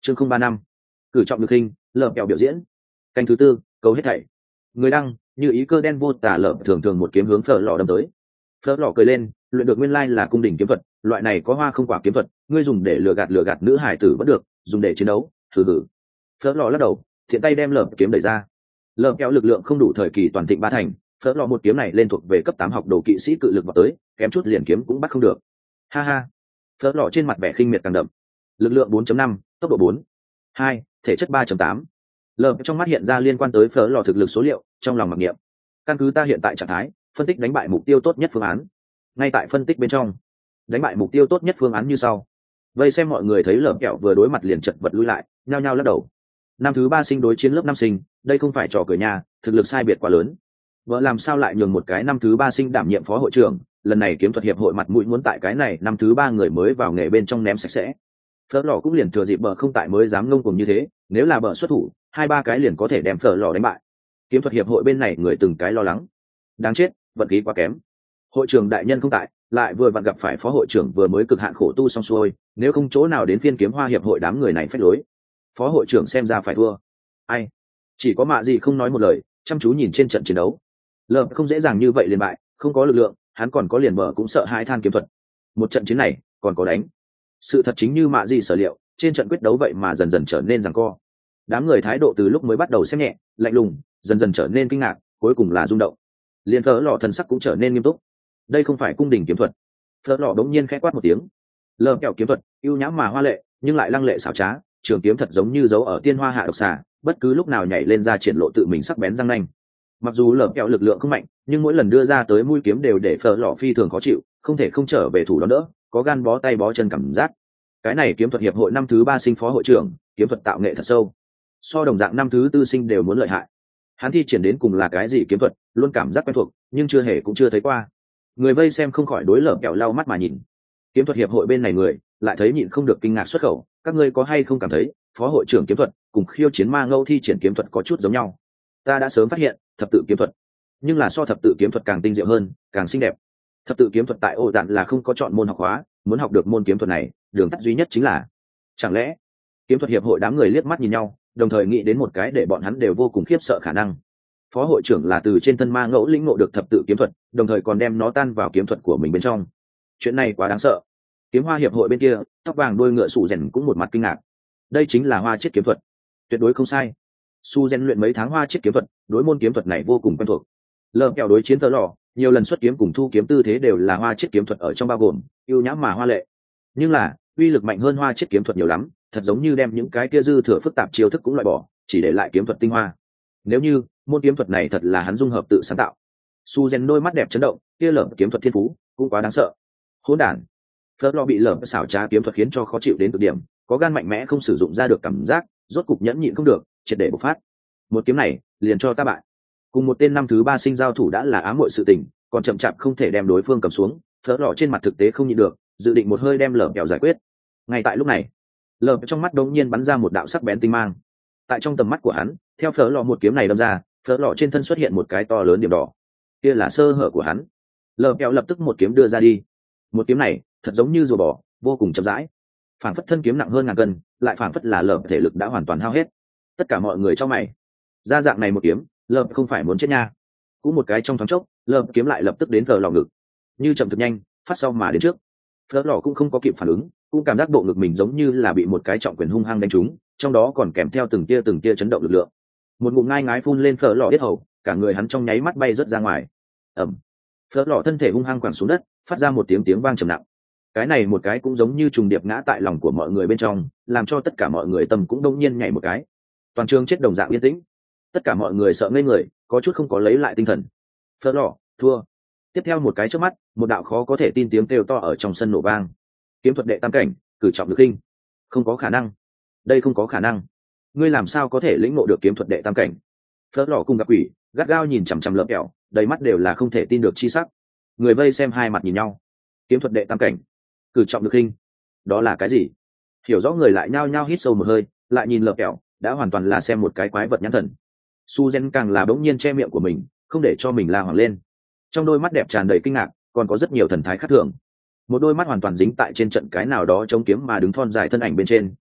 chương 035, cử trọng được hình, lợp kẹo biểu diễn. Canh thứ tư, câu hết thảy. Người đăng, như ý cơ đen vô tả lợp thường thường một kiếm hướng phở lò đâm tới. Phở lò cười lên, luyện được nguyên lai là cung đình kiếm thuật, loại này có hoa không quả kiếm thuật, ngươi dùng để lừa gạt nữ hải tử vẫn được, dùng để chiến đấu, thử thử. Phở lò lắc đầu, thiện tay đem lợp kiếm đẩy ra. Lợp kẹo lực lượng không đủ thời kỳ toàn thịnh ba thành, phở lò một kiếm này lên thuộc về cấp 8 học đồ kỵ sĩ cự lực vào tới, kém chút liền kiếm cũng bắt không được. Ha ha. Phở lò trên mặt vẻ khinh miệt càng đậm. Lực lượng 4.5, tốc độ 4. 2, thể chất 3.8. Lợp trong mắt hiện ra liên quan tới phở lò thực lực số liệu, trong lòng mặc niệm. Căn cứ ta hiện tại trạng thái, phân tích đánh bại mục tiêu tốt nhất phương án. Ngay tại phân tích bên trong, đánh bại mục tiêu tốt nhất phương án như sau. Vây xem mọi người thấy lợp kẹo vừa đối mặt liền chật vật lui lại, nhao nhao lắc đầu. Năm thứ 3 sinh đối chiến lớp 5 sinh, đây không phải trò cười nhà, thực lực sai biệt quá lớn. Vợ làm sao lại nhường một cái năm thứ 3 sinh đảm nhiệm phó hội trưởng, lần này kiếm thuật hiệp hội mặt mũi muốn tại cái này năm thứ 3 người mới vào nghề bên trong ném sạch sẽ. Phở lò cũng liền thừa dịp bờ không tại mới dám ngông cuồng như thế, nếu là bờ xuất thủ, 2-3 cái liền có thể đem phở lò đánh bại. Kiếm thuật hiệp hội bên này người từng cái lo lắng. Đáng chết, vận khí quá kém. Hội trưởng đại nhân không tại, lại vừa vặn gặp phải phó hội trưởng vừa mới cực hạn khổ tu xong xuôi, nếu không chỗ nào đến phiên kiếm hoa hiệp hội đám người này phách lối. Phó hội trưởng xem ra phải thua. Ai? Chỉ có mạ gì không nói một lời, chăm chú nhìn trên trận chiến đấu. Lợp không dễ dàng như vậy liền bại, không có lực lượng, hắn còn có liền bờ cũng sợ hãi than kiếm thuật. Một trận chiến này, còn có đánh. Sự thật chính như mạ gì sở liệu, trên trận quyết đấu vậy mà dần dần trở nên giằng co. Đám người thái độ từ lúc mới bắt đầu xem nhẹ, lạnh lùng, dần dần trở nên kinh ngạc, cuối cùng là rung động. Liên Phở lò thần sắc cũng trở nên nghiêm túc. Đây không phải cung đình kiếm thuật. Phở lò đống nhiên khẽ quát một tiếng. Lợp kẹo kiếm thuật, ưu nhã mà hoa lệ, nhưng lại lăng lệ xảo trá, trường kiếm thật giống như dấu ở tiên hoa hạ độc xà, bất cứ lúc nào nhảy lên ra triển lộ tự mình sắc bén răng nanh. Mặc dù lợp kẹo lực lượng không mạnh, nhưng mỗi lần đưa ra tới mũi kiếm đều để Phở lò phi thường khó chịu, không thể không trở về thủ đón đỡ, có gan bó tay bó chân cảm giác. Cái này kiếm thuật hiệp hội năm thứ 3 sinh phó hội trưởng, kiếm thuật tạo nghệ thật sâu, so đồng dạng năm thứ 4 sinh đều muốn lợi hại. Hắn thi triển đến cùng là cái gì kiếm thuật, luôn cảm giác quen thuộc, nhưng cũng chưa thấy qua. Người vây xem không khỏi đối lợp kẹo lau mắt mà nhìn. Kiếm thuật hiệp hội bên này người lại thấy nhịn không được kinh ngạc xuất khẩu, các ngươi có hay không cảm thấy phó hội trưởng kiếm thuật cùng khiêu chiến ma ngâu thi triển kiếm thuật có chút giống nhau? Ta đã sớm phát hiện thập tự kiếm thuật, nhưng là so thập tự kiếm thuật càng tinh diệu hơn, càng xinh đẹp. Thập tự kiếm thuật tại Ổ Dạn là không có chọn môn học hóa, muốn học được môn kiếm thuật này, đường tắt duy nhất chính là, chẳng lẽ? Kiếm thuật hiệp hội đám người liếc mắt nhìn nhau, đồng thời nghĩ đến một cái để bọn hắn đều vô cùng khiếp sợ khả năng. Phó hội trưởng là từ trên thân ma ngẫu lĩnh ngộ được thập tự kiếm thuật, đồng thời còn đem nó tan vào kiếm thuật của mình bên trong. Chuyện này quá đáng sợ. Kiếm hoa hiệp hội bên kia, tóc vàng đôi ngựa sủ rèn cũng một mặt kinh ngạc. Đây chính là hoa chiết kiếm thuật, tuyệt đối không sai. Su rèn luyện mấy tháng hoa chiết kiếm thuật, đối môn kiếm thuật này vô cùng quen thuộc. Lợp kẹo đối chiến Phở lò, nhiều lần xuất kiếm cùng thu kiếm tư thế đều là hoa chiết kiếm thuật ở trong bao gồm, ưu nhã mà hoa lệ. Nhưng là uy lực mạnh hơn hoa chiết kiếm thuật nhiều lắm, thật giống như đem những cái kia dư thừa phức tạp chiêu thức cũng loại bỏ, chỉ để lại kiếm thuật tinh hoa. Nếu như môn kiếm thuật này thật là hắn dung hợp tự sáng tạo, Su rèn đôi mắt đẹp chấn động, kia lợp kiếm thuật thiên phú cũng quá đáng sợ. Hỗn đản. Phở lò bị lợp xảo trá kiếm thuật khiến cho khó chịu đến cực điểm, có gan mạnh mẽ không sử dụng ra được cảm giác, rốt cục nhẫn nhịn không được, triệt để bộc phát. Một kiếm này liền cho ta bại. Cùng một tên năm thứ 3 sinh giao thủ đã là ám muội sự tình, còn chậm chạp không thể đem đối phương cầm xuống, Phở lò trên mặt thực tế không nhịn được, dự định một hơi đem lợp kẹo giải quyết. Ngay tại lúc này, lợp trong mắt đống nhiên bắn ra một đạo sắc bén tinh mang. Tại trong tầm mắt của hắn, theo Phở lò một kiếm này đâm ra, Phở lò trên thân xuất hiện một cái to lớn điểm đỏ. Kia là sơ hở của hắn. Lợp kẹo lập tức một kiếm đưa ra đi. Một kiếm này thật giống như rùa bò, vô cùng chậm rãi. Phảng phất thân kiếm nặng hơn ngàn cân, lại phảng phất là lợp thể lực đã hoàn toàn hao hết. Tất cả mọi người cho mày. Ra dạng này một kiếm, lợp không phải muốn chết nha. Cũng một cái trong thoáng chốc, lợp kiếm lại lập tức đến Phở lò ngực. Như chậm thực nhanh, phát sau mà đến trước. Phở lò cũng không có kịp phản ứng, cũng cảm giác bộ ngực mình giống như là bị một cái trọng quyền hung hăng đánh trúng, trong đó còn kèm theo từng tia chấn động lực lượng. Một ngụm ngai ngái phun lên Phở lò yết hầu, cả người hắn trong nháy mắt bay rớt ra ngoài. Ầm. Phở lò thân thể hung hăng quẳng xuống đất, phát ra một tiếng vang trầm nặng. Cái này một cái cũng giống như trùng điệp ngã tại lòng của mọi người bên trong, làm cho tất cả mọi người tâm cũng đông nhiên nhảy một cái. Toàn trường chết đồng dạng yên tĩnh. Tất cả mọi người sợ ngây người, có chút không có lấy lại tinh thần. Phở lò thua. Tiếp theo một cái trước mắt, một đạo khó có thể tin tiếng kêu to ở trong sân nổ vang. Kiếm thuật đệ tam cảnh, cử trọng được khinh. Không có khả năng. Đây không có khả năng. Ngươi làm sao có thể lĩnh ngộ được kiếm thuật đệ tam cảnh? Phở lò cùng gặp quỷ, gắt gao nhìn chằm chằm lợp kẹo, đầy mắt đều là không thể tin được chi sắc. Người vây xem hai mặt nhìn nhau. Kiếm thuật đệ tam cảnh, cử trọng được khinh, đó là cái gì? Hiểu rõ người lại nhao nhao hít sâu một hơi, lại nhìn lợp kẹo, đã hoàn toàn là xem một cái quái vật nhãn thần. Su Gen càng là bỗng nhiên che miệng của mình, không để cho mình la hoảng lên. Trong đôi mắt đẹp tràn đầy kinh ngạc, còn có rất nhiều thần thái khác thường. Một đôi mắt hoàn toàn dính tại trên trận cái nào đó chống kiếm mà đứng thon dài thân ảnh bên trên,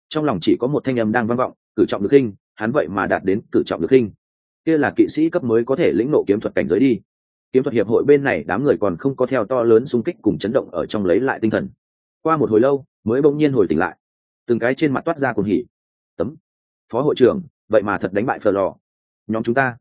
trong lòng chỉ có một thanh âm đang vang vọng, cử trọng lực hình, hắn vậy mà đạt đến cử trọng lực hình. Kia là kỵ sĩ cấp mới có thể lĩnh ngộ kiếm thuật cảnh giới đi. Kiếm thuật hiệp hội bên này đám người còn không có theo to lớn xung kích cùng chấn động ở trong lấy lại tinh thần. Qua một hồi lâu mới bỗng nhiên hồi tỉnh lại, từng cái trên mặt toát ra cuồng hỉ. Tấm, phó hội trưởng vậy mà thật đánh bại phờ lò, nhóm chúng ta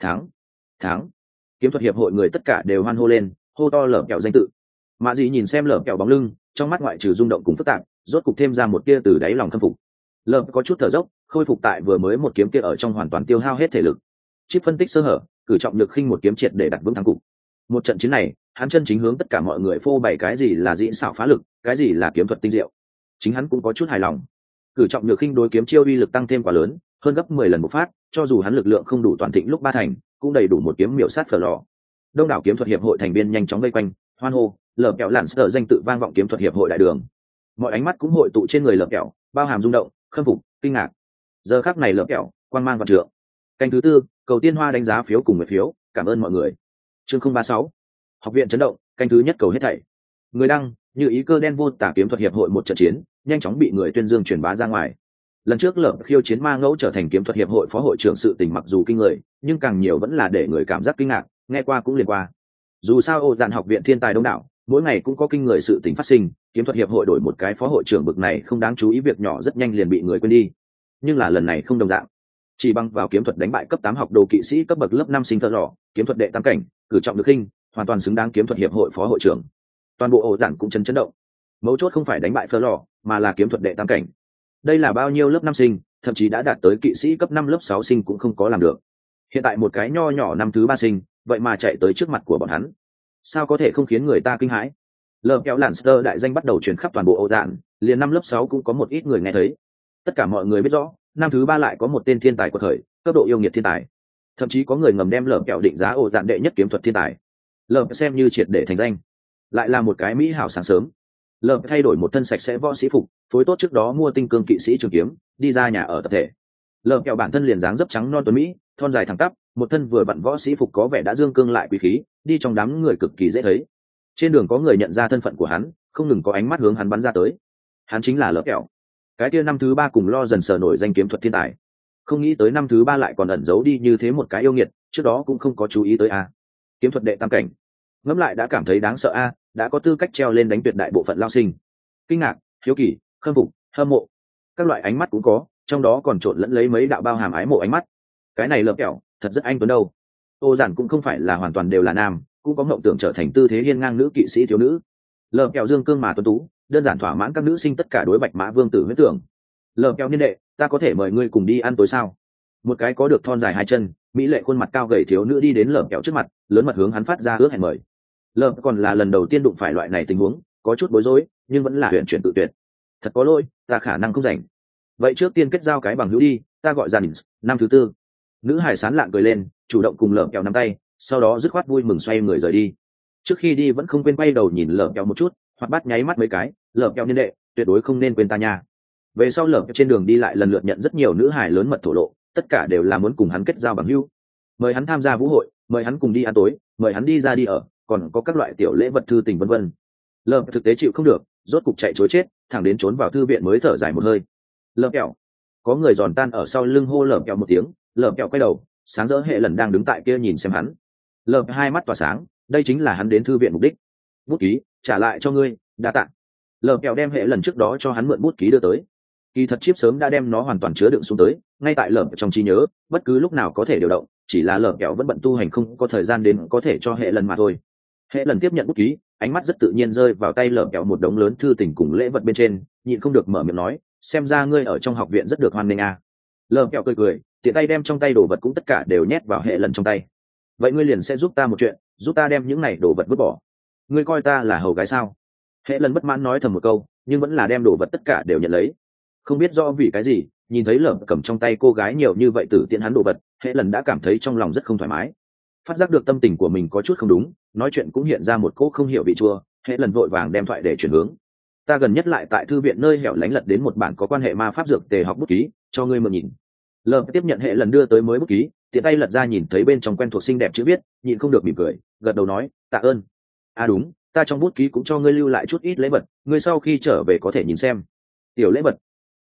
thắng. Kiếm thuật hiệp hội người tất cả đều hoan hô lên, hô to lở kẹo danh tự. Mạ Dị nhìn xem lở kẹo bóng lưng, trong mắt ngoại trừ rung động cùng phức tạp, rốt cục thêm ra một tia từ đáy lòng khâm phục. Lở có chút thở dốc, khôi phục tại vừa mới một kiếm kia ở trong hoàn toàn tiêu hao hết thể lực. Chip phân tích sơ hở, cử trọng lực khinh một kiếm triệt để đặt vững thắng cục. Một trận chiến này, hắn chân chính hướng tất cả mọi người phô bày cái gì là dĩ xảo phá lực, cái gì là kiếm thuật tinh diệu. Chính hắn cũng có chút hài lòng. Cử trọng lực khinh đối kiếm chiêu uy lực tăng thêm quá lớn, hơn gấp 10 lần một phát, cho dù hắn lực lượng không đủ toàn thịnh lúc ba thành, cũng đầy đủ một kiếm miểu sát phở lò. Đông đảo kiếm thuật hiệp hội thành viên nhanh chóng vây quanh, hoan hô, lở kẹo lặn sở danh tự vang vọng kiếm thuật hiệp hội đại đường. Mọi ánh mắt cũng hội tụ trên người lở kẹo, bao hàm rung động, khâm phục, kinh ngạc. Giờ khắc này lở kẹo, quang mang vạn trượng. Canh thứ tư, cầu tiên hoa đánh giá phiếu cùng người phiếu, cảm ơn mọi người. Chương 036. Học viện chấn động, canh thứ nhất cầu hết thảy. Người đăng, như ý cơ đen vô tả kiếm thuật hiệp hội một trận chiến, nhanh chóng bị người tuyên dương truyền bá ra ngoài. Lần trước lở khiêu chiến ma ngẫu trở thành kiếm thuật hiệp hội phó hội trưởng sự tình mặc dù kinh người, nhưng càng nhiều vẫn là để người cảm giác kinh ngạc, nghe qua cũng liền qua. Dù sao Ô Dạn học viện thiên tài đông đảo, mỗi ngày cũng có kinh người sự tình phát sinh, kiếm thuật hiệp hội đổi một cái phó hội trưởng bực này không đáng chú ý việc nhỏ rất nhanh liền bị người quên đi. Nhưng là lần này không đồng dạng, chỉ bằng vào kiếm thuật đánh bại cấp 8 học đồ kỵ sĩ cấp bậc lớp 5 sinh thợ lò, kiếm thuật đệ tam cảnh, cử trọng được khinh, hoàn toàn xứng đáng kiếm thuật hiệp hội phó hội trưởng. Toàn bộ Ô Dạn cũng chấn động. Mấu chốt không phải đánh bại phở lò, mà là kiếm thuật đệ tam cảnh. Đây là bao nhiêu lớp 5 sinh, thậm chí đã đạt tới kỵ sĩ cấp 5 lớp 6 sinh cũng không có làm được. Hiện tại một cái nho nhỏ năm thứ 3 sinh, vậy mà chạy tới trước mặt của bọn hắn, sao có thể không khiến người ta kinh hãi. Lờ kéo Lancer đại danh bắt đầu truyền khắp toàn bộ Âu Dạn, liền năm lớp 6 cũng có một ít người nghe thấy. Tất cả mọi người biết rõ, năm thứ 3 lại có một tên thiên tài quật khởi, cấp độ yêu nghiệt thiên tài. Thậm chí có người ngầm đem Lờ kéo định giá Âu Dạn đệ nhất kiếm thuật thiên tài. Lờ xem như triệt để thành danh, lại là một cái mỹ hảo sáng sớm. Lờ thay đổi một thân sạch sẽ võ sĩ phục, phối tốt trước đó mua tinh cương kỵ sĩ trường kiếm, đi ra nhà ở tập thể. Lờ kẹo bản thân liền dáng dấp trắng non tuấn mỹ, thon dài thẳng tắp, một thân vừa vặn võ sĩ phục có vẻ đã dương cương lại quý khí, đi trong đám người cực kỳ dễ thấy. Trên đường có người nhận ra thân phận của hắn, không ngừng có ánh mắt hướng hắn bắn ra tới. Hắn chính là Lờ kẹo, cái kia năm thứ 3 cùng lo dần sờ nổi danh kiếm thuật thiên tài. Không nghĩ tới năm thứ 3 lại còn ẩn giấu đi như thế một cái yêu nghiệt, trước đó cũng không có chú ý tới a. Kiếm thuật đệ tam cảnh, ngẫm lại đã cảm thấy đáng sợ a, đã có tư cách treo lên đánh tuyệt đại bộ phận lao sinh. Kinh ngạc, hiếu kỳ, khâm phục, hâm mộ, các loại ánh mắt cũng có, trong đó còn trộn lẫn lấy mấy đạo bao hàm ái mộ ánh mắt. Cái này Lờ kẹo thật rất anh tuấn đâu. Ô Giản cũng không phải là hoàn toàn đều là nam, cũng có mộng tưởng trở thành tư thế hiên ngang nữ kỵ sĩ thiếu nữ. Lờ kẹo dương cương mà tuấn tú, đơn giản thỏa mãn các nữ sinh tất cả đối Bạch Mã Vương tử huyết tưởng. Lờ kẹo niên đệ, ta có thể mời ngươi cùng đi ăn tối sao? Một cái có được thon dài hai chân, mỹ lệ khuôn mặt cao gầy thiếu nữ đi đến Lờ kẹo trước mặt, lớn mật hướng hắn phát ra ước hẹn mời. Lờ còn là lần đầu tiên đụng phải loại này tình huống, có chút bối rối, nhưng vẫn là huyền chuyển tự tuyệt. Thật có lỗi, ta khả năng không rảnh. Vậy trước tiên kết giao cái bằng hữu đi, ta gọi Giản, năm thứ 4. Nữ hải sán lạng cười lên, chủ động cùng Lờ kẹo nắm tay, sau đó dứt khoát vui mừng xoay người rời đi. Trước khi đi vẫn không quên quay đầu nhìn Lờ kẹo một chút, hoặc bắt nháy mắt mấy cái, Lờ kẹo niên đệ, tuyệt đối không nên quên ta nha. Về sau Lờ kẹo trên đường đi lại lần lượt nhận rất nhiều nữ hải lớn mật thổ lộ, tất cả đều là muốn cùng hắn kết giao bằng hữu, mời hắn tham gia vũ hội, mời hắn cùng đi ăn tối, mời hắn đi ra đi ở, còn có các loại tiểu lễ vật thư tình vân vân. Lờ thực tế chịu không được, rốt cục chạy chối chết, thẳng đến trốn vào thư viện mới thở dài một hơi. Lờ kẹo, có người giòn tan ở sau lưng hô Lờ kẹo một tiếng. Lờ kẹo quay đầu, sáng rỡ hệ lần đang đứng tại kia nhìn xem hắn. Lờ hai mắt tỏa sáng, đây chính là hắn đến thư viện mục đích. Bút ký trả lại cho ngươi, đa tạ. Lờ kẹo đem hệ lần trước đó cho hắn mượn bút ký đưa tới. Kỳ thật chip sớm đã đem nó hoàn toàn chứa đựng xuống tới, ngay tại Lờ trong trí nhớ, bất cứ lúc nào có thể điều động, chỉ là Lờ kẹo vẫn bận tu hành không có thời gian đến có thể cho hệ lần mà thôi. Hệ lần tiếp nhận bút ký, ánh mắt rất tự nhiên rơi vào tay Lờ kẹo một đống lớn thư tình cùng lễ vật bên trên, nhịn không được mở miệng nói, xem ra ngươi ở trong học viện rất được hoan nghênh à. Lờ kẹo cười cười, tiện tay đem trong tay đồ vật cũng tất cả đều nhét vào hệ lần trong tay. Vậy ngươi liền sẽ giúp ta một chuyện, giúp ta đem những này đồ vật vứt bỏ. Ngươi coi ta là hầu gái sao? Hệ lần bất mãn nói thầm một câu, nhưng vẫn là đem đồ vật tất cả đều nhận lấy. Không biết do vì cái gì, nhìn thấy Lờ cầm trong tay cô gái nhiều như vậy tử tiện hắn đồ vật, hệ lần đã cảm thấy trong lòng rất không thoải mái. Phát giác được tâm tình của mình có chút không đúng, nói chuyện cũng hiện ra một cỗ không hiểu vị chua, hệ lần vội vàng đem thoại để chuyển hướng. Ta gần nhất lại tại thư viện nơi hẻo lánh lật đến một bản có quan hệ ma pháp dược tề học bút ký, cho ngươi mượn nhìn. Lờ tiếp nhận hệ lần đưa tới mới bút ký, tiện tay lật ra nhìn thấy bên trong quen thuộc xinh đẹp chữ viết, nhịn không được mỉm cười, gật đầu nói, tạ ơn. À đúng, ta trong bút ký cũng cho ngươi lưu lại chút ít lễ vật, ngươi sau khi trở về có thể nhìn xem. Tiểu lễ vật.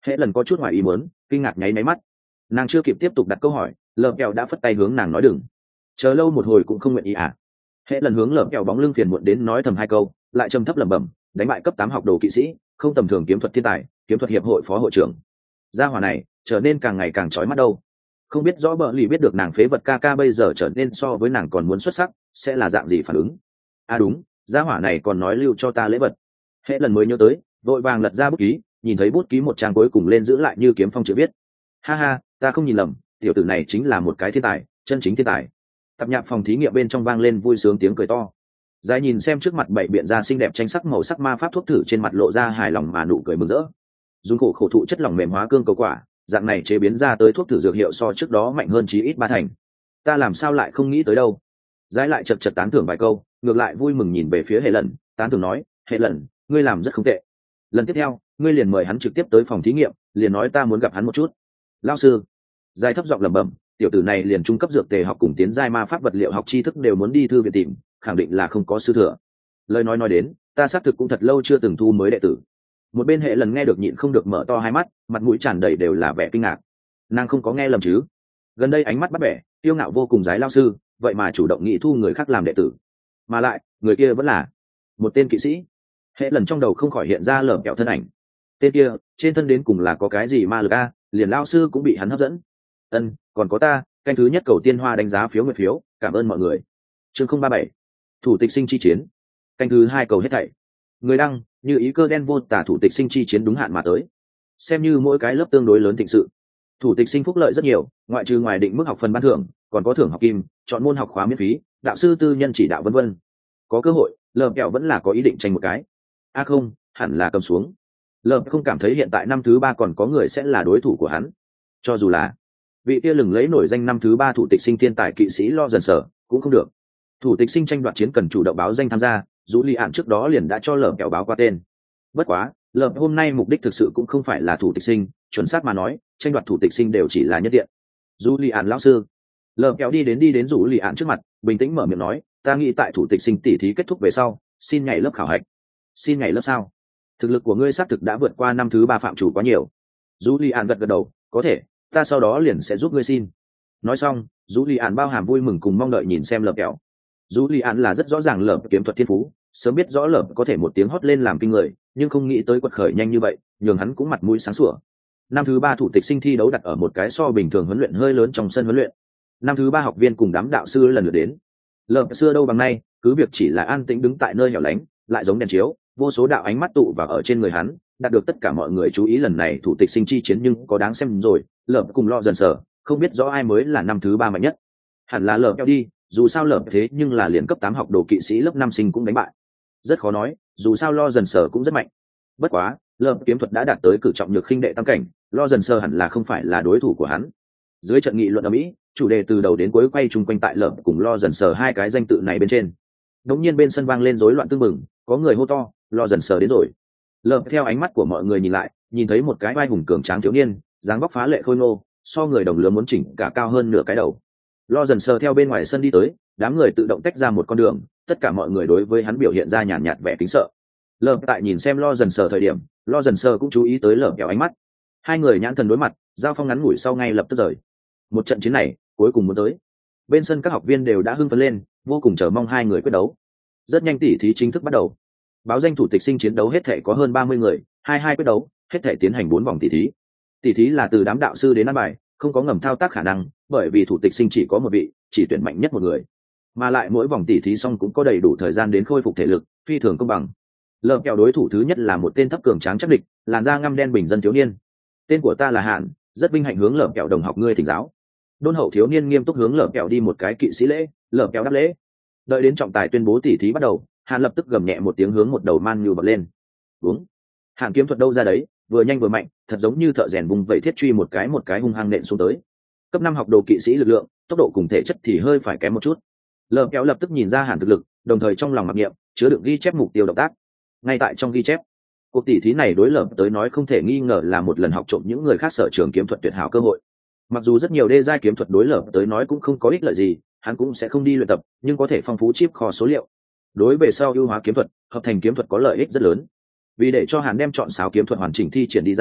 Hệ lần có chút ngoài ý muốn, kinh ngạc nháy máy mắt. Nàng chưa kịp tiếp tục đặt câu hỏi, lờ kẹo đã phất tay hướng nàng nói đừng. Chờ lâu một hồi cũng không nguyện ý à? Hệ lần hướng lờ kẹo bóng lưng phiền muộn đến nói thầm hai câu, lại trầm thấp lẩm bẩm, đánh bại cấp 8 học đồ kỵ sĩ, không tầm thường kiếm thuật thiên tài, kiếm thuật hiệp hội phó hội trưởng. Gia hỏa này trở nên càng ngày càng chói mắt đâu. Không biết rõ bợ lì biết được nàng phế vật ca ca bây giờ trở nên so với nàng còn muốn xuất sắc, sẽ là dạng gì phản ứng? À đúng, gia hỏa này còn nói lưu cho ta lễ vật. Hệ lần mới nhớ tới, vội vàng lật ra bút ký, nhìn thấy bút ký một trang cuối cùng lên giữ lại như kiếm phong chữ viết. Ha ha, ta không nhìn lầm, tiểu tử này chính là một cái thiên tài, chân chính thiên tài. Tập nhạc phòng thí nghiệm bên trong vang lên vui sướng tiếng cười to. Dài nhìn xem trước mặt bảy biện ra xinh đẹp tranh sắc màu sắc ma pháp thuốc thử trên mặt lộ ra hài lòng mà nụ cười mừng rỡ. Dùng khổ thụ chất lỏng mềm hóa cương cầu quả, dạng này chế biến ra tới thuốc thử dược hiệu so trước đó mạnh hơn chí ít 3 thành. Ta làm sao lại không nghĩ tới đâu. Dài lại chật chật tán thưởng vài câu, ngược lại vui mừng nhìn về phía Hệ lần, tán thưởng nói, Hệ lần, ngươi làm rất không tệ. Lần tiếp theo, ngươi liền mời hắn trực tiếp tới phòng thí nghiệm, liền nói ta muốn gặp hắn một chút. Lão sư. Dài thấp giọng lẩm bẩm, tiểu tử này liền trung cấp dược tề học cùng tiến giai ma pháp vật liệu học tri thức đều muốn đi thư viện tìm, khẳng định là không có sư thừa. Lời nói đến, ta xác thực cũng thật lâu chưa từng thu mới đệ tử. Một bên Hệ lần nghe được nhịn không được mở to hai mắt, mặt mũi tràn đầy đều là vẻ kinh ngạc. Nàng không có nghe lầm chứ? Gần đây ánh mắt bắt bẻ, yêu ngạo vô cùng giái lao sư, vậy mà chủ động nghị thu người khác làm đệ tử, mà lại người kia vẫn là một tên kỵ sĩ. Hệ lần trong đầu không khỏi hiện ra lởm kẹo thân ảnh. Tên kia trên thân đến cùng là có cái gì ma lực a? Liền lao sư cũng bị hắn hấp dẫn. Còn có ta, canh thứ nhất cầu tiên hoa đánh giá phiếu nguyện phiếu, cảm ơn mọi người. Chương 037, thủ tịch sinh chi chiến. Canh thứ 2 cầu hết thảy. Người đăng, như ý cơ đen vô tả thủ tịch sinh chi chiến đúng hạn mà tới. Xem như mỗi cái lớp tương đối lớn thịnh sự. Thủ tịch sinh phúc lợi rất nhiều, ngoại trừ ngoài định mức học phần ban thưởng, còn có thưởng học kim, chọn môn học khóa miễn phí, đạo sư tư nhân chỉ đạo vân vân. Có cơ hội, lợm kẹo vẫn là có ý định tranh một cái. Không, hẳn là cầm xuống. Lợm không cảm thấy hiện tại năm thứ 3 còn có người sẽ là đối thủ của hắn. Cho dù là vị kia lừng lấy nổi danh năm thứ 3 thủ tịch sinh thiên tài kỵ sĩ lo dần sở cũng không được. Thủ tịch sinh tranh đoạt chiến cần chủ động báo danh tham gia, dù li ạn trước đó liền đã cho lợm kẹo báo qua tên. Bất quá, lợm hôm nay mục đích thực sự cũng không phải là thủ tịch sinh, chuẩn xác mà nói, tranh đoạt thủ tịch sinh đều chỉ là nhất tiện. Dù li ạn lão sư, lợm kẹo đi đến rủ li ạn trước mặt, bình tĩnh mở miệng nói, ta nghĩ tại thủ tịch sinh tỷ thí kết thúc về sau, xin nhảy lớp khảo hạch. Xin nhảy lớp sao? Thực lực của ngươi xác thực đã vượt qua năm thứ 3 phạm chủ quá nhiều. Dù li ạn gật đầu, có thể, ta sau đó liền sẽ giúp ngươi xin. Nói xong, dù li ạn bao hàm vui mừng cùng mong đợi nhìn xem lợm kẹo. Dù li ạn là rất rõ ràng lợm kiếm thuật thiên phú, sớm biết rõ lợm có thể một tiếng hót lên làm kinh người, nhưng không nghĩ tới quật khởi nhanh như vậy, nhường hắn cũng mặt mũi sáng sủa. Năm thứ 3 thủ tịch sinh thi đấu đặt ở một cái so bình thường huấn luyện hơi lớn trong sân huấn luyện. Năm thứ 3 học viên cùng đám đạo sư lần lượt đến. Lợm xưa đâu bằng nay, cứ việc chỉ là an tĩnh đứng tại nơi hẻo lánh, lại giống đèn chiếu, vô số đạo ánh mắt tụ vào ở trên người hắn, đạt được tất cả mọi người chú ý. Lần này thủ tịch sinh chi chiến nhưng có đáng xem rồi, lợm cùng lo dần sở, không biết rõ ai mới là năm thứ 3 mạnh nhất. Hẳn là lợm đi, dù sao lợm thế nhưng là liền cấp 8 học đồ kỵ sĩ lớp 5 sinh cũng đánh bại. Rất khó nói, dù sao lo dần sở cũng rất mạnh. Bất quá, lợm kiếm thuật đã đạt tới cử trọng nhược khinh đệ tam cảnh, lo dần sở hẳn là không phải là đối thủ của hắn. Dưới trận nghị luận ở Mỹ, chủ đề từ đầu đến cuối quay chung quanh tại lợm cùng lo dần sở hai cái danh tự này bên trên. Đống nhiên bên sân vang lên rối loạn tương mừng, có người hô to, lo dần sở đến rồi. Lợm theo ánh mắt của mọi người nhìn lại, nhìn thấy một cái vai hùng cường tráng thiếu niên, dáng vóc phá lệ khôi ngô, so người đồng lứa muốn chỉnh cả cao hơn nửa cái đầu. Lo dần sở theo bên ngoài sân đi tới, đám người tự động tách ra một con đường, tất cả mọi người đối với hắn biểu hiện ra nhàn nhạt vẻ kính sợ. Lợm tại nhìn xem lo dần sở thời điểm, lo dần sở cũng chú ý tới lợm kéo ánh mắt. Hai người nhãn thần đối mặt, giao phong ngắn ngủi sau ngay lập tức rời. Một trận chiến này cuối cùng muốn tới. Bên sân các học viên đều đã hưng phấn lên, vô cùng chờ mong hai người quyết đấu. Rất nhanh tỉ thí chính thức bắt đầu. Báo danh thủ tịch sinh chiến đấu hết thể có hơn 30 người, hai quyết đấu, hết thể tiến hành 4 vòng tỉ thí. Tỉ thí là từ đám đạo sư đến ăn bài, không có ngầm thao tác khả năng, bởi vì thủ tịch sinh chỉ có một vị, chỉ tuyển mạnh nhất một người. Mà lại mỗi vòng tỉ thí xong cũng có đầy đủ thời gian đến khôi phục thể lực, phi thường công bằng. Lợm kẹo đối thủ thứ nhất là một tên thấp cường tráng chắc địch, làn da ngăm đen bình dân thiếu niên. Tên của ta là Hạn, rất vinh hạnh hướng lợm kẹo đồng học ngươi thỉnh giáo. Đôn hậu thiếu niên nghiêm túc hướng lợm kẹo đi một cái kỵ sĩ lễ, lợm kẹo đáp lễ. Đợi đến trọng tài tuyên bố tỉ thí bắt đầu, Hạn lập tức gầm nhẹ một tiếng hướng một đầu man như bật lên. Uống. Hạn kiếm thuật đâu ra đấy, vừa nhanh vừa mạnh, thật giống như thợ rèn vùng vẩy thiết truy một cái hung hăng nện xuống tới. Cấp 5 học đồ kỵ sĩ lực lượng, tốc độ cùng thể chất thì hơi phải kém một chút. Lợm kẹo lập tức nhìn ra Hạn thực lực, đồng thời trong lòng mặc niệm, chứa đựng ghi chép mục tiêu động tác. Ngay tại trong ghi chép, cuộc tỉ thí này đối lợm tới nói không thể nghi ngờ là một lần học trộm những người khác sở trường kiếm thuật tuyệt hảo cơ hội. Mặc dù rất nhiều đê giai kiếm thuật đối lợm tới nói cũng không có ích lợi gì, hắn cũng sẽ không đi luyện tập, nhưng có thể phong phú chip kho số liệu. Đối về sau ưu hóa kiếm thuật, hợp thành kiếm thuật có lợi ích rất lớn. Vì để cho Hàn đem chọn sáo kiếm thuật hoàn chỉnh thi triển đi ra,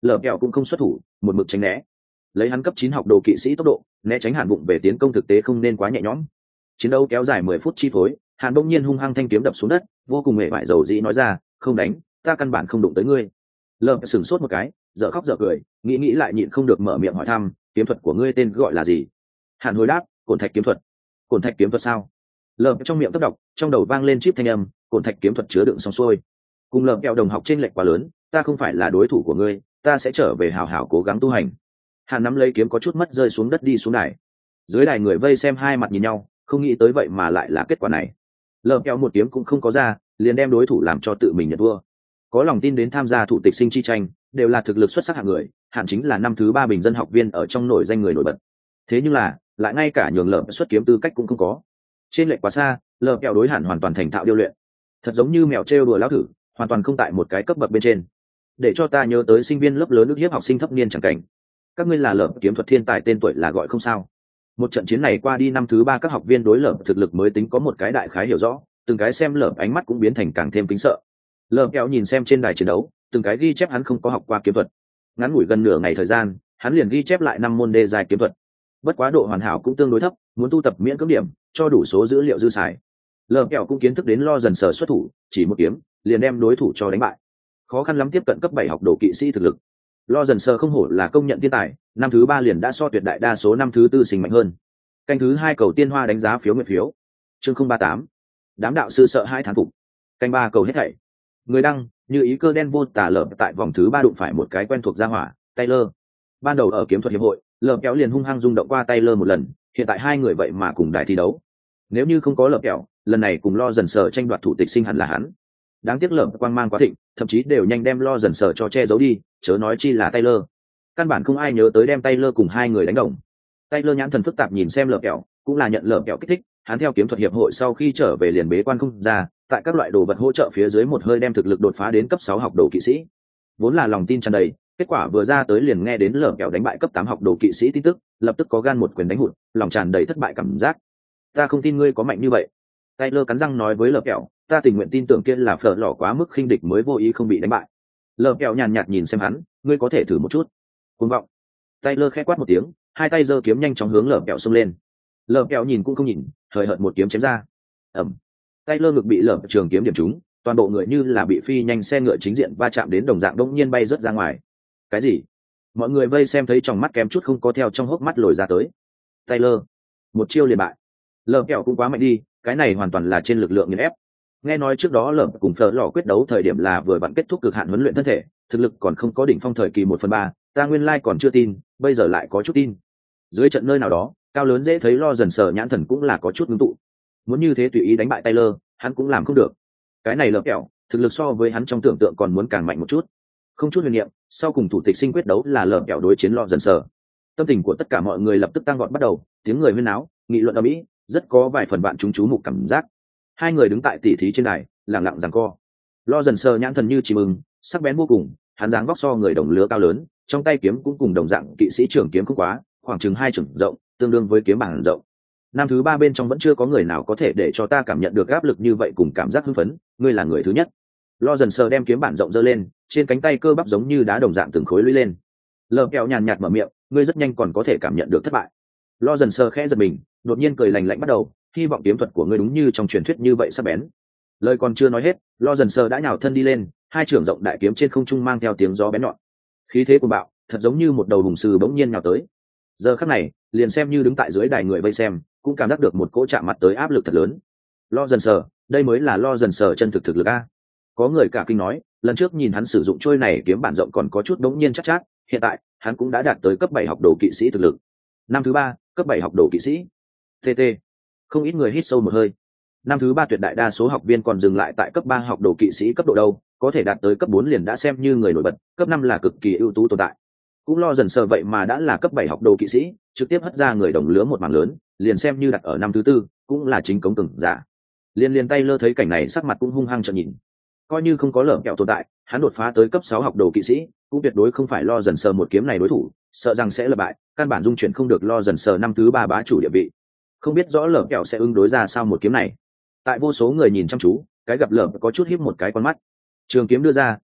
lờ kẹo cũng không xuất thủ, một mực tránh né. Lấy hắn cấp 9 học đồ kỵ sĩ tốc độ, né tránh Hàn Bụng về tiến công thực tế không nên quá nhẹ nhõm. Chiến đấu kéo dài 10 phút chi phối, Hàn bỗng nhiên hung hăng thanh kiếm đập xuống đất, vô cùng mệt mỏi dầu dĩ nói ra, không đánh, ta căn bản không đụng tới ngươi. Lờ sửng sốt một cái, dở khóc dở cười, nghĩ lại nhịn không được mở miệng hỏi thăm, kiếm thuật của ngươi tên gọi là gì? Hàn hồi đáp, Cổn Thạch kiếm thuật. Cổn Thạch kiếm thuật sao? Lờ trong miệng tấp đọc, trong đầu vang lên chip thanh âm, Cổn Thạch kiếm thuật chứa đựng xong xuôi. Cùng Lờ kẹo đồng học trên lệch quá lớn, ta không phải là đối thủ của ngươi, ta sẽ trở về hào hào cố gắng tu hành. Hàn nắm lấy kiếm có chút mất rơi xuống đất đi xuống đài. Dưới đài người vây xem hai mặt nhìn nhau, không nghĩ tới vậy mà lại là kết quả này. Lờ kẹo một kiếm cũng không có ra, liền đem đối thủ làm cho tự mình nhận thua. Có lòng tin đến tham gia thủ tịch sinh chi tranh, đều là thực lực xuất sắc hạng người, Hàn chính là năm thứ 3 bình dân học viên ở trong nổi danh người nổi bật. Thế nhưng là, lại ngay cả nhường Lờ xuất kiếm tư cách cũng không có. Trên lệch quá xa, Lờ kẹo đối Hàn hoàn toàn thành thạo điêu luyện. Thật giống như mèo trêu đùa lão thử, hoàn toàn không tại một cái cấp bậc bên trên. Để cho ta nhớ tới sinh viên lớp lớn ức hiếp học sinh thấp niên chẳng cảnh. Các ngươi là Lờ kiếm thuật thiên tài tên tuổi là gọi không sao. Một trận chiến này qua đi năm thứ 3 các học viên đối Lờ thực lực mới tính có một cái đại khái hiểu rõ, từng cái xem Lờ ánh mắt cũng biến thành càng thêm kính sợ. Lờ kẹo nhìn xem trên đài chiến đấu, từng cái ghi chép hắn không có học qua kiếm thuật. Ngắn ngủi gần nửa ngày thời gian, hắn liền ghi chép lại 5 môn đề dài kiếm thuật. Bất quá độ hoàn hảo cũng tương đối thấp, muốn tu tập miễn cưỡng điểm, cho đủ số dữ liệu dư xài. Lờ kẹo cũng kiến thức đến lo dần sở xuất thủ, chỉ một kiếm, liền đem đối thủ cho đánh bại. Khó khăn lắm tiếp cận cấp 7 học đồ kỵ sĩ thực lực. Lo dần sở không hổ là công nhận thiên tài, năm thứ 3 liền đã so tuyệt đại đa số năm thứ 4 sinh mạnh hơn. Canh thứ 2 cầu tiên hoa đánh giá phiếu nguyện phiếu. Chương 038. Đám đạo sư sợ hai thán phục. Canh 3 cầu hết thảy. Người đăng, như ý cơ đen vô tả lở tại vòng thứ 3 đụng phải một cái quen thuộc gia hỏa, Taylor. Ban đầu ở kiếm thuật hiệp hội, lở kéo liền hung hăng rung động qua Taylor một lần, hiện tại hai người vậy mà cùng đại thi đấu. Nếu như không có lở kéo, lần này cùng lo dần sở tranh đoạt thủ tịch sinh hẳn là hắn. Đáng tiếc lở quang mang quá thịnh, thậm chí đều nhanh đem lo dần sở cho che giấu đi, chớ nói chi là Taylor. Căn bản không ai nhớ tới đem Taylor cùng hai người đánh đồng. Taylor nhãn thần phức tạp nhìn xem lở kéo, cũng là nhận lở kéo kích thích, hắn theo kiếm thuật hiệp hội sau khi trở về liền bế quan không ra, tại các loại đồ vật hỗ trợ phía dưới một hơi đem thực lực đột phá đến cấp 6 học đồ kỵ sĩ. Vốn là lòng tin tràn đầy, kết quả vừa ra tới liền nghe đến lở kẹo đánh bại cấp 8 học đồ kỵ sĩ tin tức, lập tức có gan một quyền đánh hụt, lòng tràn đầy thất bại cảm giác. Ta không tin ngươi có mạnh như vậy. Taylor cắn răng nói với lở kẹo, ta tình nguyện tin tưởng kia là phở lò quá mức khinh địch mới vô ý không bị đánh bại. Lở kẹo nhàn nhạt nhìn xem hắn, ngươi có thể thử một chút. Cuồng vọng. Taylor khẽ quát một tiếng, hai tay giơ kiếm nhanh chóng hướng lở kẹo xông lên. Lở kẹo nhìn cũng không nhìn, hời hợt một kiếm chém ra. ầm. Taylor ngực bị lở trường kiếm điểm trúng, toàn bộ người như là bị phi nhanh xe ngựa chính diện va chạm đến đồng dạng đông nhiên bay rớt ra ngoài. Cái gì? Mọi người vây xem thấy trong mắt kém chút không có theo trong hốc mắt lồi ra tới. Taylor, một chiêu liền bại. Lở kẹo cũng quá mạnh đi, cái này hoàn toàn là trên lực lượng nghiền ép. Nghe nói trước đó lở cùng phở lò quyết đấu thời điểm là vừa vặn kết thúc cực hạn huấn luyện thân thể, thực lực còn không có đỉnh phong thời kỳ 1/3, ta nguyên lai còn chưa tin, bây giờ lại có chút tin. Dưới trận nơi nào đó, cao lớn dễ thấy lo dần sờ nhãn thần cũng là có chút ngưng tụ. Muốn như thế tùy ý đánh bại Taylor, hắn cũng làm không được. Cái này lở kẹo, thực lực so với hắn trong tưởng tượng còn muốn càng mạnh một chút. Không chút huyền niệm, sau cùng thủ tịch sinh quyết đấu là lở kẹo đối chiến lo dần sờ. Tâm tình của tất cả mọi người lập tức tăng vọt bắt đầu, tiếng người huyên náo, nghị luận ầm ĩ, rất có vài phần bạn chúng chú mục cảm giác. Hai người đứng tại tỉ thí trên đài, lặng lặng giằng co. Lo dần sờ nhãn thần như chim ưng, sắc bén vô cùng, hắn dáng vóc so người đồng lứa cao lớn, trong tay kiếm cũng cùng đồng dạng kỵ sĩ trưởng kiếm không quá, khoảng chừng 2 trượng rộng, tương đương với kiếm bảng rộng. Năm thứ 3 bên trong vẫn chưa có người nào có thể để cho ta cảm nhận được áp lực như vậy cùng cảm giác hưng phấn, ngươi là người thứ nhất. Lo dần sờ đem kiếm bản rộng giơ lên, trên cánh tay cơ bắp giống như đá đồng dạng từng khối lũy lên. Lờ kẹo nhàn nhạt mở miệng, ngươi rất nhanh còn có thể cảm nhận được thất bại. Lo dần sờ khẽ giật mình, đột nhiên cười lành lạnh bắt đầu, hy vọng kiếm thuật của ngươi đúng như trong truyền thuyết như vậy sắc bén. Lời còn chưa nói hết, lo dần sờ đã nhào thân đi lên, hai trưởng rộng đại kiếm trên không trung mang theo tiếng gió bén nhọn. Khí thế cuồng bạo, thật giống như một đầu hùng sư bỗng nhiên nhào tới. Giờ khắc này, liền xem như đứng tại dưới đài người vây xem, cũng cảm giác được một cỗ chạm mặt tới áp lực thật lớn. Lo dần sờ, đây mới là lo dần sờ chân thực lực a. Có người cả kinh nói, lần trước nhìn hắn sử dụng trôi này kiếm bản rộng còn có chút đống nhiên chắc, hiện tại hắn cũng đã đạt tới cấp 7 học đồ kỵ sĩ thực lực. Năm thứ 3, cấp 7 học đồ kỵ sĩ. TT. Không ít người hít sâu một hơi. Năm thứ 3 tuyệt đại đa số học viên còn dừng lại tại cấp 3 học đồ kỵ sĩ cấp độ đâu, có thể đạt tới cấp 4 liền đã xem như người nổi bật, cấp 5 là cực kỳ ưu tú tồn tại. Cũng lo dần sờ vậy mà đã là cấp 7 học đồ kỵ sĩ, trực tiếp hất ra người đồng lứa một mảng lớn, liền xem như đặt ở năm thứ 4, cũng là chính cống cường giả. Liên tay lơ thấy cảnh này sắc mặt cũng hung hăng trợn nhìn. Coi như không có lởm kẹo tồn tại, hắn đột phá tới cấp 6 học đồ kỵ sĩ, cũng tuyệt đối không phải lo dần sờ một kiếm này đối thủ, sợ rằng sẽ lật bại, căn bản dung chuyển không được lo dần sờ năm thứ 3 bá chủ địa vị. Không biết rõ lởm kẹo sẽ ứng đối ra sao một kiếm này. Tại vô số người nhìn chăm chú, cái gặp lởm có chút híp một cái con mắt. Trường kiếm đưa ra,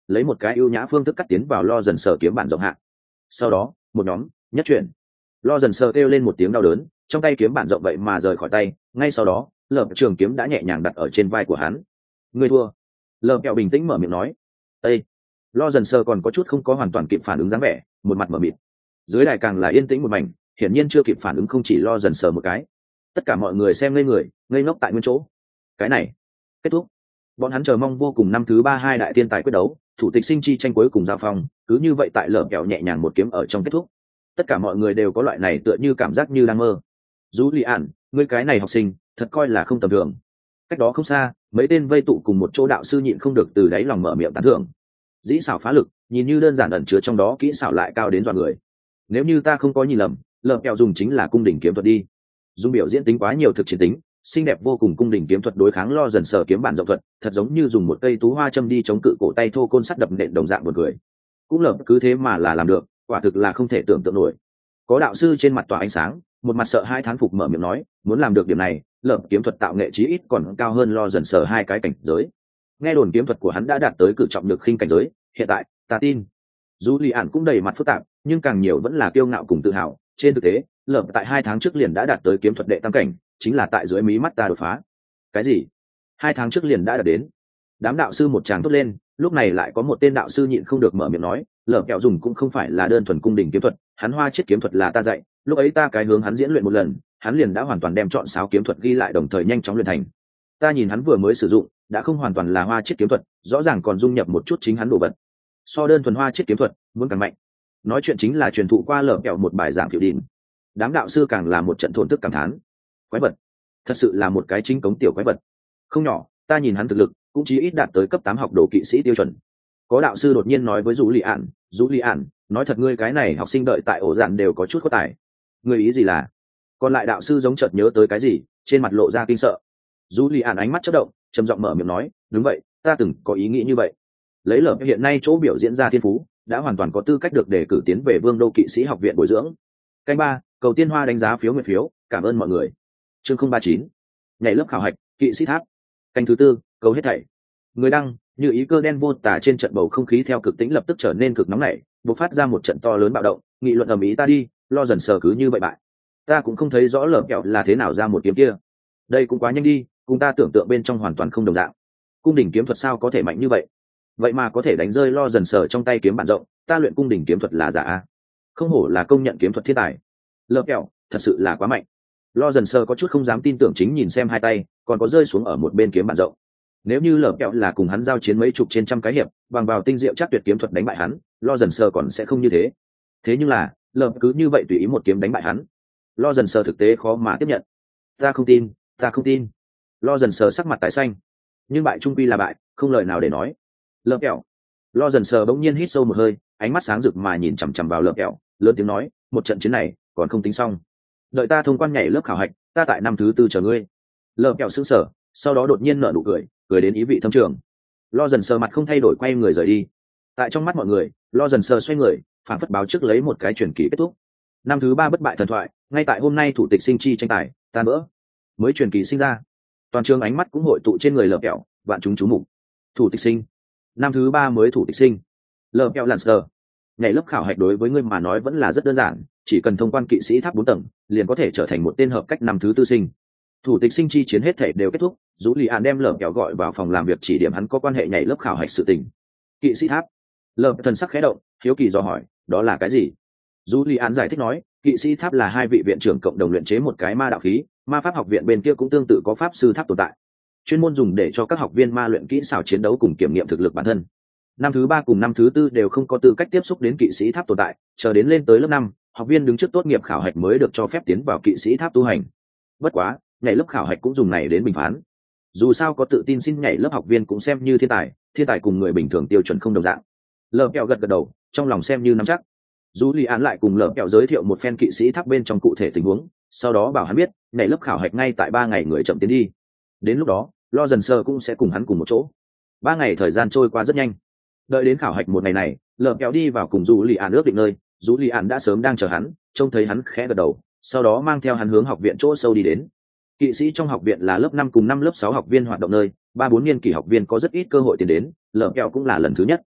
lấy một cái ưu nhã phương thức cắt tiến vào lo dần sờ kiếm bản rộng hạ. Sau đó một nhóm nhất chuyển, lo dần sờ kêu lên một tiếng đau đớn, trong tay kiếm bản rộng vậy mà rời khỏi tay. Ngay sau đó lợp trường kiếm đã nhẹ nhàng đặt ở trên vai của hắn. Người thua. Lợp kẹo bình tĩnh mở miệng nói. Ê! Lo dần sờ còn có chút không có hoàn toàn kịp phản ứng dáng vẻ, một mặt mở mịt. Dưới đài càng là yên tĩnh một mảnh, hiển nhiên chưa kịp phản ứng, không chỉ lo dần sờ một cái. Tất cả mọi người xem ngây người, ngây ngốc tại nguyên chỗ. Cái này kết thúc. Bọn hắn chờ mong vô cùng năm thứ 3 hai đại thiên tài quyết đấu, thủ tịch sinh chi tranh cuối cùng giao phong, cứ như vậy tại lợp kẹo nhẹ nhàng một kiếm ở trong kết thúc. Tất cả mọi người đều có loại này tựa như cảm giác như đang mơ. Julian, ngươi cái này học sinh thật coi là không tầm thường. Cách đó không xa, mấy tên vây tụ cùng một chỗ đạo sư nhịn không được từ đáy lòng mở miệng tán thưởng. Dĩ xảo phá lực, nhìn như đơn giản ẩn chứa trong đó kỹ xảo lại cao đến dọa người. Nếu như ta không có nhìn lầm, lợp kẹo dùng chính là cung đỉnh kiếm thuật đi. Dung biểu diễn tính quá nhiều thực chiến tính, xinh đẹp vô cùng cung đỉnh kiếm thuật đối kháng lo dần sờ kiếm bản rộng thuật, thật giống như dùng một cây tú hoa châm đi chống cự cổ tay thô côn sắt đập nện đồng dạng buồn cười. Cũng lợp cứ thế mà là làm được, quả thực là không thể tưởng tượng nổi. Có đạo sư trên mặt tỏa ánh sáng, một mặt sợ hai thán phục mở miệng nói, muốn làm được điểm này, lợp kiếm thuật tạo nghệ chí ít còn cao hơn lo dần sờ hai cái cảnh giới. Nghe đồn kiếm thuật của hắn đã đạt tới cử trọng lực khinh cảnh giới, hiện tại ta tin. Julian cũng đầy mặt phức tạp, nhưng càng nhiều vẫn là kiêu ngạo cùng tự hào. Trên thực tế, lợp tại 2 tháng trước liền đã đạt tới kiếm thuật đệ tam cảnh, chính là tại dưới mí mắt ta đột phá. Cái gì? 2 tháng trước liền đã đạt đến? Đám đạo sư một tràng thốt lên. Lúc này lại có một tên đạo sư nhịn không được mở miệng nói, lợp kẹo dùng cũng không phải là đơn thuần cung đình kiếm thuật, hắn hoa chiết kiếm thuật là ta dạy, lúc ấy ta cái hướng hắn diễn luyện một lần, hắn liền đã hoàn toàn đem chọn 6 kiếm thuật ghi lại, đồng thời nhanh chóng luyện thành. Ta nhìn hắn vừa mới sử dụng, đã không hoàn toàn là hoa chiết kiếm thuật, rõ ràng còn dung nhập một chút chính hắn đồ vật. So đơn thuần hoa chiết kiếm thuật, muốn càng mạnh. Nói chuyện chính là truyền thụ qua lợp kẹo một bài giảng phiệu đỉnh. Đám đạo sư càng là một trận thổn thức cảm thán. Quái vật, thật sự là một cái chính cống tiểu quái vật. Không nhỏ, ta nhìn hắn thực lực cũng chí ít đạt tới cấp 8 học đồ kỵ sĩ tiêu chuẩn. Có đạo sư đột nhiên nói với Julian, nói thật ngươi cái này học sinh đợi tại ổ dạn đều có chút có tài. Ngươi ý gì là? Còn lại đạo sư giống chợt nhớ tới cái gì, trên mặt lộ ra kinh sợ. Julian ánh mắt chớp động, trầm giọng mở miệng nói, đúng vậy, ta từng có ý nghĩ như vậy. Lấy lợp hiện nay chỗ biểu diễn ra thiên phú, đã hoàn toàn có tư cách được đề cử tiến về Vương đô kỵ sĩ học viện bồi dưỡng. Canh 3, cầu tiên hoa đánh giá phiếu nguyện phiếu, cảm ơn mọi người. Chương 039, nhảy lớp khảo hạch, kỵ sĩ tháp. Canh thứ 4, cầu hết thảy. Người đăng, như ý cơ đen vô tả. Trên trận bầu không khí theo cực tĩnh lập tức trở nên cực nóng nảy, bộc phát ra một trận to lớn bạo động, nghị luận ầm ĩ ta đi, lo dần sờ cứ như vậy bại. Ta cũng không thấy rõ lợp kẹo là thế nào ra một kiếm kia. Đây cũng quá nhanh đi, cùng ta tưởng tượng bên trong hoàn toàn không đồng dạng. Cung đỉnh kiếm thuật sao có thể mạnh như vậy? Vậy mà có thể đánh rơi lo dần sờ trong tay kiếm bản rộng, ta luyện cung đỉnh kiếm thuật là giả a. Không hổ là công nhận kiếm thuật thiên tài. Lợp kẹo, thật sự là quá mạnh. Lo dần sờ có chút không dám tin tưởng chính nhìn xem hai tay, còn có rơi xuống ở một bên kiếm bản rộng. Nếu như lợp kẹo là cùng hắn giao chiến mấy chục trên trăm cái hiệp, bằng vào tinh diệu chắc tuyệt kiếm thuật đánh bại hắn, lo dần sờ còn sẽ không như thế. Thế nhưng là lợp cứ như vậy tùy ý một kiếm đánh bại hắn, lo dần sờ thực tế khó mà tiếp nhận. Ta không tin. Lo dần sờ sắc mặt tái xanh, nhưng bại trung quy là bại, không lời nào để nói. Lợp kẹo. Lo dần sờ bỗng nhiên hít sâu một hơi, ánh mắt sáng rực mà nhìn chằm chằm vào lợp kẹo, lớn tiếng nói, một trận chiến này còn không tính xong, đợi ta thông quan nhảy lớp khảo hạch, ta tại năm thứ 4 chờ ngươi. Lợp kẹo sững sờ, sau đó đột nhiên nở nụ cười, cười đến ý vị thâm trường. Lo dần sờ mặt không thay đổi quay người rời đi. Tại trong mắt mọi người, lo dần sờ xoay người, phản phất báo trước lấy một cái truyền kỳ kết thúc. Năm thứ 3 bất bại thần thoại, ngay tại hôm nay thủ tịch sinh chi tranh tài, tan vỡ. Mới truyền kỳ sinh ra. Toàn trường ánh mắt cũng hội tụ trên người lợp kẹo, vạn chúng chú mục. Thủ tịch sinh. Năm thứ 3 mới thủ tịch sinh. Lợp kẹo lặn sờ. Nhảy lớp khảo hạch đối với ngươi mà nói vẫn là rất đơn giản, chỉ cần thông quan kỵ sĩ tháp 4 tầng, liền có thể trở thành một tên hợp cách năm thứ 4 sinh. Thủ tịch sinh chi chiến hết thể đều kết thúc, Julian đem lợp kẹo gọi vào phòng làm việc chỉ điểm hắn có quan hệ nhảy lớp khảo hạch sự tình. Kỵ sĩ tháp. Lợp thần sắc khẽ động, hiếu kỳ dò hỏi, đó là cái gì? Julian giải thích nói, kỵ sĩ tháp là 2 vị viện trưởng cộng đồng luyện chế một cái ma đạo khí, ma pháp học viện bên kia cũng tương tự có pháp sư tháp tồn tại, chuyên môn dùng để cho các học viên ma luyện kỹ xảo chiến đấu cùng kiểm nghiệm thực lực bản thân. Năm thứ 3 cùng năm thứ 4 đều không có tư cách tiếp xúc đến kỵ sĩ tháp tồn tại, chờ đến lên tới lớp 5, học viên đứng trước tốt nghiệp khảo hạch mới được cho phép tiến vào kỵ sĩ tháp tu hành. Bất quá, nhảy lớp khảo hạch cũng dùng này đến bình phán. Dù sao có tự tin xin nhảy lớp học viên cũng xem như thiên tài cùng người bình thường tiêu chuẩn không đồng dạng. Lợp kẹo gật đầu, trong lòng xem như nắm chắc. Julian lại cùng lợp kẹo giới thiệu một phen kỵ sĩ tháp bên trong cụ thể tình huống, sau đó bảo hắn biết, nhảy lớp khảo hạch ngay tại 3 ngày người chậm tiến đi. Đến lúc đó, lo dần sơ cũng sẽ cùng hắn cùng một chỗ. 3 ngày thời gian trôi qua rất nhanh. Đợi đến khảo hạch một ngày này, lợp kẹo đi vào cùng Julian ước định nơi, Julian đã sớm đang chờ hắn, trông thấy hắn khẽ gật đầu, sau đó mang theo hắn hướng học viện chỗ sâu đi đến. Kỵ sĩ trong học viện là lớp 5 cùng 5 lớp 6 học viên hoạt động nơi, 3-4 niên kỷ học viên có rất ít cơ hội tiến đến, lợp kẹo cũng là lần thứ nhất.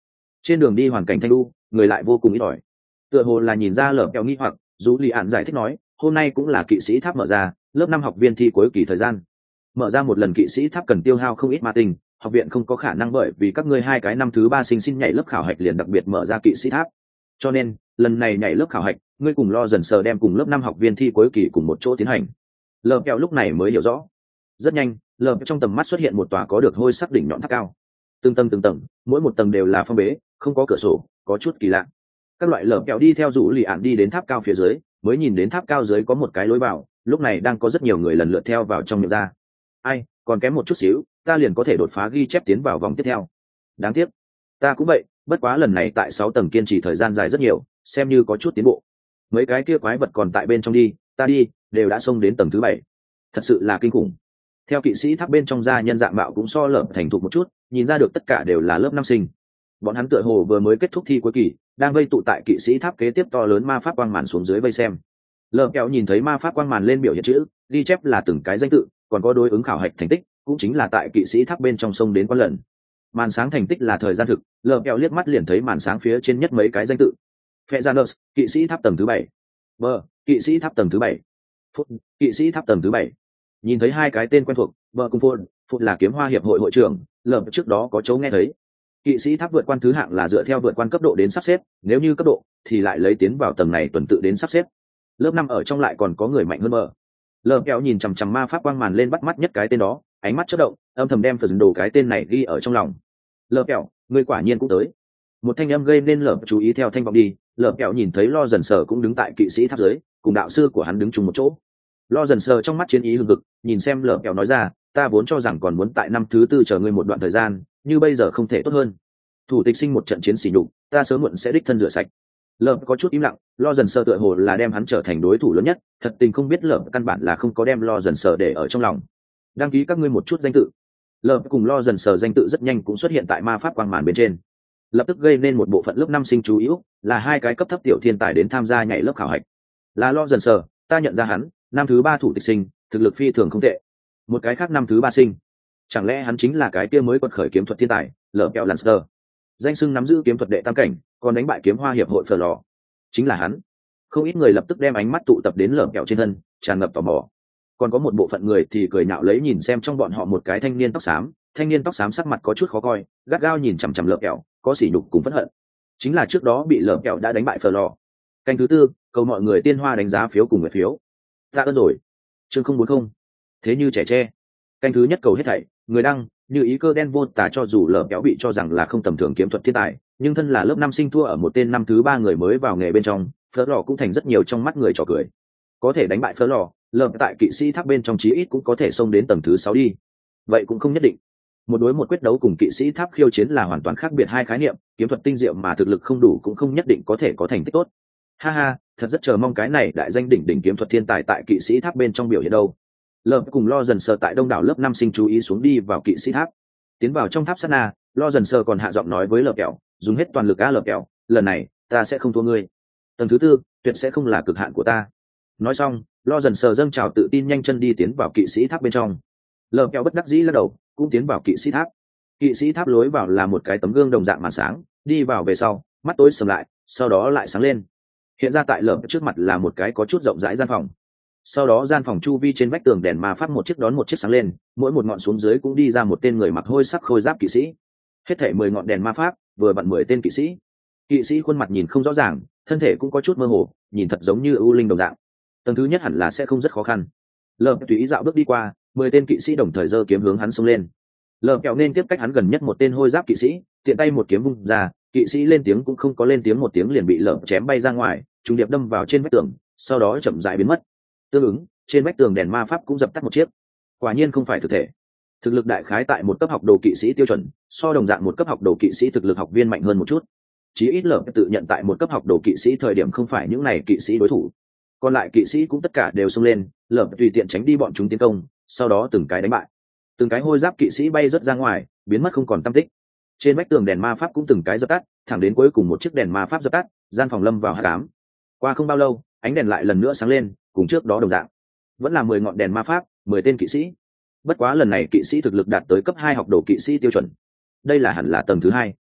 Trên đường đi hoàn cảnh thanh lu, người lại vô cùng ít ỏi. Tựa hồ là nhìn ra lở kẹo nghi hoặc, dù lì ạn giải thích nói, hôm nay cũng là kỵ sĩ tháp mở ra, lớp 5 học viên thi cuối kỳ thời gian. Mở ra một lần kỵ sĩ tháp cần tiêu hao không ít ma tinh, học viện không có khả năng bởi vì các ngươi hai cái năm thứ 3 sinh xin nhảy lớp khảo hạch liền đặc biệt mở ra kỵ sĩ tháp. Cho nên, lần này nhảy lớp khảo hạch, ngươi cùng lo dần sờ đem cùng lớp 5 học viên thi cuối kỳ cùng một chỗ tiến hành. Lở kẹo lúc này mới hiểu rõ. Rất nhanh, lở trong tầm mắt xuất hiện một tòa có được hôi sắc đỉnh nhọn tháp cao. Từng tầng, mỗi một tầng đều là phong bế, không có cửa sổ, có chút kỳ lạ. Các loại lở kẹo đi theo rủ lì ạn đi đến tháp cao phía dưới, mới nhìn đến tháp cao dưới có một cái lối vào, lúc này đang có rất nhiều người lần lượt theo vào trong miệng ra. Ai, còn kém một chút xíu, ta liền có thể đột phá ghi chép tiến vào vòng tiếp theo. Đáng tiếc, ta cũng vậy, bất quá lần này tại 6 tầng kiên trì thời gian dài rất nhiều, xem như có chút tiến bộ. Mấy cái kia quái vật còn tại bên trong đi, ta đi, đều đã xông đến tầng thứ 7. Thật sự là kinh khủng. Theo kỵ sĩ tháp bên trong ra nhân dạng mạo cũng so lở thành thục một chút, nhìn ra được tất cả đều là lớp 5 sinh. Bọn hắn tựa hồ vừa mới kết thúc thi cuối kỳ, đang vây tụ tại kỵ sĩ tháp kế tiếp to lớn ma pháp quang màn xuống dưới vây xem. Lở kẹo nhìn thấy ma pháp quang màn lên biểu hiện chữ, ghi chép là từng cái danh tự, còn có đối ứng khảo hạch thành tích, cũng chính là tại kỵ sĩ tháp bên trong sông đến quan lần. Màn sáng thành tích là thời gian thực, lở kẹo liếc mắt liền thấy màn sáng phía trên nhất mấy cái danh tự. Fejanus, kỵ sĩ tháp tầng thứ 7. Bờ, kỵ sĩ tháp tầng thứ 7. Phút, kỵ sĩ tháp tầng thứ 7. Nhìn thấy hai cái tên quen thuộc, Bờ cùng Phút là kiếm hoa hiệp hội hội trưởng, lở trước đó có chỗ nghe thấy. Kỵ sĩ tháp vượt quan thứ hạng là dựa theo vượt quan cấp độ đến sắp xếp, nếu như cấp độ thì lại lấy tiến vào tầng này tuần tự đến sắp xếp. Lớp 5 ở trong lại còn có người mạnh hơn Bờ. Lở kẹo nhìn chằm chằm ma pháp quang màn lên bắt mắt nhất cái tên đó, ánh mắt chớp động, âm thầm đem phần đồ cái tên này ghi ở trong lòng. Lở kẹo, người quả nhiên cũng tới. Một thanh âm gây nên lở chú ý theo thanh vọng đi, lở kẹo nhìn thấy lo dần sờ cũng đứng tại kỵ sĩ tháp dưới, cùng đạo sư của hắn đứng chung một chỗ. Lo dần sờ trong mắt chiến ý hừng hực, nhìn xem lở kẹo nói ra, ta vốn cho rằng còn muốn tại năm thứ 4 chờ ngươi một đoạn thời gian, như bây giờ không thể tốt hơn. Thủ tịch sinh một trận chiến sỉ nhục, ta sớm muộn sẽ đích thân rửa sạch. Lở có chút im lặng, lo dần sờ tựa hồ là đem hắn trở thành đối thủ lớn nhất, thật tình không biết lở căn bản là không có đem lo dần sờ để ở trong lòng. Đăng ký các ngươi một chút danh tự. Lở cùng lo dần sờ danh tự rất nhanh cũng xuất hiện tại ma pháp quang màn bên trên, lập tức gây nên một bộ phận lớp 5 sinh chú ý, là hai cái cấp thấp tiểu thiên tài đến tham gia nhảy lớp khảo hạch. Là lo dần sờ, ta nhận ra hắn, năm thứ 3 thủ tịch sinh, thực lực phi thường không tệ. Một cái khác năm thứ 3 sinh, chẳng lẽ hắn chính là cái kia mới quật khởi kiếm thuật thiên tài, lở kẹo Lancer. Danh xưng nắm giữ kiếm thuật đệ tam cảnh, còn đánh bại kiếm hoa hiệp hội phở lò. Chính là hắn. Không ít người lập tức đem ánh mắt tụ tập đến lở kẹo trên thân, tràn ngập tò mò. Còn có một bộ phận người thì cười nhạo lấy nhìn xem trong bọn họ một cái thanh niên tóc xám, thanh niên tóc xám sắc mặt có chút khó coi, gắt gao nhìn chằm chằm lở kẹo, có sỉ nhục cùng phẫn hận. Chính là trước đó bị lở kẹo đã đánh bại phở lò. Canh thứ 4, cầu mọi người tiên hoa đánh giá phiếu cùng nguyện phiếu. Tạ ơn rồi. Chương 040. Thế như trẻ tre. Canh thứ nhất cầu hết thảy, người đăng, như ý cơ đen vô tả cho dù lở kẹo bị cho rằng là không tầm thường kiếm thuật thiên tài, nhưng thân là lớp 5 sinh thua ở một tên năm thứ 3 người mới vào nghề bên trong, phở lò cũng thành rất nhiều trong mắt người trò cười. Có thể đánh bại phở lò, lở tại kỵ sĩ tháp bên trong chí ít cũng có thể xông đến tầng thứ 6 đi. Vậy cũng không nhất định. Một đối một quyết đấu cùng kỵ sĩ tháp khiêu chiến là hoàn toàn khác biệt hai khái niệm, kiếm thuật tinh diệu mà thực lực không đủ cũng không nhất định có thể có thành tích tốt. Ha ha, thật rất chờ mong cái này đại danh đỉnh đỉnh kiếm thuật thiên tài tại kỵ sĩ tháp bên trong biểu hiện đâu. Lở cùng lo dần sờ tại đông đảo lớp 5 sinh chú ý xuống đi vào kỵ sĩ tháp. Tiến vào trong tháp sát na, lo dần sờ còn hạ giọng nói với lở kẹo, dùng hết toàn lực á lở kẹo, lần này ta sẽ không thua ngươi. Tầng thứ 4 tuyệt sẽ không là cực hạn của ta. Nói xong, lo dần sờ dâng trào tự tin nhanh chân đi tiến vào kỵ sĩ tháp bên trong. Lở kẹo bất đắc dĩ lắc đầu, cũng tiến vào kỵ sĩ tháp. Kỵ sĩ tháp lối vào là một cái tấm gương đồng dạng màn sáng, đi vào về sau, mắt tối sầm lại, sau đó lại sáng lên. Hiện ra tại lở trước mặt là một cái có chút rộng rãi gian phòng. Sau đó gian phòng chu vi trên vách tường đèn ma pháp một chiếc đón một chiếc sáng lên, mỗi một ngọn xuống dưới cũng đi ra một tên người mặc hôi sắc khôi giáp kỵ sĩ. Hết thảy 10 ngọn đèn ma pháp, vừa vặn 10 tên kỵ sĩ. Kỵ sĩ khuôn mặt nhìn không rõ ràng, thân thể cũng có chút mơ hồ, nhìn thật giống như ưu linh đồng dạng. Tầng thứ nhất hẳn là sẽ không rất khó khăn. Lở tùy ý dạo bước đi qua, 10 tên kỵ sĩ đồng thời giơ kiếm hướng hắn xông lên. Lở kẹo nên tiếp cách hắn gần nhất một tên hôi giáp kỵ sĩ, tiện tay một kiếm vung ra, kỵ sĩ lên tiếng cũng không có lên tiếng một tiếng liền bị lở chém bay ra ngoài, trùng điệp đâm vào trên vách tường, sau đó chậm rãi biến mất. Tương ứng, trên vách tường đèn ma pháp cũng dập tắt một chiếc. Quả nhiên không phải thực thể. Thực lực đại khái tại một cấp học đồ kỵ sĩ tiêu chuẩn, so đồng dạng một cấp học đồ kỵ sĩ thực lực học viên mạnh hơn một chút. Chí ít lở tự nhận tại một cấp học đồ kỵ sĩ thời điểm không phải những này kỵ sĩ đối thủ. Còn lại kỵ sĩ cũng tất cả đều xông lên, lở tùy tiện tránh đi bọn chúng tiến công, sau đó từng cái đánh bại. Từng cái hôi giáp kỵ sĩ bay rớt ra ngoài, biến mất không còn tăm tích. Trên vách tường đèn ma pháp cũng từng cái dập tắt, thẳng đến cuối cùng một chiếc đèn ma pháp dập tắt, gian phòng lâm vào hắc ám. Qua không bao lâu, ánh đèn lại lần nữa sáng lên, cùng trước đó đồng dạng. Vẫn là 10 ngọn đèn ma pháp, 10 tên kỵ sĩ. Bất quá lần này kỵ sĩ thực lực đạt tới cấp 2 học đồ kỵ sĩ tiêu chuẩn. Đây là hẳn là tầng thứ 2.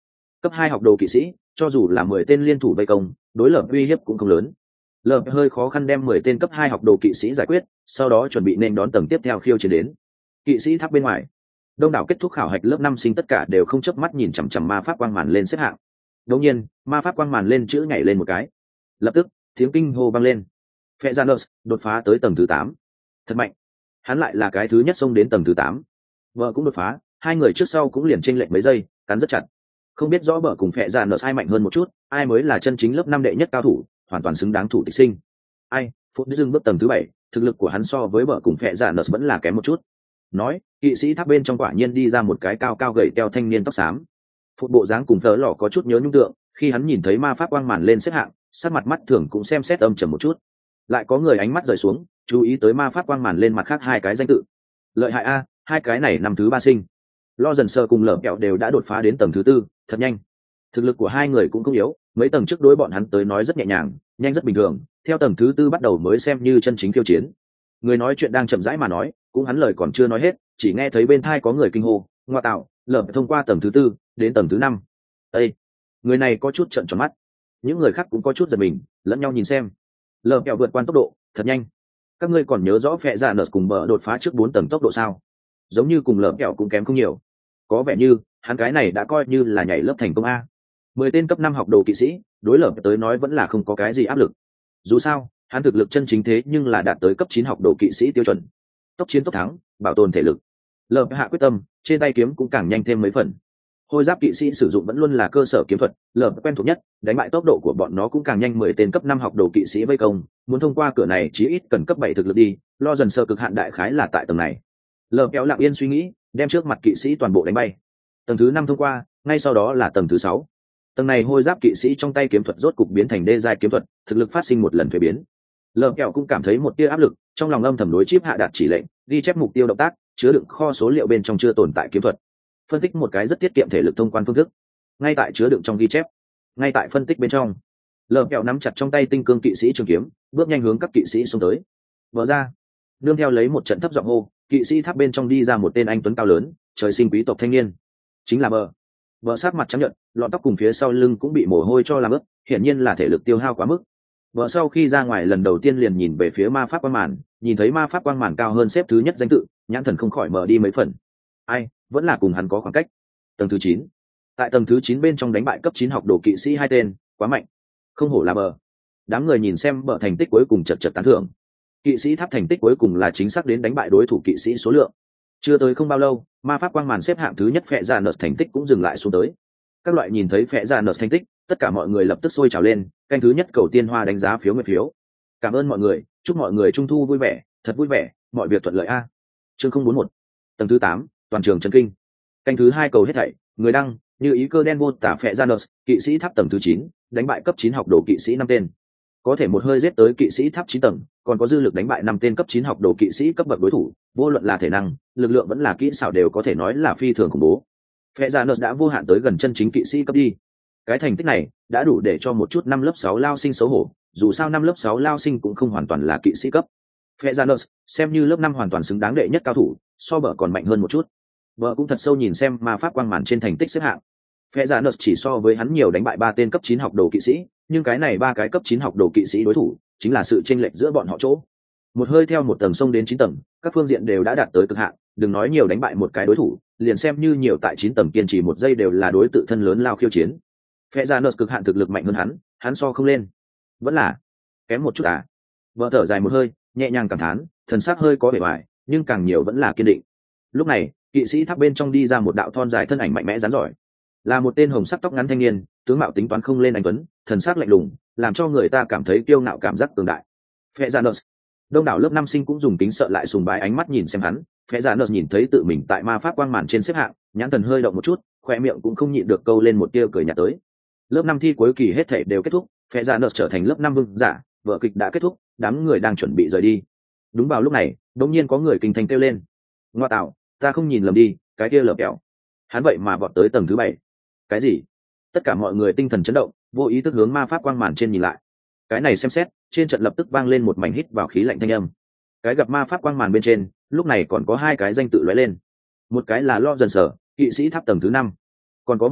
Cấp 2 học đồ kỵ sĩ, cho dù là 10 tên liên thủ vây công, đối lập uy hiếp cũng không lớn. Lợp hơi khó khăn đem 10 tên cấp 2 học đồ kỵ sĩ giải quyết, sau đó chuẩn bị nên đón tầng tiếp theo khiêu chiến đến. Kỵ sĩ tháp bên ngoài, đông đảo kết thúc khảo hạch lớp 5 sinh tất cả đều không chớp mắt nhìn chằm chằm ma pháp quang màn lên xếp hạng. Đột nhiên, ma pháp quang màn lên chữ nhảy lên một cái. Lập tức, tiếng kinh hô vang lên. Fezanus đột phá tới tầng thứ 8. Thật mạnh. Hắn lại là cái thứ nhất xông đến tầng thứ 8. Vợ cũng đột phá, hai người trước sau cũng liền chênh lệch mấy giây, cắn rất chặt. Không biết rõ bờ cùng Fezanus ai mạnh hơn một chút, ai mới là chân chính lớp 5 đệ nhất cao thủ, hoàn toàn xứng đáng thủ tịch sinh. Ai, Phút dưng bước tầng thứ 7, thực lực của hắn so với bờ cùng Fezanus vẫn là kém một chút. Nói, kỵ sĩ tháp bên trong quả nhiên đi ra một cái cao cao gầy teo thanh niên tóc xám. Phút bộ dáng cùng Phở Lọ có chút nhớ nhung tượng, khi hắn nhìn thấy ma pháp quang màn lên xếp hạng, sắc mặt mắt thường cũng xem xét âm trầm một chút. Lại có người ánh mắt rời xuống, chú ý tới ma pháp quang màn lên mặt khác hai cái danh tự. Lợi hại a, hai cái này năm thứ 3 sinh. Lo dần sơ cùng Lở Kẹo đều đã đột phá đến tầng thứ 4, thật nhanh. Thực lực của hai người cũng không yếu, mấy tầng trước đối bọn hắn tới nói rất nhẹ nhàng, nhanh rất bình thường, theo tầng thứ 4 bắt đầu mới xem như chân chính khiêu chiến. Người nói chuyện đang chậm rãi mà nói, cũng hắn lời còn chưa nói hết, chỉ nghe thấy bên tai có người kinh hô, "Ngoa tạo, Lở thông qua tầng thứ 4 đến tầng thứ 5." Ê, người này có chút trợn tròn mắt. Những người khác cũng có chút giật mình, lẫn nhau nhìn xem. Lở Kẹo vượt qua tốc độ, thật nhanh. Các ngươi còn nhớ rõ Phệ Dạ Nợ cùng bờ đột phá trước 4 tầng tốc độ sao? Giống như cùng Lở Kẹo cũng kém không nhiều. Có vẻ như hắn cái này đã coi như là nhảy lớp thành công a. 10 tên cấp 5 học đồ kỵ sĩ, đối Lở tới nói vẫn là không có cái gì áp lực. Dù sao, hắn thực lực chân chính thế nhưng là đạt tới cấp 9 học đồ kỵ sĩ tiêu chuẩn. Tốc chiến tốc thắng, bảo tồn thể lực. Lở hạ quyết tâm, trên tay kiếm cũng càng nhanh thêm mấy phần. Hôi giáp kỵ sĩ sử dụng vẫn luôn là cơ sở kiếm thuật, Lở quen thuộc nhất, đánh bại tốc độ của bọn nó cũng càng nhanh. 10 tên cấp 5 học đồ kỵ sĩ vây công, muốn thông qua cửa này chí ít cần cấp 7 thực lực đi, lo dần sơ cực hạn đại khái là tại tầng này. Lở kéo lặng yên suy nghĩ, đem trước mặt kỵ sĩ toàn bộ đánh bay. Tầng thứ 5 thông qua, ngay sau đó là tầng thứ 6. Tầng này hôi giáp kỵ sĩ trong tay kiếm thuật rốt cục biến thành đê giai kiếm thuật, thực lực phát sinh một lần thuế biến. Lở kẹo cũng cảm thấy một tia áp lực, trong lòng âm thầm đối chip hạ đạt chỉ lệnh, ghi chép mục tiêu động tác, chứa đựng kho số liệu bên trong chưa tồn tại kiếm thuật. Phân tích một cái rất tiết kiệm thể lực thông quan phương thức. Ngay tại chứa đựng trong ghi chép, ngay tại phân tích bên trong, Lở kẹo nắm chặt trong tay tinh cương kỵ sĩ trường kiếm, bước nhanh hướng các kỵ sĩ xông tới. Vỡ ra, nương theo lấy một trận thấp giọng hô, kỵ sĩ tháp bên trong đi ra một tên anh tuấn cao lớn, trời sinh quý tộc thanh niên, chính là bờ sát mặt trắng nhợt, lọn tóc cùng phía sau lưng cũng bị mồ hôi cho làm ướt, hiển nhiên là thể lực tiêu hao quá mức. Bờ sau khi ra ngoài lần đầu tiên liền nhìn về phía ma pháp quang màn, nhìn thấy ma pháp quang màn cao hơn xếp thứ nhất danh tự, nhãn thần không khỏi mở đi mấy phần. Ai, vẫn là cùng hắn có khoảng cách. Tầng thứ 9. Tại tầng thứ 9 bên trong đánh bại cấp 9 học đồ kỵ sĩ hai tên, quá mạnh. Không hổ là bờ. Đám người nhìn xem bờ thành tích cuối cùng chật chật tán thưởng. Kỵ sĩ tháp thành tích cuối cùng là chính xác đến đánh bại đối thủ kỵ sĩ số lượng. Chưa tới không bao lâu, ma pháp quang màn xếp hạng thứ nhất Phệ Dạ Nợ thành tích cũng dừng lại xuống tới. Các loại nhìn thấy Phệ Dạ Nợ thành tích, tất cả mọi người lập tức sôi trào lên, canh thứ nhất cầu tiên hoa đánh giá phiếu nguyện phiếu. Cảm ơn mọi người, chúc mọi người trung thu vui vẻ, thật vui vẻ, mọi việc thuận lợi a. Chương 041. Tầng thứ 8, toàn trường chấn kinh. Canh thứ hai cầu hết thảy, người đăng, như ý cơ đen vô tả Phệ Dạ Nợ, kỵ sĩ tháp tầng thứ 9, đánh bại cấp 9 học đồ kỵ sĩ 5 tên. Có thể một hơi giết tới kỵ sĩ tháp 9 tầng, còn có dư lực đánh bại 5 tên cấp 9 học đồ kỵ sĩ cấp bậc đối thủ, vô luận là thể năng, lực lượng vẫn là kỹ xảo đều có thể nói là phi thường khủng bố. Phệ Dạ Nợ đã vô hạn tới gần chân chính kỵ sĩ cấp đi. Cái thành tích này đã đủ để cho một chút năm lớp 6 lao sinh xấu hổ, dù sao năm lớp 6 lao sinh cũng không hoàn toàn là kỵ sĩ cấp. Phệ Dạ Nợ xem như lớp 5 hoàn toàn xứng đáng đệ nhất cao thủ, so bờ còn mạnh hơn một chút. Bờ cũng thật sâu nhìn xem ma pháp quang màn trên thành tích xếp hạng. Phệ Dạ Nợ chỉ so với hắn nhiều đánh bại 3 tên cấp 9 học đồ kỵ sĩ, nhưng cái này 3 cái cấp 9 học đồ kỵ sĩ đối thủ, chính là sự chênh lệch giữa bọn họ chỗ. Một hơi theo một tầng sông đến 9 tầng, các phương diện đều đã đạt tới cực hạn, đừng nói nhiều đánh bại một cái đối thủ, liền xem như nhiều tại 9 tầng kiên trì một giây đều là đối tự thân lớn lao khiêu chiến. Phệ Dạ Nợ cực hạn thực lực mạnh hơn hắn so không lên. Vẫn là kém một chút à. Vợ thở dài một hơi, nhẹ nhàng cảm thán, thần sắc hơi có vẻ bại, nhưng càng nhiều vẫn là kiên định. Lúc này, kỵ sĩ tháp bên trong đi ra một đạo thon dài thân ảnh mạnh mẽ rắn giỏi. Là một tên hồng sắc tóc ngắn thanh niên, tướng mạo tính toán không lên anh tuấn, thần sắc lạnh lùng, làm cho người ta cảm thấy kiêu ngạo cảm giác cường đại. Phệ Dạ Nợ. Đông đảo lớp năm sinh cũng dùng kính sợ lại sùng bái ánh mắt nhìn xem hắn. Phệ Dạ Nợ nhìn thấy tự mình tại ma pháp quang màn trên xếp hạng, nhãn thần hơi động một chút, khoe miệng cũng không nhịn được câu lên một tia cười nhạt tới. Lớp 5 thi cuối kỳ hết thảy đều kết thúc, Phệ Dạ Nợ trở thành lớp 5 vương giả, vở kịch đã kết thúc, đám người đang chuẩn bị rời đi. Đúng vào lúc này, đột nhiên có người kinh thành kêu lên: "Ngoa tạo, ta không nhìn lầm đi, cái kia Lở Kẹo, hắn vậy mà vọt tới tầng thứ 7." Cái gì? Tất cả mọi người tinh thần chấn động, vô ý thức hướng ma pháp quang màn trên nhìn lại. Cái này xem xét, trên trận lập tức vang lên một mảnh hít vào khí lạnh thanh âm. Cái gặp ma pháp quang màn bên trên, lúc này còn có hai cái danh tự lóe lên. Một cái là Lo dần sở, kỵ sĩ tháp tầng thứ 5. Còn có một cái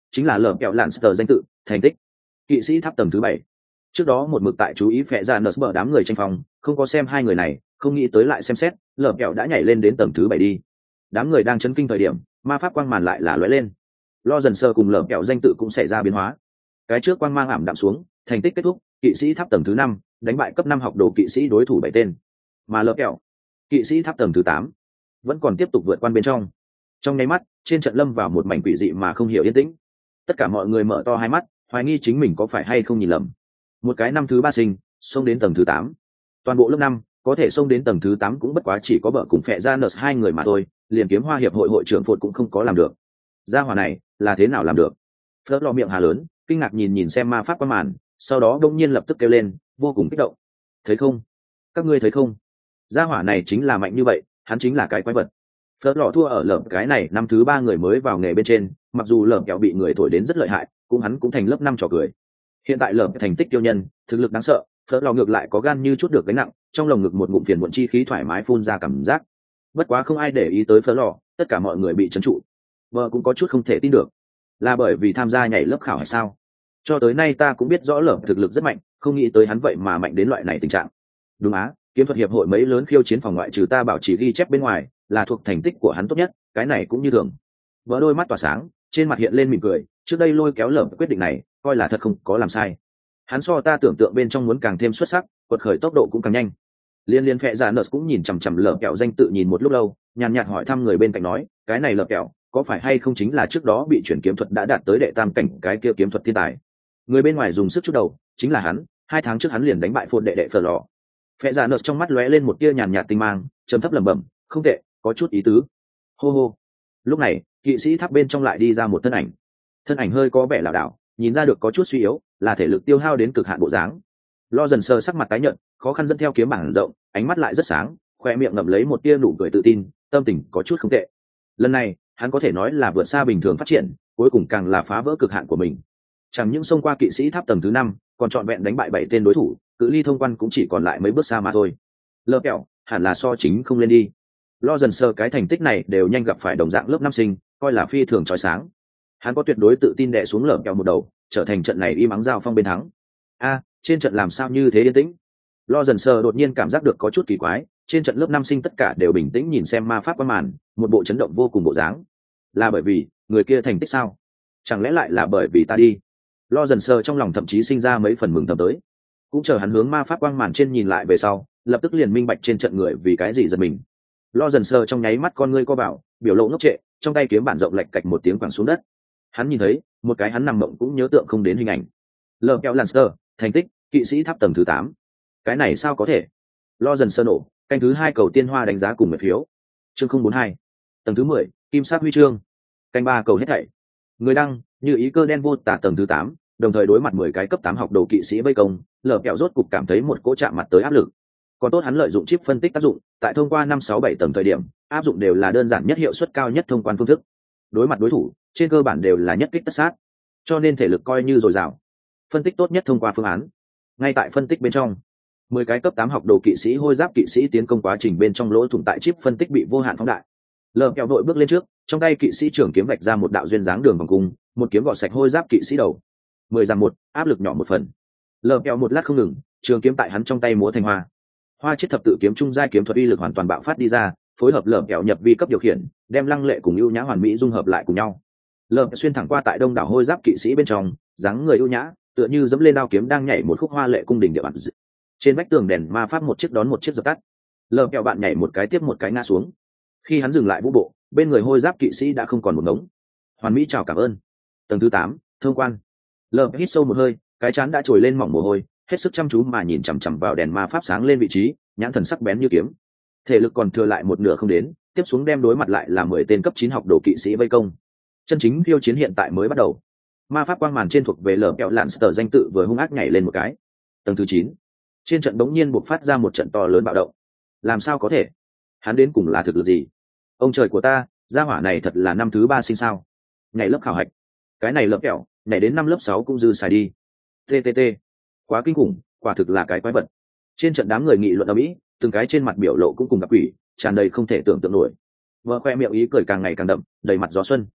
chính là lở kẹo lạn sờ danh tự thành tích kỵ sĩ tháp tầng thứ 7. Trước đó một mực tại chú ý phệ ra nợ bờ đám người tranh phòng không có xem hai người này, không nghĩ tới lại xem xét lở kẹo đã nhảy lên đến tầng thứ 7 đi. Đám người đang chấn kinh thời điểm ma pháp quang màn lại là lóe lên, lo dần sơ cùng lở kẹo danh tự cũng xảy ra biến hóa. Cái trước quang mang ảm đạm xuống, thành tích kết thúc, kỵ sĩ tháp tầng thứ 5, đánh bại cấp 5 học đồ kỵ sĩ đối thủ 7 tên. Mà lở kẹo, kỵ sĩ tháp tầng thứ 8, vẫn còn tiếp tục vượt qua bên trong. Trong nháy mắt, trên trận lâm vào một mảnh quỷ dị mà không hiểu yên tĩnh. Tất cả mọi người mở to hai mắt, hoài nghi chính mình có phải hay không nhìn lầm. Một cái năm thứ 3 sinh, xông đến tầng thứ 8. Toàn bộ lớp 5, có thể xông đến tầng thứ 8 cũng bất quá chỉ có vợ cùng phệ ra nợ hai người mà thôi, liền kiếm hoa hiệp hội hội trưởng Phột cũng không có làm được. Gia hỏa này, là thế nào làm được? Phớt lò miệng hà lớn, kinh ngạc nhìn xem ma pháp qua màn, sau đó đông nhiên lập tức kêu lên, vô cùng kích động. Thấy không? Các ngươi thấy không? Gia hỏa này chính là mạnh như vậy, hắn chính là cái quái vật. Phớt lò thua ở lợm cái này năm thứ 3 người mới vào nghề bên trên, mặc dù lợm kẹo bị người thổi đến rất lợi hại, cũng hắn cũng thành lớp 5 trò cười. Hiện tại lợm thành tích tiêu nhân, thực lực đáng sợ, phớt lò ngược lại có gan như chút được gánh nặng, trong lồng ngực một ngụm phiền muộn chi khí thoải mái phun ra cảm giác. Bất quá không ai để ý tới phớt lò, tất cả mọi người bị trấn trụ. Vợ cũng có chút không thể tin được, là bởi vì tham gia nhảy lớp khảo hay sao? Cho tới nay ta cũng biết rõ lợm thực lực rất mạnh, không nghĩ tới hắn vậy mà mạnh đến loại này tình trạng. Đúng á, kiếm thuật hiệp hội mấy lớn khiêu chiến phòng ngoại trừ ta bảo trì ghi chép bên ngoài, là thuộc thành tích của hắn tốt nhất, cái này cũng như thường. Vợ đôi mắt tỏa sáng, trên mặt hiện lên mỉm cười, trước đây lôi kéo lợm quyết định này, coi là thật không có làm sai. Hắn so ta tưởng tượng bên trong muốn càng thêm xuất sắc, quật khởi tốc độ cũng càng nhanh. Liên phệ giả nợ cũng nhìn chằm chằm lợm kẹo danh tự nhìn một lúc lâu, nhàn nhạt hỏi thăm người bên cạnh nói, cái này lợm kẹo có phải hay không chính là trước đó bị chuyển kiếm thuật đã đạt tới đệ tam cảnh cái kia kiếm thuật thiên tài? Người bên ngoài dùng sức chút đầu, chính là hắn, 2 tháng trước hắn liền đánh bại Phột đệ phở lò. Phệ giả nợ trong mắt lóe lên một tia nhàn nhạt tinh mang, trầm thấp lẩm bẩm, không tệ, có chút ý tứ. Hô hô. Lúc này, kỵ sĩ tháp bên trong lại đi ra một thân ảnh hơi có vẻ lảo đảo, nhìn ra được có chút suy yếu, là thể lực tiêu hao đến cực hạn bộ dáng. Lo dần sờ sắc mặt tái nhợt, khó khăn dẫn theo kiếm bảng rộng, ánh mắt lại rất sáng, khoe miệng ngậm lấy một tia nụ cười tự tin, tâm tình có chút không tệ. Lần này, hắn có thể nói là vượt xa bình thường phát triển, cuối cùng càng là phá vỡ cực hạn của mình. Chẳng những xông qua kỵ sĩ tháp tầng thứ 5, còn trọn vẹn đánh bại 7 tên đối thủ, cự ly thông quan cũng chỉ còn lại mấy bước xa mà thôi. Lơ kẹo, hẳn là so chính không lên đi. Lo dần sờ cái thành tích này đều nhanh gặp phải đồng dạng lớp 5 sinh, coi là phi thường chói sáng. Hắn có tuyệt đối tự tin đè xuống lở kẹo một đầu, trở thành trận này im ắng giao phong bên thắng. Trên trận làm sao như thế yên tĩnh? Lo dần sờ đột nhiên cảm giác được có chút kỳ quái, trên trận lớp 5 sinh tất cả đều bình tĩnh nhìn xem ma pháp qua màn, một bộ chấn động vô cùng bộ dáng. Là bởi vì người kia thành tích sao? Chẳng lẽ lại là bởi vì ta đi? Lo dần sờ trong lòng thậm chí sinh ra mấy phần mừng thầm tới. Cũng chờ hắn hướng ma pháp quang màn trên nhìn lại về sau, lập tức liền minh bạch trên trận người vì cái gì giật mình. Lo dần sờ trong nháy mắt con ngươi co vào, biểu lộ ngốc trệ, trong tay kiếm bản rộng lệch cạch một tiếng quẳng xuống đất. Hắn nhìn thấy một cái hắn nằm mộng cũng nhớ tượng không đến hình ảnh. Lờ kẹo Lancer, thành tích kỵ sĩ tháp tầng thứ 8. Cái này sao có thể? Lo dần sơ nổ, canh thứ 2 cầu tiên hoa đánh giá cùng một phiếu. Chương 042. Tầng thứ 10, kim sắc huy chương. Canh 3 cầu hết thảy. Người đăng, như ý cơ đen vô tả tầng thứ 8, đồng thời đối mặt 10 cái cấp 8 học đồ kỵ sĩ vây công, lờ kẹo rốt cục cảm thấy một cỗ chạm mặt tới áp lực. Còn tốt hắn lợi dụng chip phân tích tác dụng, tại thông qua 5 6 7 tầng thời điểm, áp dụng đều là đơn giản nhất hiệu suất cao nhất thông quan phương thức. Đối mặt đối thủ, trên cơ bản đều là nhất kích tất sát, cho nên thể lực coi như dồi dào. Phân tích tốt nhất thông qua phương án. Ngay tại phân tích bên trong, 10 cái cấp 8 học đồ kỵ sĩ hôi giáp kỵ sĩ tiến công quá trình bên trong lỗ thủng tại chip phân tích bị vô hạn phóng đại. Lờ kẹo đội bước lên trước, trong tay kỵ sĩ trưởng kiếm vạch ra một đạo duyên dáng đường vòng cung, một kiếm gọt sạch hôi giáp kỵ sĩ đầu. 10 giảm 1, áp lực nhỏ một phần. Lờ kẹo một lát không ngừng, trường kiếm tại hắn trong tay múa thành hoa. Hoa chiết thập tự kiếm trung giai kiếm thuật uy lực hoàn toàn bạo phát đi ra, phối hợp lờ kẹo nhập vi cấp điều khiển, đem lăng lệ cùng ưu nhã hoàn mỹ dung hợp lại cùng nhau. Lờ xuyên thẳng qua tại đông đảo hôi giáp kỵ sĩ bên trong, dáng người ưu nhã, tựa như dẫm lên đao kiếm đang nhảy một khúc hoa lệ cung đình địa bản. Trên vách tường đèn ma pháp một chiếc đón một chiếc dập tắt. Lờ kẹo bạn nhảy một cái tiếp một cái ngã xuống. Khi hắn dừng lại vũ bộ, bên người hôi giáp kỵ sĩ đã không còn một ngống. Hoàn mỹ chào cảm ơn. Tầng thứ 8, thông quan. Lờ hít sâu một hơi, cái trán đã trồi lên mỏng mồ hôi, hết sức chăm chú mà nhìn chằm chằm vào đèn ma pháp sáng lên vị trí, nhãn thần sắc bén như kiếm. Thể lực còn thừa lại một nửa không đến, tiếp xuống đem đối mặt lại là 10 tên cấp 9 học đồ kỵ sĩ vây công. Chân chính khiêu chiến hiện tại mới bắt đầu. Ma pháp quang màn trên thuộc về lở kẹo lạn sở danh tự vừa hung ác nhảy lên một cái. Tầng thứ 9. Trên trận đống nhiên buộc phát ra một trận to lớn bạo động. Làm sao có thể? Hắn đến cùng là thực lực gì? Ông trời của ta, gia hỏa này thật là năm thứ 3 sinh sao? Ngày lớp khảo hạch. Cái này lở kẹo, nhảy đến năm lớp 6 cũng dư xài đi. TTT. Quá kinh khủng, quả thực là cái quái vật. Trên trận đám người nghị luận ầm ĩ, từng cái trên mặt biểu lộ cũng cùng gặp quỷ, tràn đầy không thể tưởng tượng nổi. Vợ khoe miệng ý cười càng ngày càng đậm, đầy mặt gió xuân.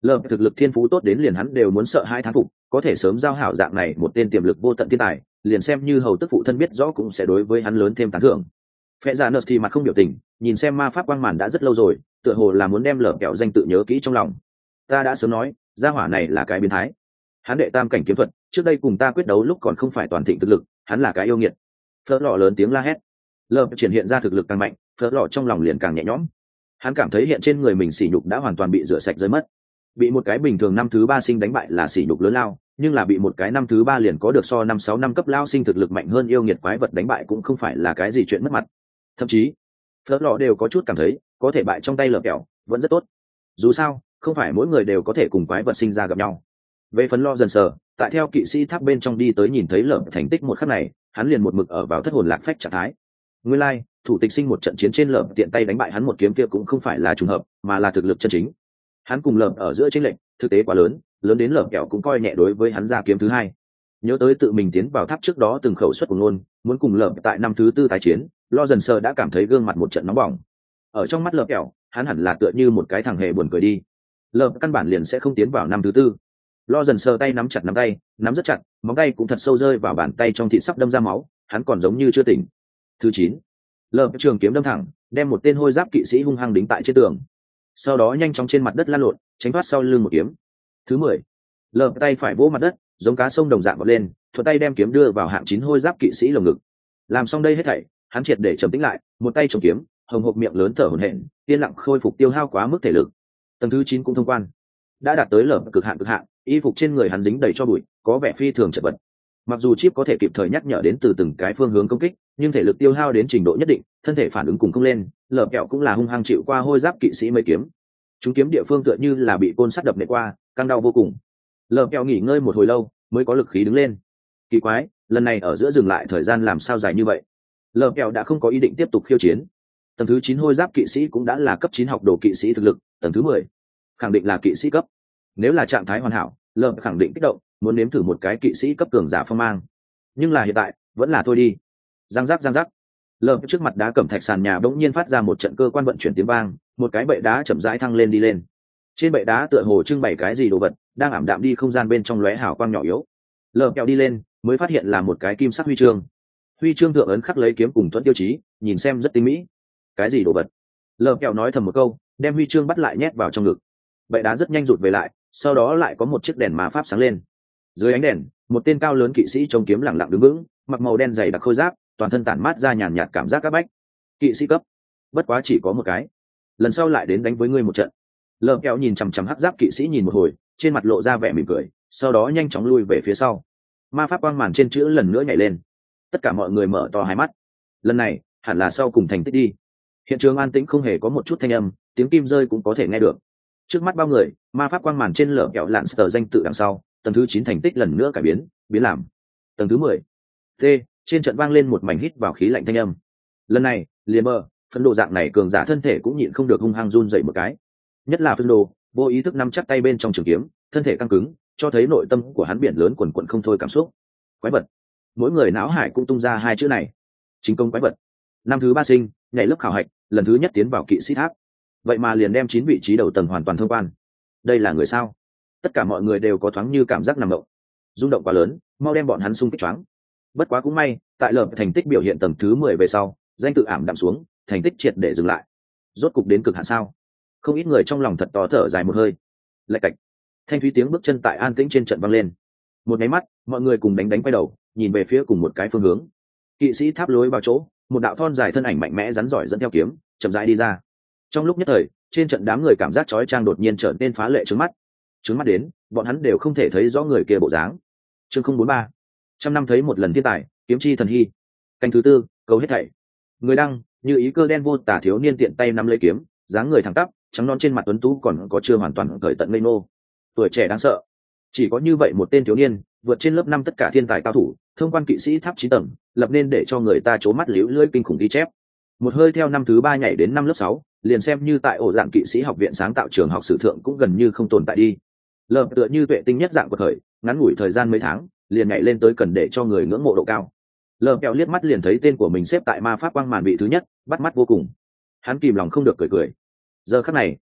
Lợp thực lực thiên phú tốt đến liền hắn đều muốn sợ hai thán phục, có thể sớm giao hảo dạng này một tên tiềm lực vô tận thiên tài, liền xem như hầu tức phụ thân biết rõ cũng sẽ đối với hắn lớn thêm tán thưởng. Phệ Dạ Nợt thì mặt không biểu tình, nhìn xem ma pháp quang màn đã rất lâu rồi, tựa hồ là muốn đem lợp kẹo danh tự nhớ kỹ trong lòng. Ta đã sớm nói, gia hỏa này là cái biến thái. Hắn đệ tam cảnh kiếm thuật, trước đây cùng ta quyết đấu lúc còn không phải toàn thịnh thực lực, hắn là cái yêu nghiệt. Phớt lọ lớn tiếng la hét. Lợp triển hiện ra thực lực càng mạnh, phớt lọ trong lòng liền càng nhẹ nhõm. Hắn cảm thấy hiện trên người mình sỉ nhục đã hoàn toàn bị rửa sạch rơi mất. Bị một cái bình thường năm thứ ba sinh đánh bại là sỉ nhục lớn lao, nhưng là bị một cái năm thứ ba liền có được so 5-6 năm cấp lao sinh thực lực mạnh hơn yêu nghiệt quái vật đánh bại cũng không phải là cái gì chuyện mất mặt. Thậm chí phớt lọ đều có chút cảm thấy có thể bại trong tay lợp kẹo vẫn rất tốt, dù sao không phải mỗi người đều có thể cùng quái vật sinh ra gặp nhau. Về phần lo dần sờ tại theo kỵ sĩ tháp bên trong đi tới nhìn thấy lợp thành tích một khắc này, hắn liền một mực ở vào thất hồn lạc phách trạng thái. Nguyên lai thủ tịch sinh một trận chiến trên lợp tiện tay đánh bại hắn một kiếm kia cũng không phải là trùng hợp mà là thực lực chân chính. Hắn cùng lợp ở giữa chênh lệch thực tế quá lớn, lớn đến lợp kẹo cũng coi nhẹ đối với hắn ra kiếm thứ hai. Nhớ tới tự mình tiến vào tháp trước đó từng khẩu suất của ngôn muốn cùng lợp tại năm thứ tư tái chiến, lo dần sờ đã cảm thấy gương mặt một trận nóng bỏng. Ở trong mắt lợp kẹo hắn hẳn là tựa như một cái thằng hề buồn cười đi, lợp căn bản liền sẽ không tiến vào năm thứ tư. Lo dần sờ tay nắm chặt nắm tay, nắm rất chặt, móng tay cũng thật sâu rơi vào bàn tay trong thịt sắp đâm ra máu, hắn còn giống như chưa tỉnh. Thứ 9, lợp trường kiếm đâm thẳng, đem một tên hôi giáp kỵ sĩ hung hăng đính tại trên tường, sau đó nhanh chóng trên mặt đất lăn lộn, tránh thoát sau lưng một kiếm. Thứ 10, lợp tay phải vỗ mặt đất, giống cá sông đồng dạng vọt lên, thuận tay đem kiếm đưa vào hạng 9 hôi giáp kỵ sĩ lồng ngực. Làm xong đây hết thảy, hắn triệt để trầm tĩnh lại, một tay chống kiếm, hồng hộc miệng lớn thở hổn hển, yên lặng khôi phục tiêu hao quá mức thể lực. Tầng thứ 9 cũng thông quan, đã đạt tới lợp cực hạn, y phục trên người hắn dính đầy cho bụi, có vẻ phi thường chật vật. Mặc dù chip có thể kịp thời nhắc nhở đến từ từng cái phương hướng công kích, nhưng thể lực tiêu hao đến trình độ nhất định, thân thể phản ứng cùng không lên, lợp kẹo cũng là hung hăng chịu qua hôi giáp kỵ sĩ mấy kiếm. Chúng kiếm địa phương tựa như là bị côn sắt đập nện qua, căng đau vô cùng. Lợp kẹo nghỉ ngơi một hồi lâu mới có lực khí đứng lên. Kỳ quái, lần này ở giữa dừng lại thời gian làm sao dài như vậy? Lợp kẹo đã không có ý định tiếp tục khiêu chiến. Tầng thứ 9 hôi giáp kỵ sĩ cũng đã là cấp 9 học đồ kỵ sĩ thực lực, tầng thứ 10 khẳng định là kỵ sĩ cấp. Nếu là trạng thái hoàn hảo, lợp khẳng định kích động, muốn nếm thử một cái kỵ sĩ cấp cường giả phong mang. Nhưng là hiện tại, vẫn là thôi đi. Răng rắc. Lợp trước mặt đá cẩm thạch sàn nhà bỗng nhiên phát ra một trận cơ quan vận chuyển tiếng vang, một cái bệ đá chậm rãi thăng lên đi lên. Trên bệ đá tựa hồ trưng bày cái gì đồ vật, đang ảm đạm đi không gian bên trong lóe hào quang nhỏ yếu. Lợp kẹo đi lên, mới phát hiện là một cái kim sắc huy chương. Huy chương thượng ấn khắc lấy kiếm cùng thuẫn tiêu chí, nhìn xem rất tinh mỹ. Cái gì đồ vật? Lợp kẹo nói thầm một câu, đem huy chương bắt lại nhét vào trong ngực. Bệ đá rất nhanh rụt về lại, sau đó lại có một chiếc đèn ma pháp sáng lên. Dưới ánh đèn, một tên cao lớn kỵ sĩ chống kiếm lẳng lặng đứng vững, mặc màu đen dày đặc khôi giáp, toàn thân tản mát ra nhàn nhạt cảm giác các bách. Kỵ sĩ cấp, bất quá chỉ có một cái, lần sau lại đến đánh với ngươi một trận. Lợp kẹo nhìn chằm chằm hắc giáp kỵ sĩ nhìn một hồi, trên mặt lộ ra vẻ mỉm cười, sau đó nhanh chóng lui về phía sau. Ma pháp quang màn trên chữ lần nữa nhảy lên, tất cả mọi người mở to hai mắt. Lần này hẳn là sau cùng thành tích đi. Hiện trường an tĩnh không hề có một chút thanh âm, tiếng kim rơi cũng có thể nghe được. Trước mắt bao người, ma pháp quang màn trên lở kẹo lạn sờ danh tự đằng sau, tầng thứ 9 thành tích lần nữa cải biến làm tầng thứ 10. T, trên trận vang lên một mảnh hít vào khí lạnh thanh âm. Lần này, liền bờ, phân đồ dạng này cường giả thân thể cũng nhịn không được hung hăng run dậy một cái. Nhất là phân đồ, vô ý thức nắm chắc tay bên trong trường kiếm, thân thể căng cứng, cho thấy nội tâm của hắn biển lớn quần quần không thôi cảm xúc. Quái vật. Mỗi người não hải cũng tung ra hai chữ này. Chính công quái vật. Năm thứ 3 sinh, nhảy lớp khảo hạch, lần thứ nhất tiến vào kỵ sĩ tháp. Vậy mà liền đem 9 vị trí đầu tầng hoàn toàn thông quan. Đây là người sao? Tất cả mọi người đều có thoáng như cảm giác nằm động. Rung động quá lớn, mau đem bọn hắn xung kích choáng. Bất quá cũng may, tại lợp thành tích biểu hiện tầng thứ 10 về sau, danh tự ảm đạm xuống, thành tích triệt để dừng lại. Rốt cục đến cực hạn sao? Không ít người trong lòng thật to thở dài một hơi. Lạch cạch. Thanh thúy tiếng bước chân tại an tĩnh trên trận vang lên. Một cái mắt, mọi người cùng đánh quay đầu, nhìn về phía cùng một cái phương hướng. Kỵ sĩ tháp lối vào chỗ, một đạo thon dài thân ảnh mạnh mẽ rắn giỏi dẫn theo kiếm, chậm rãi đi ra. Trong lúc nhất thời, trên trận đám người cảm giác chói chang đột nhiên trở nên phá lệ trướng mắt đến, bọn hắn đều không thể thấy rõ người kia bộ dáng. Chương 043. Trăm năm thấy một lần thiên tài, kiếm chi thần hy. Canh thứ 4, cầu hết thảy. Người đăng, như ý cơ đen vô tả thiếu niên tiện tay nắm lấy kiếm, dáng người thẳng tắp, trắng non trên mặt tuấn tú còn có chưa hoàn toàn cởi tận ngây ngô. Tuổi trẻ đáng sợ. Chỉ có như vậy một tên thiếu niên, vượt trên lớp 5 tất cả thiên tài cao thủ, thông quan kỵ sĩ tháp 9 tầng, lập nên để cho người ta trố mắt liễu lưỡi kinh khủng ghi chép. Một hơi theo năm thứ 3 nhảy đến năm lớp 6, liền xem như tại ổ dạng kỵ sĩ học viện sáng tạo trường học sử thượng cũng gần như không tồn tại đi. Lợp tựa như tuệ tinh nhất dạng của thời, ngắn ngủi thời gian mấy tháng, liền nhảy lên tới cần để cho người ngưỡng mộ độ cao. Lợp kẹo liếc mắt liền thấy tên của mình xếp tại ma pháp quang màn vị thứ nhất, bắt mắt vô cùng. Hắn kìm lòng không được cười. Giờ khắc này,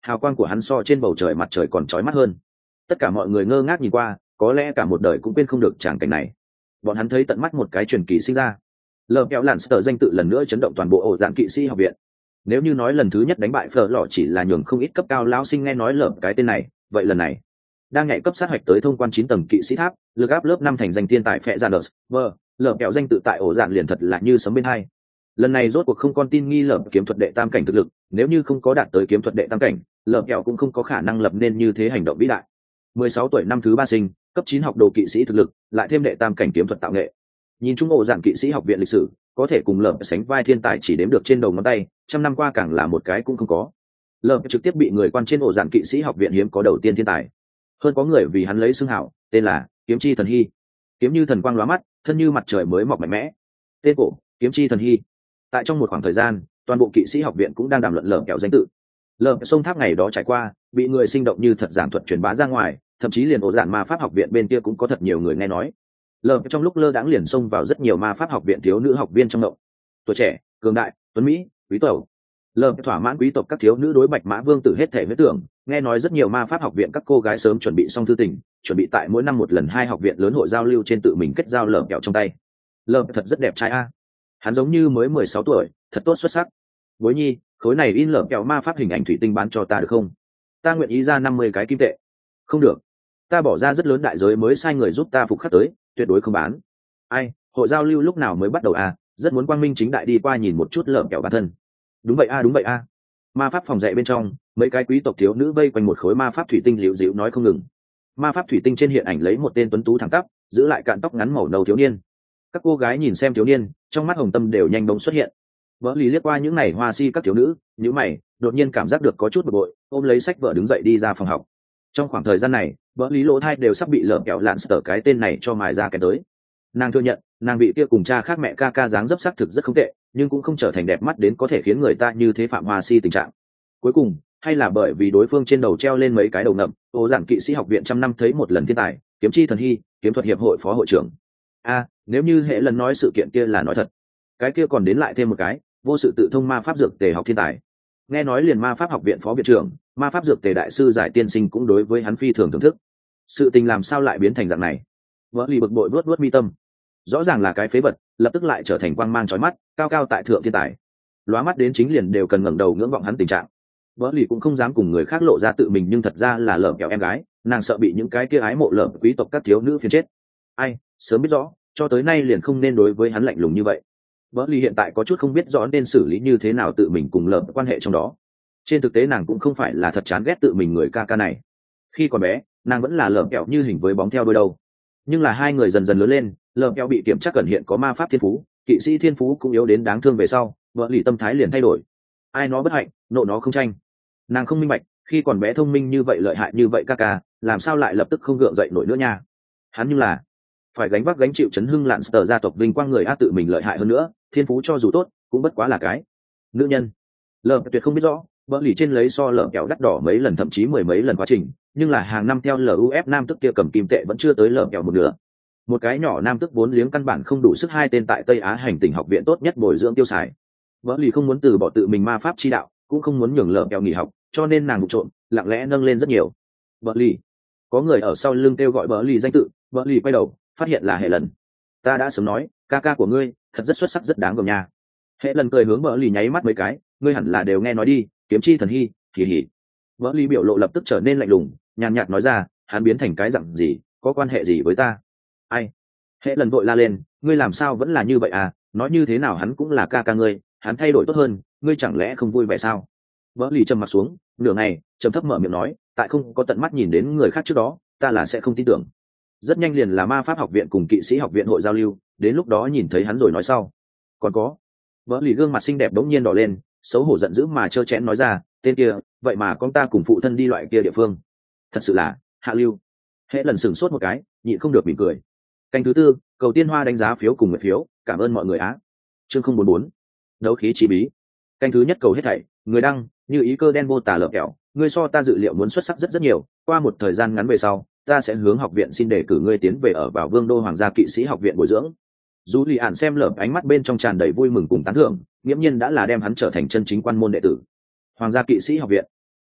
hào quang của hắn so trên bầu trời mặt trời còn chói mắt hơn. Tất cả mọi người ngơ ngác nhìn qua, có lẽ cả một đời cũng quên không được tràng cảnh này. Bọn hắn thấy tận mắt một cái truyền kỳ sinh ra. Lờ kéo lạn Sở danh tự lần nữa chấn động toàn bộ ổ dạng kỵ sĩ học viện. Nếu như nói lần thứ nhất đánh bại Phở Lọ chỉ là nhường không ít cấp cao lão sinh nghe nói lởm cái tên này, vậy lần này đang nhảy cấp sát hạch tới thông quan 9 tầng kỵ sĩ tháp, lực áp lớp 5 thành danh tiên tài phệ ra đợt, lởm kẹo danh tự tại ổ dạng liền thật là như sấm bên hai. Lần này rốt cuộc không con tin nghi lởm kiếm thuật đệ tam cảnh thực lực, nếu như không có đạt tới kiếm thuật đệ tam cảnh, lởm kẹo cũng không có khả năng lập nên như thế hành động vĩ đại. 16 tuổi năm thứ 3 sinh, cấp 9 học đồ kỵ sĩ thực lực, lại thêm đệ tam cảnh kiếm thuật tạo nghệ. Nhìn chung ổ dạng kỵ sĩ học viện lịch sử, có thể cùng lởm sánh vai thiên tài chỉ đếm được trên đầu ngón tay, trăm năm qua càng là một cái cũng không có. Lởm trực tiếp bị người quan trên ổ dạng kỵ sĩ học viện hiếm có đầu tiên thiên tài. Hơn có người vì hắn lấy xưng hảo, tên là kiếm chi thần hy. Kiếm như thần quang lóa mắt, thân như mặt trời mới mọc mạnh mẽ. Tên cổ kiếm chi thần hy. Tại trong một khoảng thời gian, toàn bộ kỵ sĩ học viện cũng đang đàm luận lởm kẹo danh tự. Lởm sông tháp ngày đó trải qua, bị người sinh động như thật giảng thuật truyền bá ra ngoài, thậm chí liền ổ dạng ma pháp học viện bên kia cũng có thật nhiều người nghe nói. Lởm trong lúc lơ đãng liền xông vào rất nhiều ma pháp học viện thiếu nữ học viên trong động. Tuổi trẻ, cường đại, tuấn mỹ, quý tộc. Lởm thỏa mãn quý tộc các thiếu nữ đối Bạch Mã Vương tử hết thể huyết tưởng, nghe nói rất nhiều ma pháp học viện các cô gái sớm chuẩn bị xong thư tình, chuẩn bị tại mỗi năm một lần 2 học viện lớn hội giao lưu trên tự mình kết giao lởm kẹo trong tay. Lởm thật rất đẹp trai a. Hắn giống như mới 16 tuổi, thật tốt xuất sắc. Bối nhi, khối này in lởm kẹo ma pháp hình ảnh thủy tinh bán cho ta được không? Ta nguyện ý ra 50 cái kim tệ. Không được, ta bỏ ra rất lớn đại giới mới sai người giúp ta phục khắc tới, tuyệt đối không bán. Ai, hội giao lưu lúc nào mới bắt đầu à? Rất muốn quang minh chính đại đi qua nhìn một chút lởm kẹo bản thân. Đúng vậy a, đúng vậy a. Ma pháp phòng dạy bên trong, mấy cái quý tộc thiếu nữ vây quanh một khối ma pháp thủy tinh liễu dịu nói không ngừng. Ma pháp thủy tinh trên hiện ảnh lấy một tên tuấn tú thẳng tắp, giữ lại cạn tóc ngắn màu nâu thiếu niên. Các cô gái nhìn xem thiếu niên, trong mắt hồng tâm đều nhanh bỗng xuất hiện. Vỡ lì liếc qua những này hoa si các thiếu nữ, nhíu mày, đột nhiên cảm giác được có chút bực bội, ôm lấy sách vở đứng dậy đi ra phòng học. Trong khoảng thời gian này, vỡ lý lỗ thai đều sắp bị lởm kẹo lạn Sở cái tên này cho mài ra cái tới. Nàng thừa nhận, nàng bị kia cùng cha khác mẹ ca ca dáng dấp sắc thực rất không tệ, nhưng cũng không trở thành đẹp mắt đến có thể khiến người ta như thế phạm hoa si tình trạng. Cuối cùng, hay là bởi vì đối phương trên đầu treo lên mấy cái đầu ngậm, ổ dạng kỵ sĩ học viện trăm năm thấy một lần thiên tài, kiếm chi thần hy, kiếm thuật hiệp hội phó hội trưởng. Nếu như hệ lần nói sự kiện kia là nói thật, cái kia còn đến lại thêm một cái, vô sự tự thông ma pháp dược tề học thiên tài. Nghe nói liền ma pháp học viện phó viện trưởng, ma pháp dược tề đại sư giải tiên sinh cũng đối với hắn phi thường thưởng thức. Sự tình làm sao lại biến thành dạng này? Vỡ lì bực bội vuốt mi tâm. Rõ ràng là cái phế vật, lập tức lại trở thành quang mang chói mắt, cao cao tại thượng thiên tài. Lóa mắt đến chính liền đều cần ngẩng đầu ngưỡng vọng hắn tình trạng. Vỡ lì cũng không dám cùng người khác lộ ra tự mình, nhưng thật ra là lởm kẹo em gái, nàng sợ bị những cái kia ái mộ lởm quý tộc các thiếu nữ phiền chết. Ai, sớm biết rõ, cho tới nay liền không nên đối với hắn lạnh lùng như vậy. Vỡ lì hiện tại có chút không biết rõ nên xử lý như thế nào tự mình cùng lởm quan hệ trong đó. Trên thực tế nàng cũng không phải là thật chán ghét tự mình người ca ca này. Khi còn bé, nàng vẫn là lởm kẹo như hình với bóng theo đuôi đâu. Nhưng là hai người dần dần lớn lên, lởm kẹo bị kiểm tra cẩn hiện có ma pháp thiên phú, kỵ sĩ thiên phú cũng yếu đến đáng thương về sau, vợ lì tâm thái liền thay đổi. Ai nó bất hạnh, nộ nó không tranh. Nàng không minh bạch, khi còn bé thông minh như vậy lợi hại như vậy ca ca, làm sao lại lập tức không gượng dậy nổi nữa nha. Hắn như là phải gánh vác gánh chịu chấn hưng lạn Sở gia tộc vinh quang người a, tự mình lợi hại hơn nữa, thiên phú cho dù tốt, cũng bất quá là cái nữ nhân. Lởm tuyệt không biết rõ, vợ lì trên lấy so lởm kẹo đắt đỏ mấy lần, thậm chí 10 mấy lần quá trình, nhưng là hàng năm theo LUF nam tức kia cầm kim tệ vẫn chưa tới lởm kẹo một nửa. Một cái nhỏ nam tức vốn liếng căn bản không đủ sức hai tên tại Tây Á hành tỉnh học viện tốt nhất bồi dưỡng tiêu xài. Vợ lì không muốn từ bỏ tự mình ma pháp chi đạo, cũng không muốn nhường lởm kẹo nghỉ học, cho nên nàng vụ trộm lặng lẽ nâng lên rất nhiều. Vợ lì, có người ở sau lưng kêu gọi vợ lì danh tự, vợ lì quay đầu phát hiện là hệ lần. Ta đã sớm nói, ca ca của ngươi thật rất xuất sắc, rất đáng gờm nha. Hệ lần cười hướng vợ lì nháy mắt mấy cái, ngươi hẳn là đều nghe nói đi, kiếm chi thần hy, kỳ hỉ. Vợ lì biểu lộ lập tức trở nên lạnh lùng, nhàn nhạt nói ra, hắn biến thành cái dặn gì, có quan hệ gì với ta? Ai? Hệ lần vội la lên, ngươi làm sao vẫn là như vậy à? Nói như thế nào hắn cũng là ca ca ngươi, hắn thay đổi tốt hơn, ngươi chẳng lẽ không vui vẻ sao? Vợ lì trầm mặt xuống, nửa ngày, trầm thấp mở miệng nói, tại không có tận mắt nhìn đến người khác trước đó, ta là sẽ không tin tưởng. Rất nhanh liền là ma pháp học viện cùng kỵ sĩ học viện hội giao lưu, đến lúc đó nhìn thấy hắn rồi nói sau. Còn có, vợ lì gương mặt xinh đẹp đống nhiên đỏ lên, xấu hổ giận dữ mà trơ trẽn nói ra, tên kia, vậy mà con ta cùng phụ thân đi loại kia địa phương, thật sự là hạ lưu. Hệ lần sửng sốt một cái, nhịn không được mỉm cười. Canh thứ tư, cầu tiên hoa đánh giá phiếu cùng nguyện phiếu, cảm ơn mọi người á. Chương 044, đấu khí chi bí. Canh thứ nhất cầu hết thảy, người đăng như ý cơ đen vô tả lợp kẹo, ngươi so ta dự liệu muốn xuất sắc rất rất nhiều. Qua một thời gian ngắn về sau, ta sẽ hướng học viện xin đề cử ngươi tiến về ở vào Vương đô Hoàng gia kỵ sĩ học viện bồi dưỡng. Dù lì ạn xem lợp ánh mắt bên trong tràn đầy vui mừng cùng tán thưởng, nghiễm nhiên đã là đem hắn trở thành chân chính quan môn đệ tử. Hoàng gia kỵ sĩ học viện,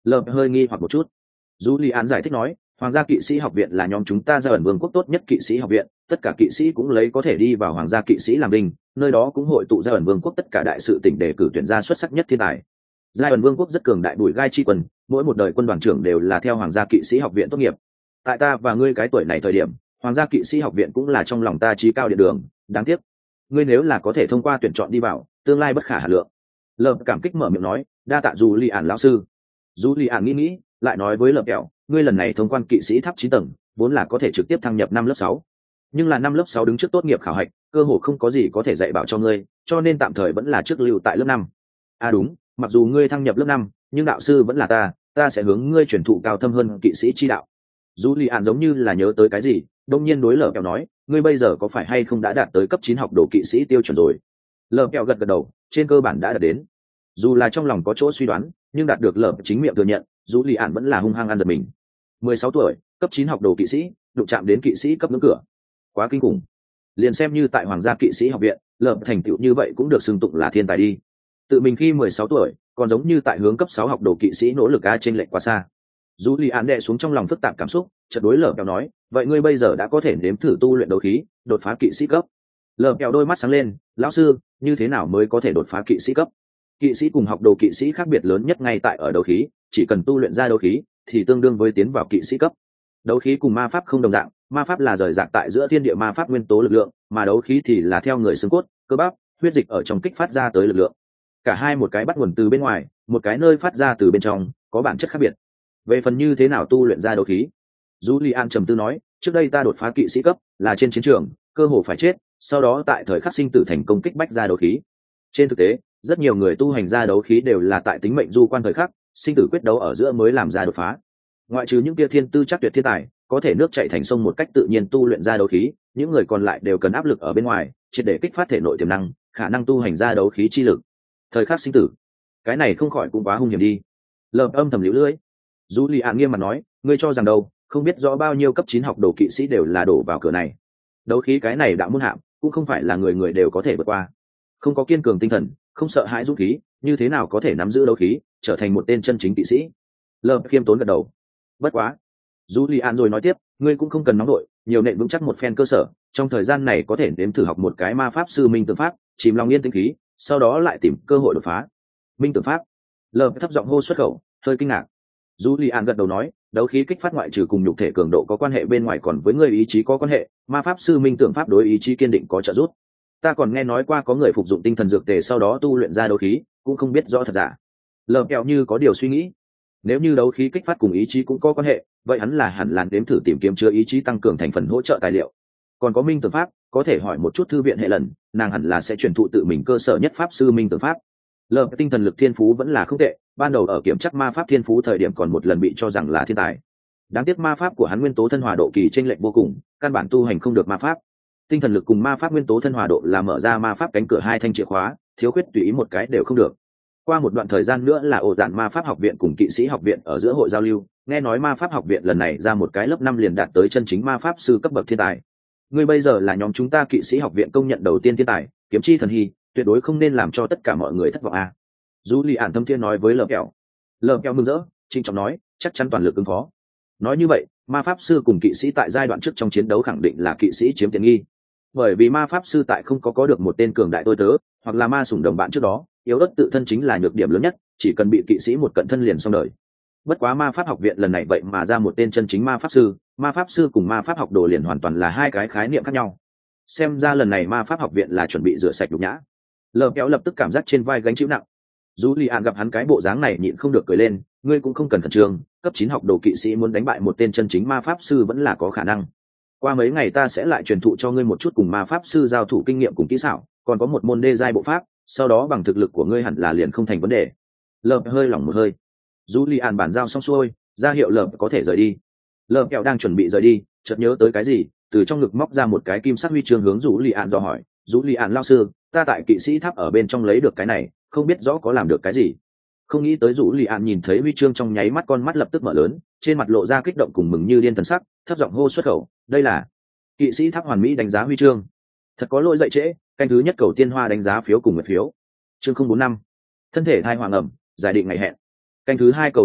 Lợp hơi nghi hoặc một chút. Dù Lý An giải thích nói, Hoàng gia kỵ sĩ học viện là nhóm chúng ta Gia ẩn vương quốc tốt nhất kỵ sĩ học viện, tất cả kỵ sĩ cũng lấy có thể đi vào Hoàng gia kỵ sĩ làm binh, nơi đó cũng hội tụ Gia ẩn vương quốc tất cả đại sự tỉnh để cử tuyển ra xuất sắc nhất thiên tài. Gia ẩn vương quốc rất cường đại bùi gai chi quần, mỗi một đời quân đoàn trưởng đều là theo Hoàng gia kỵ sĩ học viện tốt nghiệp. Tại ta và ngươi cái tuổi này thời điểm, Hoàng gia kỵ sĩ học viện cũng là trong lòng ta chí cao điện đường, đáng tiếc ngươi nếu là có thể thông qua tuyển chọn đi vào, tương lai bất khả hà lượng. Lợp cảm kích mở miệng nói, đa tạ Dù Lý An lão sư. Dù Lý An nghĩ, lại nói với Lợp kẹo, ngươi lần này thông quan kỵ sĩ tháp 9 tầng, vốn là có thể trực tiếp thăng nhập năm lớp 6. Nhưng là năm lớp 6 đứng trước tốt nghiệp khảo hạch, cơ hội không có gì có thể dạy bảo cho ngươi, cho nên tạm thời vẫn là trước lưu tại lớp 5. À đúng, mặc dù ngươi thăng nhập lớp 5, nhưng đạo sư vẫn là ta sẽ hướng ngươi truyền thụ cao thâm hơn kỵ sĩ chi đạo. Dù Lý An giống như là nhớ tới cái gì, đông nhiên đối Lợp kẹo nói, ngươi bây giờ có phải hay không đã đạt tới cấp 9 học đồ kỵ sĩ tiêu chuẩn rồi? Lợp kẹo gật gật đầu, trên cơ bản đã đạt đến. Dù là trong lòng có chỗ suy đoán, nhưng đạt được Lợp chính miệng thừa nhận, Dù Lý An vẫn là hung hăng ăn giật mình. 16 tuổi, cấp 9 học đồ kỵ sĩ, đụng chạm đến kỵ sĩ cấp ngưỡng cửa. Quá kinh khủng. Liền xem như tại Hoàng gia kỵ sĩ học viện, Lợp thành tựu như vậy cũng được xưng tụng là thiên tài đi. Tự mình khi 16 tuổi, còn giống như tại hướng cấp 6 học đồ kỵ sĩ nỗ lực trên lệch quá xa. Dù Lý An đè xuống trong lòng phức tạp cảm xúc, chợt đối Lợp kẹo nói, vậy ngươi bây giờ đã có thể nếm thử tu luyện đấu khí, đột phá kỵ sĩ cấp. Lợp kẹo đôi mắt sáng lên, lão sư, như thế nào mới có thể đột phá kỵ sĩ cấp? Kỵ sĩ cùng học đồ kỵ sĩ khác biệt lớn nhất ngay tại ở đấu khí, chỉ cần tu luyện ra đấu khí thì tương đương với tiến vào kỵ sĩ cấp. Đấu khí cùng ma pháp không đồng dạng, ma pháp là rời rạc tại giữa thiên địa ma pháp nguyên tố lực lượng, mà đấu khí thì là theo người xương cốt, cơ bắp, huyết dịch ở trong kích phát ra tới lực lượng. Cả hai một cái bắt nguồn từ bên ngoài, một cái nơi phát ra từ bên trong, có bản chất khác biệt. Về phần như thế nào tu luyện ra đấu khí, Julian trầm tư nói, trước đây ta đột phá kỵ sĩ cấp, là trên chiến trường, cơ hồ phải chết, sau đó tại thời khắc sinh tử thành công kích bách ra đấu khí. Trên thực tế, rất nhiều người tu hành ra đấu khí đều là tại tính mệnh du quan thời khắc, sinh tử quyết đấu ở giữa mới làm ra đột phá. Ngoại trừ những kia thiên tư chắc tuyệt thiên tài, có thể nước chảy thành sông một cách tự nhiên tu luyện ra đấu khí, những người còn lại đều cần áp lực ở bên ngoài, triệt để kích phát thể nội tiềm năng, khả năng tu hành ra đấu khí chi lực. Thời khắc sinh tử, cái này không khỏi cũng quá hung hiểm đi. Lợp âm thầm liễu lưỡi. Julian nghiêm mặt nói, ngươi cho rằng đâu, không biết rõ bao nhiêu cấp 9 học đồ kỵ sĩ đều là đổ vào cửa này. Đấu khí cái này đã muôn hạm, cũng không phải là người người đều có thể vượt qua. Không có kiên cường tinh thần, không sợ hãi dũng khí, như thế nào có thể nắm giữ đấu khí, trở thành một tên chân chính kỵ sĩ? Lợp khiêm tốn gật đầu. Bất quá, Julian rồi nói tiếp, ngươi cũng không cần nóng đội, nhiều nện vững chắc một phen cơ sở, trong thời gian này có thể nếm thử học một cái ma pháp sư minh tưởng pháp, chìm lòng yên tĩnh khí, sau đó lại tìm cơ hội đột phá. Minh tưởng pháp. Lợp thấp giọng hô xuất khẩu, hơi kinh ngạc. Julian gật đầu nói, đấu khí kích phát ngoại trừ cùng nhục thể cường độ có quan hệ bên ngoài còn với người ý chí có quan hệ, ma pháp sư minh tưởng pháp đối ý chí kiên định có trợ giúp. Ta còn nghe nói qua có người phục dụng tinh thần dược tề sau đó tu luyện ra đấu khí, cũng không biết rõ thật giả. Lợp kẹo như có điều suy nghĩ. Nếu như đấu khí kích phát cùng ý chí cũng có quan hệ, vậy hắn là hẳn là đếm thử tìm kiếm chứa ý chí tăng cường thành phần hỗ trợ tài liệu. Còn có minh tưởng pháp, có thể hỏi một chút thư viện hệ lần, nàng hẳn là sẽ truyền thụ tự mình cơ sở nhất pháp sư minh tưởng pháp. Lợp tinh thần lực thiên phú vẫn là không tệ, ban đầu ở kiểm chắc ma pháp thiên phú thời điểm còn một lần bị cho rằng là thiên tài. Đáng tiếc ma pháp của hắn nguyên tố thân hòa độ kỳ chênh lệch vô cùng, căn bản tu hành không được ma pháp. Tinh thần lực cùng ma pháp nguyên tố thân hòa độ là mở ra ma pháp cánh cửa hai thanh chìa khóa, thiếu khuyết tùy ý một cái đều không được. Qua một đoạn thời gian nữa là ổ dạn ma pháp học viện cùng kỵ sĩ học viện ở giữa hội giao lưu, nghe nói ma pháp học viện lần này ra một cái lớp 5 liền đạt tới chân chính ma pháp sư cấp bậc thiên tài. Ngươi bây giờ là nhóm chúng ta kỵ sĩ học viện công nhận đầu tiên thiên tài, kiếm chi thần hy, tuyệt đối không nên làm cho tất cả mọi người thất vọng a. Julian thâm thiên nói với Lợp kẹo. Lợp kẹo mừng rỡ, trịnh trọng nói, chắc chắn toàn lực ứng phó. Nói như vậy, ma pháp sư cùng kỵ sĩ tại giai đoạn trước trong chiến đấu khẳng định là kỵ sĩ chiếm tiện nghi. Bởi vì ma pháp sư tại không có được một tên cường đại tôi tớ, hoặc là ma sủng đồng bạn trước đó, yếu ớt tự thân chính là nhược điểm lớn nhất, chỉ cần bị kỵ sĩ một cận thân liền xong đời. Bất quá ma pháp học viện lần này vậy mà ra một tên chân chính ma pháp sư cùng ma pháp học đồ liền hoàn toàn là hai cái khái niệm khác nhau. Xem ra lần này ma pháp học viện là chuẩn bị rửa sạch nhục nhã. Lợp kéo lập tức cảm giác trên vai gánh chịu nặng. Julian gặp hắn cái bộ dáng này nhịn không được cười lên, ngươi cũng không cần khẩn trương, cấp 9 học đồ kỵ sĩ muốn đánh bại một tên chân chính ma pháp sư vẫn là có khả năng. Qua mấy ngày ta sẽ lại truyền thụ cho ngươi một chút cùng ma pháp sư giao thủ kinh nghiệm cùng kỹ xảo, còn có một môn đê giai bộ pháp, sau đó bằng thực lực của ngươi hẳn là liền không thành vấn đề. Lợp hơi lỏng một hơi. Julian bản giao xong xuôi, ra hiệu Lợp có thể rời đi. Lợp kẹo đang chuẩn bị rời đi, chợt nhớ tới cái gì, từ trong ngực móc ra một cái kim sắc huy chương hướng Julian dò hỏi, Julian lao sư, ta tại kỵ sĩ tháp ở bên trong lấy được cái này, không biết rõ có làm được cái gì. Không nghĩ tới Julian nhìn thấy huy chương trong nháy mắt con mắt lập tức mở lớn, trên mặt lộ ra kích động cùng mừng như điên thần sắc, thấp giọng hô xuất khẩu, đây là kỵ sĩ tháp hoàn mỹ đánh giá huy chương. Thật có lỗi dậy trễ, canh thứ nhất cầu tiên hoa đánh giá phiếu cùng một phiếu. Chương 045. Thân thể thai hoàng ẩm, giải định ngày hẹn. Canh thứ hai cầu hết thảy,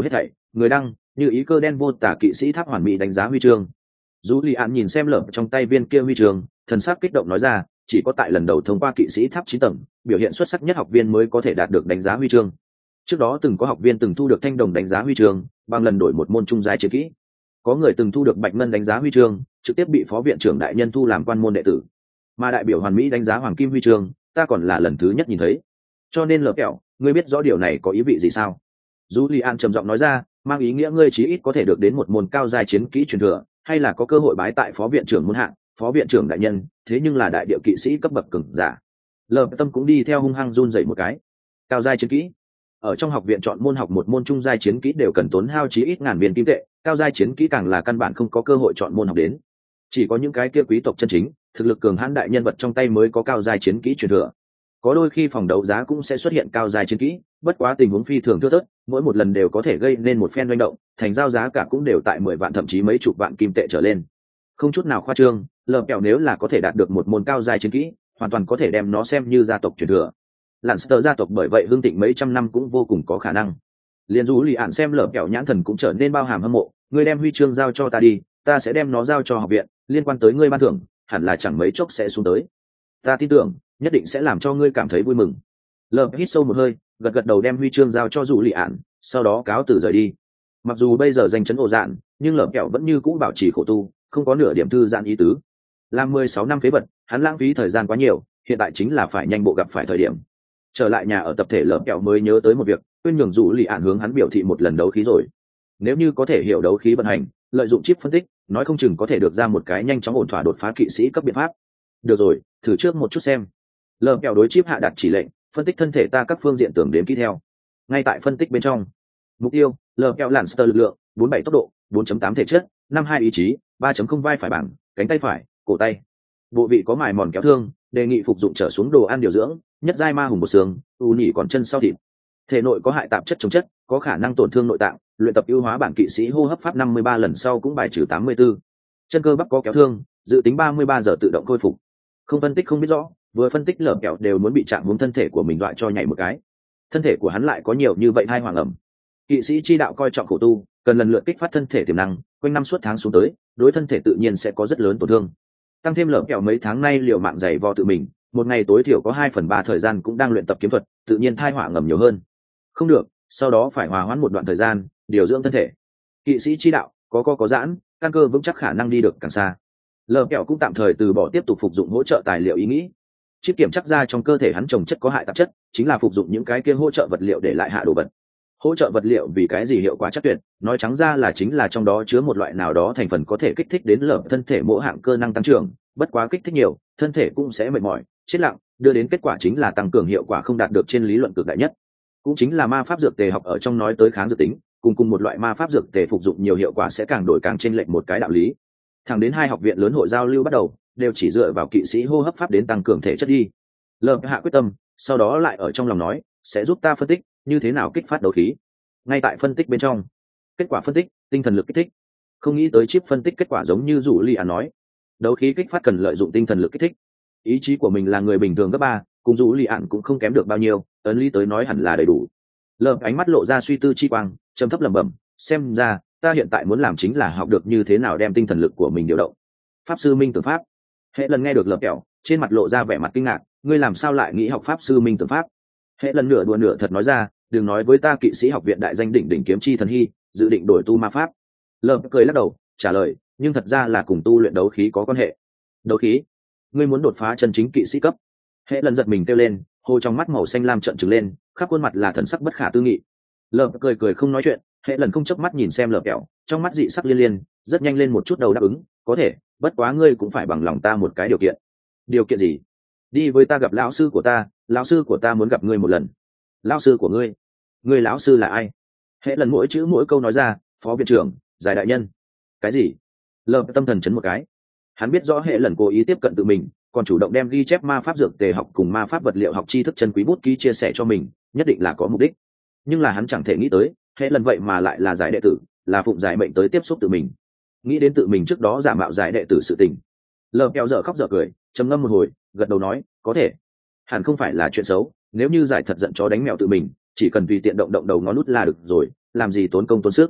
Người đăng, như ý cơ đen vô tả kỵ sĩ tháp hoàn mỹ đánh giá huy chương. Dù Lý An nhìn xem lở trong tay viên kia huy chương, thần sắc kích động nói ra, chỉ có tại lần đầu thông qua kỵ sĩ tháp 9 tầng, biểu hiện xuất sắc nhất học viên mới có thể đạt được đánh giá huy chương. Trước đó từng có học viên từng thu được thanh đồng đánh giá huy chương, bằng lần đổi một môn trung giai chiến kỹ. Có người từng thu được bạch ngân đánh giá huy chương, trực tiếp bị phó viện trưởng đại nhân thu làm quan môn đệ tử. Mà đại biểu hoàn mỹ đánh giá hoàng kim huy chương, ta còn là lần thứ nhất nhìn thấy. Cho nên lở kẹo, ngươi biết rõ điều này có ý vị gì sao? Dù Lý An trầm giọng nói ra, mang ý nghĩa ngươi chí ít có thể được đến một môn cao giai chiến kỹ truyền thừa, hay là có cơ hội bái tại phó viện trưởng môn hạng, phó viện trưởng đại nhân, thế nhưng là đại địa kỵ sĩ cấp bậc cường giả. Lở Tâm cũng đi theo hung hăng run rẩy một cái. Cao giai chiến kỹ. Ở trong học viện chọn môn học một môn trung giai chiến kỹ đều cần tốn hao chí ít ngàn viên kim tệ, cao giai chiến kỹ càng là căn bản không có cơ hội chọn môn học đến. Chỉ có những cái kia quý tộc chân chính, thực lực cường hãn đại nhân vật trong tay mới có cao giai chiến kỹ truyền thừa. Có đôi khi phòng đấu giá cũng sẽ xuất hiện cao giai chiến kỹ, bất quá tình huống phi thường thưa thớt, mỗi một lần đều có thể gây nên một phen manh động, thành giao giá cả cũng đều tại 10 vạn thậm chí mấy chục vạn kim tệ trở lên. Không chút nào khoa trương, lờ kẹo nếu là có thể đạt được một môn cao giai chiến kỹ, hoàn toàn có thể đem nó xem như gia tộc truyền thừa. Lancaster gia tộc bởi vậy hưng thịnh mấy trăm năm cũng vô cùng có khả năng. Liên Dụ Lì Ản xem lờ kẹo nhãn thần cũng trở nên bao hàm hâm mộ, ngươi đem huy chương giao cho ta đi, ta sẽ đem nó giao cho học viện, liên quan tới ngươi ban thưởng, hẳn là chẳng mấy chốc sẽ xuống tới. Ta tin tưởng, nhất định sẽ làm cho ngươi cảm thấy vui mừng. Lờ hít sâu một hơi, gật gật đầu đem huy chương giao cho Dụ Lì Ản, sau đó cáo từ rời đi. Mặc dù bây giờ danh chấn ổ dạn, nhưng lờ kẹo vẫn như cũ bảo trì khổ tu, không có nửa điểm thư giãn ý tứ. Làm 16 năm phế vật, hắn lãng phí thời gian quá nhiều, hiện tại chính là phải nhanh bộ gặp phải thời điểm. Trở lại nhà ở tập thể lờ kẹo mới nhớ tới một việc, quên nhường Dụ Lì Ản hướng hắn biểu thị một lần đấu khí rồi. Nếu như có thể hiểu đấu khí vận hành, lợi dụng chip phân tích, nói không chừng có thể được ra một cái nhanh chóng ổn thỏa đột phá kỵ sĩ cấp biện pháp. Được rồi, thử trước một chút xem. Lờ kẹo đối chip hạ đặt chỉ lệnh, phân tích thân thể ta các phương diện tưởng đến kỹ theo. Ngay tại phân tích bên trong, mục tiêu lờ kẹo Lancaster lực lượng 47 tốc độ, 4.8 thể chất, 52 ý chí, 3.0 vai phải bảng, cánh tay phải, cổ tay. Bộ vị có mài mòn kéo thương, đề nghị phục dụng trở xuống đồ ăn điều dưỡng, nhất giai ma hùng một xương, u nhỉ còn chân sau thịt. Thể nội có hại tạp chất chống chất, có khả năng tổn thương nội tạng, luyện tập ưu hóa bản kỵ sĩ hô hấp pháp 53 lần sau cũng bài trừ 84. Chân cơ bắp có kéo thương, dự tính 33 giờ tự động khôi phục. Không phân tích không biết rõ, vừa phân tích lở kẹo đều muốn bị chạm hướng thân thể của mình dọa cho nhảy một cái. Thân thể của hắn lại có nhiều như vậy hai hoàng ẩm. Kỵ sĩ chi đạo coi trọng khổ tu, cần lần lượt kích phát thân thể tiềm năng, quanh năm suốt tháng xuống tới, đối thân thể tự nhiên sẽ có rất lớn tổn thương. Tăng thêm lở kẹo mấy tháng nay liều mạng dày vò tự mình, một ngày tối thiểu có 2/3 thời gian cũng đang luyện tập kiếm thuật, tự nhiên thai họa ngầm nhiều hơn. Không được, sau đó phải hòa hoãn một đoạn thời gian, điều dưỡng thân thể. Kỵ sĩ chi đạo có giãn, căn cơ vững chắc khả năng đi được càng xa. Lờ kẹo cũng tạm thời từ bỏ tiếp tục phục dụng hỗ trợ tài liệu ý nghĩ. Chip kiểm chắc ra trong cơ thể hắn trồng chất có hại tạp chất, chính là phục dụng những cái kia hỗ trợ vật liệu để lại hạ đồ vật. Hỗ trợ vật liệu vì cái gì hiệu quả chắc tuyệt, nói trắng ra là chính là trong đó chứa một loại nào đó thành phần có thể kích thích đến lở thân thể mỗi hạng cơ năng tăng trưởng, bất quá kích thích nhiều, thân thể cũng sẽ mệt mỏi, chết lặng, đưa đến kết quả chính là tăng cường hiệu quả không đạt được trên lý luận cực đại nhất. Cũng chính là ma pháp dược tề học ở trong nói tới kháng dược tính, cùng một loại ma pháp dược tề phục dụng nhiều hiệu quả sẽ càng đổi càng chênh lệch một cái đạo lý. Thẳng đến hai học viện lớn hội giao lưu bắt đầu, đều chỉ dựa vào kỵ sĩ hô hấp pháp đến tăng cường thể chất đi. Lờ hạ quyết tâm, sau đó lại ở trong lòng nói, sẽ giúp ta phân tích như thế nào kích phát đấu khí. Ngay tại phân tích bên trong, kết quả phân tích, tinh thần lực kích thích. Không nghĩ tới chip phân tích kết quả giống như Dụ Lì Ản nói, đấu khí kích phát cần lợi dụng tinh thần lực kích thích. Ý chí của mình là người bình thường cấp 3, cùng Dụ Lì Ản cũng không kém được bao nhiêu, ấn lý tới nói hẳn là đầy đủ. Lờ ánh mắt lộ ra suy tư chi quang, trầm thấp lẩm bẩm, xem ra ta hiện tại muốn làm chính là học được như thế nào đem tinh thần lực của mình điều động. Pháp sư minh tưởng pháp. Hệ lần nghe được Lờ kẹo, trên mặt lộ ra vẻ mặt kinh ngạc, ngươi làm sao lại nghĩ học pháp sư minh tưởng pháp? Hệ lần nửa đùa nửa thật nói ra, đừng nói với ta kỵ sĩ học viện đại danh đỉnh đỉnh kiếm chi thần hy, dự định đổi tu ma pháp. Lờ cười lắc đầu, trả lời, nhưng thật ra là cùng tu luyện đấu khí có quan hệ. Đấu khí? Ngươi muốn đột phá chân chính kỵ sĩ cấp? Hệ lần giật mình kêu lên, hồ trong mắt màu xanh lam trợn trừng lên, khắp khuôn mặt là thần sắc bất khả tư nghị. Lờ cười không nói chuyện, hệ lần không chớp mắt nhìn xem Lờ kẹo, trong mắt dị sắc liên liên, rất nhanh lên một chút đầu đáp ứng, có thể, bất quá ngươi cũng phải bằng lòng ta một cái điều kiện. Điều kiện gì? Đi với ta gặp lão sư của ta, lão sư của ta muốn gặp ngươi một lần. Lão sư của ngươi? Ngươi lão sư là ai? Hệ lần mỗi chữ mỗi câu nói ra, phó viện trưởng, giải đại nhân. Cái gì? Lờ tâm thần chấn một cái. Hắn biết rõ hệ lần cố ý tiếp cận tự mình, còn chủ động đem ghi chép ma pháp dược tề học cùng ma pháp vật liệu học tri thức chân quý bút ký chia sẻ cho mình, nhất định là có mục đích. Nhưng là hắn chẳng thể nghĩ tới, hệ lần vậy mà lại là giải đệ tử, là phụng giải mệnh tới tiếp xúc tự mình. Nghĩ đến tự mình trước đó giả mạo giải đệ tử sự tình, Lờ kẹo dở khóc dở cười, trầm ngâm một hồi, gật đầu nói, có thể. Hẳn không phải là chuyện xấu, nếu như giải thật giận chó đánh mèo tự mình, chỉ cần tùy tiện động đầu ngón nút là được rồi, làm gì tốn công tốn sức.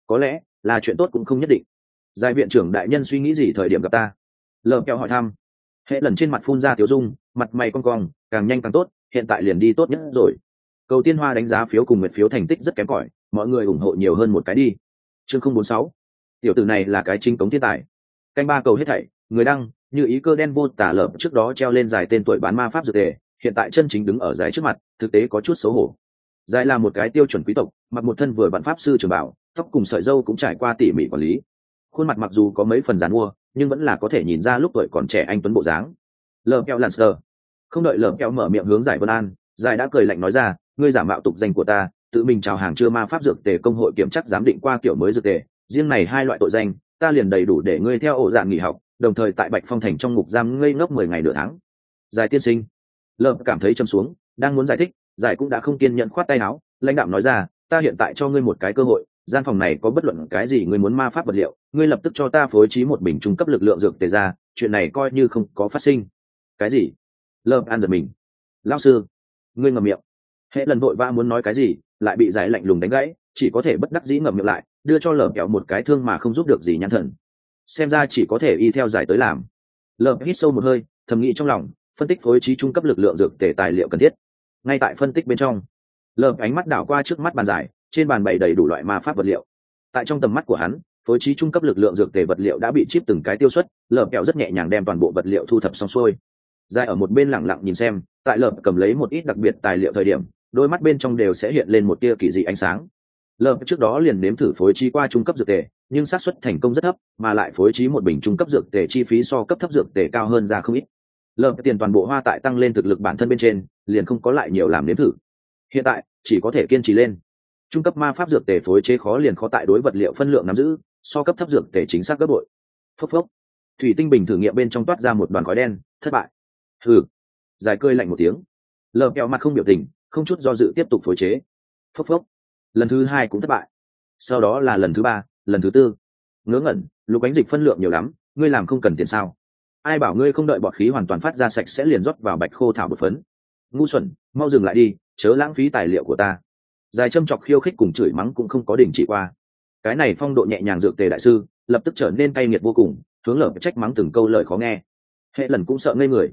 có lẽ là chuyện tốt cũng không nhất định. Giải viện trưởng đại nhân suy nghĩ gì thời điểm gặp ta? Lờ kẹo hỏi thăm. Hệ lần trên mặt phun ra tiểu dung, mặt mày cong cong, càng nhanh càng tốt, hiện tại liền đi tốt nhất rồi. Cầu Tiên Hoa đánh giá phiếu cùng nguyệt phiếu thành tích rất kém cỏi, mọi người ủng hộ nhiều hơn một cái đi. Chương 046. Tiểu tử này là cái chính cống thiên tài. Canh ba cầu hết thảy, người đăng, như ý cơ đen vô tả lợp trước đó treo lên giải tên tuổi bán ma pháp dược tề, hiện tại chân chính đứng ở giải trước mặt, thực tế có chút xấu hổ. Giải là một cái tiêu chuẩn quý tộc, mặc một thân vừa vặn pháp sư trường bảo, tóc cùng sợi râu cũng trải qua tỉ mỉ quản lý. Khuôn mặt mặc dù có mấy phần giàn mua, nhưng vẫn là có thể nhìn ra lúc tuổi còn trẻ anh tuấn bộ dáng. Lờ kẹo Lancer. Không đợi Lờ kẹo mở miệng hướng Giải Vân An, Giải đã cười lạnh nói ra, ngươi giả mạo tục danh của ta, tự mình chào hàng chưa ma pháp dược tề công hội kiểm chắc giám định qua kiểu mới dược tề, riêng này hai loại tội danh, ta liền đầy đủ để ngươi theo ổ dạng nghỉ học, đồng thời tại Bạch Phong thành trong ngục giam ngây ngốc 10 ngày nửa tháng. Giải tiên sinh. Lờ cảm thấy châm xuống, đang muốn giải thích, Giải cũng đã không kiên nhẫn khoát tay áo, lãnh đạm nói ra, ta hiện tại cho ngươi một cái cơ hội, gian phòng này có bất luận cái gì ngươi muốn ma pháp vật liệu, ngươi lập tức cho ta phối trí một bình trung cấp lực lượng dược tề ra, chuyện này coi như không có phát sinh. Cái gì? Lờ an giật mình. Lão sư, ngươi ngậm miệng. Hệ lần vội vã muốn nói cái gì, lại bị Giải lạnh lùng đánh gãy, chỉ có thể bất đắc dĩ ngậm miệng lại, đưa cho Lờ kẹo một cái thương mà không giúp được gì nhãn thần. Xem ra chỉ có thể y theo Giải tới làm. Lờ hít sâu một hơi, thầm nghĩ trong lòng, phân tích phối trí trung cấp lực lượng dược tề tài liệu cần thiết. Ngay tại phân tích bên trong, Lờ ánh mắt đảo qua trước mắt bàn giải, trên bàn bày đầy đủ loại ma pháp vật liệu. Tại trong tầm mắt của hắn, phối trí trung cấp lực lượng dược tề vật liệu đã bị chip từng cái tiêu xuất, Lờ kẹo rất nhẹ nhàng đem toàn bộ vật liệu thu thập xong xuôi. Giải ở một bên lặng lặng nhìn xem, tại Lờ cầm lấy một ít đặc biệt tài liệu thời điểm, đôi mắt bên trong đều sẽ hiện lên một tia kỳ dị ánh sáng. Lờ trước đó liền nếm thử phối trí qua trung cấp dược tề, nhưng xác suất thành công rất thấp, mà lại phối trí một bình trung cấp dược tề chi phí so cấp thấp dược tề cao hơn ra không ít. Lờ tiền toàn bộ hoa tại tăng lên thực lực bản thân bên trên, liền không có lại nhiều làm nếm thử. Hiện tại chỉ có thể kiên trì lên. Trung cấp ma pháp dược tề phối chế khó liền khó tại đối vật liệu phân lượng nắm giữ, so cấp thấp dược tề chính xác gấp bội. Phốc phốc. Thủy tinh bình thử nghiệm bên trong toát ra một đoàn khói đen, thất bại. Hừ. Giải cười lạnh một tiếng. Lờ kẹo mặt không biểu tình, không chút do dự tiếp tục phối chế. Phốc phốc. Lần thứ hai cũng thất bại. Sau đó là lần thứ ba, lần thứ tư. Ngớ ngẩn, lục ánh dịch phân lượng nhiều lắm, ngươi làm không cần tiền sao? Ai bảo ngươi không đợi bọt khí hoàn toàn phát ra sạch sẽ liền rót vào bạch khô thảo bột phấn? Ngu xuẩn, mau dừng lại đi, chớ lãng phí tài liệu của ta. Dài châm chọc khiêu khích cùng chửi mắng cũng không có đình chỉ qua. Cái này phong độ nhẹ nhàng dược tề đại sư, lập tức trở nên cay nghiệt vô cùng, hướng Lờ trách mắng từng câu lời khó nghe. Hệ lần cũng sợ ngây người.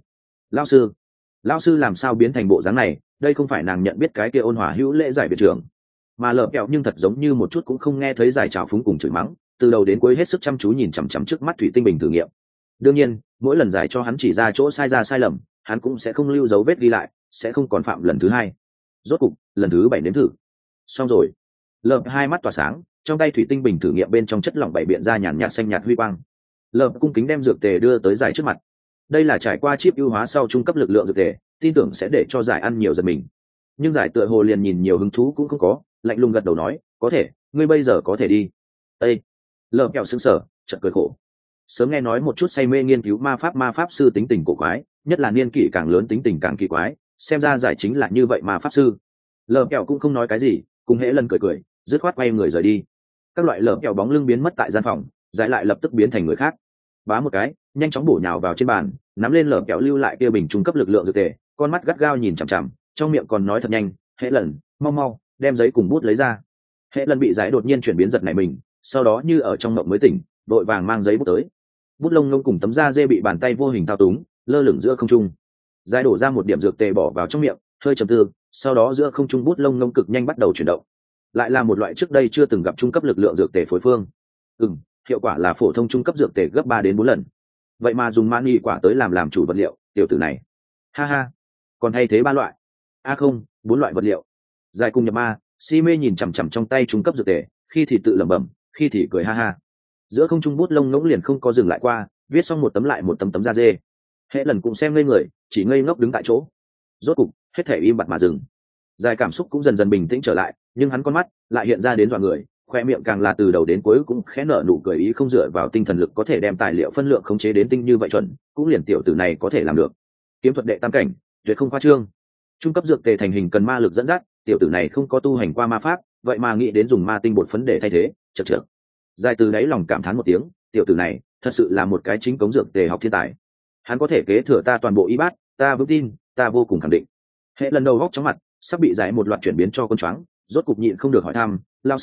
Lão sư làm sao biến thành bộ dáng này? Đây không phải nàng nhận biết cái kia ôn hòa hữu lễ Giải viện trưởng, mà Lờ kẹo nhưng thật giống như một chút cũng không nghe thấy Giải trào phúng cùng chửi mắng, từ đầu đến cuối hết sức chăm chú nhìn chằm chằm trước mắt thủy tinh bình thử nghiệm. Đương nhiên, mỗi lần Giải cho hắn chỉ ra chỗ sai ra sai lầm, hắn cũng sẽ không lưu dấu vết ghi lại, sẽ không còn phạm lần thứ hai. Rốt cục, lần thứ 7 nếm thử. Xong rồi. Lờ hai mắt tỏa sáng, trong tay thủy tinh bình thử nghiệm bên trong chất lỏng bảy biện ra nhàn nhạt xanh nhạt huy quang. Lờ cung kính đem dược tề đưa tới Giải trước mặt. Đây là trải qua chip ưu hóa sau trung cấp lực lượng dược tề, tin tưởng sẽ để cho Giải ăn nhiều giật mình. Nhưng Giải tựa hồ liền nhìn nhiều hứng thú cũng không có, lạnh lùng gật đầu nói, có thể, ngươi bây giờ có thể đi. Ê! Lờ kẹo sững sờ, chợt cười khổ. Sớm nghe nói một chút say mê nghiên cứu ma pháp sư tính tình cổ quái, nhất là niên kỷ càng lớn tính tình càng kỳ quái, xem ra Giải chính là như vậy ma pháp sư. Lờ kẹo cũng không nói cái gì, cùng Hễ lần cười, dứt khoát quay người rời đi. Các loại Lờ kẹo bóng lưng biến mất tại gian phòng, Giải lại lập tức biến thành người khác. Bá một cái, nhanh chóng bổ nhào vào trên bàn, nắm lên Lờ kẹo lưu lại kia bình trung cấp lực lượng dược tề, con mắt gắt gao nhìn chằm chằm, trong miệng còn nói thật nhanh, Hễ lần, mau, đem giấy cùng bút lấy ra. Hễ lần bị Giải đột nhiên chuyển biến giật nảy mình, sau đó như ở trong mộng mới tỉnh, đội vàng mang giấy bút tới. Bút lông lông cùng tấm da dê bị bàn tay vô hình thao túng, lơ lửng giữa không trung. Giải đổ ra một điểm dược tề bỏ vào trong miệng, hơi trầm tư, sau đó giữa không trung bút lông lông cực nhanh bắt đầu chuyển động. Lại là một loại trước đây chưa từng gặp trung cấp lực lượng dược tề phối phương. Hiệu quả là phổ thông trung cấp dược tề gấp 3 đến 4 lần. Vậy mà dùng mani quả tới làm chủ vật liệu, tiểu tử này. Ha ha, còn thay thế 3 loại. Không, 4 loại vật liệu. Giải cùng nhập ma, si mê nhìn chằm chằm trong tay trung cấp dược tề, khi thì tự lẩm bẩm, khi thì cười ha ha. Giữa không trung bút lông ngỗng liền không có dừng lại qua, viết xong một tấm lại một tấm da dê. Hệ lần cũng xem ngây người, chỉ ngây ngốc đứng tại chỗ. Rốt cục, hết thể im bặt mà dừng. Dài cảm xúc cũng dần dần bình tĩnh trở lại, nhưng hắn con mắt lại hiện ra đến dọa người, khoe miệng càng là từ đầu đến cuối cũng khẽ nở nụ cười ý không dựa vào tinh thần lực có thể đem tài liệu phân lượng khống chế đến tinh như vậy chuẩn, cũng liền tiểu tử này có thể làm được. Kiếm thuật đệ tam cảnh, tuyệt không khoa trương. Trung cấp dược tề thành hình cần ma lực dẫn dắt, tiểu tử này không có tu hành qua ma pháp, vậy mà nghĩ đến dùng ma tinh bột phấn để thay thế, chậc chậc. Dài từ đáy lòng cảm thán một tiếng, tiểu tử này thật sự là một cái chính cống dược tề học thiên tài. Hắn có thể kế thừa ta toàn bộ y bát, ta vững tin, ta vô cùng khẳng định. Hệ lần đầu góc chóng mặt, sắp bị Giải một loạt chuyển biến cho con choáng, rốt cục nhịn không được hỏi thăm, lão sư,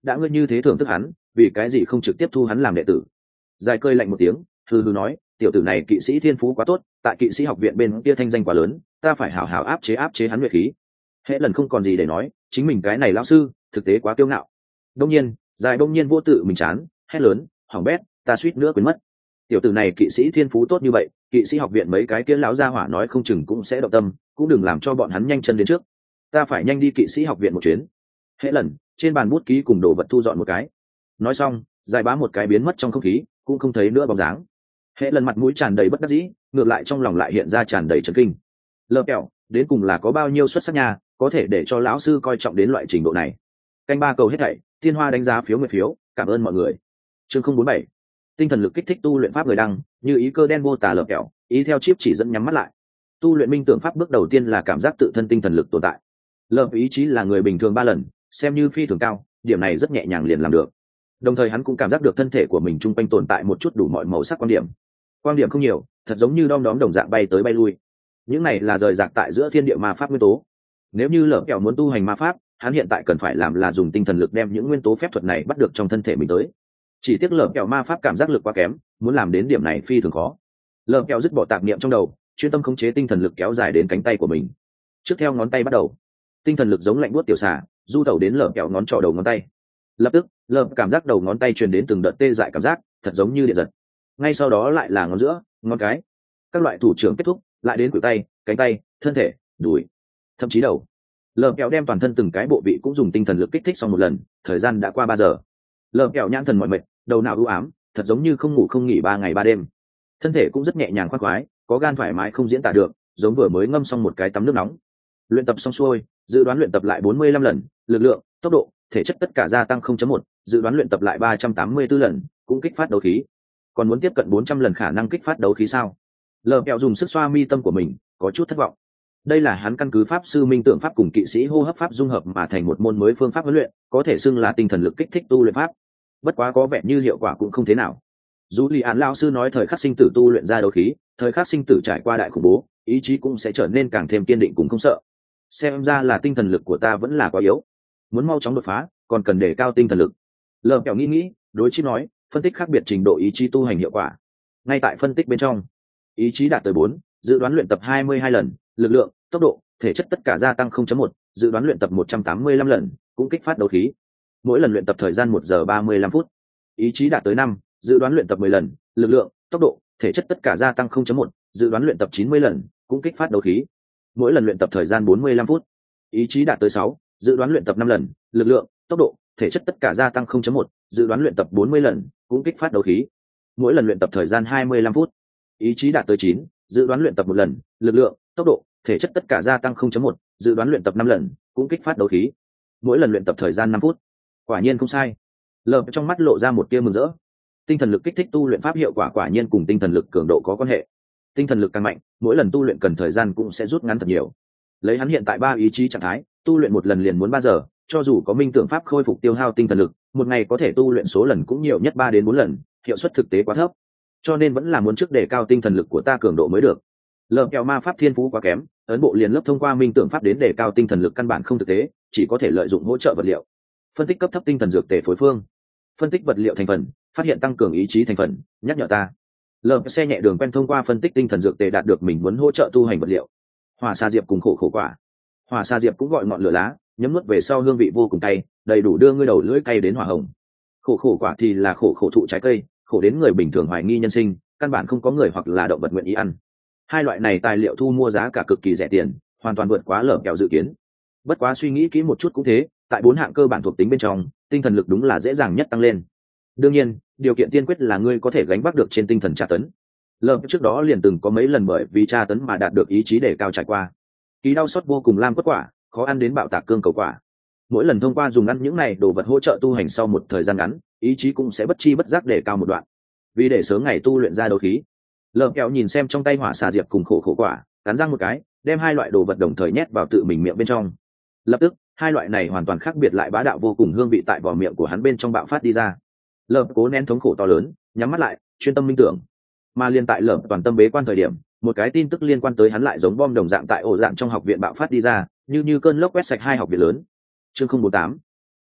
đã ngươi như thế thưởng thức hắn, vì cái gì không trực tiếp thu hắn làm đệ tử? Dài cơi lạnh một tiếng, hừ hừ nói, tiểu tử này kỵ sĩ thiên phú quá tốt, tại kỵ sĩ học viện bên kia thanh danh quá lớn, ta phải hảo hảo áp chế hắn nhuệ khí. Hễ lần không còn gì để nói, chính mình cái này lão sư thực tế quá kiêu ngạo. Đông nhiên Dài đông nhiên vô tự mình chán, hét lớn, hỏng bét, ta suýt nữa quên mất, tiểu tử này kỵ sĩ thiên phú tốt như vậy, kỵ sĩ học viện mấy cái kia lão gia hỏa nói không chừng cũng sẽ động tâm, cũng đừng làm cho bọn hắn nhanh chân đến trước, ta phải nhanh đi kỵ sĩ học viện một chuyến. Hễ lần trên bàn bút ký cùng đồ vật thu dọn một cái, nói xong Dài bá một cái biến mất trong không khí, cũng không thấy nữa bóng dáng. Hễ lần mặt mũi tràn đầy bất đắc dĩ, ngược lại trong lòng lại hiện ra tràn đầy chấn kinh. Lờ kẹo đến cùng là có bao nhiêu xuất sắc nha, có thể để cho lão sư coi trọng đến loại trình độ này. Canh ba cầu hết thảy, Tiên Hoa đánh giá phiếu 10 phiếu, cảm ơn mọi người. Chương 047, tinh thần lực kích thích tu luyện pháp người đăng, như ý cơ đen vô tà lờ kẹo, ý theo chip chỉ dẫn nhắm mắt lại. Tu luyện minh tưởng pháp bước đầu tiên là cảm giác tự thân tinh thần lực tồn tại. Lờ ý chí là người bình thường 3 lần, xem như phi thường cao, điểm này rất nhẹ nhàng liền làm được. Đồng thời hắn cũng cảm giác được thân thể của mình trung quanh tồn tại một chút đủ mọi màu sắc quan điểm không nhiều, thật giống như đom đóm đồng dạng bay tới bay lui. Những này là rời rạc tại giữa thiên địa ma pháp nguyên tố. Nếu như lở kẹo muốn tu hành ma pháp, hắn hiện tại cần phải làm là dùng tinh thần lực đem những nguyên tố phép thuật này bắt được trong thân thể mình tới. Chỉ tiếc lở kẹo ma pháp cảm giác lực quá kém, muốn làm đến điểm này phi thường khó. Lở kẹo dứt bỏ tạp niệm trong đầu, chuyên tâm khống chế tinh thần lực kéo dài đến cánh tay của mình. Trước theo ngón tay bắt đầu, tinh thần lực giống lạnh buốt tiểu xà, du tẩu đến lở kẹo ngón trỏ đầu ngón tay. Lập tức lở cảm giác đầu ngón tay truyền đến từng đợt tê dại cảm giác, thật giống như điện giật. Ngay sau đó lại là ngón giữa, ngón cái, các loại thủ trưởng kết thúc, lại đến khuỷu tay, cánh tay, thân thể, đùi, thậm chí đầu. Lờ kẹo đem toàn thân từng cái bộ vị cũng dùng tinh thần lực kích thích xong một lần, thời gian đã qua 3 giờ. Lờ kẹo nhãn thần mỏi mệt, đầu não u ám, thật giống như không ngủ không nghỉ 3 ngày 3 đêm. Thân thể cũng rất nhẹ nhàng khoan khoái, có gan thoải mái không diễn tả được, giống vừa mới ngâm xong một cái tắm nước nóng. Luyện tập xong xuôi, dự đoán luyện tập lại 45 lần, lực lượng, tốc độ, thể chất tất cả gia tăng 0.1, dự đoán luyện tập lại 384 lần, cũng kích phát đấu khí. Còn muốn tiếp cận 400 lần khả năng kích phát đấu khí sao? Lờ kẹo dùng sức xoa mi tâm của mình, có chút thất vọng. Đây là hắn căn cứ pháp sư minh tượng pháp cùng kỵ sĩ hô hấp pháp dung hợp mà thành một môn mới phương pháp huấn luyện, có thể xưng là tinh thần lực kích thích tu luyện pháp. Bất quá có vẻ như hiệu quả cũng không thế nào. Dù Lý Án lão sư nói thời khắc sinh tử tu luyện ra đấu khí, thời khắc sinh tử trải qua đại khủng bố, ý chí cũng sẽ trở nên càng thêm kiên định cùng không sợ. Xem ra là tinh thần lực của ta vẫn là quá yếu, muốn mau chóng đột phá, còn cần đề cao tinh thần lực. Lờ kẹo nghĩ, đối chí nói, phân tích khác biệt trình độ ý chí tu hành hiệu quả. Ngay tại phân tích bên trong, ý chí đạt tới 4, dự đoán luyện tập 22 lần, lực lượng, tốc độ, thể chất tất cả gia tăng 0.1, dự đoán luyện tập 185 lần, cũng kích phát đấu khí. Mỗi lần luyện tập thời gian 1 giờ 35 phút. Ý chí đạt tới 5, dự đoán luyện tập 10 lần, lực lượng, tốc độ, thể chất tất cả gia tăng 0.1, dự đoán luyện tập 90 lần, cũng kích phát đấu khí. Mỗi lần luyện tập thời gian 45 phút. Ý chí đạt tới 6, dự đoán luyện tập 5 lần, lực lượng, tốc độ, thể chất tất cả gia tăng 0.1, dự đoán luyện tập 40 lần, cũng kích phát đấu khí. Mỗi lần luyện tập thời gian 25 phút. Ý chí đạt tới 9, dự đoán luyện tập 1 lần, lực lượng, tốc độ, thể chất tất cả gia tăng 0.1, dự đoán luyện tập 5 lần, cũng kích phát đấu khí. Mỗi lần luyện tập thời gian 5 phút. Quả nhiên không sai. Lờ trong mắt lộ ra một tia mừng rỡ. Tinh thần lực kích thích tu luyện pháp hiệu quả quả nhiên cùng tinh thần lực cường độ có quan hệ. Tinh thần lực càng mạnh, mỗi lần tu luyện cần thời gian cũng sẽ rút ngắn thật nhiều. Lấy hắn hiện tại 3 ý chí trạng thái, tu luyện một lần liền muốn 3 giờ, cho dù có minh tưởng pháp khôi phục tiêu hao tinh thần lực, một ngày có thể tu luyện số lần cũng nhiều nhất 3 đến 4 lần, hiệu suất thực tế quá thấp. Cho nên vẫn là muốn trước đề cao tinh thần lực của ta cường độ mới được. Lờ kẹo ma pháp thiên phú quá kém, ấn bộ liền lớp thông qua minh tưởng pháp đến đề cao tinh thần lực căn bản không thực tế, chỉ có thể lợi dụng hỗ trợ vật liệu. Phân tích cấp thấp tinh thần dược tề phối phương, phân tích vật liệu thành phần, phát hiện tăng cường ý chí thành phần, nhắc nhở ta. Lờ xe nhẹ đường quen thông qua phân tích tinh thần dược tề đạt được mình muốn hỗ trợ tu hành vật liệu. Hỏa sa diệp cùng khổ quả. Hỏa sa diệp cũng gọi ngọn lửa lá, nhấm nuốt về sau hương vị vô cùng cay, đầy đủ đưa ngươi đầu lưỡi cay đến hỏa hồng. Khổ quả thì là khổ thụ trái cây, khổ đến người bình thường hoài nghi nhân sinh, căn bản không có người hoặc là động vật nguyện ý ăn. Hai loại này tài liệu thu mua giá cả cực kỳ rẻ tiền, hoàn toàn vượt quá lở kẹo dự kiến. Bất quá suy nghĩ kỹ một chút cũng thế, tại 4 hạng cơ bản thuộc tính bên trong, tinh thần lực đúng là dễ dàng nhất tăng lên. Đương nhiên, điều kiện tiên quyết là ngươi có thể gánh vác được trên tinh thần tra tấn. Lở trước đó liền từng có mấy lần bởi vì tra tấn mà đạt được ý chí để cao trải qua. Ký đau xót vô cùng lam quất quả, khó ăn đến bạo tạc cương cầu quả. Mỗi lần thông qua dùng ăn những này đồ vật hỗ trợ tu hành sau một thời gian ngắn, ý chí cũng sẽ bất chi bất giác để cao một đoạn. Vì để sớm ngày tu luyện ra đấu khí, Lở kẹo nhìn xem trong tay hỏa xà diệp cùng khổ quả, cắn răng một cái, đem hai loại đồ vật đồng thời nhét vào tự mình miệng bên trong. Lập tức, hai loại này hoàn toàn khác biệt lại bá đạo vô cùng hương vị tại vỏ miệng của hắn bên trong bạo phát đi ra. Lở cố nén thống khổ to lớn, nhắm mắt lại, chuyên tâm minh tưởng. Mà liên tại Lở toàn tâm bế quan thời điểm, một cái tin tức liên quan tới hắn lại giống bom đồng dạng tại ổ dạng trong học viện bạo phát đi ra, như cơn lốc quét sạch hai học viện lớn. Chương 048,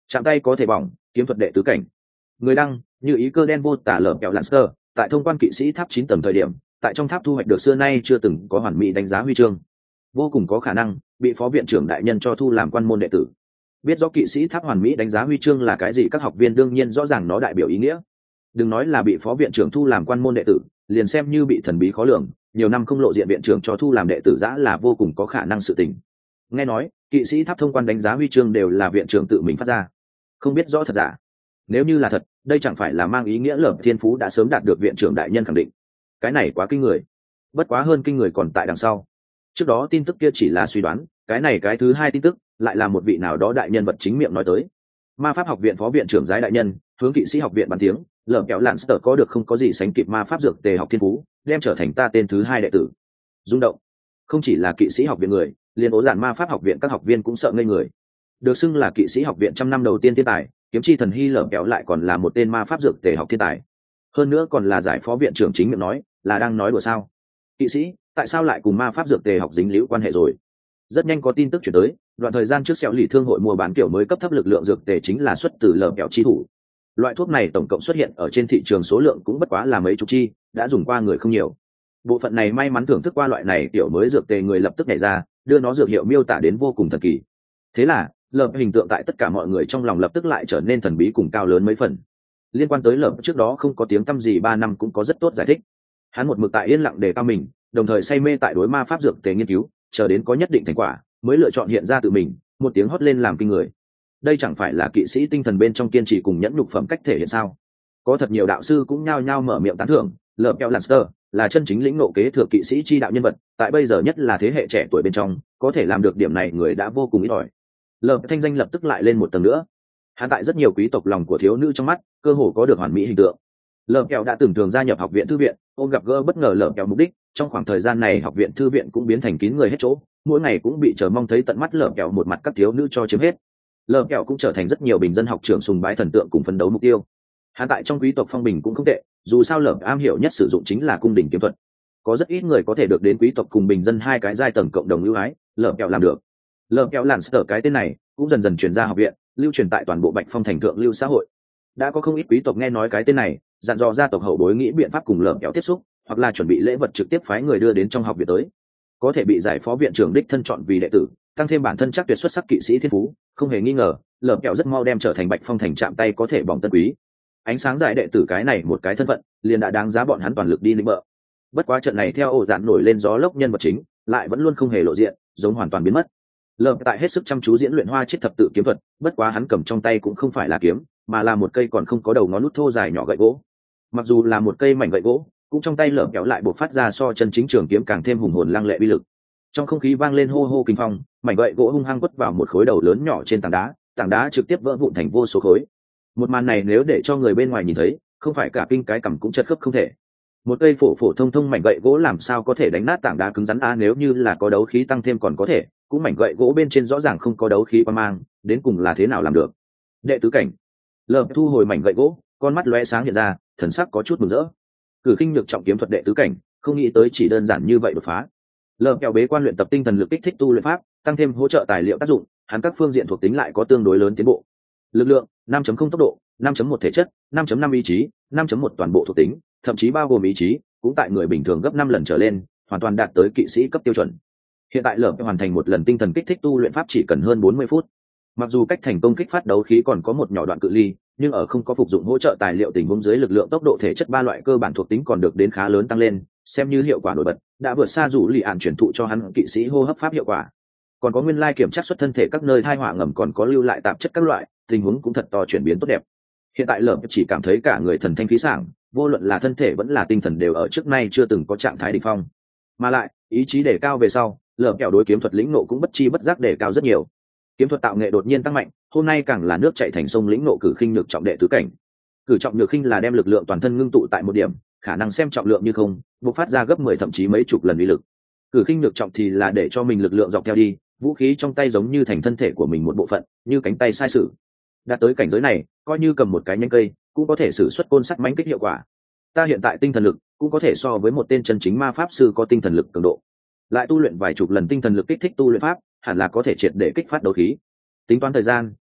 chạm tay có thể bỏng, kiếm thuật đệ tứ cảnh. Người đăng, như ý cơ đen vô tả lở kẹo Lancer, tại thông quan kỵ sĩ tháp 9 tầng thời điểm, tại trong tháp thu hoạch được xưa nay chưa từng có hoàn mỹ đánh giá huy chương, vô cùng có khả năng bị phó viện trưởng đại nhân cho thu làm quan môn đệ tử. Biết rõ kỵ sĩ tháp hoàn mỹ đánh giá huy chương là cái gì, các học viên đương nhiên rõ ràng nó đại biểu ý nghĩa. Đừng nói là bị phó viện trưởng thu làm quan môn đệ tử, liền xem như bị thần bí khó lường, nhiều năm không lộ diện viện trưởng cho thu làm đệ tử dã là vô cùng có khả năng sự tình. Nghe nói kỵ sĩ tháp thông quan đánh giá huy chương đều là viện trưởng tự mình phát ra, không biết rõ thật giả. Nếu như là thật, đây chẳng phải là mang ý nghĩa Lở Thiên Phú đã sớm đạt được viện trưởng đại nhân khẳng định. Cái này quá kinh người. Bất quá hơn kinh người còn tại đằng sau. Trước đó tin tức kia chỉ là suy đoán, cái thứ hai tin tức lại là một vị nào đó đại nhân vật chính miệng nói tới. Ma pháp học viện phó viện trưởng giái đại nhân hướng kỵ sĩ học viện bàn tiếng, Lở Kẹo Lạn Sở có được không có gì sánh kịp ma pháp dược tề học thiên phú, đem trở thành ta tên thứ hai đệ tử. Rung động. Không chỉ là kỵ sĩ học viện người, liền ố giản ma pháp học viện các học viên cũng sợ ngây người. Được xưng là kỵ sĩ học viện trăm năm đầu tiên thiên tài, kiếm chi thần hy Lở Kẹo lại còn là một tên ma pháp dược tề học thiên tài. Hơn nữa còn là giải phó viện trưởng chính miệng nói, là đang nói đùa sao? Kỵ sĩ, tại sao lại cùng ma pháp dược tề học dính liễu quan hệ rồi? Rất nhanh có tin tức chuyển tới, đoạn thời gian trước Sẹo Lì thương hội mua bán kiểu mới cấp thấp lực lượng dược tề chính là xuất từ Lở Kẹo chi thủ. Loại thuốc này tổng cộng xuất hiện ở trên thị trường số lượng cũng bất quá là mấy chục chi, đã dùng qua người không nhiều. Bộ phận này may mắn thưởng thức qua loại này kiểu mới dược tề người lập tức nhảy ra, đưa nó dược hiệu miêu tả đến vô cùng thần kỳ. Thế là Lở hình tượng tại tất cả mọi người trong lòng lập tức lại trở nên thần bí cùng cao lớn mấy phần. Liên quan tới Lở trước đó không có tiếng tăm gì 3 năm cũng có rất tốt giải thích. Hắn một mực tại yên lặng để cao mình, đồng thời say mê tại đối ma pháp dược tề nghiên cứu, chờ đến có nhất định thành quả mới lựa chọn hiện ra tự mình, một tiếng hót lên làm kinh người. Đây chẳng phải là kỵ sĩ tinh thần bên trong kiên trì cùng nhẫn nhục phẩm cách thể hiện sao? Có thật nhiều đạo sư cũng nhao nhao mở miệng tán thưởng, Lở Kẹo Lancer là chân chính lĩnh ngộ kế thừa kỵ sĩ chi đạo nhân vật, tại bây giờ nhất là thế hệ trẻ tuổi bên trong, có thể làm được điểm này người đã vô cùng ít ỏi. Lở thanh danh lập tức lại lên một tầng nữa. Hắn tại rất nhiều quý tộc lòng của thiếu nữ trong mắt, cơ hồ có được hoàn mỹ hình tượng. Lở Kẹo đã từng thường gia nhập học viện thư viện, ôm gặp gỡ bất ngờ Lở Kẹo mục đích, trong khoảng thời gian này học viện thư viện cũng biến thành kín người hết chỗ, mỗi ngày cũng bị chờ mong thấy tận mắt Lở Kẹo một mặt các thiếu nữ cho chiếm hết. Lở Kẹo cũng trở thành rất nhiều bình dân học trưởng sùng bái thần tượng cùng phấn đấu mục tiêu. Hắn tại trong quý tộc phong bình cũng không tệ, dù sao Lở am hiểu nhất sử dụng chính là cung đình kiếm thuật. Có rất ít người có thể được đến quý tộc cùng bình dân hai cái giai tầng cộng đồng ưu ái, Lở Kẹo làm được. Lở Kẹo lạn sở cái tên này cũng dần dần truyền ra học viện, lưu truyền tại toàn bộ Bạch Phong thành thượng lưu xã hội. Đã có không ít quý tộc nghe nói cái tên này, dặn dò gia tộc hậu bối nghĩ biện pháp cùng Lở Kẹo tiếp xúc, hoặc là chuẩn bị lễ vật trực tiếp phái người đưa đến trong học viện tới. Có thể bị giải phó viện trưởng đích thân chọn vì đệ tử, tăng thêm bản thân chắc tuyệt xuất sắc kỵ sĩ thiên phú, không hề nghi ngờ, Lở Kẹo rất mau đem trở thành Bạch Phong thành chạm tay có thể bỏng tân quý. Ánh sáng giải đệ tử cái này một cái thân phận, liền đã đáng giá bọn hắn toàn lực đi lĩnh bợ. Bất quá trận này theo ổ dạn nổi lên gió lốc nhân vật chính, lại vẫn luôn không hề lộ diện, giống hoàn toàn biến mất. Lở tại hết sức chăm chú diễn luyện hoa chiết thập tự kiếm thuật, bất quá hắn cầm trong tay cũng không phải là kiếm, mà là một cây còn không có đầu ngón nút thô dài nhỏ gậy gỗ. Mặc dù là một cây mảnh gậy gỗ, cũng trong tay Lở kéo lại bộc phát ra so chân chính trường kiếm càng thêm hùng hồn lăng lệ uy lực. Trong không khí vang lên hô hô kinh phong, mảnh gậy gỗ hung hăng quất vào một khối đầu lớn nhỏ trên tảng đá trực tiếp vỡ vụn thành vô số khối. Một màn này nếu để cho người bên ngoài nhìn thấy, không phải cả kinh cái cằm cũng chật khớp không thể. Một cây phổ phổ thông thông mảnh gậy gỗ làm sao có thể đánh nát tảng đá cứng rắn a, nếu như là có đấu khí tăng thêm còn có thể, cũng mảnh gậy gỗ bên trên rõ ràng không có đấu khí quan mang, đến cùng là thế nào làm được? Đệ tứ cảnh. Lở thu hồi mảnh gậy gỗ, con mắt lóe sáng hiện ra, thần sắc có chút mừng rỡ. Cử khinh nhược trọng kiếm thuật đệ tứ cảnh, không nghĩ tới chỉ đơn giản như vậy đột phá. Lở kẹo bế quan luyện tập tinh thần lực kích thích tu luyện pháp, tăng thêm hỗ trợ tài liệu tác dụng, hắn các phương diện thuộc tính lại có tương đối lớn tiến bộ. Lực lượng 5.0 tốc độ, 5.1 thể chất, 5.5 ý chí, 5.1 toàn bộ thuộc tính, thậm chí bao gồm ý chí, cũng tại người bình thường gấp 5 lần trở lên, hoàn toàn đạt tới kỵ sĩ cấp tiêu chuẩn. Hiện tại Lở hoàn thành một lần tinh thần kích thích tu luyện pháp chỉ cần hơn 40 phút. Mặc dù cách thành công kích phát đấu khí còn có một nhỏ đoạn cự ly, nhưng ở không có phục dụng hỗ trợ tài liệu tình huống dưới lực lượng tốc độ thể chất ba loại cơ bản thuộc tính còn được đến khá lớn tăng lên, xem như hiệu quả nổi bật, đã vượt xa dù lì ạn chuyển thụ cho hắn kỵ sĩ hô hấp pháp hiệu quả. Còn có nguyên lai kiểm tra xuất thân thể các nơi thai họa ngầm còn có lưu lại tạp chất các loại, tình huống cũng thật to chuyển biến tốt đẹp. Hiện tại Lở chỉ cảm thấy cả người thần thanh khí sảng, vô luận là thân thể vẫn là tinh thần đều ở trước nay chưa từng có trạng thái đỉnh phong. Mà lại, ý chí đề cao về sau, Lở kẹo đối kiếm thuật lĩnh nộ cũng bất chi bất giác đề cao rất nhiều. Kiếm thuật tạo nghệ đột nhiên tăng mạnh, hôm nay càng là nước chảy thành sông lĩnh nộ cử khinh nhược trọng đệ tứ cảnh. Cử trọng nhược khinh là đem lực lượng toàn thân ngưng tụ tại một điểm, khả năng xem trọng lượng như không, bộc phát ra gấp 10 thậm chí mấy chục lần uy lực. Cử khinh nhược trọng thì là để cho mình lực lượng dọc theo đi, vũ khí trong tay giống như thành thân thể của mình một bộ phận, như cánh tay sai sử. Đạt tới cảnh giới này, coi như cầm một cái nhánh cây, cũng có thể sử xuất côn sắt mãnh kích hiệu quả. Ta hiện tại tinh thần lực cũng có thể so với một tên chân chính ma pháp sư có tinh thần lực cường độ. Lại tu luyện vài chục lần tinh thần lực kích thích tu luyện pháp, hẳn là có thể triệt để kích phát đấu khí. Tính toán thời gian,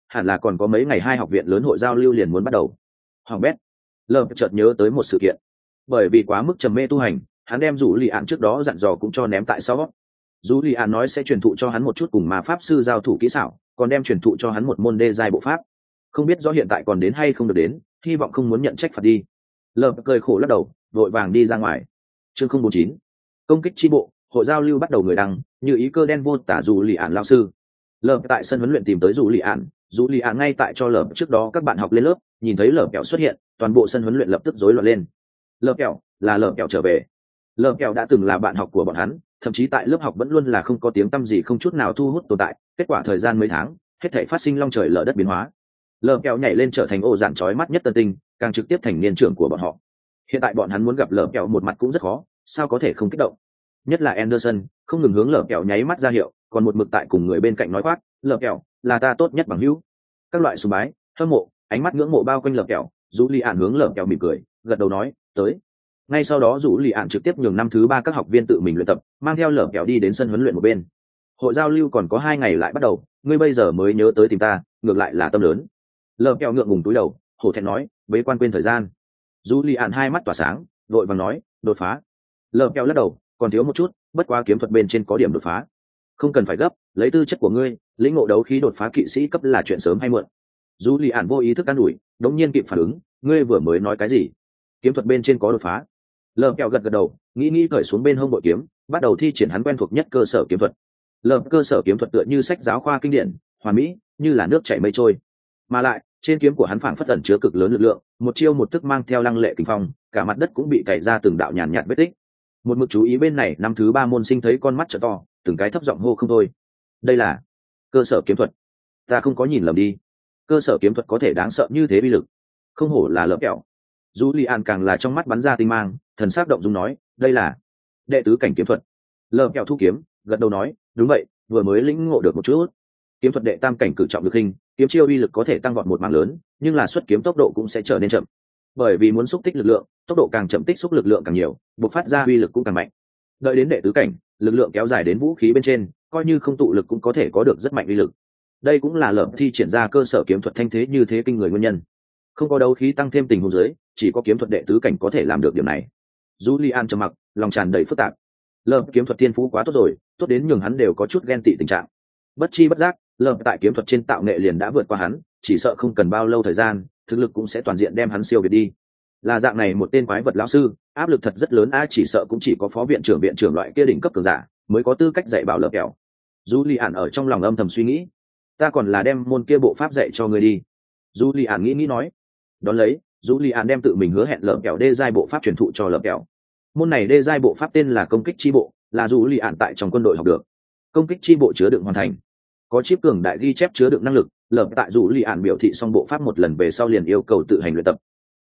hẳn là còn có mấy ngày hai học viện lớn hội giao lưu liền muốn bắt đầu. Hoàng bét lờ chợt nhớ tới một sự kiện. Bởi vì quá mức trầm mê tu hành, hắn đem rủ lì ạn trước đó dặn dò cũng cho ném tại sau. Rủ lì ạn nói sẽ truyền thụ cho hắn một chút cùng ma pháp sư giao thủ kỹ xảo, còn đem truyền thụ cho hắn một môn đê giai bộ pháp. Không biết rõ hiện tại còn đến hay không được đến, hy vọng không muốn nhận trách phạt đi. Lờ cười khổ lắc đầu, vội vàng đi ra ngoài. Chương 049 công kích chi bộ, hội giao lưu bắt đầu. Người đăng như ý cơ đen vô tả rủ lì ạn lao sư. Lờ tại sân huấn luyện tìm tới rủ lì ạn ngay tại cho lờ trước đó các bạn học lên lớp, nhìn thấy lờ kẹo xuất hiện, toàn bộ sân huấn luyện lập tức rối loạn lên. Lờ kẹo là lờ kẹo trở về. Lờ kẹo đã từng là bạn học của bọn hắn, thậm chí tại lớp học vẫn luôn là không có tiếng tăm gì, không chút nào thu hút tồn tại. Kết quả thời gian mấy tháng, hết thảy phát sinh long trời lở đất biến hóa. Lờ kẹo nhảy lên trở thành ổ dạn chói mắt nhất tân tinh, càng trực tiếp thành niên trưởng của bọn họ. Hiện tại bọn hắn muốn gặp lờ kẹo một mặt cũng rất khó, sao có thể không kích động. Nhất là Anderson không ngừng hướng lờ kẹo nháy mắt ra hiệu, còn một mực tại cùng người bên cạnh nói khoác, lờ kẹo là ta tốt nhất bằng hữu. Các loại sùng bái, hâm mộ, ánh mắt ngưỡng mộ bao quanh lờ kẹo. Dũ lì ạn hướng lờ kẹo mỉm cười, gật đầu nói tới. Ngay sau đó Dũ lì ạn trực tiếp nhường năm thứ 3 các học viên tự mình luyện tập, mang theo lờ kẹo đi đến sân huấn luyện một bên. Hội giao lưu còn có 2 ngày lại bắt đầu, ngươi bây giờ mới nhớ tới tìm ta, ngược lại là tâm lớn. Lờ kẹo ngượng ngùng túi đầu, hổ thẹn nói, bế quan quên thời gian. Dũ lì ạn hai mắt tỏa sáng, vội vàng nói, đột phá. Lờ kẹo lắc đầu, còn thiếu một chút, bất quá kiếm thuật bên trên có điểm đột phá. Không cần phải gấp, lấy tư chất của ngươi, lĩnh ngộ đấu khí đột phá kỵ sĩ cấp là chuyện sớm hay muộn. Dù lì ạn vô ý thức an ủi, đống nhiên kịp phản ứng, ngươi vừa mới nói cái gì? Kiếm thuật bên trên có đột phá. Lờ kẹo gật gật đầu, nghĩ cởi xuống bên hông bội kiếm, bắt đầu thi triển hắn quen thuộc nhất cơ sở kiếm thuật. Cơ sở kiếm thuật tựa như sách giáo khoa kinh điển, hoàn mỹ, như là nước chảy mây trôi. Mà lại, trên kiếm của hắn phảng phất ẩn chứa cực lớn lực lượng, một chiêu một thức mang theo lăng lệ kình phong, cả mặt đất cũng bị cày ra từng đạo nhàn nhạt vết tích. Một mực chú ý bên này, năm thứ 3 môn sinh thấy con mắt trợ to, từng cái thấp giọng hô không thôi. Đây là cơ sở kiếm thuật. Ta không có nhìn lầm đi. Cơ sở kiếm thuật có thể đáng sợ như thế uy lực, không hổ là lỡ kẹo. Julian càng là trong mắt bắn ra tinh mang, thần sắc động dung nói, đây là đệ tứ cảnh kiếm thuật. Lỡ kẹo thu kiếm, gật đầu nói, đúng vậy, vừa mới lĩnh ngộ được một chút. Kiếm thuật đệ tam cảnh cử trọng lực hình, kiếm chiêu uy lực có thể tăng vọt một mảng lớn, nhưng là xuất kiếm tốc độ cũng sẽ trở nên chậm. Bởi vì muốn xúc tích lực lượng, tốc độ càng chậm tích xúc lực lượng càng nhiều, bộc phát ra uy lực cũng càng mạnh. Đợi đến đệ tứ cảnh, lực lượng kéo dài đến vũ khí bên trên, coi như không tụ lực cũng có thể có được rất mạnh uy lực. Đây cũng là lợm thi triển ra cơ sở kiếm thuật thanh thế như thế kinh người nguyên nhân. Không có đấu khí tăng thêm tình huống dưới, chỉ có kiếm thuật đệ tứ cảnh có thể làm được điểm này. Julian trầm mặc, lòng tràn đầy phức tạp. Lợm kiếm thuật thiên phú quá tốt rồi, tốt đến nhường hắn đều có chút ghen tị tình trạng. Bất chi bất giác, lợm tại kiếm thuật trên tạo nghệ liền đã vượt qua hắn, chỉ sợ không cần bao lâu thời gian, thực lực cũng sẽ toàn diện đem hắn siêu việt đi. Là dạng này một tên quái vật lão sư, áp lực thật rất lớn a, chỉ sợ cũng chỉ có phó viện trưởng loại kia đỉnh cấp cường giả mới có tư cách dạy bảo lợm kẹo. Julian ở trong lòng âm thầm suy nghĩ, ta còn là đem môn kia bộ pháp dạy cho ngươi đi. Julian nghĩ nói. Đón lấy, Julian đem tự mình hứa hẹn lợm kẹo đê giai bộ pháp truyền thụ cho lợm kẹo. Môn này đê giai bộ pháp tên là công kích chi bộ, là Julian tại trong quân đội học được. Công kích chi bộ chứa đựng hoàn thành, có chip cường đại ghi chép chứa đựng năng lực. Lợm tại Julian biểu thị xong bộ pháp một lần về sau liền yêu cầu tự hành luyện tập.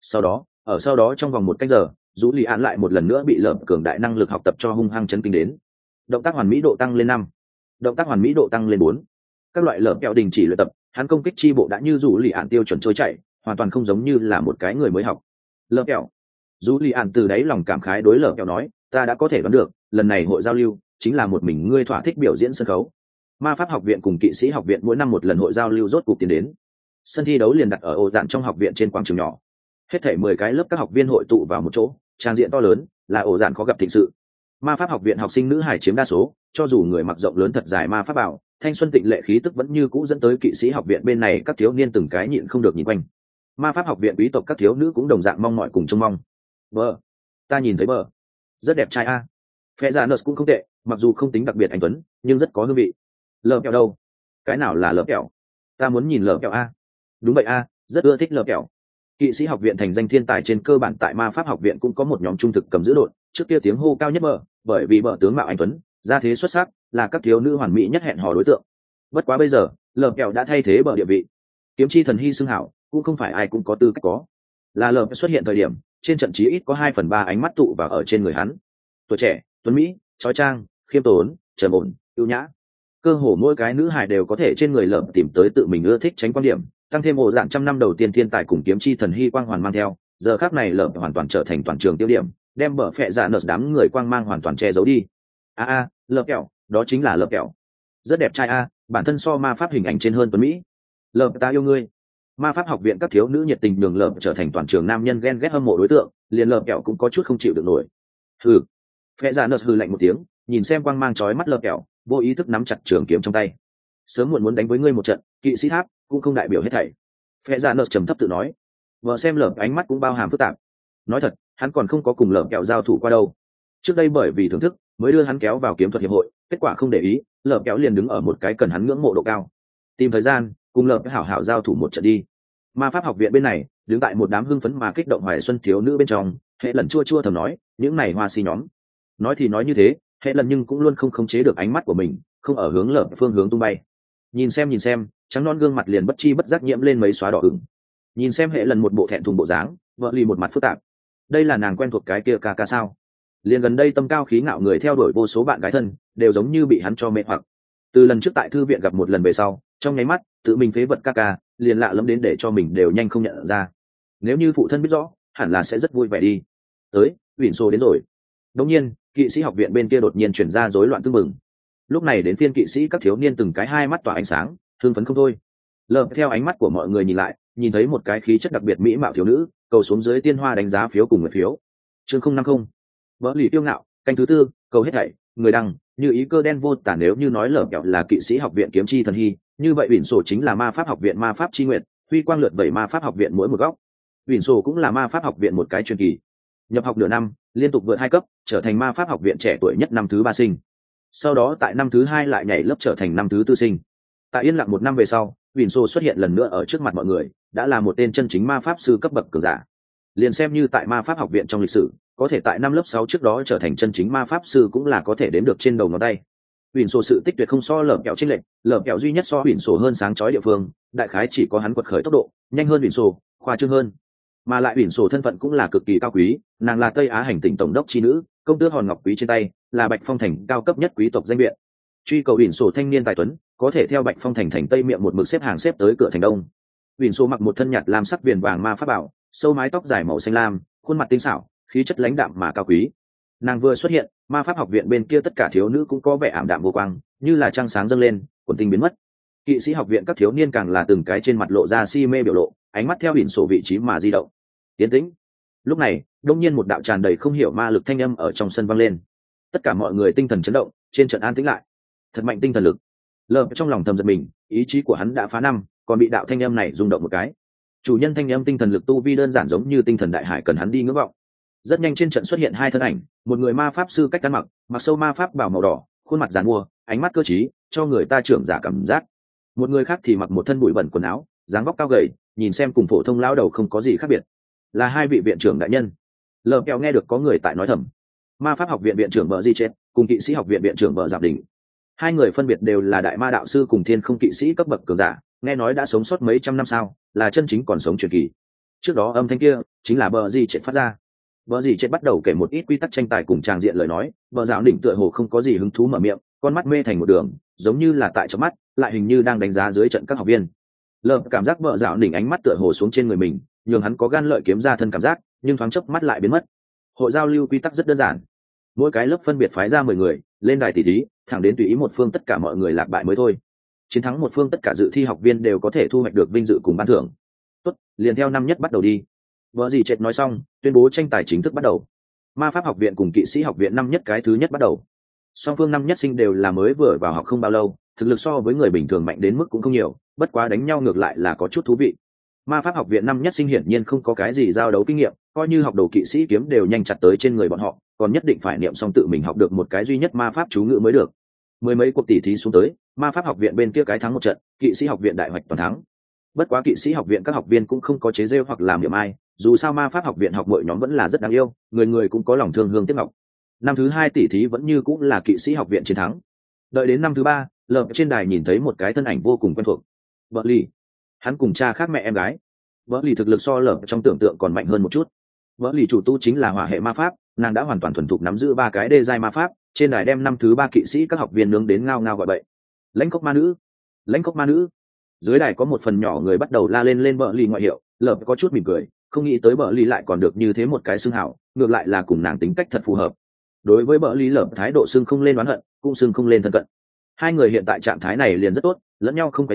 Sau đó trong vòng 1 canh giờ, Julian lại một lần nữa bị lợm cường đại năng lực học tập cho hung hăng chấn kinh đến. Động tác hoàn mỹ độ tăng lên 5, động tác hoàn mỹ độ tăng lên 4. Các loại lợm kẹo đình chỉ luyện tập, hắn công kích chi bộ đã như Julian tiêu chuẩn trôi chảy, hoàn toàn không giống như là một cái người mới học. Lợm kẹo. Julian từ đáy lòng cảm khái đối lợm kẹo nói, ta đã có thể đoán được, lần này hội giao lưu chính là một mình ngươi thỏa thích biểu diễn sân khấu. Ma pháp học viện cùng kỵ sĩ học viện mỗi năm một lần hội giao lưu rốt cuộc tiến đến. Sân thi đấu liền đặt ở ổ dạn trong học viện trên quảng trường nhỏ. Hết thảy 10 cái lớp các học viên hội tụ vào một chỗ, trang diện to lớn, là ổ dạn khó gặp thịnh sự. Ma pháp học viện học sinh nữ hải chiếm đa số, cho dù người mặc rộng lớn thật dài ma pháp bào, thanh xuân tịnh lệ khí tức vẫn như cũ dẫn tới kỵ sĩ học viện bên này các thiếu niên từng cái nhịn không được nhìn quanh. Ma pháp học viện quý tộc các thiếu nữ cũng đồng dạng mong mỏi cùng trông mong. Bờ, ta nhìn thấy bờ, rất đẹp trai a. Phe giả nurse cũng không tệ, mặc dù không tính đặc biệt anh tuấn, nhưng rất có hương vị. Lợm kẹo đâu? Cái nào là lợm kẹo? Ta muốn nhìn lợm kẹo a. Đúng vậy a, rất ưa thích lợm kẹo. Kỵ sĩ học viện thành danh thiên tài trên cơ bản tại ma pháp học viện cũng có một nhóm trung thực cầm giữ đội, trước kia tiếng hô cao nhất bờ, bởi vì bờ tướng mạo anh tuấn, gia thế xuất sắc, là các thiếu nữ hoàn mỹ nhất hẹn hò đối tượng. Bất quá bây giờ, lợm kẹo đã thay thế bờ địa vị. Kiếm chi thần hy xưng hảo, cũng không phải ai cũng có tư cách có. Là lợm xuất hiện thời điểm, trên trận chí ít có 2/3 ánh mắt tụ vào ở trên người hắn. Tuổi trẻ, tuấn mỹ, trói trang, khiêm tốn, trầm ổn, ưu nhã. Cơ hồ mỗi cái nữ hài đều có thể trên người lợm tìm tới tự mình ưa thích tránh quan điểm, tăng thêm ổ dạng trăm năm đầu tiên thiên tài cùng kiếm chi thần hy quang hoàn mang theo, giờ khắc này lợm hoàn toàn trở thành toàn trường tiêu điểm, đem bờ phệ dạ nợ đám người quang mang hoàn toàn che giấu đi. Lợm kẹo, đó chính là lợm kẹo. Rất đẹp trai a, bản thân so ma pháp hình ảnh trên hơn tuấn mỹ. Lợp ta yêu ngươi. Ma pháp học viện các thiếu nữ nhiệt tình nhường lợp trở thành toàn trường nam nhân ghen ghét hâm mộ đối tượng, liền lợp kẹo cũng có chút không chịu được nổi. Hừ. Phe Dạ Nợt hừ lạnh một tiếng, nhìn xem quang mang chói mắt lợp kẹo, vô ý thức nắm chặt trường kiếm trong tay. Sớm muộn muốn đánh với ngươi một trận, kỵ sĩ tháp cũng không đại biểu hết thảy. Phe Dạ Nợt trầm thấp tự nói. Vợ xem lợp ánh mắt cũng bao hàm phức tạp. Nói thật, hắn còn không có cùng lợp kẹo giao thủ qua đâu. Trước đây bởi vì thưởng thức mới đưa hắn kéo vào kiếm thuật hiệp hội, kết quả không để ý, lợp kéo liền đứng ở một cái cần hắn ngưỡng mộ độ cao. Tìm thời gian cùng lợp hảo hảo giao thủ một trận đi. Ma pháp học viện bên này đứng tại một đám hưng phấn mà kích động hoài xuân thiếu nữ bên trong, hệ lần chua chua thầm nói, những này hoa si nhóm. Nói thì nói như thế, hệ lần nhưng cũng luôn không khống chế được ánh mắt của mình, không ở hướng lợp phương hướng tung bay. Nhìn xem, trắng non gương mặt liền bất chi bất giác nhiễm lên mấy xóa đỏ ửng. Nhìn xem hệ lần một bộ thẹn thùng bộ dáng, vợ lì một mặt phức tạp. Đây là nàng quen thuộc cái kia ca ca sao? Liền gần đây tâm cao khí ngạo người theo đuổi vô số bạn gái thân, đều giống như bị hắn cho mê hoặc. Từ lần trước tại thư viện gặp một lần về sau, trong nháy mắt tự mình phế vật ca ca, liền lạ lẫm đến để cho mình đều nhanh không nhận ra. Nếu như phụ thân biết rõ, hẳn là sẽ rất vui vẻ đi. Tới, Uyển Sô đến rồi. Đống nhiên, kỵ sĩ học viện bên kia đột nhiên chuyển ra rối loạn tương mừng. Lúc này đến phiên kỵ sĩ các thiếu niên từng cái hai mắt tỏa ánh sáng, hưng phấn không thôi. Lợp theo ánh mắt của mọi người nhìn lại, nhìn thấy một cái khí chất đặc biệt mỹ mạo thiếu nữ, cầu xuống dưới tiên hoa đánh giá phiếu cùng người phiếu. Chương 050. Vỡ lì tiêu ngạo, canh thứ tư, cầu hết thảy, người đăng, như ý cơ đen vô tả. Nếu như nói lở kẹo là kỵ sĩ học viện kiếm chi thần hy, như vậy Uyển Sô chính là ma pháp học viện ma pháp chi nguyện, huy quang lượt vẩy ma pháp học viện mỗi một góc. Uyển Sô cũng là ma pháp học viện một cái truyền kỳ. Nhập học nửa năm, liên tục vượt 2 cấp, trở thành ma pháp học viện trẻ tuổi nhất năm thứ 3 sinh. Sau đó tại năm thứ 2 lại nhảy lớp trở thành năm thứ 4 sinh. Tại yên lặng 1 năm về sau, Uyển Sô xuất hiện lần nữa ở trước mặt mọi người, đã là một tên chân chính ma pháp sư cấp bậc cường giả. Liền xem như tại ma pháp học viện trong lịch sử, có thể tại năm lớp 6 trước đó trở thành chân chính ma pháp sư cũng là có thể đếm được trên đầu ngón tay. Uyển Sô sự tích tuyệt không so lở kẹo chênh lệch, lở kẹo duy nhất so Uyển Sô hơn sáng chói địa phương, đại khái chỉ có hắn quật khởi tốc độ nhanh hơn Uyển Sô, khoa trương hơn. Mà lại Uyển Sô thân phận cũng là cực kỳ cao quý, nàng là Tây Á hành tỉnh tổng đốc chi nữ, công tước hòn ngọc quý trên tay, là Bạch Phong thành cao cấp nhất quý tộc danh viện. Truy cầu Uyển Sô thanh niên tài tuấn, có thể theo Bạch Phong thành thành Tây miệng một mực xếp hàng xếp tới cửa thành đông. Uyển Sô mặc một thân nhạt lam sắc viền vàng ma pháp bảo, sâu mái tóc dài màu xanh lam, khuôn mặt tinh xảo, khí chất lãnh đạm mà cao quý. Nàng vừa xuất hiện, ma pháp học viện bên kia tất cả thiếu nữ cũng có vẻ ảm đạm vô quang, như là trăng sáng dâng lên, quần tinh biến mất. Kỵ sĩ học viện các thiếu niên càng là từng cái trên mặt lộ ra si mê biểu lộ, ánh mắt theo Uyển Sô vị trí mà di động. Tiến tĩnh. Lúc này, đột nhiên một đạo tràn đầy không hiểu ma lực thanh âm ở trong sân vang lên. Tất cả mọi người tinh thần chấn động, trên trận an tĩnh lại. Thật mạnh tinh thần lực. Lợp trong lòng thầm giật mình, ý chí của hắn đã phá năm, còn bị đạo thanh âm này rung động một cái. Chủ nhân thanh âm tinh thần lực tu vi đơn giản giống như tinh thần đại hải cần hắn đi ngưỡng vọng. Rất nhanh trên trận xuất hiện hai thân ảnh, một người ma pháp sư cách ăn mặc, mặc sâu ma pháp bảo màu đỏ, khuôn mặt giàn mua, ánh mắt cơ trí, cho người ta trưởng giả cảm giác. Một người khác thì mặc một thân bụi bẩn quần áo, dáng vóc cao gầy, nhìn xem cùng phổ thông lão đầu không có gì khác biệt. Là hai vị viện trưởng đại nhân. Lờ kẹo nghe được có người tại nói thầm. Ma pháp học viện viện trưởng Bờ Di Chết cùng kỵ sĩ học viện viện trưởng Bờ Giáp Đỉnh. Hai người phân biệt đều là đại ma đạo sư cùng thiên không kỵ sĩ cấp bậc cường giả, nghe nói đã sống sót mấy trăm năm sao, là chân chính còn sống truyền kỳ. Trước đó âm thanh kia chính là Bờ Di Chết phát ra. Bờ Di Chết bắt đầu kể một ít quy tắc tranh tài cùng tràng diện lời nói, Bờ Giáp Đỉnh tựa hồ không có gì hứng thú mở miệng, con mắt mê thành một đường, giống như là tại trong mắt, lại hình như đang đánh giá dưới trận các học viên. Lờ cảm giác Bờ Giáp Đỉnh ánh mắt tựa hồ xuống trên người mình, nhường hắn có gan lợi kiếm ra thân cảm giác, nhưng thoáng chốc mắt lại biến mất. Hội giao lưu quy tắc rất đơn giản, mỗi cái lớp phân biệt phái ra 10 người lên đài tỷ thí, thẳng đến tùy ý một phương tất cả mọi người lạc bại mới thôi. Chiến thắng một phương tất cả dự thi học viên đều có thể thu hoạch được vinh dự cùng ban thưởng. Tốt, liền theo năm nhất bắt đầu đi. Vợ gì Chết nói xong, tuyên bố tranh tài chính thức bắt đầu. Ma pháp học viện cùng kỵ sĩ học viện năm nhất cái thứ nhất bắt đầu. Song phương năm nhất sinh đều là mới vừa vào học không bao lâu, thực lực so với người bình thường mạnh đến mức cũng không nhiều, bất quá đánh nhau ngược lại là có chút thú vị. Ma pháp học viện năm nhất sinh hiển nhiên không có cái gì giao đấu kinh nghiệm, coi như học đồ kỵ sĩ kiếm đều nhanh chặt tới trên người bọn họ, còn nhất định phải niệm xong tự mình học được một cái duy nhất ma pháp chú ngữ mới được. Mười mấy cuộc tỷ thí xuống tới, ma pháp học viện bên kia cái thắng một trận, kỵ sĩ học viện đại hoạch toàn thắng. Bất quá kỵ sĩ học viện các học viên cũng không có chế rêu hoặc làm niệm ai, dù sao ma pháp học viện học mỗi nhóm vẫn là rất đáng yêu, người người cũng có lòng thương hương tiếc ngọc. Năm thứ 2 tỷ thí vẫn như cũng là kỵ sĩ học viện chiến thắng. Đợi đến năm thứ 3, lợp trên đài nhìn thấy một cái thân ảnh vô cùng quen thuộc. Vợ lì. Hắn cùng cha khác mẹ em gái. Vợ lì thực lực so lợp trong tưởng tượng còn mạnh hơn một chút. Vợ lì chủ tu chính là hỏa hệ ma pháp, nàng đã hoàn toàn thuần thục nắm giữ 3 cái đê giai ma pháp, trên đài đem năm thứ 3 kỵ sĩ các học viên nướng đến ngao ngao gọi bậy. Lãnh cốc ma nữ, lãnh cốc ma nữ. Dưới đài có một phần nhỏ người bắt đầu la lên vợ lì ngoại hiệu, lợp có chút mỉm cười, không nghĩ tới vợ lì lại còn được như thế một cái xưng hảo, ngược lại là cùng nàng tính cách thật phù hợp. Đối với vợ lì lợp thái độ xưng không lên oán hận, cũng xưng không lên thân cận. Hai người hiện tại trạng thái này liền rất tốt, lẫn nhau không quấy rầy,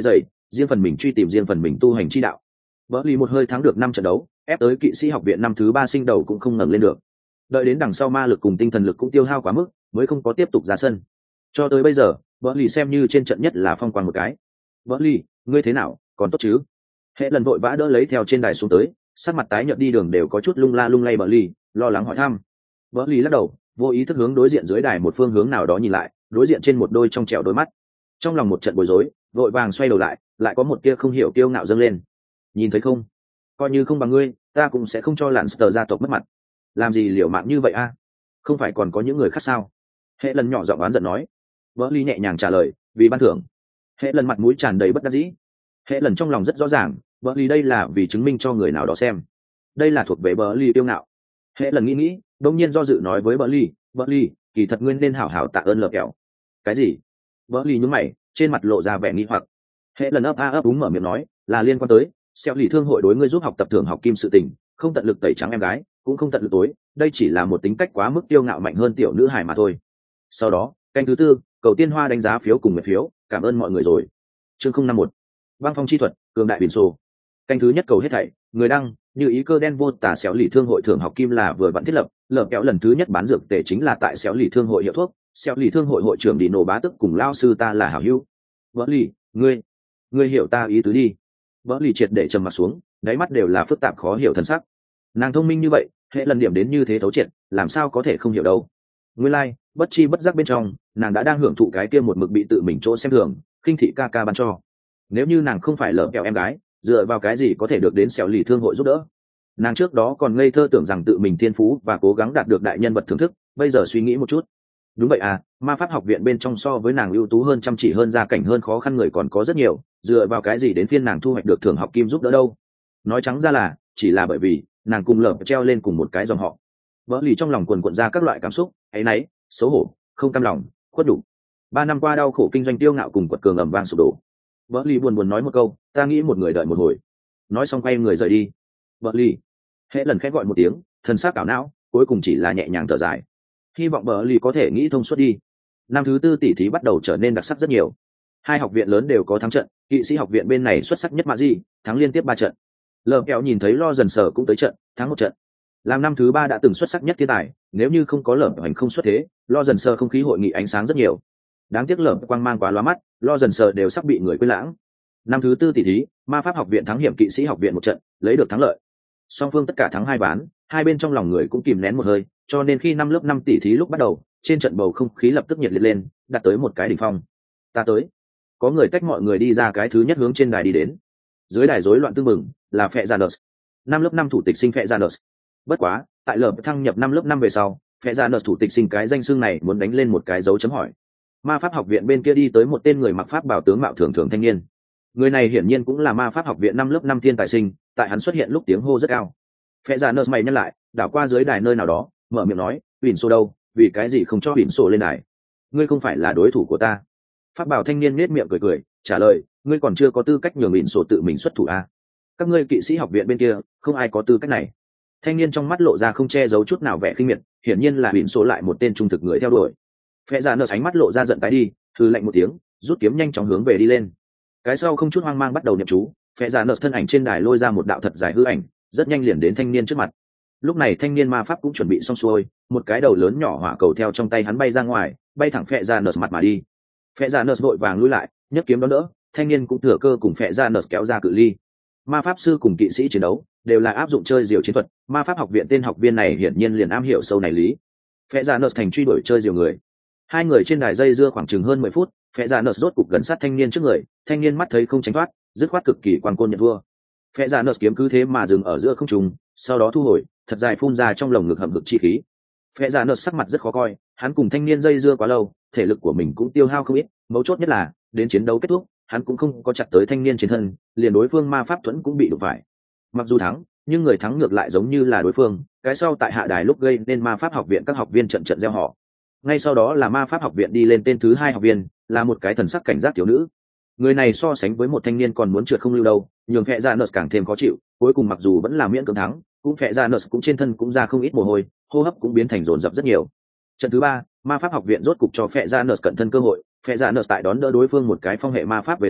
riêng phần mình truy tìm riêng phần mình tu hành chi đạo. Burnley một hơi thắng được 5 trận đấu, ép tới kỵ sĩ học viện năm thứ 3 sinh đầu cũng không ngẩng lên được. Đợi đến đằng sau ma lực cùng tinh thần lực cũng tiêu hao quá mức, mới không có tiếp tục ra sân. Cho tới bây giờ, Burnley xem như trên trận nhất là phong quang một cái. Burnley, ngươi thế nào, còn tốt chứ? Hệ lần vội vã đỡ lấy theo trên đài xuống tới, sắc mặt tái nhợt đi đường đều có chút lung la lung lay Burnley, lo lắng hỏi thăm. Burnley lắc đầu, vô ý thức hướng đối diện dưới đài một phương hướng nào đó nhìn lại, đối diện trên một đôi trong trẻo đôi mắt. Trong lòng một trận bối rối, vội vàng xoay đầu lại có một tia không hiểu kiêu ngạo dâng lên. Nhìn thấy không? Coi như không bằng ngươi, ta cũng sẽ không cho Lancaster gia tộc mất mặt. Làm gì liều mạng như vậy a? Không phải còn có những người khác sao? Hệ lần nhỏ giọng oán giận nói. Burnley nhẹ nhàng trả lời, vì ban thưởng. Hệ lần mặt mũi tràn đầy bất đắc dĩ. Hệ lần trong lòng rất rõ ràng, Burnley đây là vì chứng minh cho người nào đó xem. Đây là thuộc về Burnley kiêu ngạo. Hệ lần nghĩ, đông nhiên do dự nói với Burnley, kỳ thật nguyên nên hảo hảo tạ ơn lợp kẹo. Cái gì? Burnley nhướng mày, trên mặt lộ ra vẻ nghi hoặc. Hệ lần ấp úng mở miệng nói, là liên quan tới xeo lì thương hội đối ngươi giúp học tập thưởng học kim sự tình, không tận lực tẩy trắng em gái, cũng không tận lực tối, đây chỉ là một tính cách quá mức kiêu ngạo mạnh hơn tiểu nữ hài mà thôi. Sau đó, canh thứ tư, cầu tiên hoa đánh giá phiếu cùng người phiếu, cảm ơn mọi người rồi. Chương 051. Băng phong chi thuật, cường đại biển sổ. Canh thứ nhất cầu hết thảy, người đăng, như ý cơ đen vô tả xéo lì thương hội thưởng học kim là vừa vặn thiết lập, lợp kéo lần thứ nhất bán dược tệ chính là tại xéo lì thương hội hiệu thuốc, xéo lì thương hội hội trưởng Dino Bá Tức cùng lao sư ta là hảo hữu. Burnley, ngươi hiểu ta ý tứ đi. Burnley triệt để trầm mặt xuống, đáy mắt đều là phức tạp khó hiểu thân sắc. Nàng thông minh như vậy, hệ lần điểm đến như thế thấu triệt, làm sao có thể không hiểu đâu. Nguyên lai, bất chi bất giác bên trong, nàng đã đang hưởng thụ cái kia một mực bị tự mình chỗ xem thường, khinh thị ca ca ban cho. Nếu như nàng không phải lở kẹo em gái, dựa vào cái gì có thể được đến xẻo lì thương hội giúp đỡ? Nàng trước đó còn ngây thơ tưởng rằng tự mình thiên phú và cố gắng đạt được đại nhân vật thưởng thức, bây giờ suy nghĩ một chút. Đúng vậy à, ma pháp học viện bên trong so với nàng ưu tú hơn, chăm chỉ hơn, gia cảnh hơn, khó khăn người còn có rất nhiều, dựa vào cái gì đến phiên nàng thu hoạch được thưởng học kim giúp đỡ đâu? Nói trắng ra là chỉ là bởi vì nàng cùng lở treo lên cùng một cái dòng họ. Vỡ lì trong lòng quần quận ra các loại cảm xúc, áy náy, xấu hổ, không cam lòng, khuất đủ. 3 năm qua đau khổ kinh doanh tiêu ngạo cùng quật cường ầm vang sụp đổ. Vỡ lì buồn buồn nói một câu, ta nghĩ một người đợi một hồi. Nói xong quay người rời đi. Vỡ lì hễ lần khẽ gọi một tiếng, thân xác ảo não, cuối cùng chỉ là nhẹ nhàng thở dài. Hy vọng Vỡ lì có thể nghĩ thông suốt đi. Năm thứ tư tỷ thí bắt đầu trở nên đặc sắc rất nhiều. 2 học viện lớn đều có thắng trận, kỵ sĩ học viện bên này xuất sắc nhất Mạ Di, thắng liên tiếp 3 trận. Lờ kẹo nhìn thấy lo dần sở cũng tới trận, thắng 1 trận. Làm năm thứ 3 đã từng xuất sắc nhất thiên tài, nếu như không có lở hành không xuất thế, lo dần sở không khí hội nghị ánh sáng rất nhiều. Đáng tiếc lở quang mang quá lóa mắt, lo dần sở đều sắp bị người quên lãng. Năm thứ tư tỷ thí, ma pháp học viện thắng hiểm kỵ sĩ học viện 1 trận, lấy được thắng lợi. Song phương tất cả thắng 2 ván, hai bên trong lòng người cũng kìm nén một hơi, cho nên khi năm lớp 5 tỷ thí lúc bắt đầu, trên trận bầu không khí lập tức nhiệt liệt lên, đạt tới một cái đỉnh phong. Ta tới. Có người tách mọi người đi ra cái thứ nhất hướng trên đài đi đến. Dưới đài rối loạn tương mừng, là Phệ Janus. Năm lớp 5 thủ tịch sinh Phệ Janus. Bất quá, tại lở thăng nhập năm lớp 5 về sau, Phệ Janus thủ tịch sinh cái danh xưng này muốn đánh lên một cái dấu chấm hỏi. Ma pháp học viện bên kia đi tới một tên người mặc pháp bảo tướng mạo thường thường thanh niên. Người này hiển nhiên cũng là ma pháp học viện năm lớp 5 thiên tài sinh, tại hắn xuất hiện lúc tiếng hô rất cao. Phệ Janus mày nhăn lại, đảo qua dưới đài nơi nào đó, mở miệng nói, "Huỳnh Sô đâu, vì cái gì không cho Huỳnh Sô lên đài? Ngươi không phải là đối thủ của ta." Pháp bảo thanh niên nhếch miệng cười, trả lời, "Ngươi còn chưa có tư cách nhường Huỳnh Sô tự mình xuất thủ à? Các ngươi kỵ sĩ học viện bên kia, không ai có tư cách này." Thanh niên trong mắt lộ ra không che giấu chút nào vẻ khinh miệt, hiển nhiên là Huỳnh Sô lại một tên trung thực người theo đuổi. Phệ Janus ánh mắt lộ ra giận tái đi, hừ lạnh một tiếng, rút kiếm nhanh chóng hướng về đi lên. Cái sau không chút hoang mang bắt đầu niệm chú, Phệ Janus thân ảnh trên đài lôi ra một đạo thật dài hư ảnh, rất nhanh liền đến thanh niên trước mặt. Lúc này thanh niên ma pháp cũng chuẩn bị xong xuôi, một cái đầu lớn nhỏ hỏa cầu theo trong tay hắn bay ra ngoài, bay thẳng Phệ Janus mặt mà đi. Phệ Janus vội vàng lùi lại, nhấc kiếm đón đỡ, thanh niên cũng thừa cơ cùng Phệ Janus kéo ra cự ly. Ma pháp sư cùng kỵ sĩ chiến đấu đều là áp dụng chơi diều chiến thuật, ma pháp học viện tên học viên này hiển nhiên liền am hiểu sâu này lý. Phệ Janus thành truy đuổi chơi diều người. Hai người trên đài dây dưa khoảng chừng hơn 10 phút, Phệ Janus rốt cục gần sát thanh niên trước người, thanh niên mắt thấy không tránh thoát, dứt khoát cực kỳ quan côn nhận thua. Phệ Janus kiếm cứ thế mà dừng ở giữa không trung, sau đó thu hồi, thật dài phun ra trong lồng ngực hầm hực chi khí. Phệ Janus sắc mặt rất khó coi, hắn cùng thanh niên dây dưa quá lâu, thể lực của mình cũng tiêu hao không ít, mấu chốt nhất là, đến chiến đấu kết thúc, hắn cũng không có chặt tới thanh niên trên thân, liền đối phương ma pháp thuẫn cũng bị đụng phải. Mặc dù thắng, nhưng người thắng ngược lại giống như là đối phương, cái sau tại hạ đài lúc gây nên ma pháp học viện các học viên trận trận reo hò. Ngay sau đó là ma pháp học viện đi lên tên thứ 2 học viên, là một cái thần sắc cảnh giác thiếu nữ. Người này so sánh với một thanh niên còn muốn trượt không lưu đâu, nhường Phệ Janus càng thêm khó chịu, cuối cùng mặc dù vẫn là miễn cưỡng thắng, cũng Phệ Janus cũng trên thân cũng ra không ít mồ hôi, hô hấp cũng biến thành dồn dập rất nhiều. Trận thứ 3, ma pháp học viện rốt cục cho Phệ Janus cận thân cơ hội, Phệ Janus tại đón đỡ đối phương một cái phong hệ ma pháp về sau,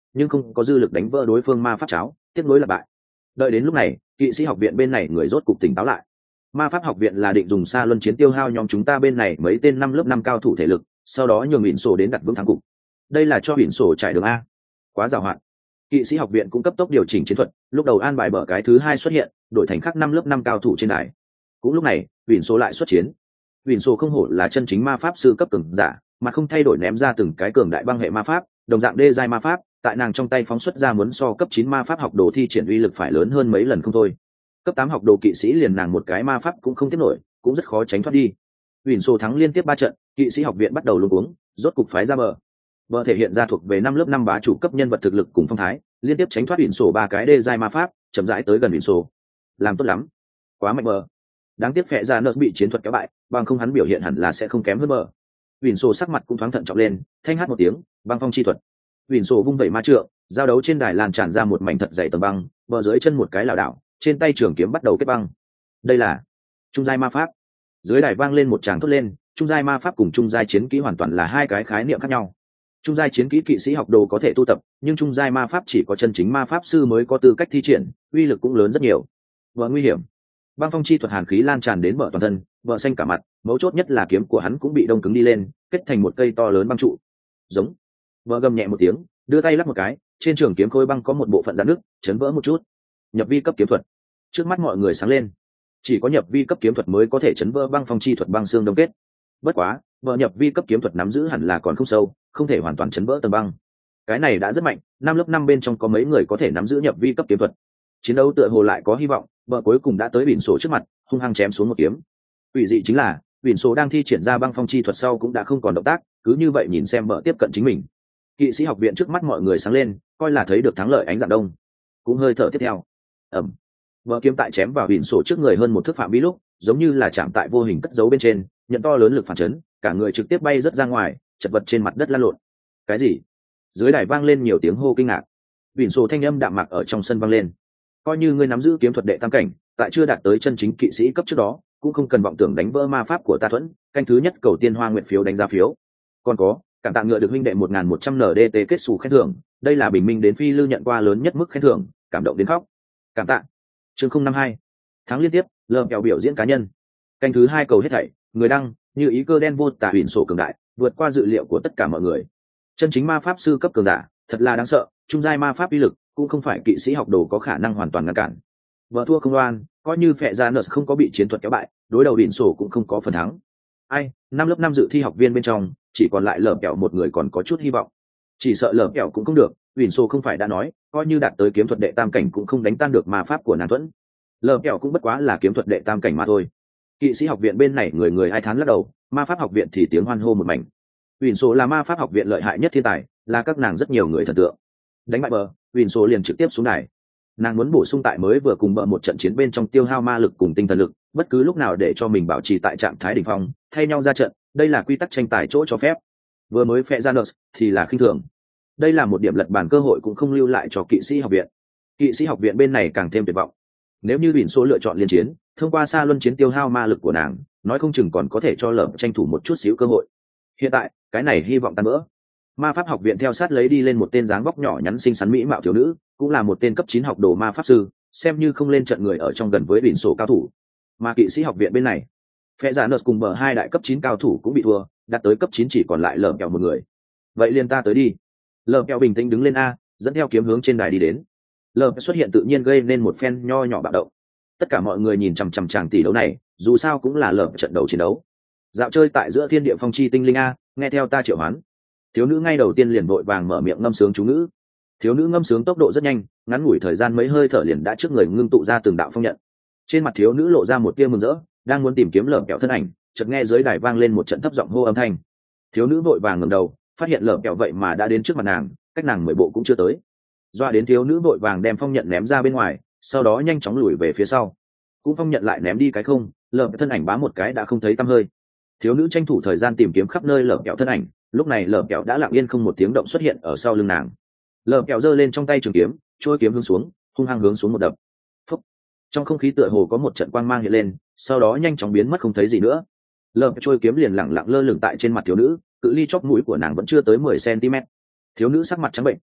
nhưng không có dư lực đánh vỡ đối phương ma pháp cháo, tiếp nối là bại. Đợi đến lúc này, kỵ sĩ học viện bên này người rốt cục tỉnh táo lại. Ma pháp học viện là định dùng xa luân chiến tiêu hao nhóm chúng ta bên này mấy tên năm lớp 5 cao thủ thể lực, sau đó nhường Bỉn Sổ đến đặt vững thắng cục. Đây là cho Bỉn Sổ trải đường a. Quá giàu hạn. Kỵ sĩ học viện cũng cấp tốc điều chỉnh chiến thuật, lúc đầu an bài bờ cái thứ hai xuất hiện, đổi thành khắc 5 lớp 5 cao thủ trên đài. Cũng lúc này, Bỉn Sổ lại xuất chiến. Bỉn Sổ không hổ là chân chính ma pháp sư cấp cường giả, mà không thay đổi ném ra từng cái cường đại băng hệ ma pháp, đồng dạng đê giai ma pháp, tại nàng trong tay phóng xuất ra muốn so cấp 9 ma pháp học đồ thi triển uy lực phải lớn hơn mấy lần không thôi. Cấp 8 học đồ kỵ sĩ liền nàng một cái ma pháp cũng không tiếp nổi, cũng rất khó tránh thoát đi. Bỉn Sổ thắng liên tiếp 3 trận, kỵ sĩ học viện bắt đầu luống cuống, rốt cục phái ra bờ. Bờ thể hiện ra thuộc về 5 lớp 5 bá chủ cấp nhân vật thực lực cùng phong thái, liên tiếp tránh thoát Bỉn Sổ 3 cái đê giai ma pháp, chậm rãi tới gần Bỉn Sổ. Làm tốt lắm, quá mạnh bờ. Đáng tiếc Phệ Ra Nợ bị chiến thuật kéo bại, bằng không hắn biểu hiện hẳn là sẽ không kém hơn bờ. Bỉn Sổ sắc mặt cũng thoáng thận trọng lên, thanh hát một tiếng, băng phong chi thuật. Bỉn Sổ vung vẩy ma trượng, giao đấu trên đài lan tràn ra một mảnh thật dày tầng băng, bờ dưới chân một cái lảo đảo, trên tay trường kiếm bắt đầu kết băng. Đây là trung giai ma pháp. Dưới đài vang lên một tràng thốt lên, trung giai ma pháp cùng trung giai chiến kỹ hoàn toàn là hai cái khái niệm khác nhau. Trung giai chiến kỹ kỵ sĩ học đồ có thể tu tập, nhưng trung giai ma pháp chỉ có chân chính ma pháp sư mới có tư cách thi triển, uy lực cũng lớn rất nhiều. Và nguy hiểm. Băng phong chi thuật hàn khí lan tràn đến bờ toàn thân, bờ xanh cả mặt, mấu chốt nhất là kiếm của hắn cũng bị đông cứng đi lên, kết thành một cây to lớn băng trụ. Giống. Bờ gầm nhẹ một tiếng, đưa tay lắp một cái, trên trường kiếm khối băng có một bộ phận rạn nứt, chấn vỡ một chút. Nhập vi cấp kiếm thuật. Trước mắt mọi người sáng lên. Chỉ có nhập vi cấp kiếm thuật mới có thể chấn vỡ băng phong chi thuật băng xương đông kết. Bất quá, vợ nhập vi cấp kiếm thuật nắm giữ hẳn là còn không sâu, không thể hoàn toàn chấn vỡ tầng băng. Cái này đã rất mạnh, 5 lớp 5 bên trong có mấy người có thể nắm giữ nhập vi cấp kiếm thuật. Chiến đấu tựa hồ lại có hy vọng, vợ cuối cùng đã tới Bỉn Sổ trước mặt, hung hăng chém xuống một kiếm. Ủy dị chính là, Bỉn Sổ đang thi triển ra băng phong chi thuật sau cũng đã không còn động tác, cứ như vậy nhìn xem vợ tiếp cận chính mình. Kỵ sĩ học viện trước mắt mọi người sáng lên, coi là thấy được thắng lợi ánh dạng đông. Cũng hơi thở tiếp theo. Ầm. Vợ kiếm tại chém vào Bỉn Sổ trước người hơn một thước phạm vi lúc, giống như là chạm tại vô hình cất giấu bên trên, nhận to lớn lực phản chấn, cả người trực tiếp bay rất ra ngoài, chật vật trên mặt đất lăn lộn. Cái gì? Dưới đài vang lên nhiều tiếng hô kinh ngạc. Bỉn Sổ thanh âm đạm mạc ở trong sân vang lên. Coi như ngươi nắm giữ kiếm thuật đệ tam cảnh, tại chưa đạt tới chân chính kỵ sĩ cấp trước đó, cũng không cần vọng tưởng đánh vỡ ma pháp của ta thuẫn. Canh thứ nhất cầu tiên hoa nguyện phiếu đánh giá phiếu. Còn có, cảm tạ ngựa được huynh đệ 1100 NDT kết xù khen thưởng, đây là bình minh đến phi lưu nhận qua lớn nhất mức khen thưởng, cảm động đến khóc. Cảm tạ. Chương 052. Tháng liên tiếp, lờ kèo biểu diễn cá nhân. Canh thứ hai cầu hết thảy, người đăng, như ý cơ đen vô tả Bỉn Sổ cường đại, vượt qua dự liệu của tất cả mọi người. Chân chính ma pháp sư cấp cường giả, thật là đáng sợ, trung giai ma pháp uy lực, cũng không phải kỵ sĩ học đồ có khả năng hoàn toàn ngăn cản. Vợ thua không oan, coi như Phệ Ra Nợ không có bị chiến thuật kéo bại, đối đầu Bỉn Sổ cũng không có phần thắng. Ai, 5 lớp 5 dự thi học viên bên trong, chỉ còn lại lở kẹo một người còn có chút hy vọng. Chỉ sợ lở kẹo cũng không được, Bỉn Sổ không phải đã nói, coi như đạt tới kiếm thuật đệ tam cảnh cũng không đánh tan được ma pháp của nàng thuẫn. Lở kẹo cũng bất quá là kiếm thuật đệ tam cảnh mà thôi. Kỵ sĩ học viện bên này người người ai thán lắc đầu, ma pháp học viện thì tiếng hoan hô một mảnh. Bỉn Sổ là ma pháp học viện lợi hại nhất thiên tài, là các nàng rất nhiều người thần tượng. Đánh bại bờ, Bỉn Sổ liền trực tiếp xuống đài. Nàng muốn bổ sung tại mới vừa cùng bờ một trận chiến bên trong tiêu hao ma lực cùng tinh thần lực, bất cứ lúc nào để cho mình bảo trì tại trạng thái đỉnh phong, thay nhau ra trận, đây là quy tắc tranh tài chỗ cho phép. Vừa mới Phệ Ra Nợ thì là khinh thường. Đây là một điểm lật bàn cơ hội cũng không lưu lại cho kỵ sĩ học viện. Kỵ sĩ học viện bên này càng thêm tuyệt vọng. Nếu như Bỉn Sổ lựa chọn liên chiến, thông qua xa luân chiến tiêu hao ma lực của nàng, nói không chừng còn có thể cho lở tranh thủ một chút xíu cơ hội. Hiện tại, cái này hy vọng tan vỡ. Ma pháp học viện theo sát lấy đi lên một tên dáng vóc nhỏ nhắn xinh xắn mỹ mạo thiếu nữ, cũng là một tên cấp 9 học đồ ma pháp sư, xem như không lên trận người ở trong gần với Bỉn Sổ cao thủ. Mà kỵ sĩ học viện bên này, Phệ Ra Nợ cùng bờ hai đại cấp 9 cao thủ cũng bị thua, đạt tới cấp 9 chỉ còn lại lở kẹo một người. Vậy liền ta tới đi. Lở kẹo bình tĩnh đứng lên a, dẫn theo kiếm hướng trên đài đi đến. Lở xuất hiện tự nhiên gây nên một phen nho nhỏ bạo động. Tất cả mọi người nhìn chằm chằm chàng tỷ đấu này, dù sao cũng là lở trận đấu chiến đấu. Dạo chơi tại giữa thiên địa phong chi tinh linh a, nghe theo ta triệu hoán. Thiếu nữ ngay đầu tiên liền vội vàng mở miệng ngâm sướng chú ngữ. Thiếu nữ ngâm sướng tốc độ rất nhanh, ngắn ngủi thời gian mấy hơi thở liền đã trước người ngưng tụ ra từng đạo phong nhận. Trên mặt thiếu nữ lộ ra một tia mừng rỡ, đang muốn tìm kiếm lở kẹo thân ảnh, chợt nghe dưới đài vang lên một trận thấp giọng hô âm thanh. Thiếu nữ vội vàng ngẩng đầu, phát hiện lở kẹo vậy mà đã đến trước mặt nàng, cách nàng 10 bộ cũng chưa tới. Doa đến thiếu nữ vội vàng đem phong nhận ném ra bên ngoài, sau đó nhanh chóng lùi về phía sau. Cũng phong nhận lại ném đi cái không, lở thân ảnh bá một cái đã không thấy tăm hơi. Thiếu nữ tranh thủ thời gian tìm kiếm khắp nơi lở kẹo thân ảnh, lúc này lở kẹo đã lặng yên không một tiếng động xuất hiện ở sau lưng nàng. Lở kẹo giơ lên trong tay trường kiếm, trôi kiếm hướng xuống, hung hăng hướng xuống một đập. Phúc. Trong không khí tựa hồ có một trận quang mang hiện lên, sau đó nhanh chóng biến mất không thấy gì nữa. Lở trôi kiếm liền lẳng lặng lơ lửng tại trên mặt thiếu nữ, cự ly chóp mũi của nàng vẫn chưa tới 10 cm. Thiếu nữ sắc mặt trắng bệnh,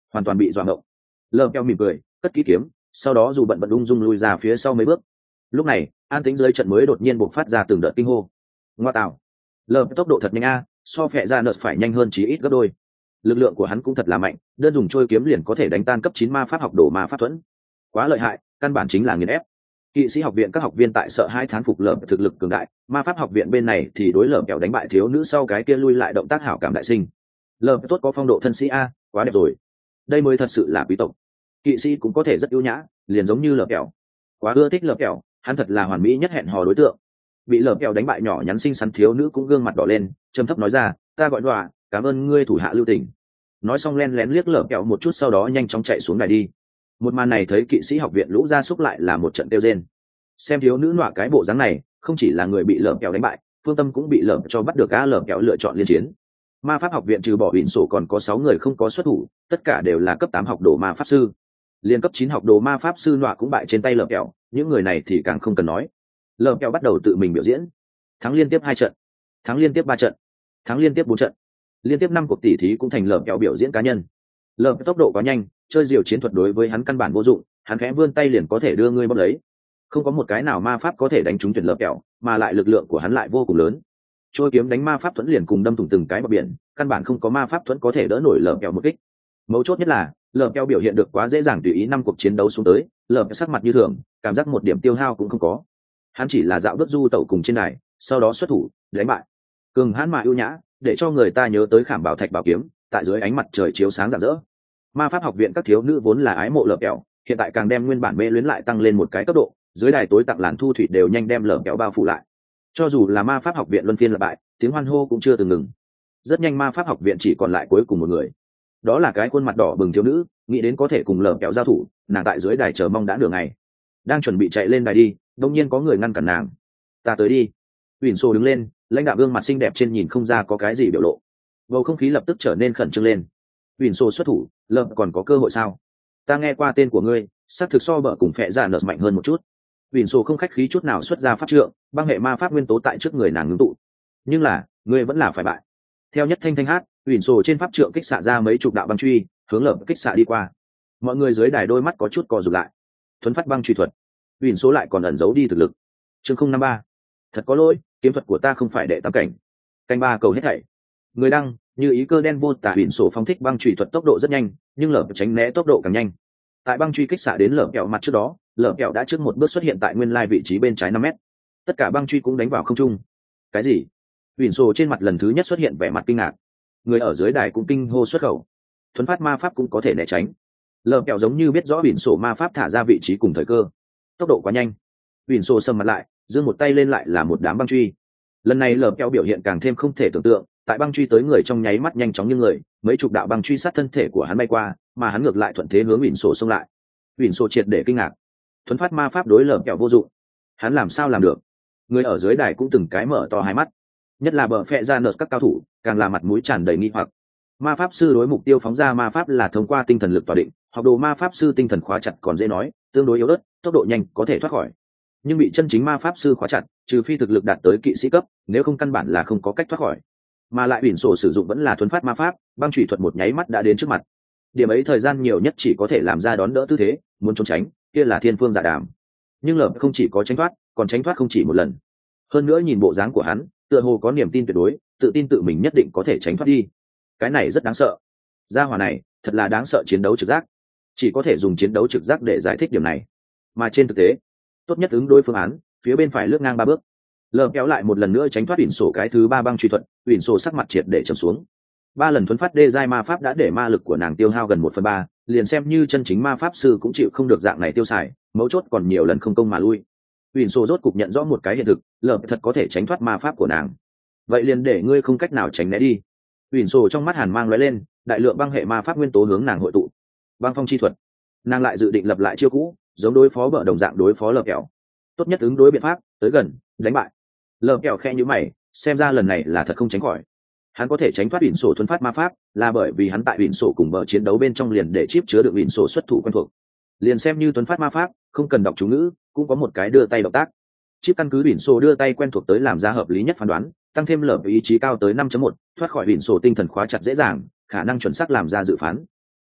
hoàn toàn bị dọa ngộng. Lờ kẹo mỉm cười, cất kỹ kiếm, sau đó dù bận bận ung dung lùi ra phía sau mấy bước. Lúc này an tĩnh dưới trận mới đột nhiên bộc phát ra từng đợt kinh hô. Ngoa tạo, lờ tốc độ thật nhanh a, so phẹ ra nợ phải nhanh hơn chí ít gấp đôi. Lực lượng của hắn cũng thật là mạnh, đơn dùng trôi kiếm liền có thể đánh tan cấp 9 ma pháp học đồ ma pháp thuẫn. Quá lợi hại, căn bản chính là nghiền ép. Kỵ sĩ học viện các học viên tại sợ hai thán phục lờ thực lực cường đại, ma pháp học viện bên này thì đối lờ kẹo đánh bại thiếu nữ sau cái kia lui lại động tác hảo cảm đại sinh. Lờ tốt có phong độ thân sĩ a, quá đẹp rồi. Đây mới thật sự là quý tộc. Kỵ sĩ cũng có thể rất ưu nhã, liền giống như lờ kẹo. Quá ưa thích lờ kẹo, hắn thật là hoàn mỹ nhất hẹn hò đối tượng. Bị lờ kẹo đánh bại nhỏ nhắn xinh xắn thiếu nữ cũng gương mặt đỏ lên, trầm thấp nói ra, ta gọi đọa, cảm ơn ngươi thủ hạ lưu tình. Nói xong len lén liếc lờ kẹo một chút, sau đó nhanh chóng chạy xuống đài đi. Một màn này thấy kỵ sĩ học viện lũ gia súc lại là một trận tiêu rên. Xem thiếu nữ nọa cái bộ dáng này, không chỉ là người bị lờ kẹo đánh bại, phương tâm cũng bị lờ cho bắt được. Á lờ kẹo lựa chọn liên chiến. Ma pháp học viện trừ bỏ Huỳnh sổ còn có 6 người không có xuất thủ, tất cả đều là cấp 8 học đồ ma pháp sư. Liên cấp 9 học đồ ma pháp sư nọa cũng bại trên tay lờ kẹo, những người này thì càng không cần nói. Lờ kẹo bắt đầu tự mình biểu diễn, thắng liên tiếp 2 trận, thắng liên tiếp 3 trận, thắng liên tiếp 4 trận, liên tiếp 5 cuộc tỉ thí cũng thành lờ kẹo biểu diễn cá nhân. Lờ tốc độ quá nhanh, chơi diều chiến thuật đối với hắn căn bản vô dụng, hắn khẽ vươn tay liền có thể đưa ngươi bóp lấy. Không có một cái nào ma pháp có thể đánh trúng tuyển lờ kẹo, mà lại lực lượng của hắn lại vô cùng lớn. Trôi kiếm đánh ma pháp thuẫn liền cùng đâm thủng từng cái bờ biển, căn bản không có ma pháp thuẫn có thể đỡ nổi lờ kẹo một kích. Mấu chốt nhất là lờ kẹo biểu hiện được quá dễ dàng tùy ý 5 cuộc chiến đấu xuống tới, lờ kẹo sắc mặt như thường, cảm giác một điểm tiêu hao cũng không có. Hắn chỉ là dạo bước du tẩu cùng trên đài, sau đó xuất thủ đánh bại. Cường hãn mà ưu nhã, để cho người ta nhớ tới khảm bảo thạch bảo kiếm, tại dưới ánh mặt trời chiếu sáng rạng rỡ. Ma pháp học viện các thiếu nữ vốn là ái mộ lờ kẹo, hiện tại càng đem nguyên bản mê luyến lại tăng lên một cái cấp độ, dưới đài tối tặng làn thu thủy đều nhanh đem lờ kẹo bao phủ lại. Cho dù là ma pháp học viện luân phiên lặp bại, tiếng hoan hô cũng chưa từng ngừng. Rất nhanh ma pháp học viện chỉ còn lại cuối cùng một người, đó là cái khuôn mặt đỏ bừng thiếu nữ, nghĩ đến có thể cùng lờ kẹo giao thủ, nàng tại dưới đài chờ mong đã nửa ngày, đang chuẩn bị chạy lên đài đi, đột nhiên có người ngăn cản nàng. Ta tới đi. Huỳnh sổ đứng lên, lãnh đạo gương mặt xinh đẹp trên nhìn không ra có cái gì biểu lộ, bầu không khí lập tức trở nên khẩn trương lên. Huỳnh sổ xuất thủ, lờ còn có cơ hội sao? Ta nghe qua tên của ngươi, xác thực so bở cùng phệ giả nợ mạnh hơn một chút. Huỳnh sổ không khách khí chút nào xuất ra pháp trượng, băng hệ ma pháp nguyên tố tại trước người nàng ngưng tụ. Nhưng là ngươi vẫn là phải bại. Theo nhất thanh thanh hát, Huỳnh sổ trên pháp trượng kích xạ ra mấy chục đạo băng truy, hướng lở kích xạ đi qua. Mọi người dưới đài đôi mắt có chút co rụt lại. Thuấn phát băng truy thuật, Huỳnh sổ lại còn ẩn giấu đi thực lực. Chương 053. Thật có lỗi, kiếm thuật của ta không phải đệ tam cảnh. Canh ba cầu hết thảy. Người đăng, như ý cơ đen vô tả. Huỳnh sổ phong thích băng truy thuật tốc độ rất nhanh, nhưng lở tránh né tốc độ càng nhanh. Tại băng truy kích xạ đến lở kẹo mặt trước đó, lở kẹo đã trước một bước xuất hiện tại nguyên lai vị trí bên trái 5 mét. Tất cả băng truy cũng đánh vào không trung. Cái gì? Huỳnh sổ trên mặt lần thứ nhất xuất hiện vẻ mặt kinh ngạc. Người ở dưới đài cũng kinh hô xuất khẩu. Thuấn phát ma pháp cũng có thể né tránh. Lở kẹo giống như biết rõ Huỳnh sổ ma pháp thả ra vị trí cùng thời cơ. Tốc độ quá nhanh. Huỳnh sổ sầm mặt lại, giương một tay lên lại là một đám băng truy. Lần này lở kẹo biểu hiện càng thêm không thể tưởng tượng, tại băng truy tới người trong nháy mắt nhanh chóng như người, mấy chục đạo băng truy sát thân thể của hắn bay qua, mà hắn ngược lại thuận thế hướng Huỳnh sổ xông lại. Huỳnh sổ triệt để kinh ngạc. Thuấn phát ma pháp đối lở kẹo vô dụng. Hắn làm sao làm được? Người ở dưới đài cũng từng cái mở to hai mắt, nhất là bờ phệ ra nợ các cao thủ càng là mặt mũi tràn đầy nghi hoặc. Ma pháp sư đối mục tiêu phóng ra ma pháp là thông qua tinh thần lực tỏa định, học đồ ma pháp sư tinh thần khóa chặt còn dễ nói, tương đối yếu ớt, tốc độ nhanh có thể thoát khỏi. Nhưng bị chân chính ma pháp sư khóa chặt, trừ phi thực lực đạt tới kỵ sĩ cấp, nếu không căn bản là không có cách thoát khỏi. Mà lại Huỳnh sổ sử dụng vẫn là thuấn phát ma pháp, băng chủy thuật một nháy mắt đã đến trước mặt. Điểm ấy thời gian nhiều nhất chỉ có thể làm ra đón đỡ tư thế, muốn trốn tránh kia là thiên phương dạ đàm. Nhưng lở không chỉ có tránh thoát, còn tránh thoát không chỉ một lần. Hơn nữa nhìn bộ dáng của hắn, tựa hồ có niềm tin tuyệt đối, tự tin tự mình nhất định có thể tránh thoát đi. Cái này rất đáng sợ. Gia hỏa này thật là đáng sợ. Chiến đấu trực giác, chỉ có thể dùng chiến đấu trực giác để giải thích điểm này. Mà trên thực tế, tốt nhất ứng đối phương án, phía bên phải lướt ngang 3 bước. Lờ kéo lại một lần nữa tránh thoát Huỳnh sổ cái thứ 3 băng truy thuật, Huỳnh sổ sắc mặt triệt để trầm xuống. 3 lần thuấn phát đê giai ma pháp đã để ma lực của nàng tiêu hao gần 1/3, liền xem như chân chính ma pháp sư cũng chịu không được dạng này tiêu xài, mấu chốt còn nhiều lần không công mà lui. Huỳnh sổ rốt cục nhận rõ một cái hiện thực, lờ thật có thể tránh thoát ma pháp của nàng. Vậy liền để ngươi không cách nào tránh né đi. Huỳnh sổ trong mắt hàn mang lóe lên, đại lượng băng hệ ma pháp nguyên tố hướng nàng hội tụ. Băng phong chi thuật, nàng lại dự định lập lại chiêu cũ, giống đối phó bợ đồng dạng đối phó lờ kẹo. Tốt nhất ứng đối biện pháp, tới gần, đánh bại. Lờ kẹo khe như mày, xem ra lần này là thật không tránh khỏi. Hắn có thể tránh thoát Huỳnh sổ thuấn phát ma pháp, là bởi vì hắn tại Huỳnh sổ cùng bờ chiến đấu bên trong liền để chip chứa được Huỳnh sổ xuất thủ quen thuộc. Liền xem như thuấn phát ma pháp, không cần đọc chú ngữ, cũng có một cái đưa tay động tác. Chip căn cứ Huỳnh sổ đưa tay quen thuộc tới làm ra hợp lý nhất phán đoán, tăng thêm lở ý chí cao tới 5.1, thoát khỏi Huỳnh sổ tinh thần khóa chặt dễ dàng, khả năng chuẩn xác làm ra dự phán.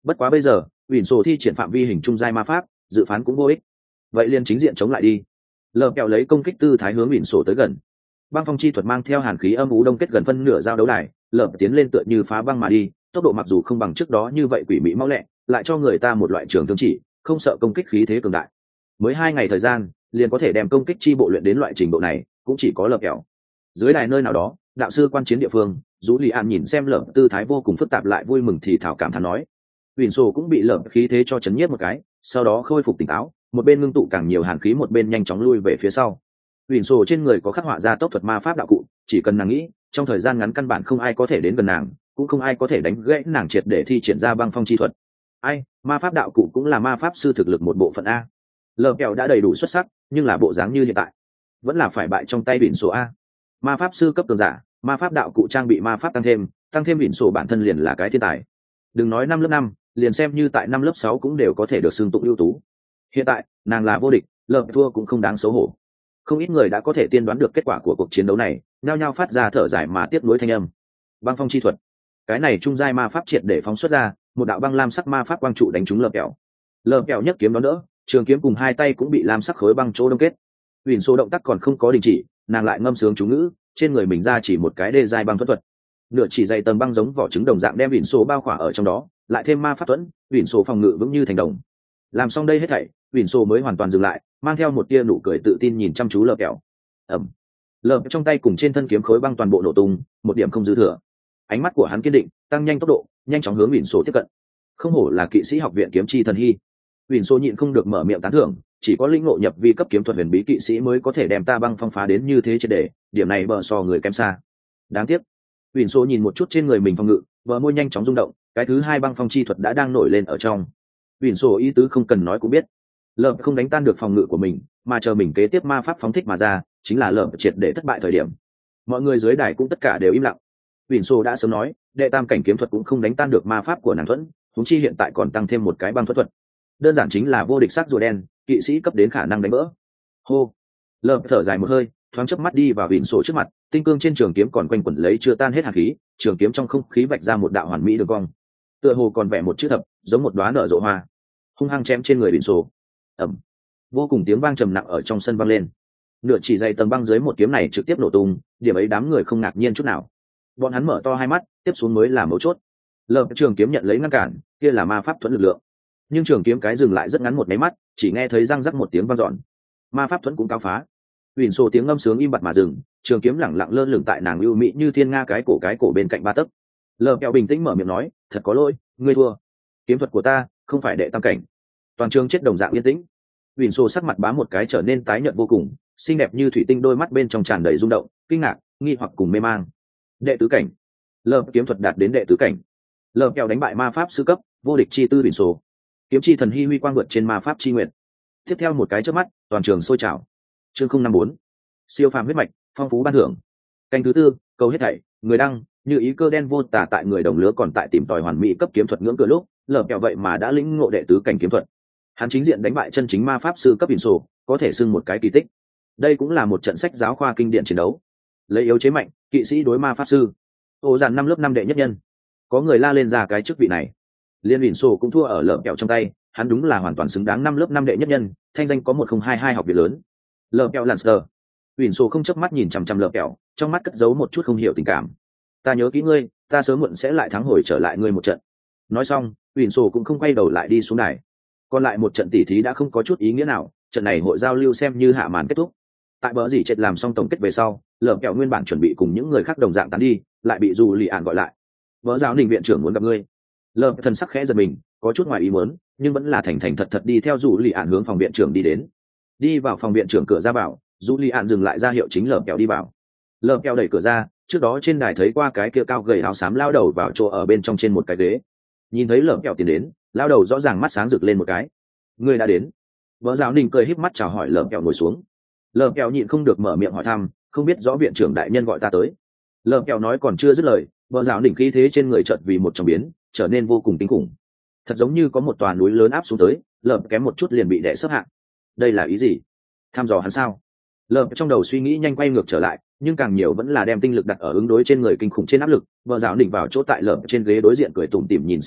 Bất quá bây giờ ủy sổ thi triển phạm vi hình trung giai ma pháp, dự phán cũng vô ích. Vậy liền chính diện chống lại đi. Lờ kẹo lấy công kích tư thái hướng ủy sổ tới gần. Băng phong chi thuật mang theo hàn khí âm u đông kết gần phân nửa giao đấu đài, lờ tiến lên tựa như phá băng mà đi, tốc độ mặc dù không bằng trước đó như vậy quỷ mỹ mau lẹ, lại cho người ta một loại trường thương chỉ, không sợ công kích khí thế cường đại. Mới 2 ngày thời gian liền có thể đem công kích chi bộ luyện đến loại trình độ này, cũng chỉ có lờ kẹo. Dưới đài nơi nào đó, đạo sư quan chiến địa phương, Dũ Lì An nhìn xem lờ tư thái vô cùng phức tạp lại vui mừng thì thảo cảm thán nói. Uyển Sổ cũng bị lờ khí thế cho chấn nhiếp một cái, sau đó khôi phục tỉnh táo, một bên ngưng tụ càng nhiều hàn khí, một bên nhanh chóng lui về phía sau. Uyển Sổ trên người có khắc họa ra tốc thuật ma pháp đạo cụ, chỉ cần nàng nghĩ, trong thời gian ngắn căn bản không ai có thể đến gần nàng, cũng không ai có thể đánh gãy nàng triệt để thi triển ra băng phong chi thuật. Ai, ma pháp đạo cụ cũng là ma pháp sư thực lực một bộ phận a. Lờ kẹo đã đầy đủ xuất sắc, nhưng là bộ dáng như hiện tại, vẫn là phải bại trong tay Uyển Sổ a. Ma pháp sư cấp cường giả, ma pháp đạo cụ trang bị ma pháp tăng thêm Uyển Sổ bản thân liền là cái thiên tài. Đừng nói 5 lớp 5, liền xem như tại 5 lớp 6 cũng đều có thể được xưng tụng ưu tú. Hiện tại, nàng là vô địch, lờ thua cũng không đáng xấu hổ. Không ít người đã có thể tiên đoán được kết quả của cuộc chiến đấu này, nhao nhao phát ra thở dài mà tiếc nuối thanh âm. Băng phong chi thuật, cái này trung giai ma pháp triệt để phóng xuất ra, một đạo băng lam sắc ma pháp quang trụ đánh trúng lờ kẹo. Lờ kẹo nhấc kiếm đón đỡ, trường kiếm cùng hai tay cũng bị lam sắc khối băng chỗ đông kết. Uyển Sổ động tác còn không có đình chỉ, nàng lại ngâm sướng chú ngữ, trên người mình ra chỉ một cái đê giai băng thuật, nửa chỉ dày tầng băng giống vỏ trứng đồng dạng đem Uyển Sổ bao khỏa ở trong đó, lại thêm ma pháp thuẫn, Uyển Sổ phòng ngự vững như thành đồng. Làm xong đây hết thảy, Uyển Sổ mới hoàn toàn dừng lại, mang theo một tia nụ cười tự tin nhìn chăm chú lờ kẹo. ầm, lờ trong tay cùng trên thân kiếm khối băng toàn bộ nổ tung, một điểm không dư thừa. Ánh mắt của hắn kiên định, tăng nhanh tốc độ, nhanh chóng hướng Uyển Sổ tiếp cận. Không hổ là kỵ sĩ học viện kiếm chi thần hy. Uyển Sổ nhịn không được mở miệng tán thưởng, chỉ có lĩnh ngộ nhập vi cấp kiếm thuật huyền bí kỵ sĩ mới có thể đem ta băng phong phá đến như thế triệt để, điểm này bờ so người kém xa. Đáng tiếc. Uyển Sổ nhìn một chút trên người mình phòng ngự, bờ môi nhanh chóng rung động, cái thứ hai băng phong chi thuật đã đang nổi lên ở trong. Uyển Sổ ý tứ không cần nói cũng biết, lợp không đánh tan được phòng ngự của mình, mà chờ mình kế tiếp ma pháp phóng thích mà ra, chính là lợp triệt để thất bại thời điểm. Mọi người dưới đài cũng tất cả đều im lặng. Uyển Sổ đã sớm nói, đệ tam cảnh kiếm thuật cũng không đánh tan được ma pháp của nàng thuẫn, huống chi hiện tại còn tăng thêm một cái băng thuật, đơn giản chính là vô địch sắc rùa đen, kỵ sĩ cấp đến khả năng đánh vỡ. Hô, lợp thở dài một hơi, thoáng chớp mắt đi vào Uyển Sổ trước mặt, tinh cương trên trường kiếm còn quanh quẩn lấy chưa tan hết hàn khí, trường kiếm trong không khí vạch ra một đạo hoàn mỹ đường cong, tựa hồ còn vẽ một chữ thập, giống một đóa nở rộ hoa, hung hăng chém trên người Uyển Sổ. ầm, vô cùng tiếng vang trầm nặng ở trong sân vang lên. Nửa chỉ dày tầng băng dưới một kiếm này trực tiếp nổ tung, điểm ấy đám người không ngạc nhiên chút nào. Bọn hắn mở to hai mắt, tiếp xuống mới là mấu chốt. Lợp trường kiếm nhận lấy ngăn cản, kia là ma pháp thuẫn lực lượng. Nhưng trường kiếm cái dừng lại rất ngắn một máy mắt, chỉ nghe thấy răng rắc một tiếng vang dọn. Ma pháp thuẫn cũng cáo phá. Uyển Sổ tiếng ngâm sướng im bặt mà dừng, trường kiếm lẳng lặng lơ lửng tại nàng ưu mỹ như thiên nga cái cổ bên cạnh ba tấc. Lợp kẹo bình tĩnh mở miệng nói, thật có lỗi, ngươi thua. Kiếm thuật của ta không phải đệ tam cảnh. Toàn trường chết đồng dạng yên tĩnh. Uyển Sổ sắc mặt bá một cái trở nên tái nhợt vô cùng, xinh đẹp như thủy tinh đôi mắt bên trong tràn đầy rung động, kinh ngạc, nghi hoặc cùng mê mang. Đệ tứ cảnh. Lợp kiếm thuật đạt đến đệ tứ cảnh. Lợp kẹo đánh bại ma pháp sư cấp, vô địch chi tư Uyển Sổ. Kiếm chi thần hy huy quang vượt trên ma pháp chi nguyện. Tiếp theo một cái chớp mắt, toàn trường sôi trào. Chương 054. Siêu phàm huyết mạch, phong phú ban thưởng. Canh thứ tư, câu hết thảy, người đăng, như ý cơ đen vô tà tại người đồng lứa còn tại tìm tòi hoàn mỹ cấp kiếm thuật ngưỡng cửa lúc, lợp kẹo vậy mà đã lĩnh ngộ đệ tứ cảnh kiếm thuật. Hắn chính diện đánh bại chân chính ma pháp sư cấp Uyển Sổ, có thể xưng một cái kỳ tích. Đây cũng là một trận sách giáo khoa kinh điển chiến đấu. Lấy yếu chế mạnh, kỵ sĩ đối ma pháp sư. Ô dàn 5 lớp 5 đệ nhất nhân. Có người la lên ra cái chức vị này. Liên Uyển Sổ cũng thua ở lợp kẹo trong tay, hắn đúng là hoàn toàn xứng đáng 5 lớp 5 đệ nhất nhân, thanh danh có 1022 học viện lớn. Lợp kẹo Lancer. Uyển Sổ không chớp mắt nhìn chằm chằm lợp kẹo, trong mắt cất giấu một chút không hiểu tình cảm. Ta nhớ kỹ ngươi, ta sớm muộn sẽ lại thắng hồi trở lại ngươi một trận. Nói xong, Uyển Sổ cũng không quay đầu lại đi xuống đài. Còn lại một trận tỉ thí đã không có chút ý nghĩa nào, trận này hội giao lưu xem như hạ màn kết thúc. Tại bờ gì chết làm xong tổng kết về sau, lợp kẹo nguyên bản chuẩn bị cùng những người khác đồng dạng tán đi, lại bị dù lì ạn gọi lại. Vợ giáo đình viện trưởng muốn gặp ngươi. Lợp thần sắc khẽ giật mình, có chút ngoài ý muốn, nhưng vẫn là thành thành thật thật đi theo dù lì ạn hướng phòng viện trưởng đi đến. Đi vào phòng viện trưởng cửa ra vào, dù lì ạn dừng lại ra hiệu chính lợp kẹo đi vào. Lợp kẹo đẩy cửa ra, trước đó trên đài thấy qua cái kia cao gầy áo xám lao đầu vào chỗ ở bên trong trên một cái ghế. Nhìn thấy lợp kẹo tiến đến, lao đầu rõ ràng mắt sáng rực lên một cái. Ngươi đã đến. Vợ giáo đình cười híp mắt chào hỏi lợp kẹo ngồi xuống. Lợp kẹo nhịn không được mở miệng hỏi thăm, không biết rõ viện trưởng đại nhân gọi ta tới. Lợp kẹo nói còn chưa dứt lời, vợ giáo đình khí thế trên người chợt vì một trong biến, trở nên vô cùng kinh khủng. Thật giống như có một tòa núi lớn áp xuống tới, lợp kém một chút liền bị đè sấp hạ. Đây là ý gì? Thăm dò hắn sao? Lợp trong đầu suy nghĩ nhanh quay ngược trở lại, nhưng càng nhiều vẫn là đem tinh lực đặt ở ứng đối trên người kinh khủng trên áp lực. Vợ giáo đình vào chỗ tại lợp trên ghế đối diện cười tủm tỉm nhìn xem hắn,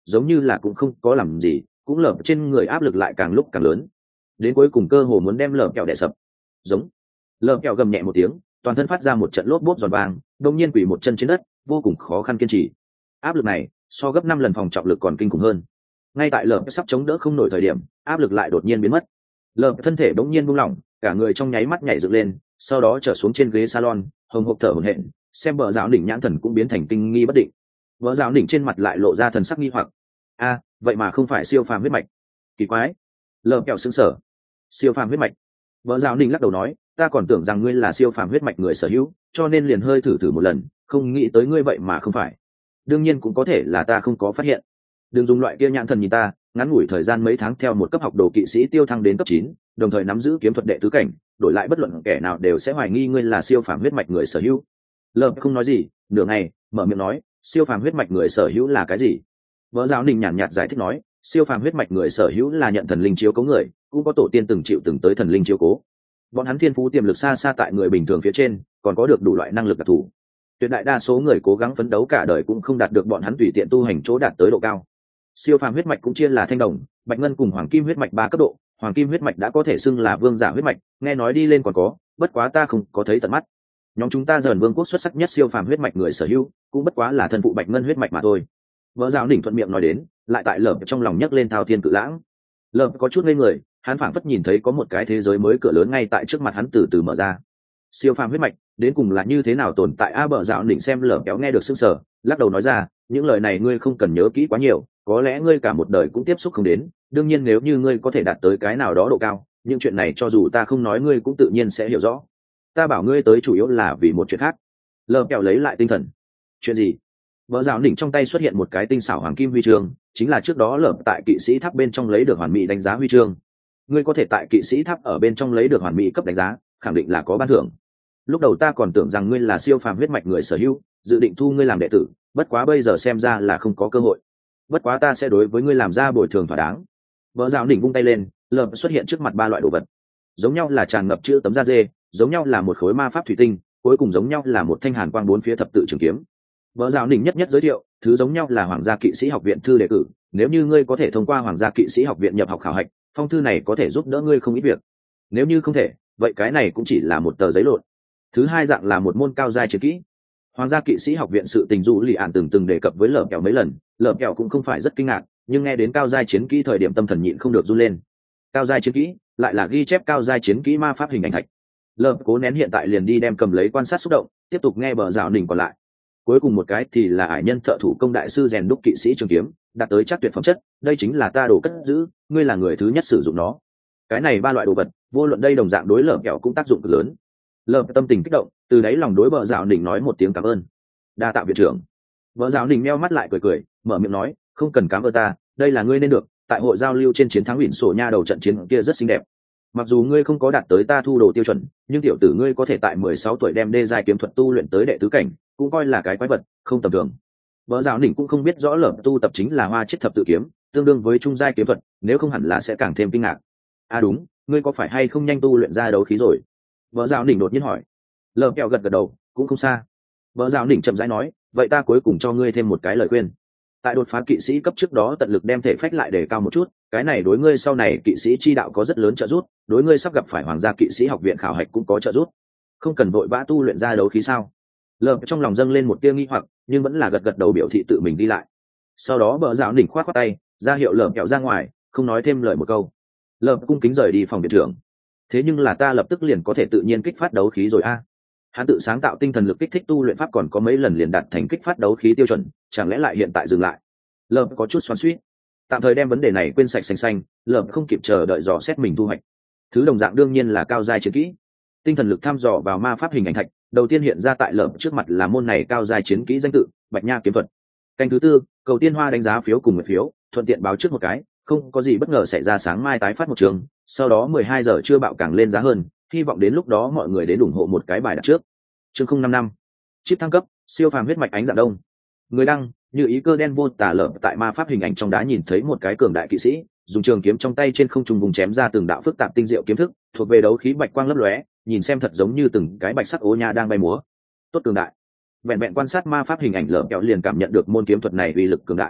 giống như là cũng không có làm gì, cũng lở trên người áp lực lại càng lúc càng lớn, đến cuối cùng cơ hồ muốn đem lở kẹo đè sập. Giống. Lở kẹo gầm nhẹ một tiếng, toàn thân phát ra một trận lốp bốp giòn vàng, đột nhiên quỳ một chân trên đất, vô cùng khó khăn kiên trì. Áp lực này so gấp 5 lần phòng trọng lực còn kinh khủng hơn. Ngay tại lở sắp chống đỡ không nổi thời điểm, áp lực lại đột nhiên biến mất. Lở thân thể bỗng nhiên buông lỏng, cả người trong nháy mắt nhảy dựng lên, sau đó trở xuống trên ghế salon, hồng hộc thở hổn hển, xem bờ giáo đỉnh nhãn thần cũng biến thành kinh nghi bất định. Bờ giáo đỉnh trên mặt lại lộ ra thần sắc nghi hoặc. A, vậy mà không phải siêu phàm huyết mạch? Kỳ quái. Lở kẹo sững sờ. Siêu phàm huyết mạch? Bờ giáo đỉnh lắc đầu nói, ta còn tưởng rằng ngươi là siêu phàm huyết mạch người sở hữu, cho nên liền hơi thử một lần, không nghĩ tới ngươi vậy mà không phải. Đương nhiên cũng có thể là ta không có phát hiện. Đừng dùng loại kia nhãn thần nhìn ta, ngắn ngủi thời gian mấy tháng theo một cấp học đồ kỵ sĩ tiêu thăng đến cấp 9, đồng thời nắm giữ kiếm thuật đệ tứ cảnh, đổi lại bất luận kẻ nào đều sẽ hoài nghi ngươi là siêu phàm huyết mạch người sở hữu. Lờ không nói gì, nửa ngày, mở miệng nói, siêu phàm huyết mạch người sở hữu là cái gì? Võ giáo đình nhàn nhạt giải thích nói, siêu phàm huyết mạch người sở hữu là nhận thần linh chiếu cố người, cũng có tổ tiên từng chịu từng tới thần linh chiếu cố. Bọn hắn thiên phú tiềm lực xa xa tại người bình thường phía trên, còn có được đủ loại năng lực đặc thù. Tuyệt đại đa số người cố gắng phấn đấu cả đời cũng không đạt được bọn hắn tùy tiện tu hành chỗ đạt tới độ cao. Siêu phàm huyết mạch cũng chia là thanh đồng, bạch ngân cùng hoàng kim huyết mạch 3 cấp độ, hoàng kim huyết mạch đã có thể xưng là vương giả huyết mạch, nghe nói đi lên còn có, bất quá ta không có thấy tận mắt. Nhóm chúng ta dần vương quốc xuất sắc nhất siêu phàm huyết mạch người sở hữu, cũng bất quá là thân phụ bạch ngân huyết mạch mà thôi. Võ giáo đỉnh thuận miệng nói đến, lại tại lởm trong lòng nhấc lên thao thiên cự lãng. Lởm có chút ngây người, hắn phảng phất nhìn thấy có một cái thế giới mới cửa lớn ngay tại trước mặt hắn từ từ mở ra. Siêu phàm huyết mạch đến cùng là như thế nào tồn tại? Bờ giáo đỉnh xem lởm kéo nghe được sững sờ, lắc đầu nói ra, những lời này ngươi không cần nhớ kỹ quá nhiều, có lẽ ngươi cả một đời cũng tiếp xúc không đến, đương nhiên nếu như ngươi có thể đạt tới cái nào đó độ cao, những chuyện này cho dù ta không nói ngươi cũng tự nhiên sẽ hiểu rõ. Ta bảo ngươi tới chủ yếu là vì một chuyện khác. Lởm kẹo lấy lại tinh thần. Chuyện gì? Võ giáo đỉnh trong tay xuất hiện một cái tinh xảo hoàng kim huy chương, chính là trước đó lởm tại kỵ sĩ tháp bên trong lấy được hoàn mỹ đánh giá huy chương. Ngươi có thể tại kỵ sĩ tháp ở bên trong lấy được hoàn mỹ cấp đánh giá, khẳng định là có ban thưởng. Lúc đầu ta còn tưởng rằng ngươi là siêu phàm huyết mạch người sở hữu, dự định thu ngươi làm đệ tử, bất quá bây giờ xem ra là không có cơ hội. Bất quá ta sẽ đối với ngươi làm ra bồi thường thỏa đáng. Võ giáo đỉnh vung tay lên, lởm xuất hiện trước mặt 3 loại đồ vật. Giống nhau là tràn ngập chữ tấm da dê, giống nhau là một khối ma pháp thủy tinh, cuối cùng giống nhau là một thanh hàn quang 4 phía thập tự trường kiếm. Võ giáo đỉnh nhất nhất giới thiệu, thứ giống nhau là Hoàng gia kỵ sĩ học viện thư đề cử, nếu như ngươi có thể thông qua Hoàng gia kỵ sĩ học viện nhập học khảo hạch, phong thư này có thể giúp đỡ ngươi không ít việc. Nếu như không thể, vậy cái này cũng chỉ là một tờ giấy lộn. Thứ hai dạng là một môn cao giai chiến kỹ. Hoàng gia kỵ sĩ học viện sự tình dụ lì ạn từng đề cập với lởm kẹo mấy lần, lởm kẹo cũng không phải rất kinh ngạc, nhưng nghe đến cao giai chiến kỹ thời điểm tâm thần nhịn không được run lên. Cao giai chiến kỹ lại là ghi chép cao giai chiến kỹ ma pháp hình ảnh thạch. Lởm cố nén hiện tại liền đi đem cầm lấy quan sát xúc động, tiếp tục nghe bờ rào đỉnh còn lại. Cuối cùng một cái thì là ải nhân thợ thủ công đại sư rèn đúc kỵ sĩ trường kiếm, đạt tới chắc tuyệt phẩm chất, đây chính là ta đồ cất giữ, ngươi là người thứ nhất sử dụng nó. Cái này 3 loại đồ vật, vô luận đây đồng dạng đối lởm kẹo cũng tác dụng cực lớn. Lởm tâm tình kích động, từ đáy lòng đối bờ rào đỉnh nói một tiếng cảm ơn. Đa tạ viện trưởng. Bờ rào đỉnh meo mắt lại cười, mở miệng nói, không cần cảm ơn ta, đây là ngươi nên được, tại hội giao lưu trên chiến thắng ủy sổ nha đầu trận chiến kia rất xinh đẹp. Mặc dù ngươi không có đạt tới ta thu đồ tiêu chuẩn, nhưng tiểu tử ngươi có thể tại 16 tuổi đem đê giai kiếm thuật tu luyện tới đệ tứ cảnh, cũng coi là cái quái vật, không tầm thường. Bờ giáo đỉnh cũng không biết rõ lởm tu tập chính là hoa chiết thập tự kiếm, tương đương với trung giai kiếm thuật, nếu không hẳn là sẽ càng thêm kinh ngạc. Đúng, ngươi có phải hay không nhanh tu luyện ra đấu khí rồi? Bờ giáo đỉnh đột nhiên hỏi. Lởm kẹo gật đầu, cũng không xa. Bờ giáo đỉnh chậm rãi nói, vậy ta cuối cùng cho ngươi thêm một cái lời khuyên. Tại đột phá kỵ sĩ cấp trước đó tận lực đem thể phách lại để cao một chút, cái này đối ngươi sau này kỵ sĩ chi đạo có rất lớn trợ giúp, đối ngươi sắp gặp phải hoàng gia kỵ sĩ học viện khảo hạch cũng có trợ giúp. Không cần vội vã tu luyện ra đấu khí sao? Lởm trong lòng dâng lên một tia nghi hoặc, nhưng vẫn là gật đầu biểu thị tự mình đi lại. Sau đó bờ giáo đỉnh khoát tay, ra hiệu lởm kẹo ra ngoài, không nói thêm lời một câu. Lởm cung kính rời đi phòng viện trưởng. Thế nhưng là ta lập tức liền có thể tự nhiên kích phát đấu khí rồi a. Hắn tự sáng tạo tinh thần lực kích thích tu luyện pháp còn có mấy lần liền đạt thành kích phát đấu khí tiêu chuẩn, chẳng lẽ lại hiện tại dừng lại? Lởm có chút xoắn xuýt. Tạm thời đem vấn đề này quên sạch sành xanh, lởm không kịp chờ đợi dò xét mình thu hoạch. Thứ đồng dạng đương nhiên là cao giai chiến kỹ. Tinh thần lực thăm dò vào ma pháp hình ảnh thạch, đầu tiên hiện ra tại lởm trước mặt là môn này cao giai chiến kỹ danh tự, Bạch Nha kiếm thuật. Canh thứ 4, cầu tiên hoa đánh giá phiếu cùng một phiếu, thuận tiện báo trước một cái, không có gì bất ngờ xảy ra sáng mai tái phát một trường, sau đó 12 giờ trưa bạo càng lên giá hơn, hy vọng đến lúc đó mọi người đến ủng hộ một cái bài đặt trước. Chương 055. Chip thăng cấp, siêu phàm huyết mạch ánh dạng đông. Người đăng, như ý cơ đen vô tả lởm tại ma pháp hình ảnh trong đá nhìn thấy một cái cường đại kỵ sĩ, dùng trường kiếm trong tay trên không trung vùng chém ra từng đạo phức tạp tinh diệu kiếm thức, thuộc về đấu khí bạch quang lấp lóe, nhìn xem thật giống như từng cái bạch sắc ô nha đang bay múa. Tốt cường đại. Vẹn vẹn quan sát ma pháp hình ảnh lởm kẹo liền cảm nhận được môn kiếm thuật này uy lực cường đại.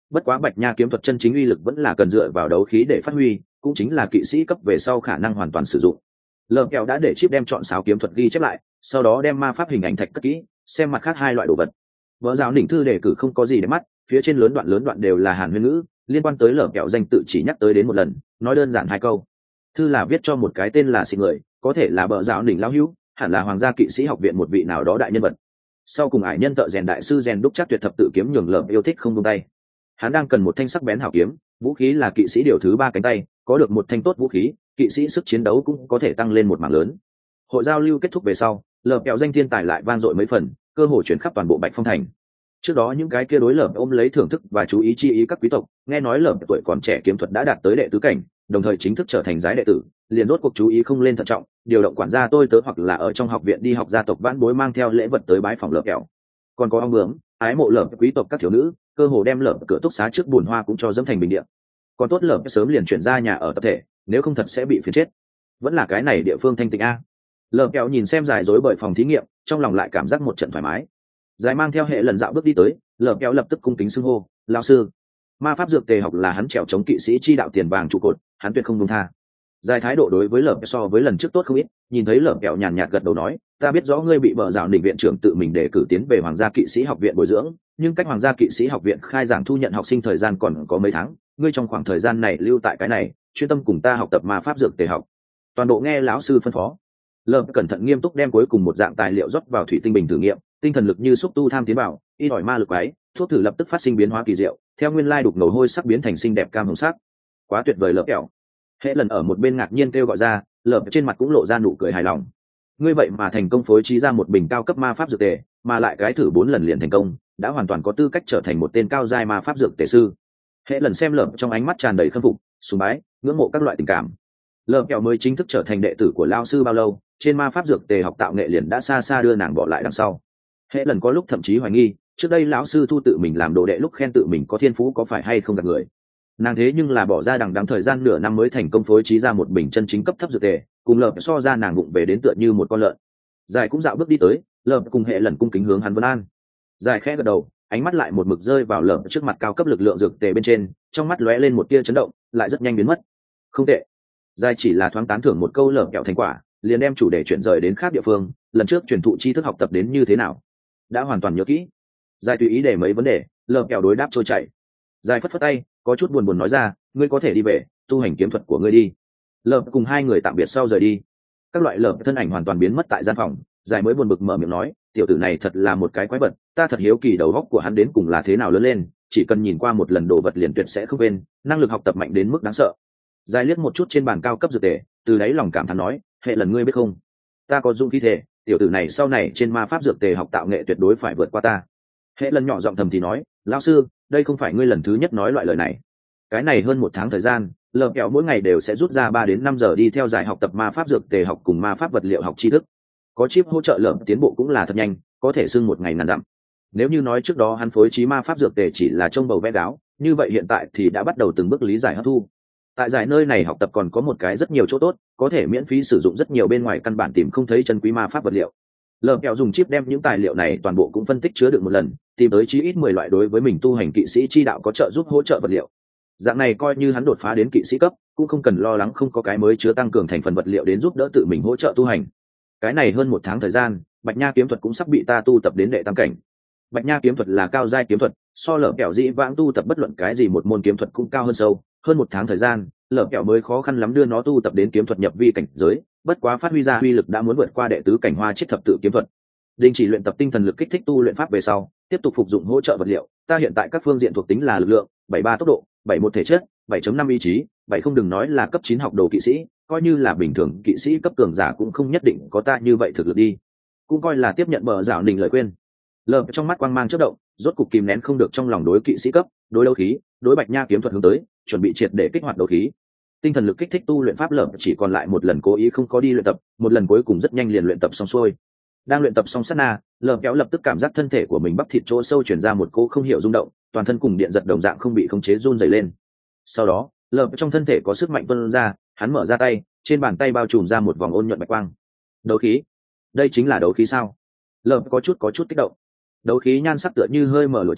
bất quá bạch nha kiếm thuật chân chính uy lực vẫn là cần dựa vào đấu khí để phát huy, cũng chính là kỵ sĩ cấp về sau khả năng hoàn toàn sử dụng. Lờ kẹo đã để chip đem chọn sáo kiếm thuật ghi chép lại, sau đó đem ma pháp hình ảnh thạch cất kỹ, xem mặt khác hai loại đồ vật. Vợ giáo đỉnh thư đề cử không có gì để mắt, phía trên lớn đoạn đều là hàn huyên ngữ, liên quan tới lờ kẹo danh tự chỉ nhắc tới đến một lần, nói đơn giản hai câu. Thư là viết cho một cái tên là xịn người, có thể là bợ giáo đỉnh lão hữu, hẳn là hoàng gia kỵ sĩ học viện một vị nào đó đại nhân vật. Sau cùng ải nhân thợ rèn đại sư rèn đúc chắc tuyệt thập tự kiếm nhường lờ yêu thích không buông tay. Hắn đang cần một thanh sắc bén hảo kiếm, vũ khí là kỵ sĩ điều thứ 3 cánh tay, có được một thanh tốt vũ khí, kỵ sĩ sức chiến đấu cũng có thể tăng lên một mảng lớn. Hội giao lưu kết thúc về sau, lờ kẹo danh thiên tài lại vang dội mấy phần, cơ hội chuyển khắp toàn bộ Bạch Phong thành. Trước đó những cái kia đối lờ ôm lấy thưởng thức và chú ý chi ý các quý tộc, nghe nói lờ tuổi còn trẻ kiếm thuật đã đạt tới đệ tứ cảnh, đồng thời chính thức trở thành giái đệ tử, liền rốt cuộc chú ý không lên thận trọng, điều động quản gia tôi tớ hoặc là ở trong học viện đi học gia tộc vãn bối mang theo lễ vật tới bái phòng lờ kẹo. Còn có ong bướm, ái mộ lờ quý tộc các thiếu nữ, cơ hồ đem lờ cửa túc xá trước buồn hoa cũng cho dẫm thành bình địa. Còn tốt lờ sớm liền chuyển ra nhà ở tập thể, nếu không thật sẽ bị phiền chết. Vẫn là cái này địa phương thanh tịnh a. Lờ kẹo nhìn xem dài dối bởi phòng thí nghiệm, trong lòng lại cảm giác một trận thoải mái. Dài mang theo hệ lần dạo bước đi tới, lờ kẹo lập tức cung kính xưng hô lao sư. Ma pháp dược tề học là hắn trèo chống kỵ sĩ chi đạo tiền vàng trụ cột, hắn tuyệt không buông tha. Dài thái độ đối với lờ so với lần trước tốt không ít, nhìn thấy lờ kẹo nhàn nhạt gật đầu nói, ta biết rõ ngươi bị bờ rào đỉnh viện trưởng tự mình đề cử tiến về hoàng gia kỵ sĩ học viện bồi dưỡng, nhưng cách hoàng gia kỵ sĩ học viện khai giảng thu nhận học sinh thời gian còn có mấy tháng, ngươi trong khoảng thời gian này lưu tại cái này, chuyên tâm cùng ta học tập ma pháp dược tề học. Toàn bộ nghe lão sư phân phó. Lờ cẩn thận nghiêm túc đem cuối cùng một dạng tài liệu rót vào thủy tinh bình thử nghiệm, tinh thần lực như xúc tu tham tiến vào, y đòi ma lực quái, thuốc thử lập tức phát sinh biến hóa kỳ diệu, theo nguyên lai đục ngầu hôi sắc biến thành xinh đẹp cam hồng sắc. Quá tuyệt vời lờ kẹo. Hệ lần ở một bên ngạc nhiên kêu gọi ra, lờ trên mặt cũng lộ ra nụ cười hài lòng. Ngươi vậy mà thành công phối trí ra một bình cao cấp ma pháp dược tề, mà lại cái thử 4 lần liền thành công, đã hoàn toàn có tư cách trở thành một tên cao giai ma pháp dược tề sư. Hệ lần xem lờ trong ánh mắt tràn đầy khâm phục, sùng bái, ngưỡng mộ các loại tình cảm. Lờ kẹo mới chính thức trở thành đệ tử của lao sư bao lâu, trên ma pháp dược tề học tạo nghệ liền đã xa xa đưa nàng bỏ lại đằng sau. Hệ lần có lúc thậm chí hoài nghi, trước đây lão sư thu tự mình làm đồ đệ lúc khen tự mình có thiên phú có phải hay không gạt người. Nàng thế nhưng là bỏ ra đằng đẵng thời gian nửa năm mới thành công phối trí ra một bình chân chính cấp thấp dược tề, cùng lờ so ra nàng bụng về đến tựa như một con lợn. Dài cũng dạo bước đi tới, lờ cùng hệ lần cung kính hướng hắn vân an. Dài khẽ gật đầu, ánh mắt lại một mực rơi vào lờ trước mặt cao cấp lực lượng dược tề bên trên, trong mắt lóe lên một tia chấn động, lại rất nhanh biến mất. Không tệ. Dài chỉ là thoáng tán thưởng một câu lờ kẹo thành quả, liền đem chủ đề chuyển rời đến khác địa phương. Lần trước truyền thụ tri thức học tập đến như thế nào, đã hoàn toàn nhớ kỹ. Dài tùy ý để mấy vấn đề, lờ kẹo đối đáp trôi chảy. Dài phất phất tay, có chút buồn buồn nói ra, ngươi có thể đi về, tu hành kiếm thuật của ngươi đi. Lờ cùng hai người tạm biệt sau rời đi. Các loại lờ thân ảnh hoàn toàn biến mất tại gian phòng. Dài mới buồn bực mở miệng nói, tiểu tử này thật là một cái quái vật, ta thật hiếu kỳ đầu óc của hắn đến cùng là thế nào lớn lên, chỉ cần nhìn qua một lần đồ vật liền tuyệt sẽ không quên, năng lực học tập mạnh đến mức đáng sợ. Dài liếc một chút trên bàn cao cấp dược tề, từ đấy lòng cảm thán nói, hệ lần ngươi biết không, ta có dung khí thể, tiểu tử này sau này trên ma pháp dược tề học tạo nghệ tuyệt đối phải vượt qua ta. Hệ lần nhỏ giọng thầm thì nói, lão sư, đây không phải ngươi lần thứ nhất nói loại lời này. Cái này hơn 1 tháng thời gian, lờ kẹo mỗi ngày đều sẽ rút ra 3 đến 5 giờ đi theo giải học tập ma pháp dược tề học cùng ma pháp vật liệu học tri thức. Có chip hỗ trợ lờ tiến bộ cũng là thật nhanh, có thể xưng một ngày ngàn dặm. Nếu như nói trước đó hắn phối trí ma pháp dược tề chỉ là trông bầu vẽ gáo, như vậy hiện tại thì đã bắt đầu từng bước lý giải hấp thu. Tại giải nơi này học tập còn có một cái rất nhiều chỗ tốt, có thể miễn phí sử dụng rất nhiều bên ngoài căn bản tìm không thấy chân quý ma pháp vật liệu. Lờ kẹo dùng chip đem những tài liệu này toàn bộ cũng phân tích chứa được một lần, tìm tới chí ít 10 loại đối với mình tu hành kỵ sĩ chi đạo có trợ giúp hỗ trợ vật liệu. Dạng này coi như hắn đột phá đến kỵ sĩ cấp, cũng không cần lo lắng không có cái mới chứa tăng cường thành phần vật liệu đến giúp đỡ tự mình hỗ trợ tu hành. Cái này hơn 1 tháng thời gian, Bạch Nha kiếm thuật cũng sắp bị ta tu tập đến đệ tam cảnh. Bạch Nha kiếm thuật là cao giai kiếm thuật, so lở kẹo dĩ vãng tu tập bất luận cái gì một môn kiếm thuật cũng cao hơn sâu. Hơn 1 tháng thời gian, lở kẹo mới khó khăn lắm đưa nó tu tập đến kiếm thuật nhập vi cảnh giới, bất quá phát huy ra uy lực đã muốn vượt qua đệ tứ cảnh hoa chiết thập tự kiếm thuật. Đình chỉ luyện tập tinh thần lực kích thích tu luyện pháp về sau, tiếp tục phục dụng hỗ trợ vật liệu. Ta hiện tại các phương diện thuộc tính là lực lượng 73 tốc độ, 71 thể chất, 7.5 ý chí, 70 đừng nói là cấp 9 học đồ kỵ sĩ, coi như là bình thường kỵ sĩ cấp cường giả cũng không nhất định có ta như vậy thực lực đi. Cũng coi là tiếp nhận bờ rào đình lời khuyên. Lờ trong mắt quang mang chớp động, rốt cục kìm nén không được trong lòng đối kỵ sĩ cấp, đối đấu khí, đối Bạch Nha kiếm thuật hướng tới, chuẩn bị triệt để kích hoạt đấu khí. Tinh thần lực kích thích tu luyện pháp lở chỉ còn lại một lần cố ý không có đi luyện tập, một lần cuối cùng rất nhanh liền luyện tập xong xuôi. Đang luyện tập xong sát na, lờ kéo lập tức cảm giác thân thể của mình bắp thịt chỗ sâu truyền ra một cỗ không hiểu rung động, toàn thân cùng điện giật đồng dạng không bị khống chế run rẩy lên. Sau đó, lờ trong thân thể có sức mạnh tuôn ra, hắn mở ra tay, trên bàn tay bao trùm ra một vòng ôn nhuận bạch quang. Đấu khí, đây chính là đấu khí sao? Lờ có chút kích động. Đấu khí nhan sắc tựa như hơi mở lụa trắng,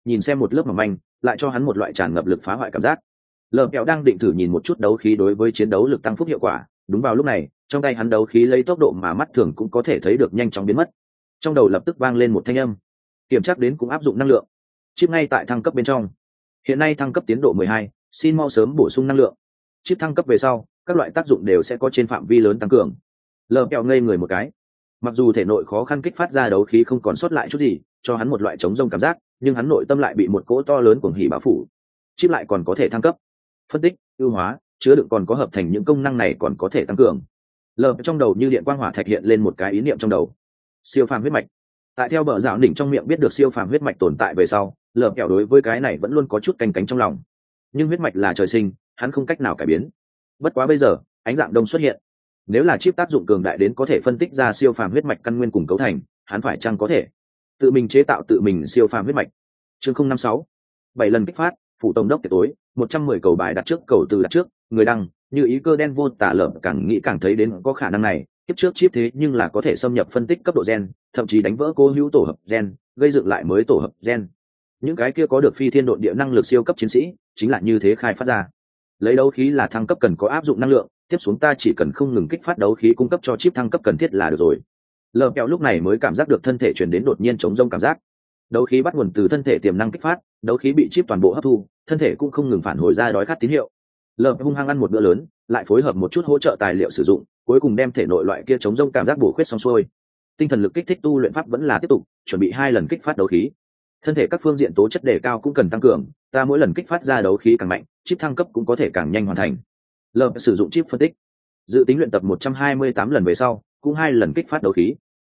nhìn xem một lớp mỏng manh lại cho hắn một loại tràn ngập lực phá hoại cảm giác. Lờ kẹo đang định thử nhìn một chút đấu khí đối với chiến đấu lực tăng phúc hiệu quả, đúng vào lúc này trong tay hắn đấu khí lấy tốc độ mà mắt thường cũng có thể thấy được nhanh chóng biến mất. Trong đầu lập tức vang lên một thanh âm kiểm tra đến cũng áp dụng năng lượng chip ngay tại thăng cấp bên trong, hiện nay thăng cấp tiến độ 12, xin mau sớm bổ sung năng lượng. Chip thăng cấp về sau các loại tác dụng đều sẽ có trên phạm vi lớn tăng cường. Lờ kẹo ngây người một cái, mặc dù thể nội khó khăn kích phát ra đấu khí không còn sót lại chút gì cho hắn một loại trống rông cảm giác, nhưng hắn nội tâm lại bị một cỗ to lớn cuồng hỉ bao phủ. Chip lại còn có thể thăng cấp, phân tích, ưu hóa, chứa đựng còn có hợp thành những công năng này còn có thể tăng cường. Lờ trong đầu như điện quang hỏa thạch hiện lên một cái ý niệm trong đầu. Siêu phàm huyết mạch. Tại theo bờ dạo đỉnh trong miệng biết được siêu phàm huyết mạch tồn tại về sau, Lờ kẹo đối với cái này vẫn luôn có chút canh cánh trong lòng. Nhưng huyết mạch là trời sinh, hắn không cách nào cải biến. Bất quá bây giờ ánh dạng đông xuất hiện, nếu là chip tác dụng cường đại đến có thể phân tích ra siêu phàm huyết mạch căn nguyên cùng cấu thành, hắn phải chăng có thể tự mình chế tạo tự mình siêu phàm huyết mạch. Chương 056, 7 lần kích phát, phủ tổng đốc tiệc tối, 110 cầu bài đặt trước, cầu từ đặt trước, người đăng như ý cơ đen vô tả. Lợm càng nghĩ càng thấy đến có khả năng này. Kiếp trước chip thế nhưng là có thể xâm nhập phân tích cấp độ gen, thậm chí đánh vỡ cố hữu tổ hợp gen, gây dựng lại mới tổ hợp gen. Những cái kia có được phi thiên độn địa năng lực siêu cấp chiến sĩ chính là như thế khai phát ra. Lấy đấu khí là thăng cấp cần có áp dụng năng lượng, tiếp xuống ta chỉ cần không ngừng kích phát đấu khí cung cấp cho chip thăng cấp cần thiết là được rồi. Lờ kẹo lúc này mới cảm giác được thân thể truyền đến đột nhiên chống rông cảm giác. Đấu khí bắt nguồn từ thân thể tiềm năng kích phát, đấu khí bị chip toàn bộ hấp thu, thân thể cũng không ngừng phản hồi ra đói khát tín hiệu. Lờ hung hăng ăn một bữa lớn, lại phối hợp một chút hỗ trợ tài liệu sử dụng, cuối cùng đem thể nội loại kia chống rông cảm giác bổ khuyết xong xuôi. Tinh thần lực kích thích tu luyện pháp vẫn là tiếp tục, chuẩn bị 2 lần kích phát đấu khí. Thân thể các phương diện tố chất đề cao cũng cần tăng cường, ta mỗi lần kích phát ra đấu khí càng mạnh, chip thăng cấp cũng có thể càng nhanh hoàn thành. Lờ sử dụng chip phân tích, dự tính luyện tập 128 lần về sau, cũng 2 lần kích phát đấu khí.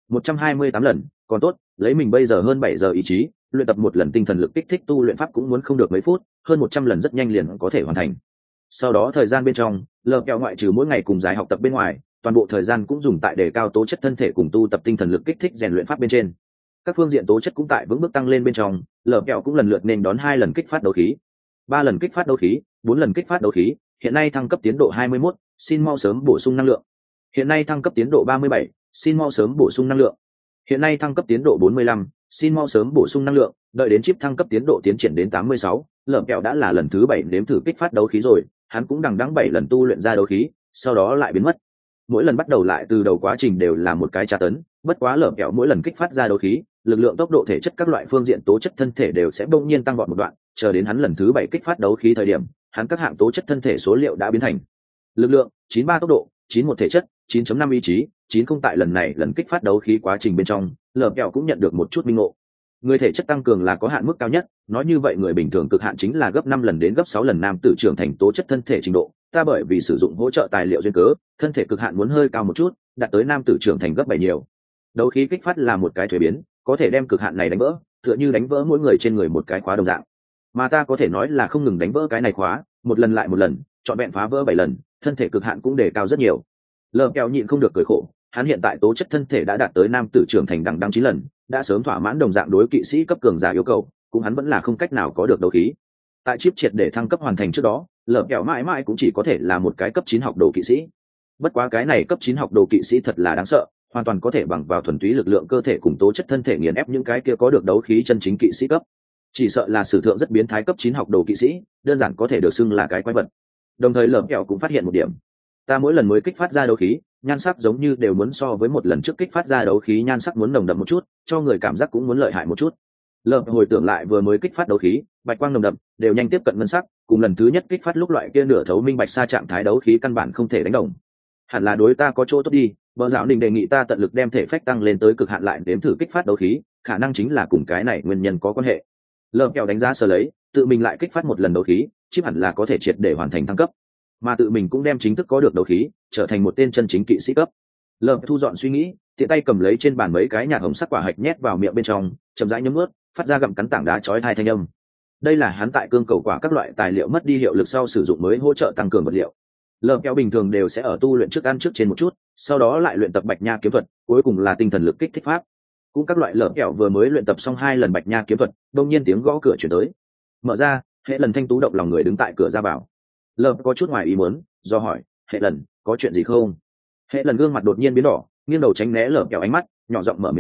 128 lần, còn tốt, lấy mình bây giờ hơn 7 giờ ý chí, luyện tập 1 lần tinh thần lực kích thích tu luyện pháp cũng muốn không được mấy phút, hơn 100 lần rất nhanh liền có thể hoàn thành. Sau đó thời gian bên trong, Lờ kẹo ngoại trừ mỗi ngày cùng giải học tập bên ngoài, toàn bộ thời gian cũng dùng tại đề cao tố chất thân thể cùng tu tập tinh thần lực kích thích rèn luyện pháp bên trên. Các phương diện tố chất cũng tại vững bước tăng lên bên trong, Lờ kẹo cũng lần lượt nên đón 2 lần kích phát đấu khí, 3 lần kích phát đấu khí, 4 lần kích phát đấu khí, hiện nay thăng cấp tiến độ 21, xin mau sớm bổ sung năng lượng. Hiện nay thăng cấp tiến độ 37, xin mau sớm bổ sung năng lượng. Hiện nay thăng cấp tiến độ 45, xin mau sớm bổ sung năng lượng. Đợi đến chip thăng cấp tiến độ tiến triển đến 86, Lợm kẹo đã là lần thứ 7 nếm thử kích phát đấu khí rồi, hắn cũng đằng đẵng 7 lần tu luyện ra đấu khí, sau đó lại biến mất. Mỗi lần bắt đầu lại từ đầu quá trình đều là một cái tra tấn, bất quá Lợm kẹo mỗi lần kích phát ra đấu khí, lực lượng, tốc độ, thể chất các loại phương diện tố chất thân thể đều sẽ bỗng nhiên tăng vọt một đoạn, chờ đến hắn lần thứ 7 kích phát đấu khí thời điểm, hắn các hạng tố chất thân thể số liệu đã biến thành lực lượng 93 tốc độ, 91 thể chất, 9.5 ý chí, 90. Tại lần này lần kích phát đấu khí quá trình bên trong, Lợm kẹo cũng nhận được một chút minh ngộ. Người thể chất tăng cường là có hạn mức cao nhất, nói như vậy người bình thường cực hạn chính là gấp 5 lần đến gấp 6 lần nam tử trưởng thành tố chất thân thể trình độ, ta bởi vì sử dụng hỗ trợ tài liệu duyên cớ, thân thể cực hạn muốn hơi cao một chút, đạt tới nam tử trưởng thành gấp 7 nhiều. Đấu khí kích phát là một cái thuế biến, có thể đem cực hạn này đánh vỡ, tựa như đánh vỡ mỗi người trên người một cái khóa đồng dạng. Mà ta có thể nói là không ngừng đánh vỡ cái này khóa, một lần lại một lần, chọn vẹn phá vỡ 7 lần, thân thể cực hạn cũng đề cao rất nhiều. Lợm kẹo nhịn không được cười khổ, hắn hiện tại tố chất thân thể đã đạt tới nam tử trưởng thành đằng đẵng 9 lần, đã sớm thỏa mãn đồng dạng đối kỵ sĩ cấp cường giả yêu cầu, cũng hắn vẫn là không cách nào có được đấu khí. Tại chip triệt để thăng cấp hoàn thành trước đó, Lợm kẹo mãi mãi cũng chỉ có thể là một cái cấp 9 học đồ kỵ sĩ. Bất quá cái này cấp 9 học đồ kỵ sĩ thật là đáng sợ, hoàn toàn có thể bằng vào thuần túy lực lượng cơ thể cùng tố chất thân thể nghiền ép những cái kia có được đấu khí chân chính kỵ sĩ cấp. Chỉ sợ là sử thượng rất biến thái cấp 9 học đồ kỵ sĩ, đơn giản có thể được xưng là cái quái vật. Đồng thời Lợm kẹo cũng phát hiện một điểm, ta mỗi lần mới kích phát ra đấu khí, nhan sắc giống như đều muốn so với một lần trước kích phát ra đấu khí nhan sắc muốn nồng đậm một chút, cho người cảm giác cũng muốn lợi hại một chút. Lợm hồi tưởng lại vừa mới kích phát đấu khí, bạch quang nồng đậm, đều nhanh tiếp cận ngân sắc, cùng lần thứ nhất kích phát lúc loại kia nửa thấu minh bạch xa trạng thái đấu khí căn bản không thể đánh đồng. Hẳn là đối ta có chỗ tốt đi, Bờ Dạo Đình đề nghị ta tận lực đem thể phách tăng lên tới cực hạn lại đếm thử kích phát đấu khí, khả năng chính là cùng cái này nguyên nhân có quan hệ. Lợm kẹo đánh giá sơ lấy, tự mình lại kích phát một lần đấu khí, chip hẳn là có thể triệt để hoàn thành thăng cấp, mà tự mình cũng đem chính thức có được đấu khí, trở thành một tên chân chính kỵ sĩ cấp. Lợm thu dọn suy nghĩ, tiện tay cầm lấy trên bàn mấy cái nhạt hồng sắc quả hạch nhét vào miệng bên trong, chậm rãi nhấm nuốt, phát ra gặm cắn tảng đá chói tai thanh âm. Đây là hắn tại cương cầu quả các loại tài liệu mất đi hiệu lực sau sử dụng mới hỗ trợ tăng cường vật liệu. Lợm kẹo bình thường đều sẽ ở tu luyện trước ăn trước trên một chút, sau đó lại luyện tập bạch nha kiếm thuật, cuối cùng là tinh thần lực kích thích pháp. Cũng các loại Lợm kẹo vừa mới luyện tập xong 2 lần bạch nha kiếm thuật, đột nhiên tiếng gõ cửa truyền tới. Mở ra, Hệ Lần thanh tú động lòng người đứng tại cửa ra vào. Lợm có chút ngoài ý muốn, do hỏi, Hệ Lần, có chuyện gì không? Hệ Lần gương mặt đột nhiên biến đỏ, nghiêng đầu tránh né Lợm kẹo ánh mắt, nhỏ giọng mở miệng nói,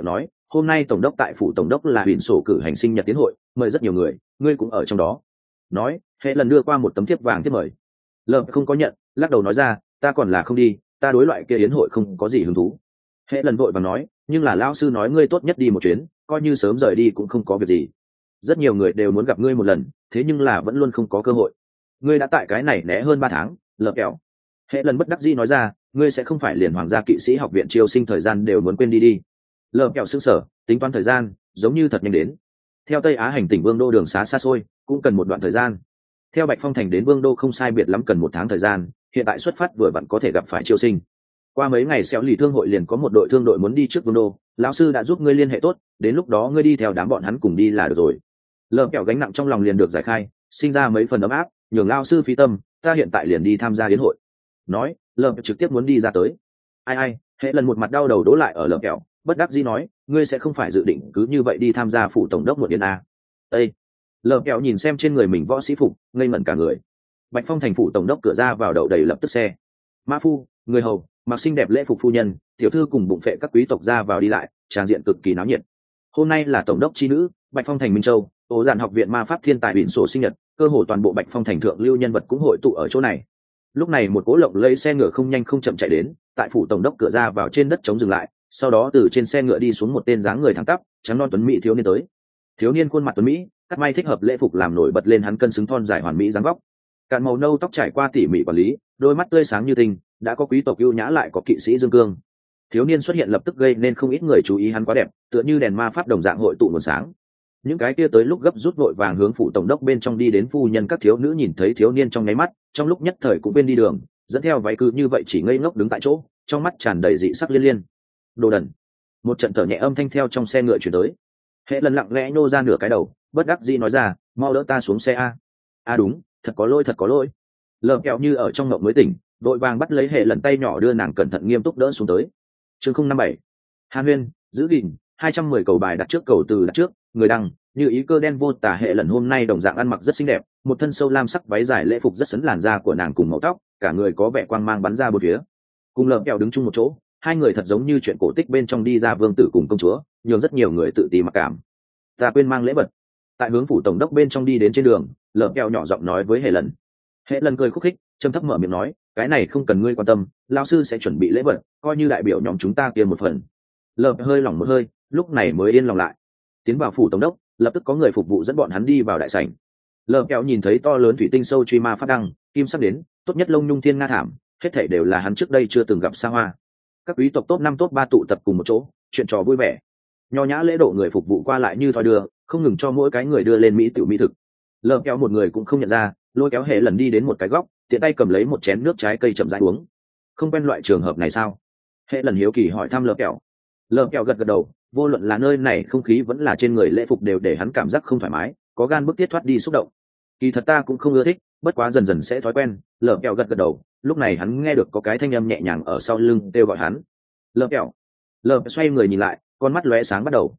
hôm nay tổng đốc tại phủ tổng đốc là huyện sổ cử hành sinh nhật tiến hội, mời rất nhiều người, ngươi cũng ở trong đó. Nói, hệ lần đưa qua một tấm thiếp vàng thiếp mời. Lợp không có nhận, lắc đầu nói ra, ta còn là không đi, ta đối loại kia yến hội không có gì hứng thú. Hệ lần vội và nói, nhưng là lão sư nói ngươi tốt nhất đi một chuyến, coi như sớm rời đi cũng không có việc gì. Rất nhiều người đều muốn gặp ngươi một lần, thế nhưng là vẫn luôn không có cơ hội. Ngươi đã tại cái này né hơn 3 tháng, lợp kẹo. Hệ lần bất đắc dĩ nói ra, ngươi sẽ không phải liền hoàng gia kỵ sĩ học viện chiêu sinh thời gian đều muốn quên đi đi. Lợp kẹo sững sờ, tính toán thời gian, giống như thật nhanh đến. Theo Tây Á hành tỉnh Vương đô đường xá xa xôi, cũng cần một đoạn thời gian. Theo Bạch Phong thành đến Vương đô không sai biệt lắm cần 1 tháng thời gian, hiện tại xuất phát vừa vặn có thể gặp phải chiêu sinh. Qua mấy ngày xéo lì thương hội liền có một đội thương đội muốn đi trước Vương đô, lão sư đã giúp ngươi liên hệ tốt, đến lúc đó ngươi đi theo đám bọn hắn cùng đi là được rồi. Lợp kẹo gánh nặng trong lòng liền được giải khai, sinh ra mấy phần ấm áp, nhường lão sư phí tâm, ta hiện tại liền đi tham gia yến hội. Nói, lợp trực tiếp muốn đi ra tới. Ai, hệ lần một mặt đau đầu đổ lại ở lợp kẹo, bất đắc dĩ nói, ngươi sẽ không phải dự định cứ như vậy đi tham gia phủ tổng đốc một yến à? Ê! Lợp kẹo nhìn xem trên người mình võ sĩ phục, ngây ngẩn cả người. Bạch Phong thành phủ tổng đốc cửa ra vào đậu đầy lập tức xe. Mã phu, người hầu, mặc xinh đẹp lễ phục phu nhân, tiểu thư cùng bụng phệ các quý tộc ra vào đi lại, tràng diện cực kỳ náo nhiệt. Hôm nay là tổng đốc chi nữ, Bạch Phong thành Minh Châu, Ổ Giản học viện ma pháp thiên tài biển sổ sinh nhật, cơ hồ toàn bộ Bạch Phong thành thượng lưu nhân vật cũng hội tụ ở chỗ này. Lúc này một cỗ lộng lẫy xe ngựa không nhanh không chậm chạy đến, tại phủ tổng đốc cửa ra vào trên đất chống dừng lại, sau đó từ trên xe ngựa đi xuống một tên dáng người thẳng tắp, trắng non tuấn mỹ thiếu niên tới. Thiếu niên khuôn mặt tuấn mỹ, cắt may thích hợp lễ phục làm nổi bật lên hắn cân xứng thon dài hoàn mỹ dáng vóc. Cạn màu nâu tóc trải qua tỉ mỉ quản lý, đôi mắt tươi sáng như tinh, đã có quý tộc ưu nhã lại có kỵ sĩ dương cương. Thiếu niên xuất hiện lập tức gây nên không ít người chú ý hắn quá đẹp, tựa như đèn ma pháp đồng dạng hội tụ nguồn sáng. Những cái kia tới lúc gấp rút vội vàng hướng phủ tổng đốc bên trong đi đến phu nhân các thiếu nữ nhìn thấy thiếu niên trong nháy mắt, trong lúc nhất thời cũng quên đi đường, dẫn theo váy cứ như vậy chỉ ngây ngốc đứng tại chỗ, trong mắt tràn đầy dị sắc liên liên. Đồ đần! Một trận thở nhẹ âm thanh theo trong xe ngựa chuyển tới. Hệ lần lặng lẽ nô ra nửa cái đầu, bất đắc dĩ nói ra, mau đỡ ta xuống xe a. Đúng, thật có lỗi. Lợp kẹo như ở trong ngộng mới tỉnh, đội vàng bắt lấy hệ lần tay nhỏ đưa nàng cẩn thận nghiêm túc đỡ xuống tới. Chương 057. Hàn Huyên, giữ gìn, 210 cầu bài đặt trước cầu từ đặt trước, người đăng, như ý cơ đen vô tả. Hệ lần hôm nay đồng dạng ăn mặc rất xinh đẹp, một thân sâu lam sắc váy dài lễ phục rất sấn làn da của nàng cùng màu tóc, cả người có vẻ quang mang bắn ra bốn phía. Cùng lợp kẹo đứng chung một chỗ, hai người thật giống như chuyện cổ tích bên trong đi ra vương tử cùng công chúa, nhường rất nhiều người tự ti mặc cảm. Ta quên mang lễ vật. Tại hướng phủ tổng đốc bên trong đi đến trên đường, lợp kẹo nhỏ giọng nói với hệ lần. Hệ lần cười khúc khích, trầm thấp mở miệng nói, cái này không cần ngươi quan tâm, lão sư sẽ chuẩn bị lễ vật, coi như đại biểu nhóm chúng ta kia một phần. Lợp hơi lỏng một hơi, lúc này mới yên lòng lại. Tiến vào phủ tổng đốc, lập tức có người phục vụ dẫn bọn hắn đi vào đại sảnh. Lợp kẹo nhìn thấy to lớn thủy tinh sâu truy ma phát đăng, kim sắc đến, tốt nhất lông nhung thiên nga thảm, hết thảy đều là hắn trước đây chưa từng gặp xa hoa. Các quý tộc top 5 top 3 tụ tập cùng một chỗ, chuyện trò vui vẻ. Nho nhã lễ độ người phục vụ qua lại như thoi đưa, không ngừng cho mỗi cái người đưa lên mỹ tiểu mỹ thực. Lợp kéo một người cũng không nhận ra, lôi kéo hệ lần đi đến một cái góc, tiện tay cầm lấy một chén nước trái cây chậm rãi uống. Không quen loại trường hợp này sao? Hệ lần hiếu kỳ hỏi thăm lợp kéo. Lợp kéo gật gật đầu, vô luận là nơi này không khí vẫn là trên người lễ phục đều để hắn cảm giác không thoải mái, có gan bức tiết thoát đi xúc động. Kỳ thật ta cũng không ưa thích, bất quá dần dần sẽ thói quen. Lợp kéo gật gật đầu, lúc này hắn nghe được có cái thanh âm nhẹ nhàng ở sau lưng kêu gọi hắn. Lợp kéo. Lợp xoay người nhìn lại, con mắt lóe sáng bắt đầu.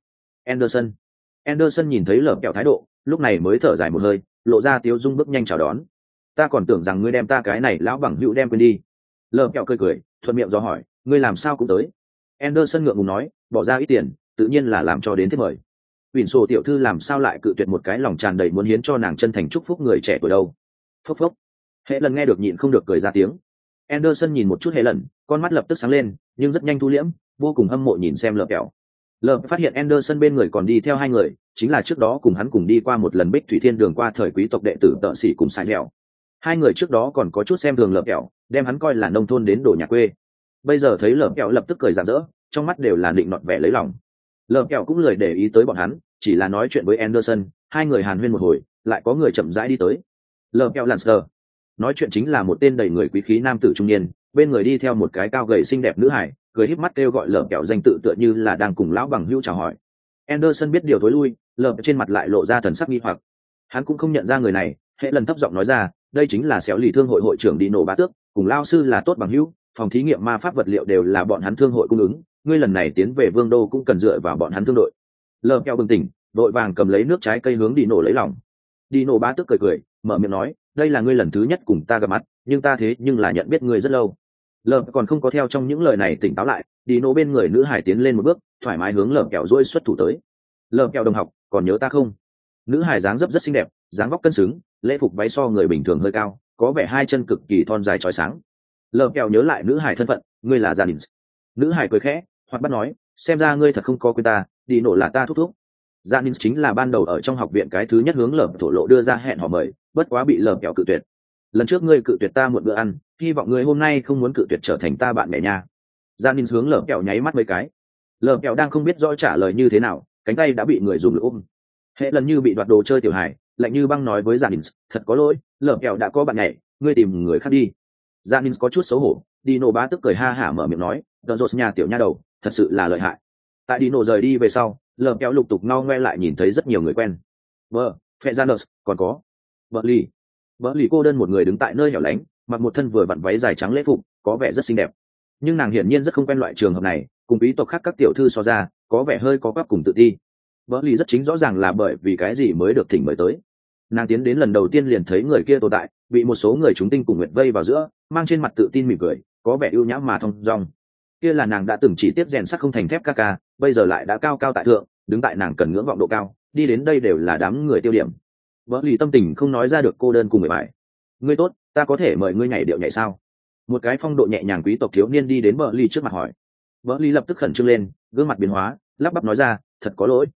Anderson nhìn thấy lợp kẹo thái độ, lúc này mới thở dài một hơi, lộ ra tiếu dung bước nhanh chào đón. Ta còn tưởng rằng ngươi đem ta cái này lão bằng hữu đem quên đi. Lợp kẹo cười, thuận miệng do hỏi, ngươi làm sao cũng tới. Anderson ngượng ngùng nói, bỏ ra ít tiền, tự nhiên là làm cho đến thế mời. Vịn sổ tiểu thư làm sao lại cự tuyệt một cái lòng tràn đầy muốn hiến cho nàng chân thành chúc phúc người trẻ tuổi đâu. Phốc phốc. Hệ lần nghe được nhịn không được cười ra tiếng. Anderson nhìn một chút hệ lần, con mắt lập tức sáng lên, nhưng rất nhanh thu liễm, vô cùng hâm mộ nhìn xem lợp kẹo. Lợp phát hiện Anderson bên người còn đi theo hai người, chính là trước đó cùng hắn cùng đi qua một lần Bích Thủy Thiên Đường qua thời quý tộc đệ tử Tợ Sĩ cùng Sai Dẻo. Hai người trước đó còn có chút xem thường lợp kẹo, đem hắn coi là nông thôn đến đồ nhà quê. Bây giờ thấy lợp kẹo lập tức cười rạng rỡ, trong mắt đều là định nọt vẻ lấy lòng. Lợp kẹo cũng lười để ý tới bọn hắn, chỉ là nói chuyện với Anderson, hai người hàn huyên một hồi, lại có người chậm rãi đi tới. Lợp kẹo Lancer. Nói chuyện chính là một tên đầy người quý khí nam tử trung niên, bên người đi theo một cái cao gầy xinh đẹp nữ hải, cười híp mắt kêu gọi lợp kẹo danh tự tựa như là đang cùng lão bằng hữu chào hỏi. Anderson biết điều thối lui, lợp trên mặt lại lộ ra thần sắc nghi hoặc. Hắn cũng không nhận ra người này, hệ lần thấp giọng nói ra, đây chính là xéo lì thương hội hội trưởng Dino Bá Tước, cùng lao sư là tốt bằng hữu, phòng thí nghiệm ma pháp vật liệu đều là bọn hắn thương hội cung ứng, ngươi lần này tiến về Vương đô cũng cần dựa vào bọn hắn thương đội. Lợp kẹo bừng tỉnh, đội vàng cầm lấy nước trái cây hướng Dino lấy lòng. Dino Bá Tước cười, mở miệng nói, đây là ngươi lần thứ nhất cùng ta gặp mặt, nhưng ta thế nhưng là nhận biết ngươi rất lâu. Lợp còn không có theo trong những lời này tỉnh táo lại, đi nổ bên người nữ hải tiến lên một bước thoải mái hướng lợp kẹo dỗi xuất thủ tới. Lợp kẹo đồng học còn nhớ ta không? Nữ hải dáng dấp rất xinh đẹp, dáng vóc cân xứng, lễ phục váy so người bình thường hơi cao, có vẻ hai chân cực kỳ thon dài chói sáng. Lợp kẹo nhớ lại nữ hải thân phận, ngươi là Janins. Nữ hải cười khẽ hoặc bắt nói, xem ra ngươi thật không có quên ta, đi nổ là ta thúc thúc. Janins chính là ban đầu ở trong học viện cái thứ nhất hướng lợp thổ lộ đưa ra hẹn hò mời, bất quá bị lợp kẹo cự tuyệt. Lần trước ngươi cự tuyệt ta muộn bữa ăn, hy vọng ngươi hôm nay không muốn cự tuyệt trở thành ta bạn bè nha. Janins hướng lợp kẹo nháy mắt mấy cái. Lợp kẹo đang không biết rõ trả lời như thế nào, cánh tay đã bị người dùng lực ôm. Hệ lần như bị đoạt đồ chơi tiểu hải, lạnh như băng nói với Janins, thật có lỗi, lợp kẹo đã có bạn nhảy, ngươi tìm người khác đi. Janins có chút xấu hổ, Dino bá tức cười ha hả mở miệng nói, "Đợt rốt nhà tiểu nha đầu, thật sự là lợi hại." Tại Dino rời đi về sau, lợp kẹo lục tục ngao ngoe lại nhìn thấy rất nhiều người quen. Fernandez, còn có Burley cô đơn một người đứng tại nơi hẻo lánh, mặc một thân vừa vặn váy dài trắng lễ phục, có vẻ rất xinh đẹp. Nhưng nàng hiển nhiên rất không quen loại trường hợp này, cùng quý tộc khác các tiểu thư so ra, có vẻ hơi có quắp cùng tự ti. Burley rất chính rõ ràng là bởi vì cái gì mới được thỉnh mời tới. Nàng tiến đến lần đầu tiên liền thấy người kia tồn tại, bị một số người chúng tinh cùng nguyệt vây vào giữa, mang trên mặt tự tin mỉm cười, có vẻ ưu nhã mà thong dong. Kia là nàng đã từng chỉ tiếp rèn sắt không thành thép ca, bây giờ lại đã cao cao tại thượng, đứng tại nàng cần ngưỡng vọng độ cao, đi đến đây đều là đám người tiêu điểm. Burley tâm tình không nói ra được cô đơn cùng người bài. Ngươi tốt, ta có thể mời ngươi nhảy điệu nhảy sao? Một cái phong độ nhẹ nhàng quý tộc thiếu niên đi đến Burley trước mặt hỏi. Burley lập tức khẩn trương lên, gương mặt biến hóa, lắp bắp nói ra, thật có lỗi,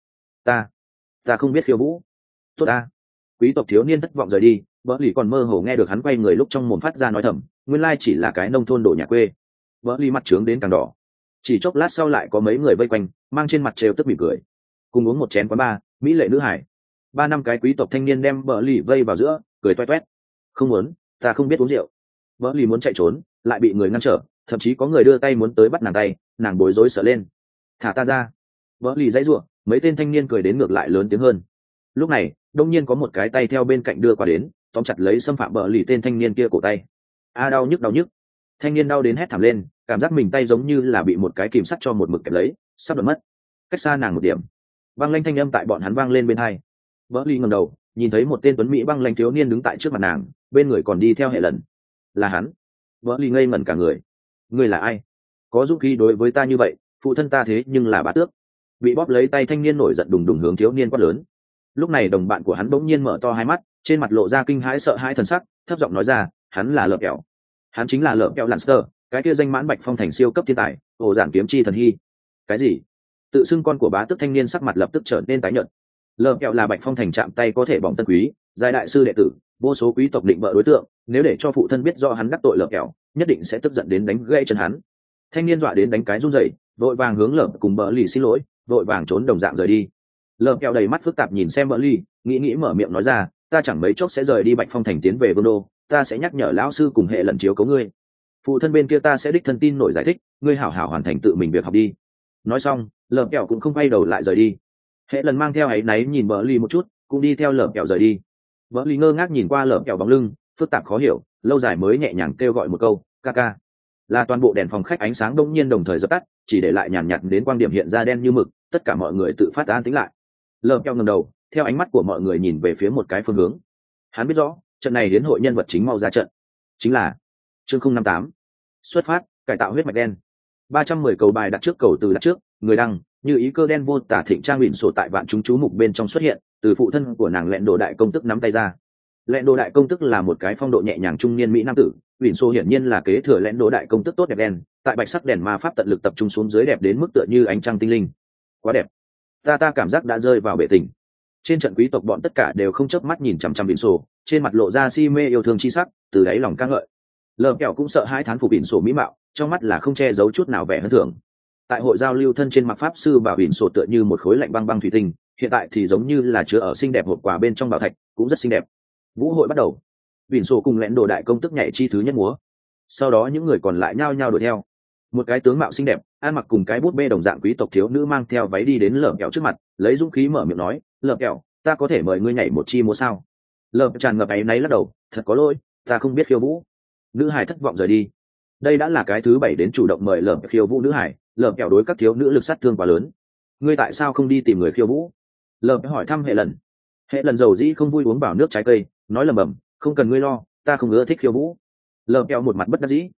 ta không biết khiêu vũ. Tốt ta. Quý tộc thiếu niên thất vọng rời đi, Burley còn mơ hồ nghe được hắn quay người lúc trong mồm phát ra nói thầm, nguyên lai chỉ là cái nông thôn đồ nhà quê. Burley mặt trướng đến càng đỏ. Chỉ chốc lát sau lại có mấy người vây quanh, mang trên mặt trêu tức mỉm cười. Cùng uống một chén quán bar, mỹ lệ nữ hải. 3-5 cái quý tộc thanh niên đem Burley vây vào giữa, cười toét toét. Không muốn, ta không biết uống rượu. Burley muốn chạy trốn, lại bị người ngăn trở, thậm chí có người đưa tay muốn tới bắt nàng tay, nàng bối rối sợ lên. Thả ta ra. Burley giãy giụa, mấy tên thanh niên cười đến ngược lại lớn tiếng hơn. Lúc này, đông nhiên có một cái tay theo bên cạnh đưa qua đến, tóm chặt lấy xâm phạm Burley tên thanh niên kia cổ tay. A đau nhức. Thanh niên đau đến hét thảm lên, cảm giác mình tay giống như là bị một cái kìm sắt cho một mực kẹp lấy, sắp đứt mất. Cách xa nàng một điểm. Băng lanh thanh âm tại bọn hắn vang lên bên hai. Burley ngẩng đầu, nhìn thấy một tên tuấn mỹ băng lanh thiếu niên đứng tại trước mặt nàng, bên người còn đi theo hệ lần. Là hắn. Burley ngây ngẩn cả người. Ngươi là ai? Có dũng khí đối với ta như vậy, phụ thân ta thế nhưng là bá tước. Bị bóp lấy tay thanh niên nổi giận đùng đùng hướng thiếu niên quát lớn. Lúc này đồng bạn của hắn bỗng nhiên mở to hai mắt, trên mặt lộ ra kinh hãi sợ hãi thần sắc, thấp giọng nói ra, hắn là Lợp Kẹo. Hắn chính là Lợp Kẹo Lancer, cái kia danh mãn Bạch Phong thành siêu cấp thiên tài, ổ giản kiếm chi thần hy. Cái gì? Tự xưng con của bá tước thanh niên sắc mặt lập tức trở nên tái nhợt. Lợp Kẹo là Bạch Phong thành chạm tay có thể bỏng tân quý, giai đại sư đệ tử, vô số quý tộc định vợ đối tượng, nếu để cho phụ thân biết do hắn đắc tội Lợp Kẹo, nhất định sẽ tức giận đến đánh gãy chân hắn. Thanh niên dọa đến đánh cái run rẩy, vội vàng hướng Lợp cùng Burley xin lỗi, vội vàng trốn đồng dạng rời đi. Lợp Kẹo đầy mắt phức tạp nhìn xem Burley, nghĩ mở miệng nói ra, ta chẳng mấy chốc sẽ rời đi Bạch Phong thành tiến về Vương đô, ta sẽ nhắc nhở lão sư cùng hệ lần chiếu cố ngươi. Phụ thân bên kia ta sẽ đích thân tin nổi giải thích, ngươi hảo hảo hoàn thành tự mình việc học đi. Nói xong, Lợp Kẹo cũng không quay đầu lại rời đi. Hệ lần mang theo áy náy nhìn Burley một chút, cũng đi theo Lợp Kẹo rời đi. Burley ngơ ngác nhìn qua Lợp Kẹo bóng lưng, phức tạp khó hiểu, lâu dài mới nhẹ nhàng kêu gọi một câu, ca. Là toàn bộ đèn phòng khách ánh sáng đông nhiên đồng thời dập tắt, chỉ để lại nhàn nhạt đến quang điểm hiện ra đen như mực, tất cả mọi người tự phát an tĩnh lại. Lợp Kẹo ngẩng đầu, theo ánh mắt của mọi người nhìn về phía một cái phương hướng. Hắn biết rõ, trận này đến hội nhân vật chính mau ra trận, chính là chương 058. Xuất phát, cải tạo huyết mạch đen. 310 cầu bài đặt trước cầu từ đặt trước, người đăng, như ý cơ đen vô tả thịnh trang bịn sổ tại vạn chúng chú mục bên trong xuất hiện, từ phụ thân của nàng Lẹn Đồ đại công tức nắm tay ra. Lẹn Đồ đại công tức là một cái phong độ nhẹ nhàng trung niên mỹ nam tử, bịn sổ hiển nhiên là kế thừa Lẹn Đồ đại công tức tốt đẹp đen, tại bạch sắc đèn ma pháp tận lực tập trung xuống dưới đẹp đến mức tựa như ánh trăng tinh linh. Quá đẹp. Ta cảm giác đã rơi vào bể tình. Trên trận quý tộc bọn tất cả đều không chớp mắt nhìn chằm chằm bịn sổ, trên mặt lộ ra si mê yêu thương chi sắc, từ đáy lòng ca ngợi. Lợp Kẹo cũng sợ hãi thán phục bịn sổ mỹ mạo, trong mắt là không che giấu chút nào vẻ hân thưởng. Tại hội giao lưu thân trên mặt pháp sư bảo bịn sổ tựa như một khối lạnh băng băng thủy tinh, hiện tại thì giống như là chứa ở xinh đẹp hộp quà bên trong bảo thạch, cũng rất xinh đẹp. Vũ hội bắt đầu, bịn sổ cùng Lẹn Đồ đại công tức nhảy chi thứ nhất múa, sau đó những người còn lại nhao nhao đuổi theo. Một cái tướng mạo xinh đẹp, ăn mặc cùng cái bút bê đồng dạng quý tộc thiếu nữ mang theo váy đi đến Lợp Kẹo trước mặt, lấy dũng khí mở miệng nói, Lợp Kẹo, ta có thể mời ngươi nhảy một chi múa sao? Lợp tràn ngập áy náy lắc đầu, thật có lỗi, ta không biết khiêu vũ. Nữ hải thất vọng rời đi. Đây đã là cái thứ 7 đến chủ động mời Lợp khiêu vũ nữ hải, Lợp Kẹo đối các thiếu nữ lực sát thương quá lớn. Ngươi tại sao không đi tìm người khiêu vũ? Lợp hỏi thăm hệ lần. Hệ lần dầu dĩ không vui uống vào nước trái cây, nói lầm bầm, không cần ngươi lo, ta không ưa thích khiêu vũ. Lợp Kẹo một mặt bất đắc dĩ.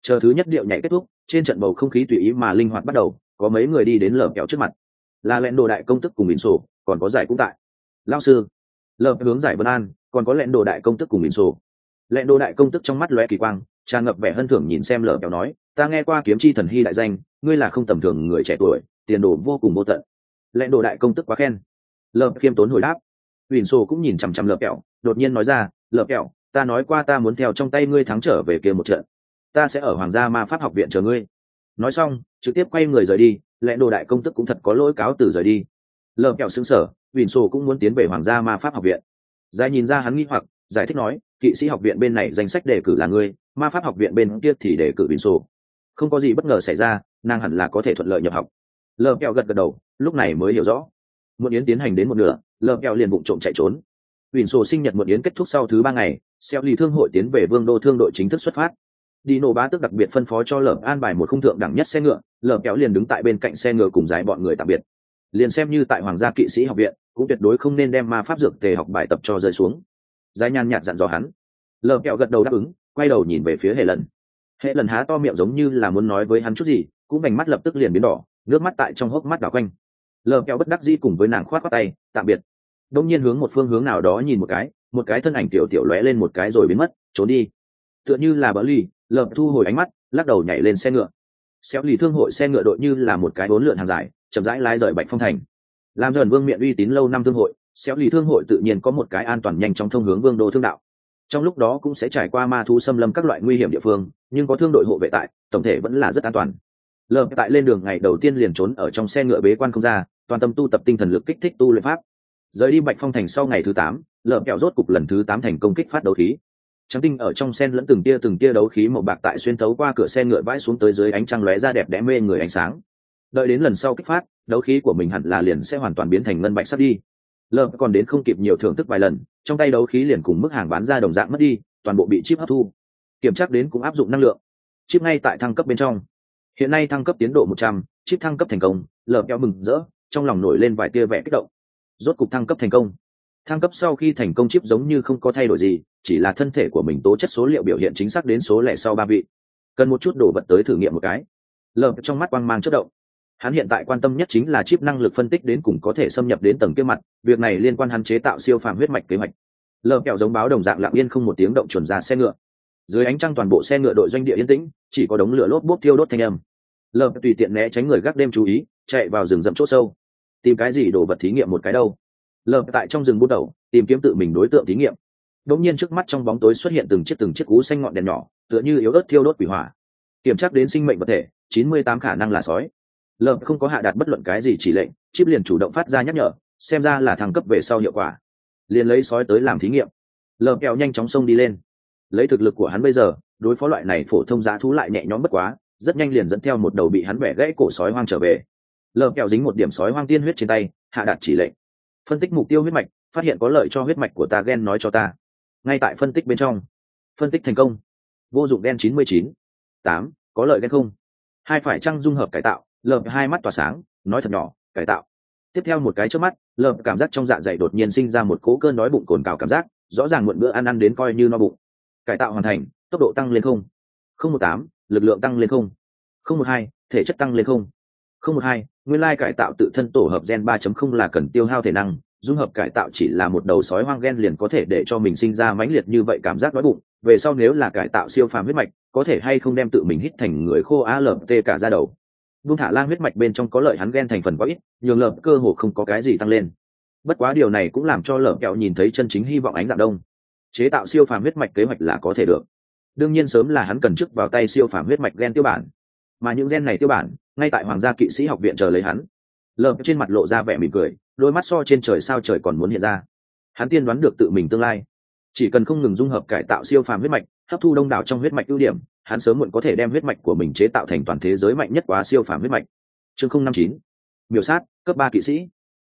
Chờ thứ nhất điệu nhảy kết thúc, trên trận bầu không khí tùy ý mà linh hoạt bắt đầu, có mấy người đi đến lở kẹo trước mặt, là lẹn đồ đại công tức cùng Bỉn sổ, còn có giải cũng tại. Lão sư, lở hướng giải vân an, còn có lẹn đồ đại công tức cùng Bỉn sổ. Lẹn đồ đại công tức trong mắt lóe kỳ quang, tràn ngập vẻ hân thưởng nhìn xem lở kẹo nói, ta nghe qua kiếm chi thần hy đại danh, ngươi là không tầm thường người trẻ tuổi, tiền đồ vô cùng vô tận. Lẹn đồ đại công tức quá khen. Lở khiêm tốn hồi đáp. Bỉn sổ cũng nhìn chằm chằm lở kẹo, đột nhiên nói ra, lở kẹo, ta nói qua ta muốn theo trong tay ngươi thắng trở về kia một trận, ta sẽ ở hoàng gia ma pháp học viện chờ ngươi. Nói xong trực tiếp quay người rời đi. Lẹn đồ đại công tức cũng thật có lỗi cáo từ rời đi. Lờ kẹo xứng sở, Bỉn sổ cũng muốn tiến về hoàng gia ma pháp học viện. Giải nhìn ra hắn nghi hoặc, giải thích nói, kỵ sĩ học viện bên này danh sách đề cử là ngươi, ma pháp học viện bên kia thì đề cử Bỉn sổ. Không có gì bất ngờ xảy ra, nàng hẳn là có thể thuận lợi nhập học. Lờ kẹo gật gật đầu, lúc này mới hiểu rõ. Muộn yến tiến hành đến một nửa, lờ kẹo liền bụng trộm chạy trốn. Bỉn sổ sinh nhật muộn yến kết thúc sau thứ 3 ngày, xeo lì thương hội tiến về vương đô thương đội chính thức xuất phát. Đi nổ bá tức đặc biệt phân phó cho lở an bài một khung thượng đẳng nhất xe ngựa, lở kéo liền đứng tại bên cạnh xe ngựa cùng giải bọn người tạm biệt. Liền xem như tại hoàng gia kỵ sĩ học viện cũng tuyệt đối không nên đem ma pháp dược tề học bài tập cho rơi xuống. Giải nhàn nhạt dặn dò hắn. Lở kéo gật đầu đáp ứng, quay đầu nhìn về phía hệ lần. Hệ lần há to miệng giống như là muốn nói với hắn chút gì, cũng vành mắt lập tức liền biến đỏ, nước mắt tại trong hốc mắt đảo quanh. Lở kéo bất đắc dĩ cùng với nàng khoát khoát tay tạm biệt. Đông nhiên hướng một phương hướng nào đó nhìn một cái thân ảnh tiểu tiểu lóe lên một cái rồi biến mất, trốn đi. Tựa như là bỡ ly, lợp thu hồi ánh mắt, lắc đầu nhảy lên xe ngựa. Xéo lì thương hội xe ngựa đội như là một cái bốn lượn hàng dài, chậm rãi lái rời Bạch Phong thành. Làm dần vương miện uy tín lâu năm thương hội, xéo lì thương hội tự nhiên có một cái an toàn nhanh chóng thông hướng vương đô thương đạo. Trong lúc đó cũng sẽ trải qua ma thú xâm lâm các loại nguy hiểm địa phương, nhưng có thương đội hộ vệ tại, tổng thể vẫn là rất an toàn. Lợp tại lên đường ngày đầu tiên liền trốn ở trong xe ngựa bế quan không ra, toàn tâm tu tập tinh thần lực kích thích tu luyện pháp. Rời đi Bạch Phong thành sau ngày thứ 8, lợp kẹo rốt cục lần thứ 8 thành công kích phát đấu khí. Trắng tinh ở trong sen lẫn từng tia đấu khí màu bạc tại xuyên thấu qua cửa xe ngựa vãi xuống tới dưới ánh trăng lóe ra đẹp đẽ mê người ánh sáng. Đợi đến lần sau kích phát, đấu khí của mình hẳn là liền sẽ hoàn toàn biến thành ngân bạch sắp đi. Lợp còn đến không kịp nhiều thưởng thức vài lần, trong tay đấu khí liền cùng mức hàng bán ra đồng dạng mất đi, toàn bộ bị chip hấp thu. Kiểm tra đến cũng áp dụng năng lượng. Chip ngay tại thăng cấp bên trong. Hiện nay thăng cấp tiến độ 100, chip thăng cấp thành công, lợp kẹo mừng rỡ, trong lòng nổi lên vài tia vẻ kích động. Rốt cục thăng cấp thành công. Thăng cấp sau khi thành công chip giống như không có thay đổi gì, chỉ là thân thể của mình tố chất số liệu biểu hiện chính xác đến số lẻ sau 3 vị. Cần một chút đồ vật tới thử nghiệm một cái. Lợp trong mắt quang mang chớp động. Hắn hiện tại quan tâm nhất chính là chip năng lực phân tích đến cùng có thể xâm nhập đến tầng kia mặt, việc này liên quan hắn chế tạo siêu phàm huyết mạch kế hoạch. Lợp kẹo giống báo đồng dạng lặng yên không một tiếng động chuẩn ra xe ngựa. Dưới ánh trăng toàn bộ xe ngựa đội doanh địa yên tĩnh, chỉ có đống lửa lốp bốp thiêu đốt thanh âm. Lợp tùy tiện né tránh người gác đêm chú ý, chạy vào rừng rậm chỗ sâu. Tìm cái gì đồ vật thí nghiệm một cái đâu? Lợp tại trong rừng bút đầu, tìm kiếm tự mình đối tượng thí nghiệm. Đột nhiên trước mắt trong bóng tối xuất hiện từng chiếc cú xanh ngọn đèn nhỏ, tựa như yếu ớt thiêu đốt quỷ hỏa. Kiểm tra đến sinh mệnh vật thể, 98 khả năng là sói. Lợp không có hạ đạt bất luận cái gì chỉ lệnh, chip liền chủ động phát ra nhắc nhở, xem ra là thăng cấp về sau hiệu quả. Liền lấy sói tới làm thí nghiệm. Lợp kẹo nhanh chóng xông đi lên. Lấy thực lực của hắn bây giờ, đối phó loại này phổ thông giá thú lại nhẹ nhõm bất quá, rất nhanh liền dẫn theo một đầu bị hắn bẻ gãy cổ sói hoang trở về. Lợp kẹo dính một điểm sói hoang tiên huyết trên tay, hạ đạt chỉ lệnh. Phân tích mục tiêu huyết mạch, phát hiện có lợi cho huyết mạch của ta gen nói cho ta. Ngay tại phân tích bên trong, phân tích thành công. Vô dụng gen 99. 8, có lợi gen không? Hai phải chăng dung hợp cải tạo, lợp hai mắt tỏa sáng, nói thật nhỏ, cải tạo. Tiếp theo một cái chớp mắt, lợp cảm giác trong dạ dày đột nhiên sinh ra một cỗ cơn đói bụng cồn cào cảm giác, rõ ràng muộn bữa ăn đến coi như no bụng. Cải tạo hoàn thành, tốc độ tăng lên không. 018, lực lượng tăng lên không. 012, thể chất tăng lên không. 012, nguyên lai cải tạo tự thân tổ hợp gen 3.0 là cần tiêu hao thể năng, dung hợp cải tạo chỉ là một đầu sói hoang gen liền có thể để cho mình sinh ra mãnh liệt như vậy cảm giác đói bụng, về sau nếu là cải tạo siêu phàm huyết mạch, có thể hay không đem tự mình hít thành người khô ALT cả ra đầu. Buông thả lang huyết mạch bên trong có lợi hắn gen thành phần quá ít, nhường lợp cơ hồ không có cái gì tăng lên. Bất quá điều này cũng làm cho lợp kẹo nhìn thấy chân chính hy vọng ánh dạng đông. Chế tạo siêu phàm huyết mạch kế hoạch là có thể được. Đương nhiên sớm là hắn cần trước vào tay siêu phàm huyết mạch gen tiêu bản, mà những gen này tiêu bản ngay tại hoàng gia kỵ sĩ học viện chờ lấy hắn. Lợp trên mặt lộ ra vẻ mỉm cười, đôi mắt so trên trời sao trời còn muốn hiện ra. Hắn tiên đoán được tự mình tương lai, chỉ cần không ngừng dung hợp cải tạo siêu phàm huyết mạch, hấp thu đông đảo trong huyết mạch ưu điểm, hắn sớm muộn có thể đem huyết mạch của mình chế tạo thành toàn thế giới mạnh nhất quá siêu phàm huyết mạch. Chương 059, miểu sát cấp 3 kỵ sĩ.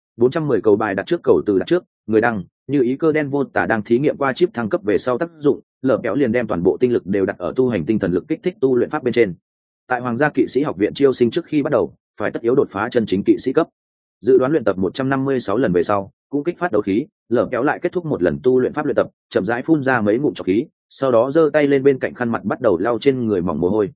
410 cầu bài đặt trước cầu từ đặt trước, người đăng như ý cơ đen vô tả đang thí nghiệm qua chip thăng cấp về sau tác dụng, lở kéo liền đem toàn bộ tinh lực đều đặt ở tu hành tinh thần lực kích thích tu luyện pháp bên trên. Tại hoàng gia kỵ sĩ học viện chiêu sinh trước khi bắt đầu, phải tất yếu đột phá chân chính kỵ sĩ cấp. Dự đoán luyện tập 156 lần về sau, cũng kích phát đấu khí, lở kéo lại kết thúc một lần tu luyện pháp luyện tập, chậm rãi phun ra mấy ngụm trọc khí, sau đó giơ tay lên bên cạnh khăn mặt bắt đầu lau trên người mỏng mồ hôi.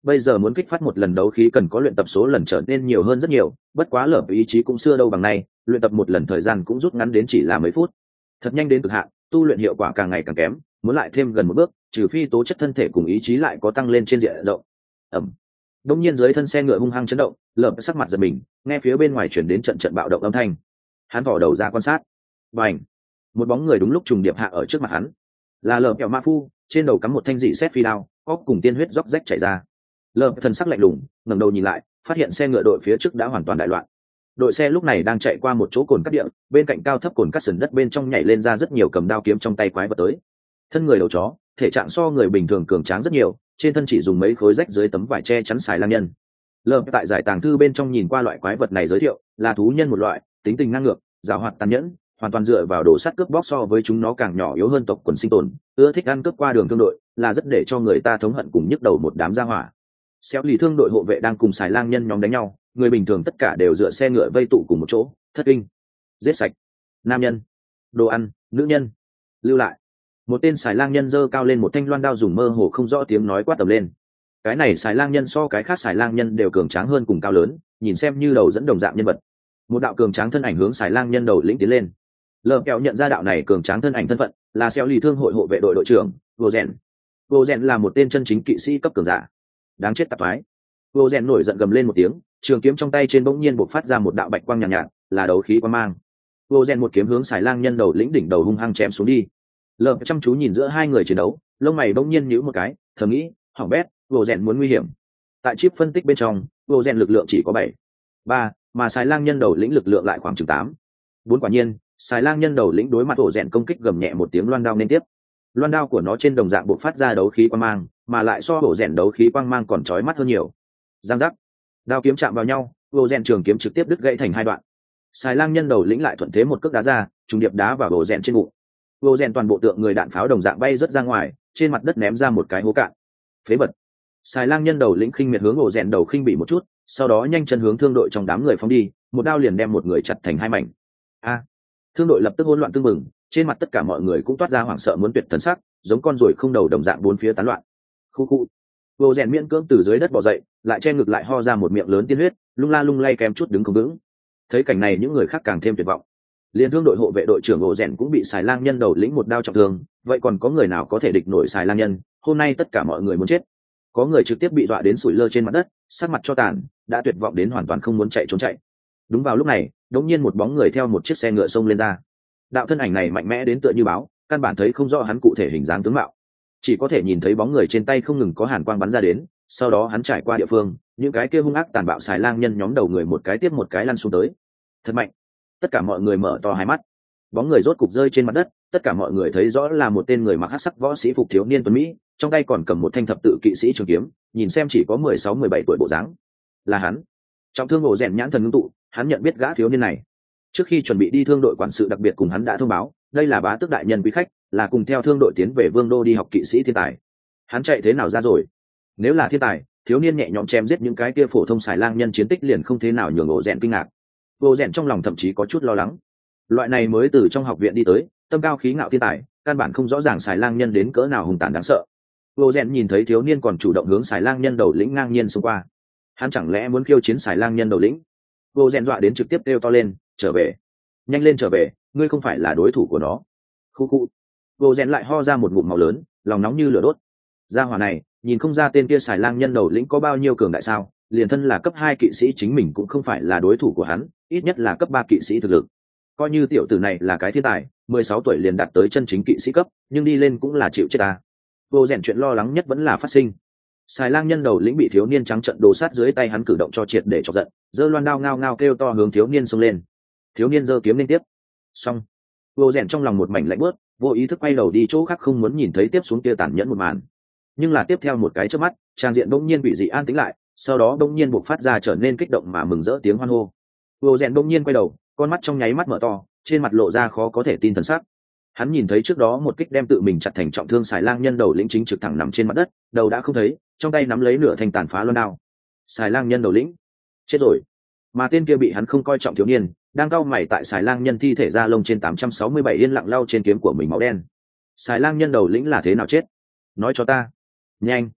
bây giờ muốn kích phát một lần đấu khí cần có luyện tập số lần trở nên nhiều hơn rất nhiều, bất quá lở ý chí cũng xưa đâu bằng nay, luyện tập một lần thời gian cũng rút ngắn đến chỉ là mấy phút. Thật nhanh đến cực hạn, tu luyện hiệu quả càng ngày càng kém, muốn lại thêm gần một bước, trừ phi tố chất thân thể cùng ý chí lại có tăng lên trên diện rộng. Ầm. Đông nhiên dưới thân xe ngựa hung hăng chấn động, lở sắc mặt giật mình, nghe phía bên ngoài chuyển đến trận trận bạo động âm thanh. Hắn thò đầu ra quan sát. Bành. Một bóng người đúng lúc trùng điệp hạ ở trước mặt hắn. Là lở kẹo ma phu, trên đầu cắm một thanh dị xét phi đao, óc cùng tiên huyết róc rách chảy ra. Lở thần sắc lạnh lùng, ngẩng đầu nhìn lại, phát hiện xe ngựa đội phía trước đã hoàn toàn đại loạn. Đội xe lúc này đang chạy qua một chỗ cồn cắt địa, bên cạnh cao thấp cồn cắt sườn đất bên trong nhảy lên ra rất nhiều cầm đao kiếm trong tay quái vật tới. Thân người đầu chó, thể trạng so người bình thường cường tráng rất nhiều, trên thân chỉ dùng mấy khối rách dưới tấm vải che chắn xài lang nhân. Lờ tại giải tàng thư bên trong nhìn qua loại quái vật này giới thiệu là thú nhân một loại, tính tình ngang ngược, giàu hoạt tàn nhẫn, hoàn toàn dựa vào đồ sắt cướp bóc, so với chúng nó càng nhỏ yếu hơn tộc quần sinh tồn, ưa thích ăn cướp qua đường thương đội, là rất để cho người ta thống hận cùng nhức đầu một đám gia hỏa. Xéo lì thương đội hộ vệ đang cùng xài lang nhân nhóm đánh nhau, người bình thường tất cả đều dựa xe ngựa vây tụ cùng một chỗ, thất kinh, giết sạch, nam nhân, đồ ăn, nữ nhân, lưu lại. Một tên xài lang nhân giơ cao lên một thanh loan đao, dùng mơ hồ không rõ tiếng nói quát tầm lên. Cái này xài lang nhân so cái khác xài lang nhân đều cường tráng hơn cùng cao lớn, nhìn xem như đầu dẫn đồng dạng nhân vật. Một đạo cường tráng thân ảnh hướng xài lang nhân đầu lĩnh tiến lên. Lờ kẹo nhận ra đạo này cường tráng thân ảnh thân phận là xéo lì thương hội hộ vệ đội đội trưởng vô rèn. Vô rèn là một tên chân chính kỵ sĩ cấp cường giả. Đáng chết tạp thoái. Vô rèn nổi giận gầm lên một tiếng, trường kiếm trong tay trên bỗng nhiên bộc phát ra một đạo bạch quang nhàn nhạt, là đấu khí quang mang. Vô rèn một kiếm hướng xài lang nhân đầu lĩnh đỉnh đầu hung hăng chém xuống đi. Lờ chăm chú nhìn giữa hai người chiến đấu, lông mày bỗng nhiên nhíu một cái, thầm nghĩ, hỏng bét, vô rèn muốn nguy hiểm. Tại chip phân tích bên trong, vô rèn lực lượng chỉ có 7-3, mà xài lang nhân đầu lĩnh lực lượng lại khoảng chừng 8-4. Quả nhiên, xài lang nhân đầu lĩnh đối mặt vô rèn công kích gầm nhẹ một tiếng loan đao nên tiếp. Loan đao của nó trên đồng dạng bộc phát ra đấu khí quang mang, mà lại so vô rèn đấu khí quang mang còn chói mắt hơn nhiều. Giang giác, đao kiếm chạm vào nhau, vô rèn trường kiếm trực tiếp đứt gãy thành hai đoạn. Xài lang nhân đầu lĩnh lại thuận thế một cước đá ra, trùng điệp đá vào vô rèn trên bụng. Vô rèn toàn bộ tượng người đạn pháo đồng dạng bay rất ra ngoài, trên mặt đất ném ra một cái hố cạn. Phế vật. Xài lang nhân đầu lĩnh khinh miệt hướng vô rèn đầu khinh bị một chút, sau đó nhanh chân hướng thương đội trong đám người phóng đi, một đao liền đem một người chặt thành hai mảnh. A! Thương đội lập tức hỗn loạn tương mừng, trên mặt tất cả mọi người cũng toát ra hoảng sợ muốn tuyệt thần sắc, giống con ruồi không đầu đồng dạng bốn phía tán loạn. Khu khu. Vô rèn miễn cưỡng từ dưới đất bò dậy, lại che ngực lại ho ra một miệng lớn tiên huyết, lung la lung lay kém chút đứng không vững. Thấy cảnh này những người khác càng thêm tuyệt vọng. Liên thương đội hộ vệ đội trưởng Vô rèn cũng bị xài lang nhân đầu lĩnh một đao trọng thương, vậy còn có người nào có thể địch nổi xài lang nhân? Hôm nay tất cả mọi người muốn chết. Có người trực tiếp bị dọa đến sủi lơ trên mặt đất, sắc mặt cho tàn, đã tuyệt vọng đến hoàn toàn không muốn chạy trốn chạy. Đúng vào lúc này, đột nhiên một bóng người theo một chiếc xe ngựa xông lên ra. Đạo thân ảnh này mạnh mẽ đến tựa như báo, căn bản thấy không rõ hắn cụ thể hình dáng tướng mạo, chỉ có thể nhìn thấy bóng người trên tay không ngừng có hàn quang bắn ra đến. Sau đó hắn trải qua địa phương, những cái kia hung ác tàn bạo xài lang nhân nhóm đầu người một cái tiếp một cái lăn xuống tới. Thật mạnh! Tất cả mọi người mở to hai mắt. Bóng người rốt cục rơi trên mặt đất, tất cả mọi người thấy rõ là một tên người mặc hắc sắc võ sĩ phục thiếu niên tuấn mỹ, trong tay còn cầm một thanh thập tự kỵ sĩ trường kiếm, nhìn xem chỉ có 16-17 tuổi bộ dáng. Là hắn. Trọng thương Vô rèn nhãn thần ngưng tụ, hắn nhận biết gã thiếu niên này. Trước khi chuẩn bị đi thương đội quản sự đặc biệt cùng hắn đã thông báo, đây là bá tước đại nhân quý khách, là cùng theo thương đội tiến về Vương đô đi học kỵ sĩ thiên tài. Hắn chạy thế nào ra rồi? Nếu là thiên tài, thiếu niên nhẹ nhõm chém giết những cái kia phổ thông xài lang nhân chiến tích liền không thế nào nhường Vô rèn kinh ngạc. Vô rèn trong lòng thậm chí có chút lo lắng. Loại này mới từ trong học viện đi tới, tâm cao khí ngạo thiên tài, căn bản không rõ ràng xài lang nhân đến cỡ nào hùng tàn đáng sợ. Vô rèn nhìn thấy thiếu niên còn chủ động hướng xài lang nhân đầu lĩnh ngang nhiên xông qua. Hắn chẳng lẽ muốn khiêu chiến xài lang nhân đầu lĩnh? Vô rèn dọa đến trực tiếp kêu to lên, trở về, nhanh lên trở về, ngươi không phải là đối thủ của nó. Khu khu. Vô rèn lại ho ra một ngụm máu lớn, lòng nóng như lửa đốt. Gia hỏa này, nhìn không ra tên kia xài lang nhân đầu lĩnh có bao nhiêu cường đại sao? Liền thân là cấp 2 kỵ sĩ chính mình cũng không phải là đối thủ của hắn, ít nhất là cấp 3 kỵ sĩ thực lực. Coi như tiểu tử này là cái thiên tài, 16 tuổi liền đạt tới chân chính kỵ sĩ cấp, nhưng đi lên cũng là chịu chết à. Vô rèn chuyện lo lắng nhất vẫn là phát sinh. Xài lang nhân đầu lĩnh bị thiếu niên trắng trợn đồ sát dưới tay hắn cử động cho triệt để chọc giận, giơ loan đao ngao ngao kêu to hướng thiếu niên xông lên. Thiếu niên giơ kiếm liên tiếp. Xong. Vô rèn trong lòng một mảnh lạnh bước, vô ý thức quay đầu đi chỗ khác không muốn nhìn thấy tiếp xuống kia tàn nhẫn một màn. Nhưng là tiếp theo một cái chớp mắt, trang diện bỗng nhiên bị dị an tĩnh lại, sau đó bỗng nhiên bộc phát ra trở nên kích động mà mừng rỡ tiếng hoan hô. Vô rèn bỗng nhiên quay đầu, con mắt trong nháy mắt mở to, trên mặt lộ ra khó có thể tin thần sắc. Hắn nhìn thấy trước đó một kích đem tự mình chặt thành trọng thương xài lang nhân đầu lĩnh chính trực thẳng nằm trên mặt đất, đầu đã không thấy, trong tay nắm lấy nửa thanh tàn phá loan đao. Xài lang nhân đầu lĩnh chết rồi. Mà tên kia bị hắn không coi trọng thiếu niên, đang cau mày tại xài lang nhân thi thể da lông trên 867 yên lặng lau trên kiếm của mình máu đen. Xài lang nhân đầu lĩnh là thế nào chết? Nói cho ta. Nhanh.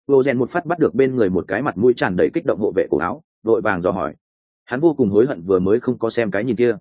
Vô rèn một phát bắt được bên người một cái mặt mũi tràn đầy kích động hộ vệ cổ áo, vội vàng dò hỏi. Hắn vô cùng hối hận vừa mới không có xem cái nhìn kia.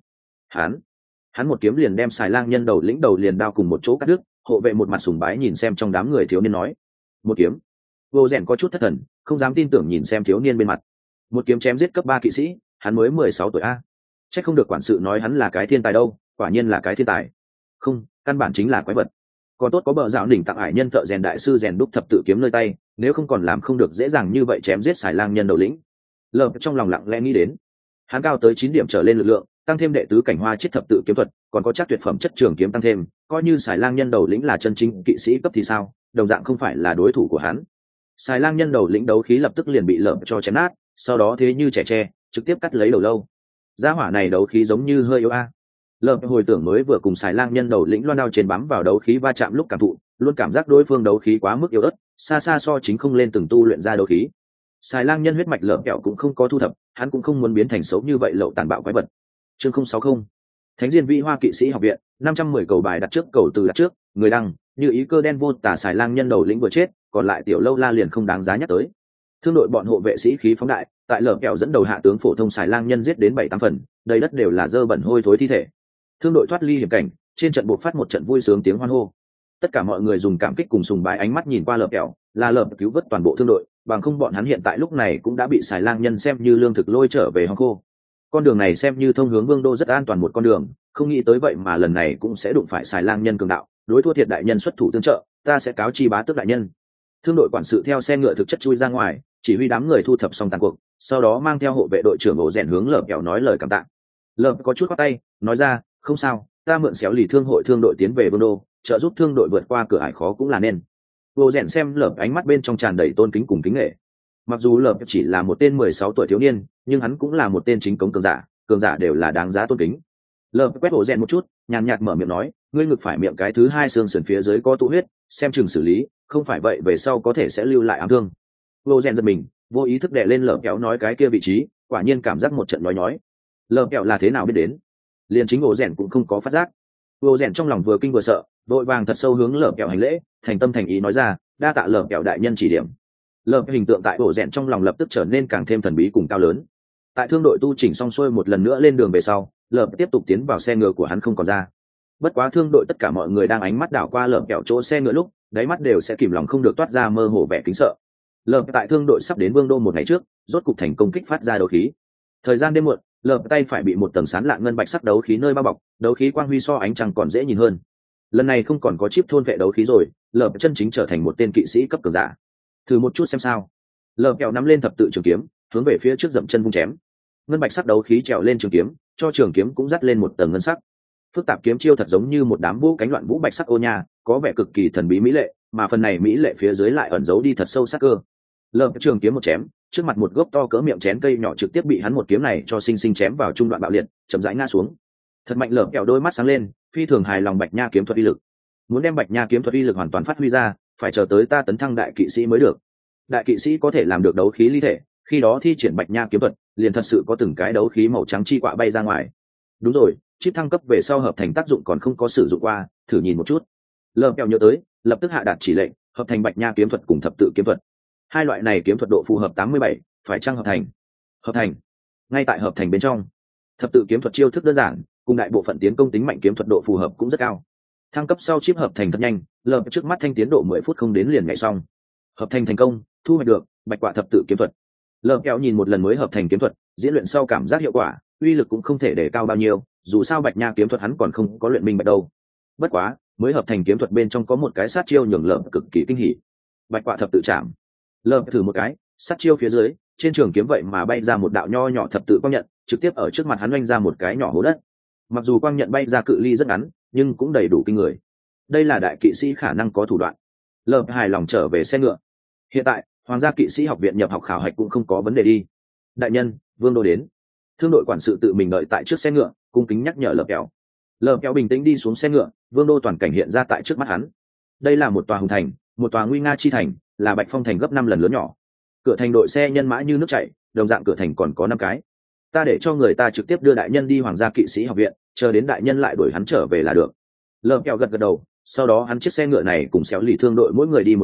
Hắn một kiếm liền đem xài lang nhân đầu lĩnh đầu liền đao cùng một chỗ cắt đứt. Hộ vệ một mặt sùng bái nhìn xem trong đám người thiếu niên nói, một kiếm. Vô rèn có chút thất thần, không dám tin tưởng nhìn xem thiếu niên bên mặt. Một kiếm chém giết cấp 3 kỵ sĩ, hắn mới 16 tuổi a. Chắc không được quản sự nói hắn là cái thiên tài đâu, quả nhiên là cái thiên tài. Không, căn bản chính là quái vật. Còn tốt có bờ dạo đỉnh tặng ải nhân thợ rèn đại sư rèn đúc thập tự kiếm nơi tay, nếu không còn làm không được dễ dàng như vậy chém giết xài lang nhân đầu lĩnh. Lợp trong lòng lặng lẽ nghĩ đến, hắn cao tới 9 điểm trở lên lực lượng, tăng thêm đệ tứ cảnh hoa chiết thập tự kiếm thuật, còn có chắc tuyệt phẩm chất trường kiếm tăng thêm, coi như xài lang nhân đầu lĩnh là chân chính kỵ sĩ cấp thì sao, đồng dạng không phải là đối thủ của hắn. Xài lang nhân đầu lĩnh đấu khí lập tức liền bị lợp cho chém nát, sau đó thế như trẻ tre, trực tiếp cắt lấy đầu lâu. Gia hỏa này đấu khí giống như hơi yếu a. Lợp hồi tưởng mới vừa cùng xài lang nhân đầu lĩnh loan đao trên bám vào đấu khí va chạm lúc cảm thụ, luôn cảm giác đối phương đấu khí quá mức yếu ớt, xa xa so chính không lên từng tu luyện ra đấu khí. Xài lang nhân huyết mạch lợp kẹo cũng không có thu thập, hắn cũng không muốn biến thành xấu như vậy lậu tàn bạo quái vật. Chương 060. Thánh Diên Vĩ Hoa Kỵ Sĩ Học viện, 510 cầu bài đặt trước, cầu từ đặt trước, người đăng, như ý cơ đen vô tả xài lang nhân đầu lĩnh vừa chết, còn lại tiểu lâu la liền không đáng giá nhắc tới. Thương đội bọn hộ vệ sĩ khí phóng đại, tại lợp kẹo dẫn đầu hạ tướng phổ thông xài lang nhân giết đến 7-8 phần, đầy đất đều là dơ bẩn hôi thối thi thể. Thương đội thoát ly hiểm cảnh, trên trận buộc phát một trận vui sướng tiếng hoan hô. Tất cả mọi người dùng cảm kích cùng sùng bái ánh mắt nhìn qua lợp kẹo, là lợp cứu vớt toàn bộ thương đội, bằng không bọn hắn hiện tại lúc này cũng đã bị xài lang nhân xem như lương thực lôi trở về hang khô. Con đường này xem như thông hướng vương đô rất an toàn một con đường, không nghĩ tới vậy mà lần này cũng sẽ đụng phải xài lang nhân cường đạo, đối thua thiệt đại nhân xuất thủ tương trợ, ta sẽ cáo chi bá tước đại nhân. Thương đội quản sự theo xe ngựa thực chất chui ra ngoài, chỉ huy đám người thu thập xong tàn cuộc, sau đó mang theo hộ vệ đội trưởng ổ rèn hướng lợp kẹo nói lời cảm tạ. Lợp có chút khoát tay, nói ra, không sao, ta mượn xéo lì thương hội thương đội tiến về vương đô, trợ giúp thương đội vượt qua cửa ải khó cũng là nên. Ổ rèn xem lợp ánh mắt bên trong tràn đầy tôn kính cùng kính nghệ. Mặc dù lợp chỉ là một tên 16 tuổi thiếu niên, nhưng hắn cũng là một tên chính cống cường giả đều là đáng giá tôn kính. Lợp quét ổ rèn một chút, nhàn nhạt mở miệng nói, ngươi ngực phải miệng cái thứ hai xương sườn phía dưới có tụ huyết, xem chừng xử lý, không phải vậy về sau có thể sẽ lưu lại ám thương. Ổ rèn giật mình, vô ý thức đè lên lợp kéo nói cái kia vị trí, quả nhiên cảm giác một trận nói. Lợp kẹo là thế nào biết đến? Liền chính ổ rèn cũng không có phát giác. Ổ rèn trong lòng vừa kinh vừa sợ, vội vàng thật sâu hướng lợp kẹo hành lễ, thành tâm thành ý nói ra, đa tạ lợp kẹo đại nhân chỉ điểm. Lợp hình tượng tại ổ rèn trong lòng lập tức trở nên càng thêm thần bí cùng cao lớn. Tại thương đội tu chỉnh xong xuôi một lần nữa lên đường về sau, lợp tiếp tục tiến vào xe ngựa của hắn không còn ra. Bất quá thương đội tất cả mọi người đang ánh mắt đảo qua lợp kẹo chỗ xe ngựa lúc, đáy mắt đều sẽ kìm lòng không được toát ra mơ hồ vẻ kính sợ. Lợp tại thương đội sắp đến vương đô một ngày trước, rốt cục thành công kích phát ra đấu khí. Thời gian đêm muộn, lợp tay phải bị một tầng sán lạ ngân bạch sắc đấu khí nơi bao bọc, đấu khí quang huy so ánh trăng còn dễ nhìn hơn. Lần này không còn có chip thôn vệ đấu khí rồi, lợp chân chính trở thành một tên kỵ sĩ cấp cường giả. Thử một chút xem sao. Lợp kẹo nắm lên thập tự trường kiếm, hướng về phía trước dậm chân vung chém. Ngân bạch sắc đấu khí trèo lên trường kiếm, cho trường kiếm cũng dắt lên một tầng ngân sắc. Phức tạp kiếm chiêu thật giống như một đám vũ cánh loạn vũ bạch sắc ô nha, có vẻ cực kỳ thần bí mỹ lệ, mà phần này mỹ lệ phía dưới lại ẩn giấu đi thật sâu sắc cơ. Lợp trường kiếm một chém, trước mặt một gốc to cỡ miệng chén cây nhỏ trực tiếp bị hắn một kiếm này cho sinh sinh chém vào trung đoạn bạo liệt, chậm rãi ngã xuống. Thật mạnh. Lợp kẹo đôi mắt sáng lên, phi thường hài lòng bạch nha kiếm thuật uy lực. Muốn đem bạch nha kiếm thuật uy lực hoàn toàn phát huy ra, phải chờ tới ta tấn thăng đại kỵ sĩ mới được. Đại kỵ sĩ có thể làm được đấu khí ly thể, khi đó thi triển bạch nha kiếm thuật, liền thật sự có từng cái đấu khí màu trắng chi quạ bay ra ngoài. Đúng rồi, chip thăng cấp về sau hợp thành tác dụng còn không có sử dụng qua, thử nhìn một chút. Lợp kẹo nhớ tới, lập tức hạ đạt chỉ lệnh, hợp thành bạch nha kiếm thuật cùng thập tự kiếm thuật. Hai loại này kiếm thuật độ phù hợp 87, phải chăng hợp thành? Hợp thành. Ngay tại hợp thành bên trong, thập tự kiếm thuật chiêu thức đơn giản, cùng đại bộ phận tiến công tính mạnh kiếm thuật độ phù hợp cũng rất cao. Thăng cấp sau chip hợp thành thật nhanh, lợp trước mắt thanh tiến độ 10 phút không đến liền nhảy xong. Hợp thành thành công, thu hoạch được bạch quạ thập tự kiếm thuật. Lợp kéo nhìn một lần mới hợp thành kiếm thuật, diễn luyện sau cảm giác hiệu quả, uy lực cũng không thể để cao bao nhiêu, dù sao bạch nha kiếm thuật hắn còn không có luyện minh bạch đâu. Bất quá, mới hợp thành kiếm thuật bên trong có một cái sát chiêu nhường lợp cực kỳ kinh hỉ. Bạch quạ thập tự chạm. Lợp thử một cái, sát chiêu phía dưới, trên trường kiếm vậy mà bay ra một đạo nho nhỏ thập tự quang nhận, trực tiếp ở trước mặt hắn oanh ra một cái nhỏ hố đất. Mặc dù quang nhận bay ra cự ly rất ngắn, nhưng cũng đầy đủ kinh người. Đây là đại kỵ sĩ khả năng có thủ đoạn. Lợp hài lòng trở về xe ngựa. Hiện tại, Hoàng gia kỵ sĩ học viện nhập học khảo hạch cũng không có vấn đề đi. Đại nhân, vương đô đến. Thương đội quản sự tự mình đợi tại trước xe ngựa, cung kính nhắc nhở lợp kéo. Lợp kéo bình tĩnh đi xuống xe ngựa, vương đô toàn cảnh hiện ra tại trước mắt hắn. Đây là một tòa hùng thành, một tòa nguy nga chi thành, là Bạch Phong thành gấp 5 lần lớn nhỏ. Cửa thành đội xe nhân mã như nước chảy, đồng dạng cửa thành còn có 5 cái. Ta để cho người ta trực tiếp đưa đại nhân đi Hoàng gia kỵ sĩ học viện, chờ đến đại nhân lại đuổi hắn trở về là được. Lợp kéo gật gật đầu, sau đó hắn chiếc xe ngựa này cùng xéo lì thương đội mỗi người đi một ngả,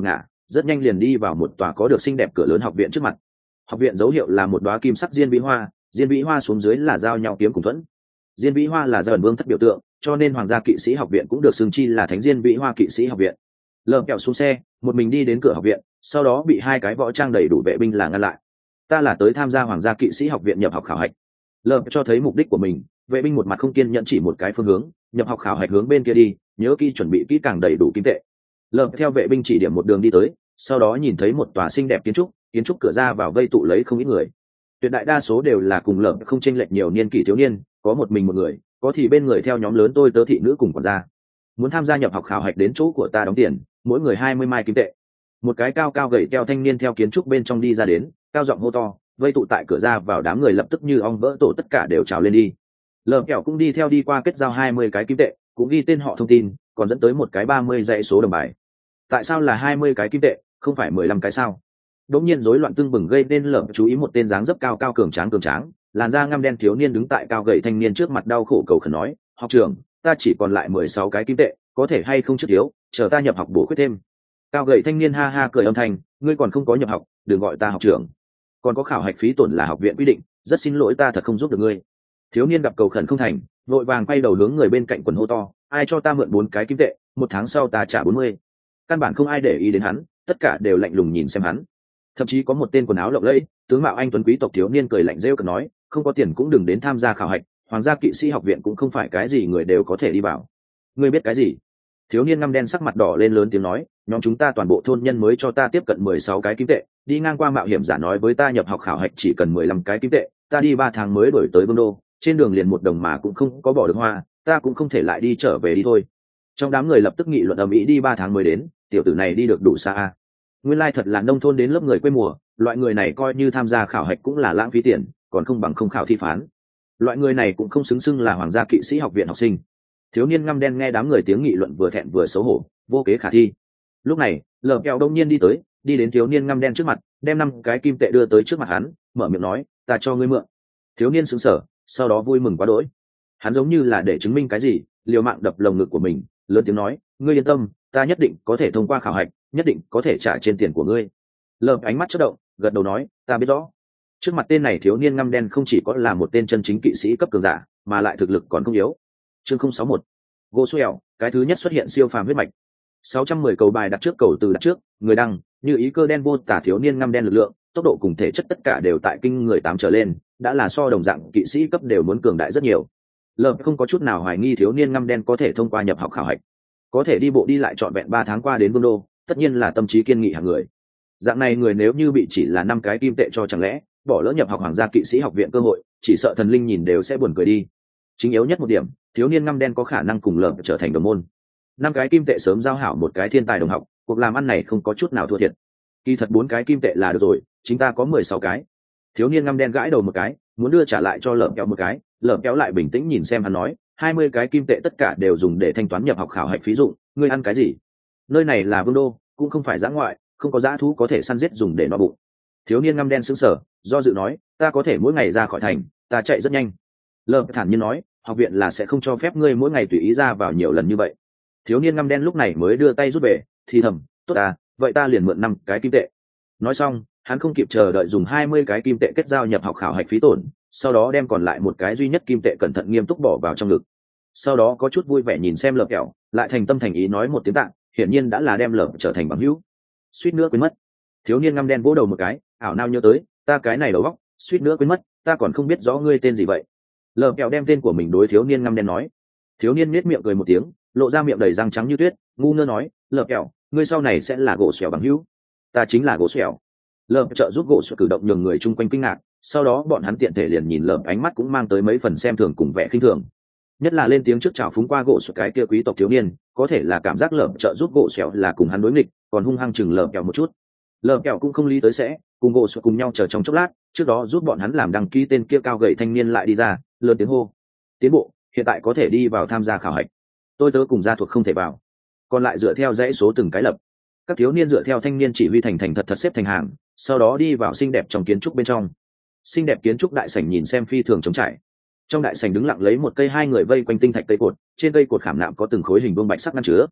rất nhanh liền đi vào một tòa có được xinh đẹp cửa lớn học viện trước mặt. Học viện dấu hiệu là một đóa kim sắc diên vĩ hoa, diên vĩ hoa xuống dưới là giao nhau kiếm cùng thuẫn. Diên vĩ hoa là dần vương thất biểu tượng, cho nên hoàng gia kỵ sĩ học viện cũng được xưng chi là thánh diên vĩ hoa kỵ sĩ học viện. Lợm kẹo xuống xe, một mình đi đến cửa học viện, sau đó bị hai cái võ trang đầy đủ vệ binh là ngăn lại. Ta là tới tham gia hoàng gia kỵ sĩ học viện nhập học khảo hạch. Lợm cho thấy mục đích của mình, vệ binh một mặt không kiên nhẫn chỉ một cái phương hướng, nhập học khảo hạch hướng bên kia đi, nhớ kỹ chuẩn bị kỹ càng đầy đủ kim tệ. Lợm theo vệ binh chỉ điểm một đường đi tới, sau đó nhìn thấy một tòa xinh đẹp kiến trúc cửa ra vào vây tụ lấy không ít người. Tuyệt đại đa số đều là cùng Lợm không chênh lệch nhiều niên kỷ thiếu niên, có một mình một người, có thì bên người theo nhóm lớn tôi tớ thị nữ cùng quản gia. Muốn tham gia nhập học khảo hạch đến chỗ của ta đóng tiền, mỗi người 20 mai kim tệ. Một cái cao cao gầy teo thanh niên theo kiến trúc bên trong đi ra đến, cao giọng hô to, vây tụ tại cửa ra vào đám người lập tức như ong vỡ tổ tất cả đều trào lên đi. Lợm kẹo cũng đi theo đi qua kết giao 20 cái kim tệ, cũng ghi tên họ thông tin, còn dẫn tới một cái 30 dãy số đồng bài. Tại sao là 20 cái kim tệ, không phải 15 cái sao? Đột nhiên rối loạn tưng bừng gây nên Lợm chú ý một tên dáng dấp cao cao cường tráng, làn da ngăm đen thiếu niên đứng tại cao gầy thanh niên trước mặt đau khổ cầu khẩn nói, học trưởng, ta chỉ còn lại 16 cái kim tệ, có thể hay không trước thiếu, chờ ta nhập học bổ khuyết thêm. Cao gầy thanh niên ha ha cười âm thanh, ngươi còn không có nhập học, đừng gọi ta học trưởng. Còn có khảo hạch phí tổn là học viện quy định, rất xin lỗi ta thật không giúp được ngươi. Thiếu niên gặp cầu khẩn không thành, vội vàng quay đầu hướng người bên cạnh quần hô to, ai cho ta mượn 4 cái kim tệ, 1 tháng sau ta trả 40. Căn bản không ai để ý đến hắn, tất cả đều lạnh lùng nhìn xem hắn. Thậm chí có một tên quần áo lộng lẫy, tướng mạo anh tuấn quý tộc thiếu niên cười lạnh rêu cợt nói, không có tiền cũng đừng đến tham gia khảo hạch, hoàng gia kỵ sĩ học viện cũng không phải cái gì người đều có thể đi vào. Ngươi biết cái gì? Thiếu niên ngăm đen sắc mặt đỏ lên lớn tiếng nói, nhóm chúng ta toàn bộ thôn nhân mới cho ta tiếp cận 16 cái kim tệ, đi ngang qua mạo hiểm giả nói với ta nhập học khảo hạch chỉ cần 15 cái kim tệ, ta đi 3 tháng mới đổi tới Vương đô, trên đường liền 1 đồng mà cũng không có bỏ được hoa, ta cũng không thể lại đi trở về đi thôi. Trong đám người lập tức nghị luận ầm ĩ, đi 3 tháng mới đến, tiểu tử này đi được đủ xa a. Nguyên lai thật là nông thôn đến lớp người quê mùa, loại người này coi như tham gia khảo hạch cũng là lãng phí tiền, còn không bằng không khảo thi phán. Loại người này cũng không xứng xưng là hoàng gia kỵ sĩ học viện học sinh. Thiếu niên ngăm đen nghe đám người tiếng nghị luận vừa thẹn vừa xấu hổ, vô kế khả thi. Lúc này, Lợm kẹo đông nhiên đi tới, đi đến thiếu niên ngăm đen trước mặt, đem 5 cái kim tệ đưa tới trước mặt hắn, mở miệng nói, ta cho ngươi mượn. Thiếu niên sững sờ, sau đó vui mừng quá đỗi. Hắn giống như là để chứng minh cái gì, liều mạng đập lồng ngực của mình, lớn tiếng nói, ngươi yên tâm, ta nhất định có thể thông qua khảo hạch, nhất định có thể trả trên tiền của ngươi. Lợm ánh mắt chớp động, gật đầu nói, ta biết rõ. Trước mặt tên này thiếu niên ngăm đen không chỉ có là một tên chân chính kỵ sĩ cấp cường giả, mà lại thực lực còn không yếu. Chương 061. Gosuel, cái thứ nhất xuất hiện siêu phàm huyết mạch. 610 cầu bài đặt trước cầu từ đặt trước, người đăng, như ý cơ đen vô tả thiếu niên ngăm đen lực lượng, tốc độ cùng thể chất tất cả đều tại kinh người 8 trở lên, đã là so đồng dạng kỵ sĩ cấp đều muốn cường đại rất nhiều. Lợm không có chút nào hoài nghi thiếu niên ngăm đen có thể thông qua nhập học khảo hạch, có thể đi bộ đi lại trọn vẹn 3 tháng qua đến Vương đô, tất nhiên là tâm trí kiên nghị hạng người. Dạng này người nếu như bị chỉ là 5 cái kim tệ cho chẳng lẽ bỏ lỡ nhập học hoàng gia kỵ sĩ học viện cơ hội, chỉ sợ thần linh nhìn đều sẽ buồn cười đi. Chính yếu nhất một điểm, thiếu niên ngăm đen có khả năng cùng Lợm trở thành đồng môn. 5 cái kim tệ sớm giao hảo một cái thiên tài đồng học, cuộc làm ăn này không có chút nào thua thiệt. Kỳ thật 4 cái kim tệ là được rồi, chúng ta có 16 cái. Thiếu niên ngăm đen gãi đầu một cái, muốn đưa trả lại cho Lợm kéo một cái, Lợm kéo lại bình tĩnh nhìn xem hắn nói, 20 cái kim tệ tất cả đều dùng để thanh toán nhập học khảo hạch phí dụng, ngươi ăn cái gì? Nơi này là Vương đô, cũng không phải dã ngoại, không có dã thú có thể săn giết dùng để no bụng. Thiếu niên ngăm đen sững sờ, do dự nói, ta có thể mỗi ngày ra khỏi thành, ta chạy rất nhanh. Lợm thản nhiên nói, học viện là sẽ không cho phép ngươi mỗi ngày tùy ý ra vào nhiều lần như vậy. Thiếu niên ngăm đen lúc này mới đưa tay rút về, thì thầm, tốt à, vậy ta liền mượn 5 cái kim tệ. Nói xong, hắn không kịp chờ đợi dùng 20 cái kim tệ kết giao nhập học khảo hạch phí tổn, sau đó đem còn lại một cái duy nhất kim tệ cẩn thận nghiêm túc bỏ vào trong ngực. Sau đó có chút vui vẻ nhìn xem Lợm kẹo, lại thành tâm thành ý nói một tiếng tạ, hiển nhiên đã là đem Lợm trở thành bằng hữu. Suýt nữa quên mất. Thiếu niên ngăm đen vỗ đầu một cái, ảo nao nhớ tới, ta cái này đầu óc, suýt nữa quên mất, ta còn không biết rõ ngươi tên gì vậy. Lợm kẹo đem tên của mình đối thiếu niên ngăm đen nói. Thiếu niên nhếch miệng cười một tiếng, lộ ra miệng đầy răng trắng như tuyết, ngu ngơ nói, Lợm kẹo, ngươi sau này sẽ là gỗ xẻo bằng hữu. Ta chính là gỗ xẻo. Lợm trợ giúp gỗ xẻo cử động nhường người chung quanh kinh ngạc, sau đó bọn hắn tiện thể liền nhìn Lợm, ánh mắt cũng mang tới mấy phần xem thường cùng vẻ khinh thường. Nhất là lên tiếng trước chào phúng qua gỗ xẻo cái kia quý tộc thiếu niên, có thể là cảm giác Lợm trợ giúp gỗ xẻo là cùng hắn đối nghịch, còn hung hăng chừng Lợm kẹo một chút. Lợm kẹo cũng không lý tới sẽ cùng gỗ xẻo cùng nhau chờ trong chốc lát, trước đó giúp bọn hắn làm đăng ký tên kia cao gầy thanh niên lại đi ra, lớn tiếng hô, tiến bộ, hiện tại có thể đi vào tham gia khảo hạch. Tôi tớ cùng gia thuộc không thể vào, còn lại dựa theo dãy số từng cái lập. Các thiếu niên dựa theo thanh niên chỉ huy thành thật thật xếp thành hàng, sau đó đi vào xinh đẹp trong kiến trúc bên trong. Xinh đẹp kiến trúc đại sảnh nhìn xem phi thường trống trải. Trong đại sảnh đứng lặng lấy một cây 2 người vây quanh tinh thạch cây cột, trên cây cột khảm nạm có từng khối hình vuông bạch sắc ngăn chứa.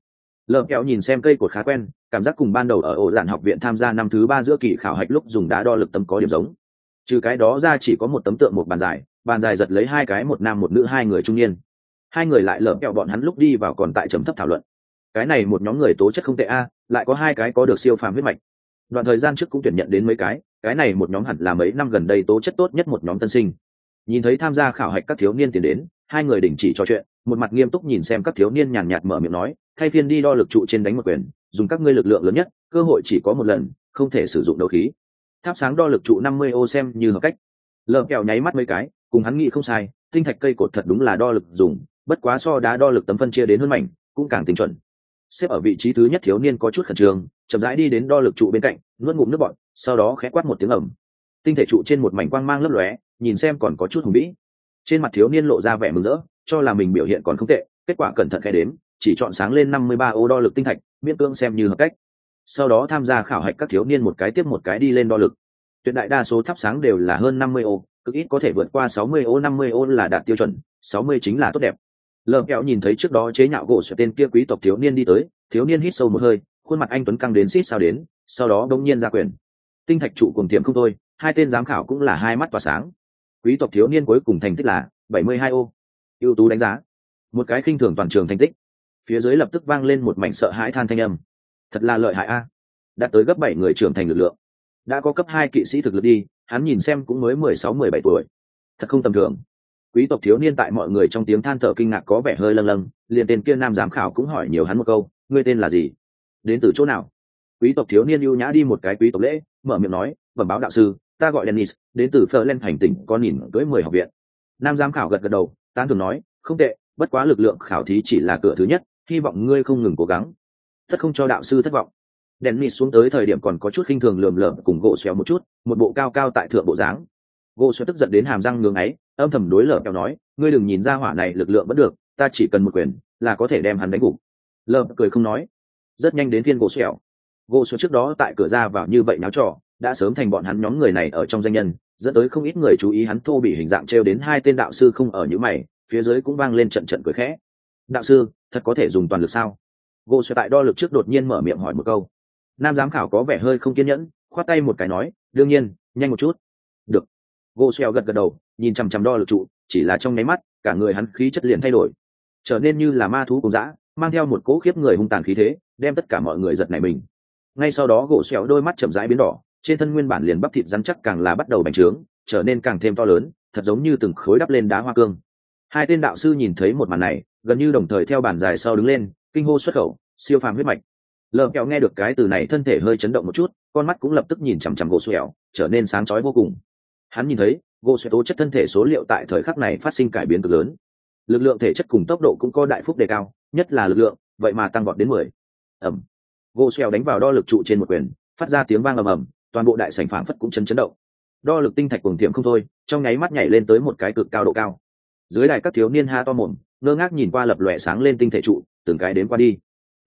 Lợm kẹo nhìn xem cây cột khá quen, cảm giác cùng ban đầu ở ổ dạn học viện tham gia năm thứ 3 giữa kỳ khảo hạch lúc dùng đá đo lực tấm có điểm giống. Trừ cái đó ra chỉ có một tấm tượng một bàn dài giật lấy hai cái, một nam một nữ, hai người trung niên. Hai người lại lợm kẹo bọn hắn lúc đi vào còn tại trầm thấp thảo luận. Cái này một nhóm người tố chất không tệ a, lại có hai cái có được siêu phàm huyết mạch. Đoạn thời gian trước cũng tuyển nhận đến mấy cái này một nhóm hẳn là mấy năm gần đây tố chất tốt nhất một nhóm tân sinh. Nhìn thấy tham gia khảo hạch các thiếu niên tiến đến, hai người đình chỉ trò chuyện, một mặt nghiêm túc nhìn xem các thiếu niên nhàn nhạt mở miệng nói, thay phiên đi đo lực trụ trên đánh một quyền, dùng các ngươi lực lượng lớn nhất, cơ hội chỉ có một lần, không thể sử dụng đấu khí. Tháp sáng đo lực trụ 50 ô xem như hợp cách. Lợm kẹo nháy mắt mấy cái, cùng hắn nghĩ không sai, tinh thạch cây cột thật đúng là đo lực dùng, bất quá so đá đo lực tấm phân chia đến hơn mảnh, cũng càng tinh chuẩn. Xếp ở vị trí thứ nhất thiếu niên có chút khẩn trương, chậm rãi đi đến đo lực trụ bên cạnh, nuốt ngụm nước bọt, sau đó khẽ quát một tiếng ầm. Tinh thể trụ trên một mảnh quang mang lấp lóe, nhìn xem còn có chút hùng vĩ. Trên mặt thiếu niên lộ ra vẻ mừng rỡ, cho là mình biểu hiện còn không tệ, kết quả cẩn thận khẽ đếm, chỉ chọn sáng lên 53 ô đo lực tinh thạch, miễn cưỡng xem như hợp cách. Sau đó tham gia khảo hạch các thiếu niên một cái tiếp một cái đi lên đo lực. Tuyệt đại đa số thắp sáng đều là hơn 50 ô, cực ít có thể vượt qua 60 ô, 50 ô là đạt tiêu chuẩn, 60 chính là tốt đẹp. Lợm kẹo nhìn thấy trước đó chế nhạo gỗ sửa tên kia quý tộc thiếu niên đi tới, thiếu niên hít sâu một hơi, khuôn mặt anh tuấn căng đến xít sao đến, sau đó đống nhiên ra quyền. Tinh thạch trụ cùng tiệm không thôi, hai tên giám khảo cũng là hai mắt tỏa sáng. Quý tộc thiếu niên cuối cùng thành tích là 72 ô, ưu tú đánh giá, một cái khinh thường toàn trường thành tích. Phía dưới lập tức vang lên một mảnh sợ hãi than thanh âm. Thật là lợi hại a, đạt tới gấp 7 người trưởng thành lực lượng, đã có cấp 2 kỵ sĩ thực lực đi, hắn nhìn xem cũng mới 16-17 tuổi, thật không tầm thường. Quý tộc thiếu niên tại mọi người trong tiếng than thở kinh ngạc có vẻ hơi lâng lâng, liền tên kia nam giám khảo cũng hỏi nhiều hắn một câu, ngươi tên là gì, đến từ chỗ nào? Quý tộc thiếu niên ưu nhã đi một cái quý tộc lễ, mở miệng nói, bẩm báo đạo sư, ta gọi Dennis, đến từ Ferland hành tỉnh con nhìn cưới 10 học viện. Nam giám khảo gật gật đầu, tán thưởng nói, không tệ, bất quá lực lượng khảo thí chỉ là cửa thứ nhất, hy vọng ngươi không ngừng cố gắng, tất không cho đạo sư thất vọng. Dennis xuống tới thời điểm còn có chút khinh thường lườm lởm cùng gỗ xéo một chút, một bộ cao cao tại thượng bộ dáng. Gỗ xéo tức giận đến hàm răng ngưỡng ấy, âm thầm đối lởm kẹo nói, ngươi đừng nhìn ra hỏa này lực lượng vẫn được, ta chỉ cần một quyền là có thể đem hắn đánh gục. Lởm cười không nói. Rất nhanh đến phiên gỗ xéo. Gỗ xéo trước đó tại cửa ra vào như vậy náo trò, đã sớm thành bọn hắn nhóm người này ở trong danh nhân, dẫn tới không ít người chú ý hắn thô bỉ hình dạng trêu đến hai tên đạo sư không ở những mày, phía dưới cũng vang lên trận trận cười khẽ. Đạo sư, thật có thể dùng toàn lực sao? Gỗ xéo tại đo lực trước đột nhiên mở miệng hỏi một câu. Nam giám khảo có vẻ hơi không kiên nhẫn, khoát tay một cái nói, đương nhiên, nhanh một chút. Được. Gỗ xéo gật gật đầu, nhìn chằm chằm đo lực trụ, chỉ là trong nháy mắt, cả người hắn khí chất liền thay đổi, trở nên như là ma thú cùng dã, mang theo một cỗ khiếp người hung tàn khí thế, đem tất cả mọi người giật nảy mình. Ngay sau đó gỗ xéo đôi mắt chậm rãi biến đỏ, trên thân nguyên bản liền bắp thịt rắn chắc càng là bắt đầu bành trướng, trở nên càng thêm to lớn, thật giống như từng khối đắp lên đá hoa cương. Hai tên đạo sư nhìn thấy một màn này, gần như đồng thời theo bàn dài sau đứng lên, kinh hô xuất khẩu, siêu phàm huyết mạch. Lợm kẹo nghe được cái từ này thân thể hơi chấn động một chút, con mắt cũng lập tức nhìn chằm chằm gỗ xéo, trở nên sáng chói vô cùng. Hắn nhìn thấy gỗ xéo tố chất thân thể số liệu tại thời khắc này phát sinh cải biến cực lớn, lực lượng thể chất cùng tốc độ cũng có đại phúc đề cao, nhất là lực lượng vậy mà tăng vọt đến 10. ầm, gỗ xéo đánh vào đo lực trụ trên một quyền, phát ra tiếng vang ầm ầm, toàn bộ đại sảnh phảng phất cũng chấn động. Đo lực tinh thạch cuồng tiệm không thôi, trong nháy mắt nhảy lên tới một cái cực cao độ cao. Dưới đài các thiếu niên ha to mồm, ngơ ngác nhìn qua lập lòe sáng lên tinh thể trụ, từng cái đến qua đi.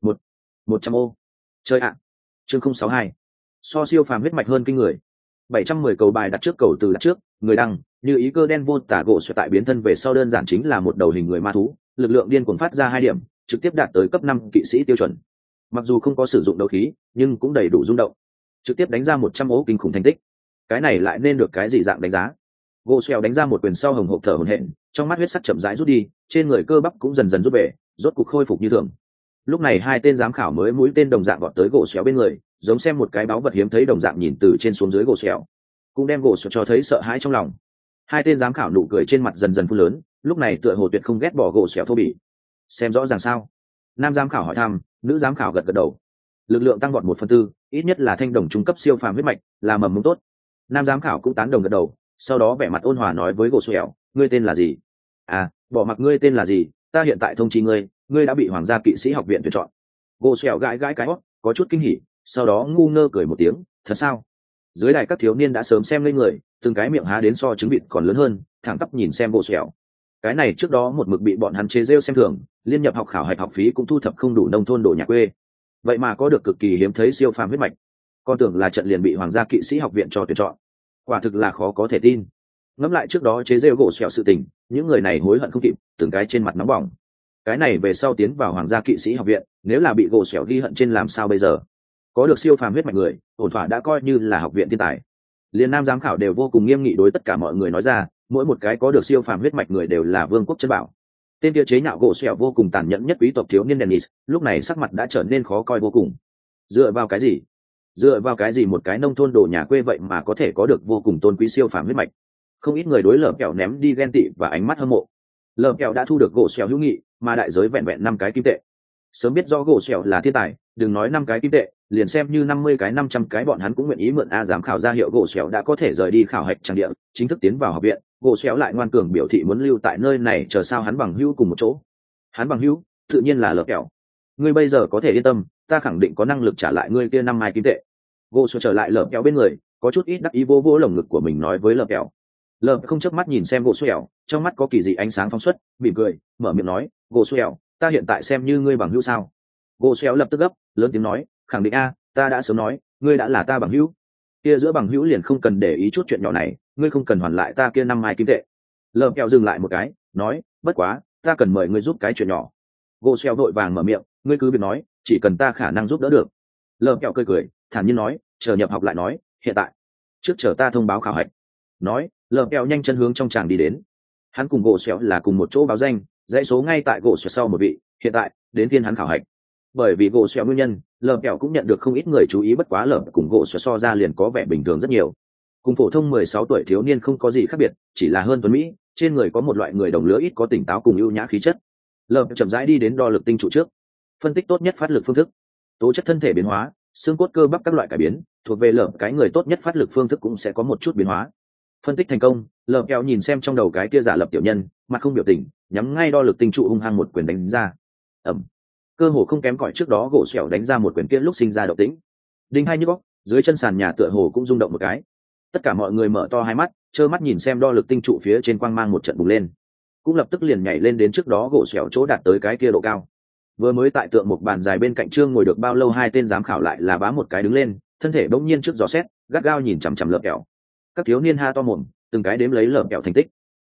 100 ô. Chơi ạ. Chương 062. So siêu phàm huyết mạch hơn kinh người. 710 cầu bài đặt trước cầu từ đặt trước, người đăng, như ý cơ đen vô tả gỗ xoẹt tại biến thân về sau đơn giản chính là một đầu hình người ma thú, lực lượng điên cuồng phát ra 2 điểm, trực tiếp đạt tới cấp 5 kỵ sĩ tiêu chuẩn. Mặc dù không có sử dụng đấu khí, nhưng cũng đầy đủ rung động. Trực tiếp đánh ra 100 ố kinh khủng thành tích. Cái này lại nên được cái gì dạng đánh giá? Gỗ xoẹt đánh ra một quyền sau hồng hộc thở hổn hển, trong mắt huyết sắc chậm rãi rút đi, trên người cơ bắp cũng dần dần rút về, rốt cục khôi phục như thường. Lúc này hai tên giám khảo mới mũi tên đồng dạng gọt tới gỗ xéo bên người, giống xem một cái báu vật hiếm thấy đồng dạng nhìn từ trên xuống dưới gỗ xéo, cũng đem gỗ xéo cho thấy sợ hãi trong lòng. Hai tên giám khảo nụ cười trên mặt dần dần phun lớn, lúc này tựa hồ tuyệt không ghét bỏ gỗ xéo thô bỉ. Xem rõ ràng sao? Nam giám khảo hỏi thăm, nữ giám khảo gật gật đầu. Lực lượng tăng vọt 1/4, ít nhất là thanh đồng trung cấp siêu phàm huyết mạch, là mầm mống tốt. Nam giám khảo cũng tán đồng gật đầu, sau đó vẻ mặt ôn hòa nói với gỗ xéo, ngươi tên là gì? À, bỏ mặc ngươi tên là gì, ta hiện tại thông chi ngươi, ngươi đã bị hoàng gia kỵ sĩ học viện tuyển chọn. Gỗ xéo gãi gãi cái hót, có chút kinh hỉ, sau đó ngu ngơ cười một tiếng, thật sao? Dưới đài các thiếu niên đã sớm xem lên người, từng cái miệng há đến so trứng vịt còn lớn hơn, thẳng tắp nhìn xem gỗ xéo. Cái này trước đó một mực bị bọn hắn chế rêu xem thường, liên nhập học khảo hạch học phí cũng thu thập không đủ nông thôn đồ nhà quê, vậy mà có được cực kỳ hiếm thấy siêu phàm huyết mạch, con tưởng là trận liền bị hoàng gia kỵ sĩ học viện cho tuyển chọn, quả thực là khó có thể tin. Ngẫm lại trước đó chế rêu gỗ xéo sự tình, những người này hối hận không kịp, từng cái trên mặt nóng bỏng. cái này về sau tiến vào hoàng gia kỵ sĩ học viện, nếu là bị gỗ xẻo ghi hận trên làm sao bây giờ? Có được siêu phàm huyết mạch người, ổn thỏa đã coi như là học viện thiên tài. Liên nam giám khảo đều vô cùng nghiêm nghị đối tất cả mọi người nói ra, mỗi một cái có được siêu phàm huyết mạch người đều là vương quốc chân bảo. Tên kia chế nhạo gỗ xẻo vô cùng tàn nhẫn nhất quý tộc thiếu niên Dennis, lúc này sắc mặt đã trở nên khó coi vô cùng. Dựa vào cái gì? Dựa vào cái gì một cái nông thôn đồ nhà quê vậy mà có thể có được vô cùng tôn quý siêu phàm huyết mạch? Không ít người đối lở kẹo ném đi ghen tị và ánh mắt hâm mộ. Lở kẹo đã thu được gỗ xẻo hữu nghị, mà đại giới vẹn vẹn 5 cái kim tệ. Sớm biết rõ gỗ xẻo là thiên tài, đừng nói 5 cái kim tệ, liền xem như 50 cái 500 cái bọn hắn cũng nguyện ý mượn. Giám khảo ra hiệu gỗ xẻo đã có thể rời đi khảo hạch trang địa, chính thức tiến vào học viện. Gỗ xéo lại ngoan cường biểu thị muốn lưu tại nơi này chờ sao hắn bằng hữu cùng một chỗ. Hắn bằng hữu tự nhiên là lở kẹo. Ngươi bây giờ có thể yên tâm, ta khẳng định có năng lực trả lại ngươi kia 5 mai kim tệ. Gỗ xéo trở lại lở kẹo bên người, có chút ít đắc ý vô lồng ngực của mình nói với lở kẹo. Lở không chớp mắt nhìn xem gỗ xéo, trong mắt có kỳ dị ánh sáng phóng xuất, mỉm cười, mở miệng nói, gỗ xéo, ta hiện tại xem như ngươi bằng hữu sao? Gỗ xéo lập tức gấp, lớn tiếng nói, khẳng định a, ta đã sớm nói, ngươi đã là ta bằng hữu. Kia giữa bằng hữu liền không cần để ý chút chuyện nhỏ này, ngươi không cần hoàn lại ta kia 5 mai kim tệ. Lờ kẹo dừng lại một cái, nói, bất quá, ta cần mời ngươi giúp cái chuyện nhỏ. Gỗ xeo vội vàng mở miệng, ngươi cứ việc nói, chỉ cần ta khả năng giúp đỡ được. Lờ kẹo cười, thản nhiên nói, chờ nhập học lại nói, hiện tại, trước chờ ta thông báo khảo hạch. Nói, lờ kẹo nhanh chân hướng trong tràng đi đến. Hắn cùng gỗ xeo là cùng một chỗ báo danh, dãy số ngay tại gỗ xeo sau một vị, hiện tại, đến phiên hắn khảo hạch. Bởi vì gỗ xeo nguyên nhân, lờ kẹo cũng nhận được không ít người chú ý, bất quá lờ cùng gỗ xeo so ra liền có vẻ bình thường rất nhiều. Cùng phổ thông 16 tuổi thiếu niên không có gì khác biệt, chỉ là hơn tuấn mỹ, trên người có một loại người đồng lứa ít có tỉnh táo cùng ưu nhã khí chất. Lờ chậm rãi đi đến đo lực tinh trụ trước, phân tích tốt nhất phát lực phương thức, tố chất thân thể biến hóa, xương cốt cơ bắp các loại cải biến, thuộc về lờ cái người tốt nhất phát lực phương thức cũng sẽ có một chút biến hóa. Phân tích thành công, lờ kẹo nhìn xem trong đầu cái kia giả lập tiểu nhân, mặt không biểu tình, nhắm ngay đo lực tinh trụ hung hăng một quyền đánh ra. Ầm. Cơ hồ không kém cỏi trước đó gỗ xẻo đánh ra một quyền kia lúc sinh ra động tĩnh. Đinh hai nhức óc, dưới chân sàn nhà tựa hồ cũng rung động một cái. Tất cả mọi người mở to hai mắt, trơ mắt nhìn xem đo lực tinh trụ phía trên quang mang một trận bùng lên, cũng lập tức liền nhảy lên đến trước đó gỗ xẻo chỗ đạt tới cái kia độ cao. Vừa mới tại tượng một bàn dài bên cạnh trương ngồi được bao lâu, hai tên giám khảo lại là bá một cái đứng lên, thân thể bỗng nhiên trước giò xét, gắt gao nhìn chằm chằm lợp kẹo. Các thiếu niên ha to mồm, từng cái đếm lấy lợp kẹo thành tích.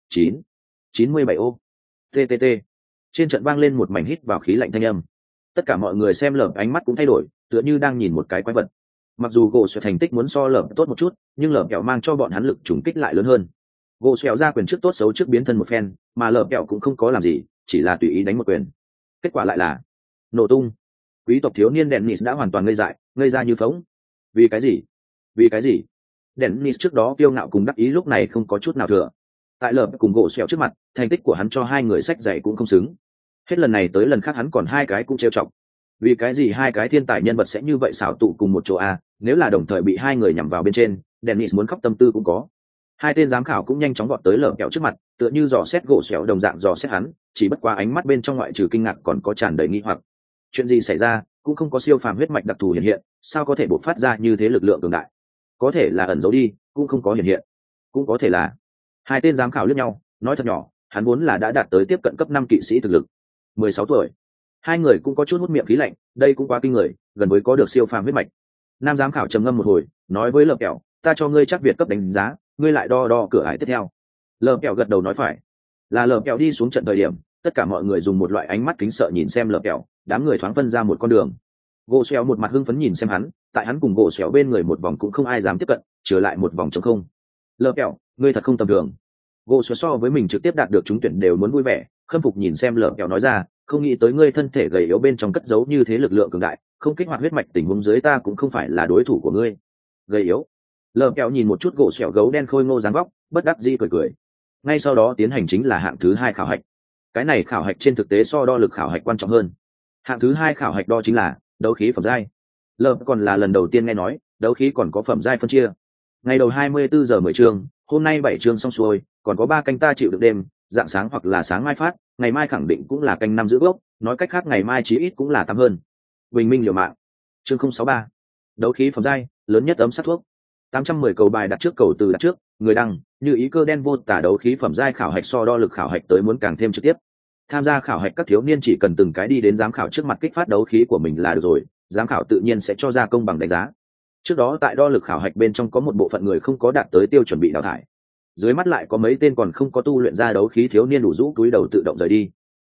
97 ô. TTT. Trên trận vang lên một mảnh hít vào khí lạnh thanh âm. Tất cả mọi người xem lợp ánh mắt cũng thay đổi, tựa như đang nhìn một cái quái vật. Mặc dù gỗ xẻo thành tích muốn so lợp tốt một chút, nhưng lợp kẹo mang cho bọn hắn lực trùng kích lại lớn hơn. Gỗ xẻo ra quyền trước tốt xấu trước biến thân một phen, mà lợp kẹo cũng không có làm gì, chỉ là tùy ý đánh một quyền. Kết quả lại là nổ tung. Quý tộc thiếu niên Dennis đã hoàn toàn ngây dại, ngây ra như phỗng. Vì cái gì? Vì cái gì? Dennis trước đó kiêu ngạo cùng đắc ý lúc này không có chút nào thừa. Tại lợp cùng gỗ xẻo trước mặt, thành tích của hắn cho hai người sách dạy cũng không xứng. Hết lần này tới lần khác hắn còn hai cái cũng trêu chọc. Vì cái gì hai cái thiên tài nhân vật sẽ như vậy xảo tụ cùng một chỗ a? Nếu là đồng thời bị hai người nhằm vào bên trên, Dennis muốn khóc tâm tư cũng có. Hai tên giám khảo cũng nhanh chóng vọt tới lở kẹo trước mặt, tựa như dò xét gỗ xẻo đồng dạng dò xét hắn, chỉ bất quá ánh mắt bên trong ngoại trừ kinh ngạc còn có tràn đầy nghi hoặc. Chuyện gì xảy ra, cũng không có siêu phàm huyết mạch đặc thù hiện hiện, sao có thể bộc phát ra như thế lực lượng cường đại? Có thể là ẩn giấu đi, cũng không có hiện hiện. Cũng có thể là. Hai tên giám khảo liếc nhau, nói thật nhỏ, hắn vốn là đã đạt tới tiếp cận cấp 5 kỵ sĩ thực lực. 16 tuổi. Hai người cũng có chút hút miệng khí lạnh, đây cũng quá kinh người, gần với có được siêu phàm huyết mạch. Nam giám khảo trầm ngâm một hồi, nói với lợp kẹo, ta cho ngươi chắc việt cấp đánh giá, ngươi lại đo cửa ải tiếp theo. Lợp kẹo gật đầu nói phải. Là lợp kẹo đi xuống trận thời điểm, tất cả mọi người dùng một loại ánh mắt kính sợ nhìn xem lợp kẹo, đám người thoáng phân ra một con đường. Gỗ xẻo một mặt hưng phấn nhìn xem hắn, tại hắn cùng gỗ xẻo bên người một vòng cũng không ai dám tiếp cận, trở lại một vòng trống không. Lợp kẹo, ngươi thật không tầm thường. Gỗ xẻo so với mình trực tiếp đạt được trúng tuyển đều muốn vui vẻ, khâm phục nhìn xem lợp kẹo nói ra, không nghĩ tới ngươi thân thể gầy yếu bên trong cất giấu như thế lực lượng cường đại, không kích hoạt huyết mạch tình huống dưới ta cũng không phải là đối thủ của ngươi. Gầy yếu. Lờ kẹo nhìn một chút gỗ xẻo gấu đen khôi ngô dáng vóc, bất đắc dĩ cười. Ngay sau đó tiến hành chính là hạng thứ 2 khảo hạch. Cái này khảo hạch trên thực tế so đo lực khảo hạch quan trọng hơn. Hạng thứ 2 khảo hạch đo chính là đấu khí phẩm giai. Lờ còn là lần đầu tiên nghe nói đấu khí còn có phẩm giai phân chia. Ngày đầu 24 giờ 10 chương, hôm nay 7 chương xong xuôi, còn có 3 canh ta chịu được đêm, dạng sáng hoặc là sáng mai phát, ngày mai khẳng định cũng là canh 5 giữ gốc, nói cách khác ngày mai chí ít cũng là 8 hơn. Bình minh liều mạng. Chương 063. Đấu khí phẩm giai, lớn nhất ấm sát thuốc. 810 cầu bài đặt trước cầu từ đặt trước, người đăng, như ý cơ đen vô tả đấu khí phẩm giai khảo hạch so đo lực khảo hạch tới muốn càng thêm trực tiếp. Tham gia khảo hạch các thiếu niên chỉ cần từng cái đi đến giám khảo trước mặt kích phát đấu khí của mình là được rồi, giám khảo tự nhiên sẽ cho ra công bằng đánh giá. Trước đó tại đo lực khảo hạch bên trong có một bộ phận người không có đạt tới tiêu chuẩn bị đào thải. Dưới mắt lại có mấy tên còn không có tu luyện ra đấu khí thiếu niên đủ rũ túi đầu tự động rời đi.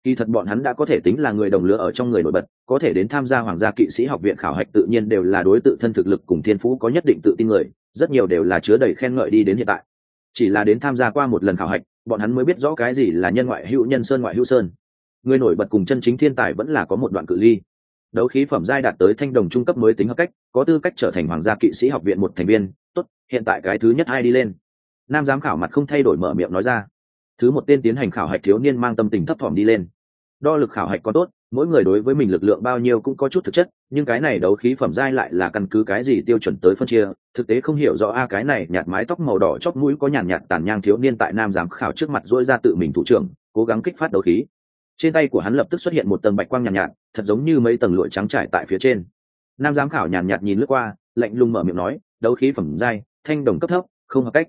Kỳ thật bọn hắn đã có thể tính là người đồng lứa ở trong người nổi bật, có thể đến tham gia Hoàng gia kỵ sĩ học viện khảo hạch tự nhiên đều là đối tự thân thực lực cùng thiên phú có nhất định tự tin người, rất nhiều đều là chứa đầy khen ngợi đi đến hiện tại. Chỉ là đến tham gia qua một lần khảo hạch, bọn hắn mới biết rõ cái gì là nhân ngoại hữu nhân, sơn ngoại hữu sơn. Người nổi bật cùng chân chính thiên tài vẫn là có một đoạn cự ly. Đấu khí phẩm giai đạt tới thanh đồng trung cấp mới tính hợp cách, có tư cách trở thành Hoàng gia kỵ sĩ học viện một thành viên. Tốt, hiện tại cái thứ nhất ai đi lên? Nam giám khảo mặt không thay đổi mở miệng nói ra. Thứ một tên tiến hành khảo hạch thiếu niên mang tâm tình thấp thỏm đi lên. Đo lực khảo hạch có tốt, mỗi người đối với mình lực lượng bao nhiêu cũng có chút thực chất, nhưng cái này đấu khí phẩm giai lại là căn cứ cái gì tiêu chuẩn tới phân chia, thực tế không hiểu rõ cái này nhạt mái tóc màu đỏ chóp mũi có nhàn nhạt tàn nhang thiếu niên tại nam giám khảo trước mặt dỗi ra tự mình thủ trưởng, cố gắng kích phát đấu khí. Trên tay của hắn lập tức xuất hiện một tầng bạch quang nhàn nhạt, thật giống như mấy tầng lụa trắng trải tại phía trên. Nam giám khảo nhàn nhạt nhìn lướt qua, lạnh lùng mở miệng nói, đấu khí phẩm giai, thanh đồng cấp thấp, không hợp cách.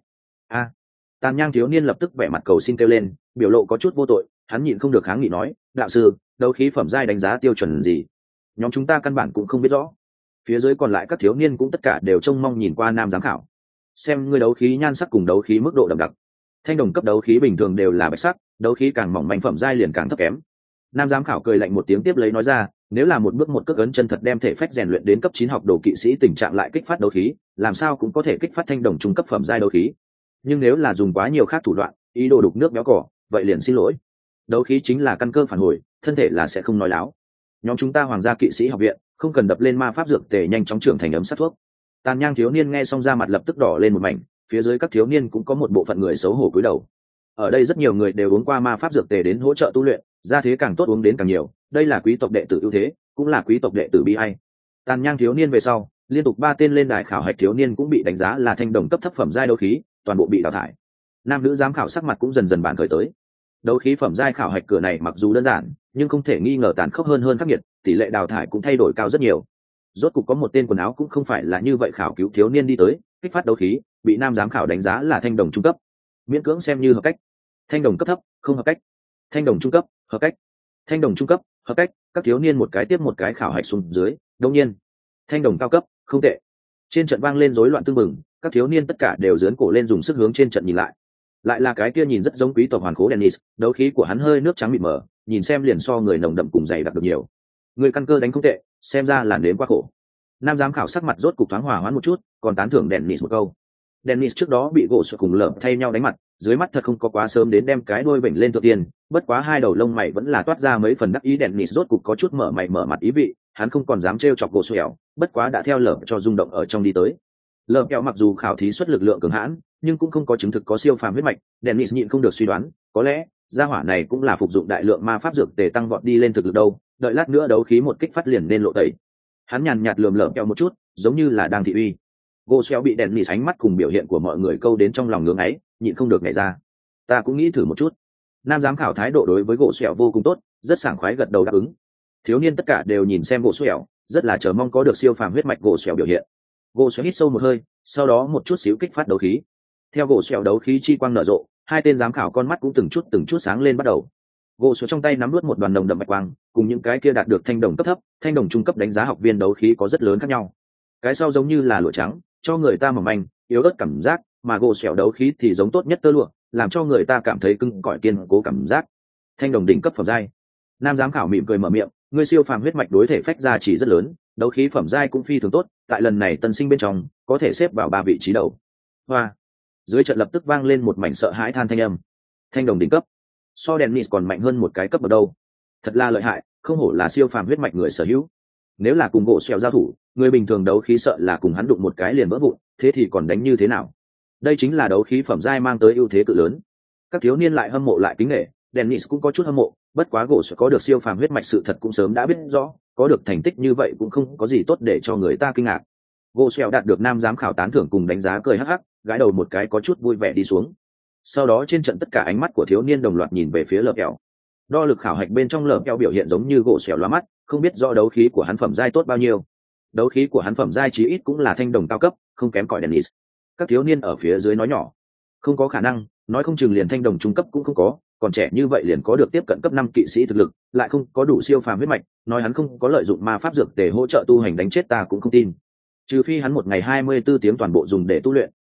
Tàn nhang thiếu niên lập tức vẻ mặt cầu xin kêu lên, biểu lộ có chút vô tội, hắn nhịn không được kháng nghị nói, đạo sư, đấu khí phẩm giai đánh giá tiêu chuẩn gì? Nhóm chúng ta căn bản cũng không biết rõ. Phía dưới còn lại các thiếu niên cũng tất cả đều trông mong nhìn qua nam giám khảo, xem ngươi đấu khí nhan sắc cùng đấu khí mức độ đậm đặc. Thanh đồng cấp đấu khí bình thường đều là bạch sắc, đấu khí càng mỏng manh phẩm giai liền càng thấp kém. Nam giám khảo cười lạnh một tiếng tiếp lấy nói ra, nếu là một bước một cước ấn chân thật đem thể phách rèn luyện đến cấp 9 học đồ kỵ sĩ tình trạng lại kích phát đấu khí, làm sao cũng có thể kích phát thanh đồng trung cấp phẩm giai đấu khí. Nhưng nếu là dùng quá nhiều khác thủ đoạn, ý đồ đục nước béo cỏ, vậy liền xin lỗi. Đấu khí chính là căn cơ phản hồi, thân thể là sẽ không nói láo. Nhóm chúng ta Hoàng gia kỵ sĩ học viện không cần đập lên ma pháp dược tề nhanh chóng trưởng thành ấm sát thuốc. Tàn nhang thiếu niên nghe xong ra mặt lập tức đỏ lên một mảnh, phía dưới các thiếu niên cũng có một bộ phận người xấu hổ cúi đầu. Ở đây rất nhiều người đều uống qua ma pháp dược tề đến hỗ trợ tu luyện, ra thế càng tốt uống đến càng nhiều, đây là quý tộc đệ tử ưu thế, cũng là quý tộc đệ tử bi ai. Tàn nhang thiếu niên về sau, liên tục 3 tên lên đài khảo hạch thiếu niên cũng bị đánh giá là thanh đồng cấp thấp phẩm giai đấu khí, toàn bộ bị đào thải. Nam nữ giám khảo sắc mặt cũng dần dần bàn khởi tới. Đấu khí phẩm giai khảo hạch cửa này mặc dù đơn giản, nhưng không thể nghi ngờ tàn khốc hơn khắc nghiệt, tỷ lệ đào thải cũng thay đổi cao rất nhiều. Rốt cục có một tên quần áo cũng không phải là như vậy khảo cứu thiếu niên đi tới, kích phát đấu khí, bị nam giám khảo đánh giá là thanh đồng trung cấp, miễn cưỡng xem như hợp cách. Thanh đồng cấp thấp, không hợp cách. Thanh đồng trung cấp, hợp cách. Thanh đồng trung cấp, hợp cách. Các thiếu niên một cái tiếp một cái khảo hạch xuống dưới, đương nhiên, thanh đồng cao cấp, không tệ. Trên trận vang lên rối loạn tương mừng, các thiếu niên tất cả đều giương cổ lên dùng sức hướng trên trận nhìn lại. Lại là cái kia nhìn rất giống quý tộc hoàn khố Dennis, đấu khí của hắn hơi nước trắng mịt mờ, nhìn xem liền so người nồng đậm cùng dày đặc được nhiều. Người căn cơ đánh không tệ, xem ra là nếm quá khổ. Nam giám khảo sắc mặt rốt cục thoáng hòa hoãn một chút, còn tán thưởng Dennis một câu. Dennis trước đó bị gỗ sụt cùng lở thay nhau đánh mặt, dưới mắt thật không có quá sớm đến đem cái đuôi vểnh lên thượng tiền, bất quá hai đầu lông mày vẫn là toát ra mấy phần đắc ý. Dennis rốt cục có chút mở mày mở mặt ý vị, hắn không còn dám trêu chọc gỗ sụt, bất quá đã theo lở cho rung động ở trong đi tới. Lở kẹo mặc dù khảo thí xuất lực lượng cường hãn, nhưng cũng không có chứng thực có siêu phàm huyết mạch. Dennis nhịn không được suy đoán, có lẽ gia hỏa này cũng là phục dụng đại lượng ma pháp dược tề tăng vọt đi lên thực lực đâu, đợi lát nữa đấu khí một kích phát liền nên lộ tẩy. Hắn nhàn nhạt lườm lở kẹo một chút, giống như là đang thị uy. Gỗ xéo bị Dennis ánh mắt cùng biểu hiện của mọi người câu đến trong lòng ngưỡng ấy, nhịn không được nhảy ra. Ta cũng nghĩ thử một chút. Nam giám khảo thái độ đối với gỗ xéo vô cùng tốt, rất sảng khoái gật đầu đáp ứng. Thiếu niên tất cả đều nhìn xem gỗ xéo, rất là chờ mong có được siêu phàm huyết mạch gỗ xéo biểu hiện. Gỗ xéo hít sâu một hơi, sau đó một chút xíu kích phát đấu khí. Theo gỗ xéo đấu khí chi quang nở rộ, hai tên giám khảo con mắt cũng từng chút sáng lên bắt đầu. Gỗ xéo trong tay nắm nuốt một đoàn đồng đậm bạch quang, cùng những cái kia đạt được thanh đồng cấp thấp, thanh đồng trung cấp đánh giá học viên đấu khí có rất lớn khác nhau. Cái sau giống như là lụa trắng, cho người ta mỏng manh, yếu ớt cảm giác, mà gỗ xẻo đấu khí thì giống tốt nhất tơ lụa, làm cho người ta cảm thấy cứng cỏi kiên cố cảm giác. Thanh đồng đỉnh cấp phẩm giai. Nam giám khảo mỉm cười mở miệng, ngươi siêu phàm huyết mạch đối thể phách ra chỉ rất lớn, đấu khí phẩm giai cũng phi thường tốt, tại lần này tân sinh bên trong, có thể xếp vào 3 vị trí đầu. Hoa. Dưới trận lập tức vang lên một mảnh sợ hãi than thanh âm. Thanh đồng đỉnh cấp, so Dennis còn mạnh hơn một cái cấp ở đâu. Thật là lợi hại, không hổ là siêu phàm huyết mạch người sở hữu. Nếu là cùng gỗ xẻo giao thủ, người bình thường đấu khí sợ là cùng hắn đụng một cái liền vỡ vụn, thế thì còn đánh như thế nào? Đây chính là đấu khí phẩm giai mang tới ưu thế cự lớn. Các thiếu niên lại hâm mộ lại kính nể, Dennis cũng có chút hâm mộ, bất quá gỗ sẽ có được siêu phàm huyết mạch sự thật cũng sớm đã biết rõ, có được thành tích như vậy cũng không có gì tốt để cho người ta kinh ngạc. Gỗ xẻo đạt được nam giám khảo tán thưởng cùng đánh giá cười hắc hắc, gãi đầu một cái có chút vui vẻ đi xuống. Sau đó trên trận tất cả ánh mắt của thiếu niên đồng loạt nhìn về phía Lở Kẹo. Đo lực khảo hạch bên trong Lở Kẹo biểu hiện giống như gỗ xẻo lóa mắt, không biết rõ đấu khí của hắn phẩm giai tốt bao nhiêu. Đấu khí của hắn phẩm giai chí ít cũng là thanh đồng cao cấp, không kém cỏi Dennis. Các thiếu niên ở phía dưới nói nhỏ, không có khả năng, nói không chừng liền thanh đồng trung cấp cũng không có, còn trẻ như vậy liền có được tiếp cận cấp 5 kỵ sĩ thực lực, lại không có đủ siêu phàm huyết mạch, nói hắn không có lợi dụng ma pháp dược để hỗ trợ tu hành đánh chết ta cũng không tin. Trừ phi hắn một ngày 24 tiếng toàn bộ dùng để tu luyện,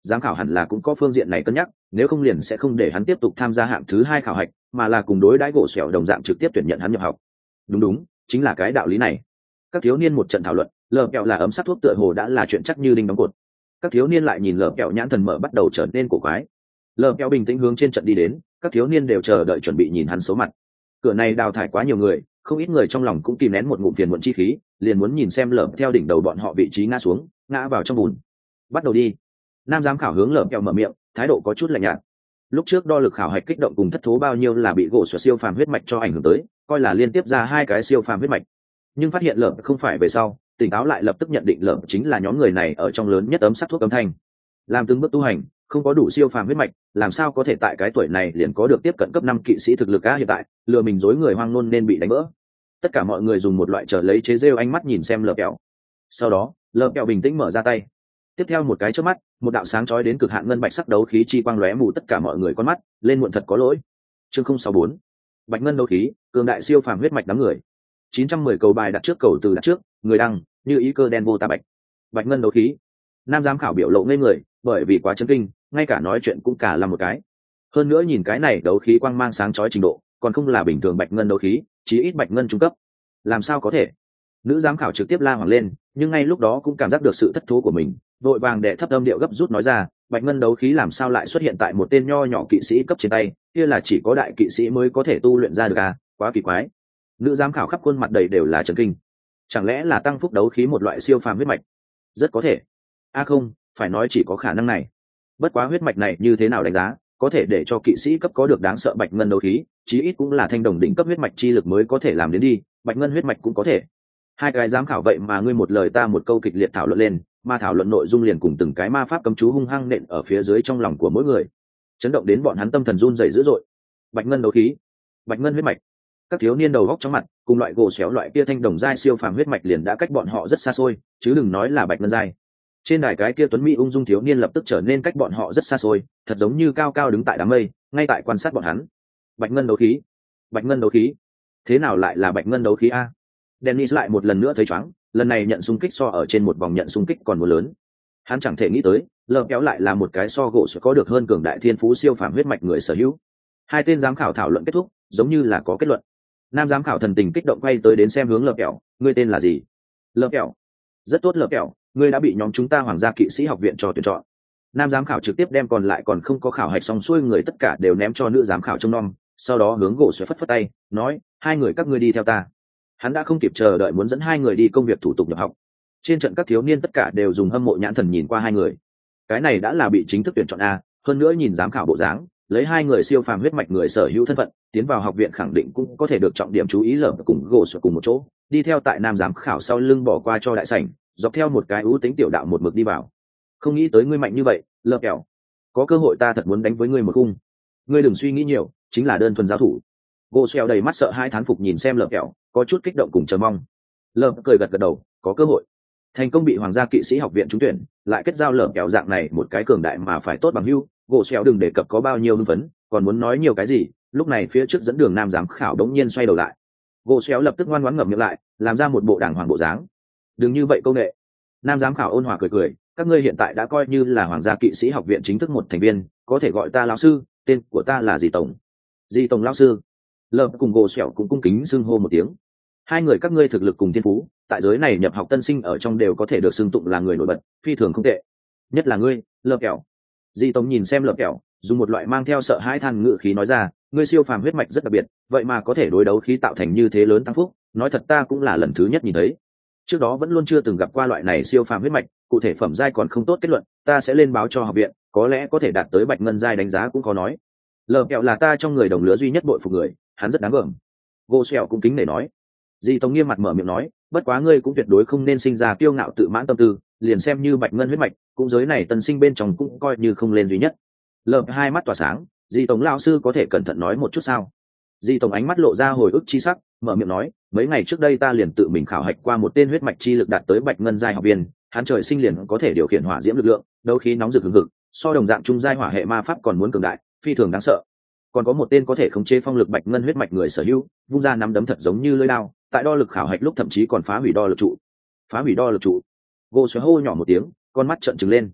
giám khảo hẳn là cũng có phương diện này cân nhắc, nếu không liền sẽ không để hắn tiếp tục tham gia hạng thứ 2 khảo hạch, mà là cùng đối đãi gỗ xẻo đồng dạng trực tiếp tuyển nhận hắn nhập học. Đúng, chính là cái đạo lý này. Các thiếu niên một trận thảo luận, lờ kẹo là ấm sát thuốc tựa hồ đã là chuyện chắc như đinh đóng cột. Các thiếu niên lại nhìn lờ kẹo nhãn thần mở bắt đầu trở nên cổ quái. Lờ kẹo bình tĩnh hướng trên trận đi đến, các thiếu niên đều chờ đợi chuẩn bị nhìn hắn xấu mặt. Cửa này đào thải quá nhiều người, không ít người trong lòng cũng kìm nén một ngụm phiền muộn chi khí, liền muốn nhìn xem lờ theo đỉnh đầu bọn họ vị trí ngã xuống, ngã vào trong bùn. Bắt đầu đi. Nam giám khảo hướng lờ kẹo mở miệng, thái độ có chút lạnh nhạt. Lúc trước đo lực khảo hạch kích động cùng thất thố bao nhiêu là bị gỗ sửa siêu phàm huyết mạch cho ảnh hưởng tới, coi là liên tiếp ra 2 cái siêu phàm huyết mạch, nhưng phát hiện lờ không phải về sau, tỉnh táo lại lập tức nhận định lờ chính là nhóm người này ở trong lớn nhất ấm sắc thuốc cấm thanh. Làm từng bước tu hành, không có đủ siêu phàm huyết mạch, làm sao có thể tại cái tuổi này liền có được tiếp cận cấp 5 kỵ sĩ thực lực á, hiện tại lừa mình dối người hoang nôn nên bị đánh vỡ. Tất cả mọi người dùng một loại trở lấy chế rêu ánh mắt nhìn xem lờ kẹo. Sau đó lờ kẹo bình tĩnh mở ra tay, tiếp theo một cái chớp mắt, một đạo sáng chói đến cực hạn ngân bạch sắc đấu khí chi quang lóe mù tất cả mọi người con mắt lên. Muộn thật có lỗi. Chương 064. Bạch ngân đấu khí, cường đại siêu phàm huyết mạch đám người. 910 cầu bài đặt trước cầu từ đặt trước, người đăng như ý cơ đen vô ta bạch. Bạch ngân đấu khí. Nam giám khảo biểu lộ ngây người, bởi vì quá chấn kinh, ngay cả nói chuyện cũng cả làm một cái. Hơn nữa nhìn cái này đấu khí quang mang sáng chói trình độ, còn không là bình thường bạch ngân đấu khí, chí ít bạch ngân trung cấp. Làm sao có thể? Nữ giám khảo trực tiếp la hoảng lên, nhưng ngay lúc đó cũng cảm giác được sự thất thố của mình, vội vàng đệ thấp âm điệu gấp rút nói ra, bạch ngân đấu khí làm sao lại xuất hiện tại một tên nho nhỏ kỵ sĩ cấp trên tay, kia là chỉ có đại kỵ sĩ mới có thể tu luyện ra được à, quá kỳ quái. Nữ giám khảo khắp khuôn mặt đầy đều là chấn kinh. Chẳng lẽ là tăng phúc đấu khí một loại siêu phàm huyết mạch? Rất có thể. Không, phải nói chỉ có khả năng này. Bất quá huyết mạch này như thế nào đánh giá, có thể để cho kỵ sĩ cấp có được đáng sợ bạch ngân đấu khí, chí ít cũng là thanh đồng đỉnh cấp huyết mạch chi lực mới có thể làm đến đi, bạch ngân huyết mạch cũng có thể. Hai cái giám khảo vậy mà ngươi một lời ta một câu kịch liệt thảo luận lên, mà thảo luận nội dung liền cùng từng cái ma pháp cấm chú hung hăng nện ở phía dưới trong lòng của mỗi người, chấn động đến bọn hắn tâm thần run rẩy dữ dội. Bạch ngân đấu khí, bạch ngân huyết mạch. Các thiếu niên đầu góc chóng mặt, cùng loại gỗ xéo loại kia thanh đồng giai siêu phàm huyết mạch liền đã cách bọn họ rất xa xôi, chứ đừng nói là bạch ngân giai. Trên đài cái kia tuấn mỹ ung dung thiếu niên lập tức trở nên cách bọn họ rất xa xôi, thật giống như cao cao đứng tại đám mây, ngay tại quan sát bọn hắn. Bạch ngân đấu khí, bạch ngân đấu khí, thế nào lại là bạch ngân đấu khí a? Dennis lại một lần nữa thấy choáng, lần này nhận xung kích so ở trên một vòng nhận xung kích còn muốn lớn. Hắn chẳng thể nghĩ tới, lờ kéo lại là một cái so gỗ sẽ có được hơn cường đại thiên phú siêu phàm huyết mạch người sở hữu. Hai tên giám khảo thảo luận kết thúc, giống như là có kết luận. Nam giám khảo thần tình kích động quay tới đến xem hướng lờ kéo, ngươi tên là gì? Lờ kéo. Rất tốt lờ kéo, ngươi đã bị nhóm chúng ta Hoàng gia kỵ sĩ học viện cho tuyển chọn. Nam giám khảo trực tiếp đem còn lại còn không có khảo hạch xong xuôi người tất cả đều ném cho nữ giám khảo trông nom, sau đó hướng gỗ sẽ phất phất tay, nói, hai người các ngươi đi theo ta. Hắn đã không kịp chờ đợi muốn dẫn hai người đi công việc thủ tục nhập học. Trên trận các thiếu niên tất cả đều dùng hâm mộ nhãn thần nhìn qua hai người. Cái này đã là bị chính thức tuyển chọn a, hơn nữa nhìn giám khảo bộ dáng, lấy hai người siêu phàm huyết mạch người sở hữu thân phận, tiến vào học viện khẳng định cũng có thể được trọng điểm chú ý, lở cùng gỗ sẽ cùng một chỗ, đi theo tại nam giám khảo sau lưng bỏ qua cho đại sảnh, dọc theo một cái ưu tính tiểu đạo một mực đi vào. Không nghĩ tới ngươi mạnh như vậy, lở kẹo. Có cơ hội ta thật muốn đánh với ngươi một khung. Ngươi đừng suy nghĩ nhiều, chính là đơn thuần giao thủ. Gỗ xeo đầy mắt sợ hai thán phục nhìn xem lở kẹo, có chút kích động cùng chờ mong. Lở cười gật gật đầu, có cơ hội. Thành công bị Hoàng gia kỵ sĩ học viện trúng tuyển, lại kết giao lở kẹo dạng này một cái cường đại mà phải tốt bằng hữu, gỗ xeo đừng đề cập có bao nhiêu hưng phấn, còn muốn nói nhiều cái gì, lúc này phía trước dẫn đường nam giám khảo đống nhiên xoay đầu lại. Gỗ xeo lập tức ngoan ngoãn ngậm miệng lại, làm ra một bộ đàng hoàng bộ dáng. Đừng như vậy công nghệ. Nam giám khảo ôn hòa cười cười, các ngươi hiện tại đã coi như là Hoàng gia kỵ sĩ học viện chính thức một thành viên, có thể gọi ta lão sư, tên của ta là Dì Tổng. Dì Tổng lão sư. Lợp cùng gỗ xẻo cũng cung kính xưng hô một tiếng. Hai người các ngươi thực lực cùng thiên phú, tại giới này nhập học tân sinh ở trong đều có thể được xưng tụng là người nổi bật, phi thường không tệ. Nhất là ngươi, Lợp kẹo. Di Tống nhìn xem Lợp kẹo, dùng một loại mang theo sợ hãi than ngữ khí nói ra, ngươi siêu phàm huyết mạch rất đặc biệt, vậy mà có thể đối đấu khí tạo thành như thế lớn tăng phúc, nói thật ta cũng là lần thứ nhất nhìn thấy. Trước đó vẫn luôn chưa từng gặp qua loại này siêu phàm huyết mạch, cụ thể phẩm giai còn không tốt kết luận, ta sẽ lên báo cho học viện, có lẽ có thể đạt tới bạch ngân giai đánh giá cũng khó nói. Lợp kẹo là ta trong người đồng lứa duy nhất bội phục người, hắn rất đáng gờm. Gỗ xẻo cũng kính nể nói. Di Tống nghiêm mặt mở miệng nói, bất quá ngươi cũng tuyệt đối không nên sinh ra kiêu ngạo tự mãn tâm tư, liền xem như bạch ngân huyết mạch, cũng giới này tân sinh bên trong cũng coi như không lên duy nhất. Lợp hai mắt tỏa sáng, Di Tống lão sư có thể cẩn thận nói một chút sao? Di Tống ánh mắt lộ ra hồi ức chi sắc, mở miệng nói, mấy ngày trước đây ta liền tự mình khảo hạch qua một tên huyết mạch chi lực đạt tới bạch ngân giai học viên, hắn trời sinh liền có thể điều khiển hỏa diễm lực lượng, đấu khí nóng rực hừng hực, so đồng dạng trung giai hỏa hệ ma pháp còn muốn cường đại, phi thường đáng sợ. Còn có một tên có thể khống chế phong lực bạch ngân huyết mạch người sở hữu, vung ra nắm đấm thật giống như lưỡi dao, tại đo lực khảo hạch lúc thậm chí còn phá hủy đo lực trụ. Phá hủy đo lực trụ. Gỗ xoáy hô nhỏ một tiếng, con mắt trợn trừng lên.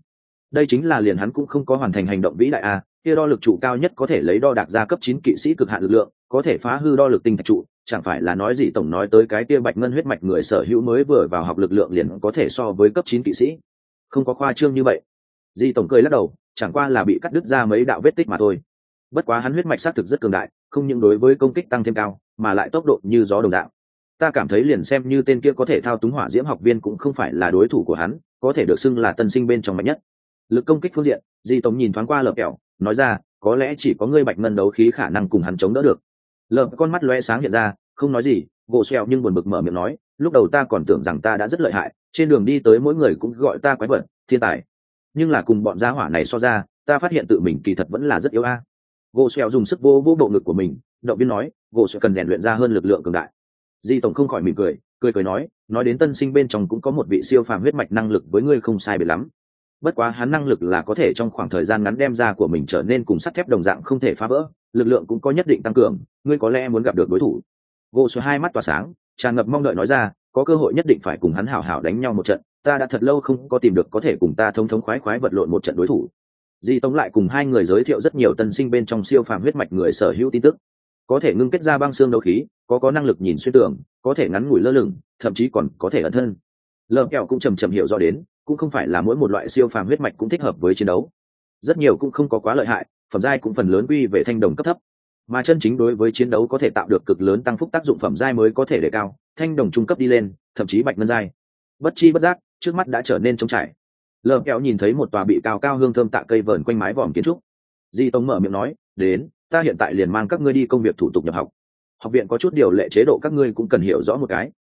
đây chính là liền hắn cũng không có hoàn thành hành động vĩ đại a. Kia đo lực trụ cao nhất có thể lấy đo đạc ra cấp 9 kỵ sĩ cực hạn lực lượng, có thể phá hư đo lực tinh thạch trụ, chẳng phải là nói gì tổng nói tới cái kia bạch ngân huyết mạch người sở hữu mới vừa vào học lực lượng liền có thể so với cấp 9 kỵ sĩ. Không có khoa trương như vậy. Di tổng cười lắc đầu, chẳng qua là bị cắt đứt ra mấy đạo vết tích mà thôi. Bất quá hắn huyết mạch xác thực rất cường đại, không những đối với công kích tăng thêm cao, mà lại tốc độ như gió đồng dạng. Ta cảm thấy liền xem như tên kia có thể thao túng hỏa diễm học viên cũng không phải là đối thủ của hắn, có thể được xưng là tân sinh bên trong mạnh nhất. Lực công kích phương diện, Di tổng nhìn thoáng qua Lợp Kẹo, nói ra, có lẽ chỉ có ngươi bạch ngân đấu khí khả năng cùng hắn chống đỡ được. Lợp con mắt lóe sáng hiện ra, không nói gì, gỗ xèo nhưng buồn bực mở miệng nói, lúc đầu ta còn tưởng rằng ta đã rất lợi hại, trên đường đi tới mỗi người cũng gọi ta quái vật, thiên tài. Nhưng là cùng bọn gia hỏa này so ra, ta phát hiện tự mình kỳ thật vẫn là rất yếu a. Gỗ xèo dùng sức vô bộ ngực của mình, động viên nói, gỗ xèo cần rèn luyện ra hơn lực lượng cường đại. Di tổng không khỏi mỉm cười nói đến tân sinh bên trong cũng có một vị siêu phàm huyết mạch năng lực với ngươi không sai biệt lắm. Bất quá hắn năng lực là có thể trong khoảng thời gian ngắn đem ra của mình trở nên cùng sắt thép đồng dạng không thể phá vỡ, lực lượng cũng có nhất định tăng cường, ngươi có lẽ muốn gặp được đối thủ. Gỗ xèo hai mắt tỏa sáng, tràn ngập mong đợi nói ra, có cơ hội nhất định phải cùng hắn hảo hảo đánh nhau một trận, ta đã thật lâu không có tìm được có thể cùng ta thống khoái vật lộn một trận đối thủ. Di Tống lại cùng hai người giới thiệu rất nhiều tân sinh bên trong siêu phàm huyết mạch người sở hữu tin tức, có thể ngưng kết ra băng xương đấu khí, có năng lực nhìn xuyên tường, có thể ngắn ngủi lơ lửng, thậm chí còn có thể ẩn thân. Lợm Kẹo cũng chậm hiểu rõ đến, cũng không phải là mỗi một loại siêu phàm huyết mạch cũng thích hợp với chiến đấu, rất nhiều cũng không có quá lợi hại, phẩm giai cũng phần lớn quy về thanh đồng cấp thấp, mà chân chính đối với chiến đấu có thể tạo được cực lớn tăng phúc tác dụng phẩm giai mới có thể đề cao, thanh đồng trung cấp đi lên, thậm chí bạch ngân giai. Bất chi bất giác, trước mắt đã trở nên trống trải. Lợm Kẹo nhìn thấy một tòa bị cao hương thơm tạ cây vờn quanh mái vòm kiến trúc. Di Tông mở miệng nói, đến, ta hiện tại liền mang các ngươi đi công việc thủ tục nhập học. Học viện có chút điều lệ chế độ các ngươi cũng cần hiểu rõ một cái.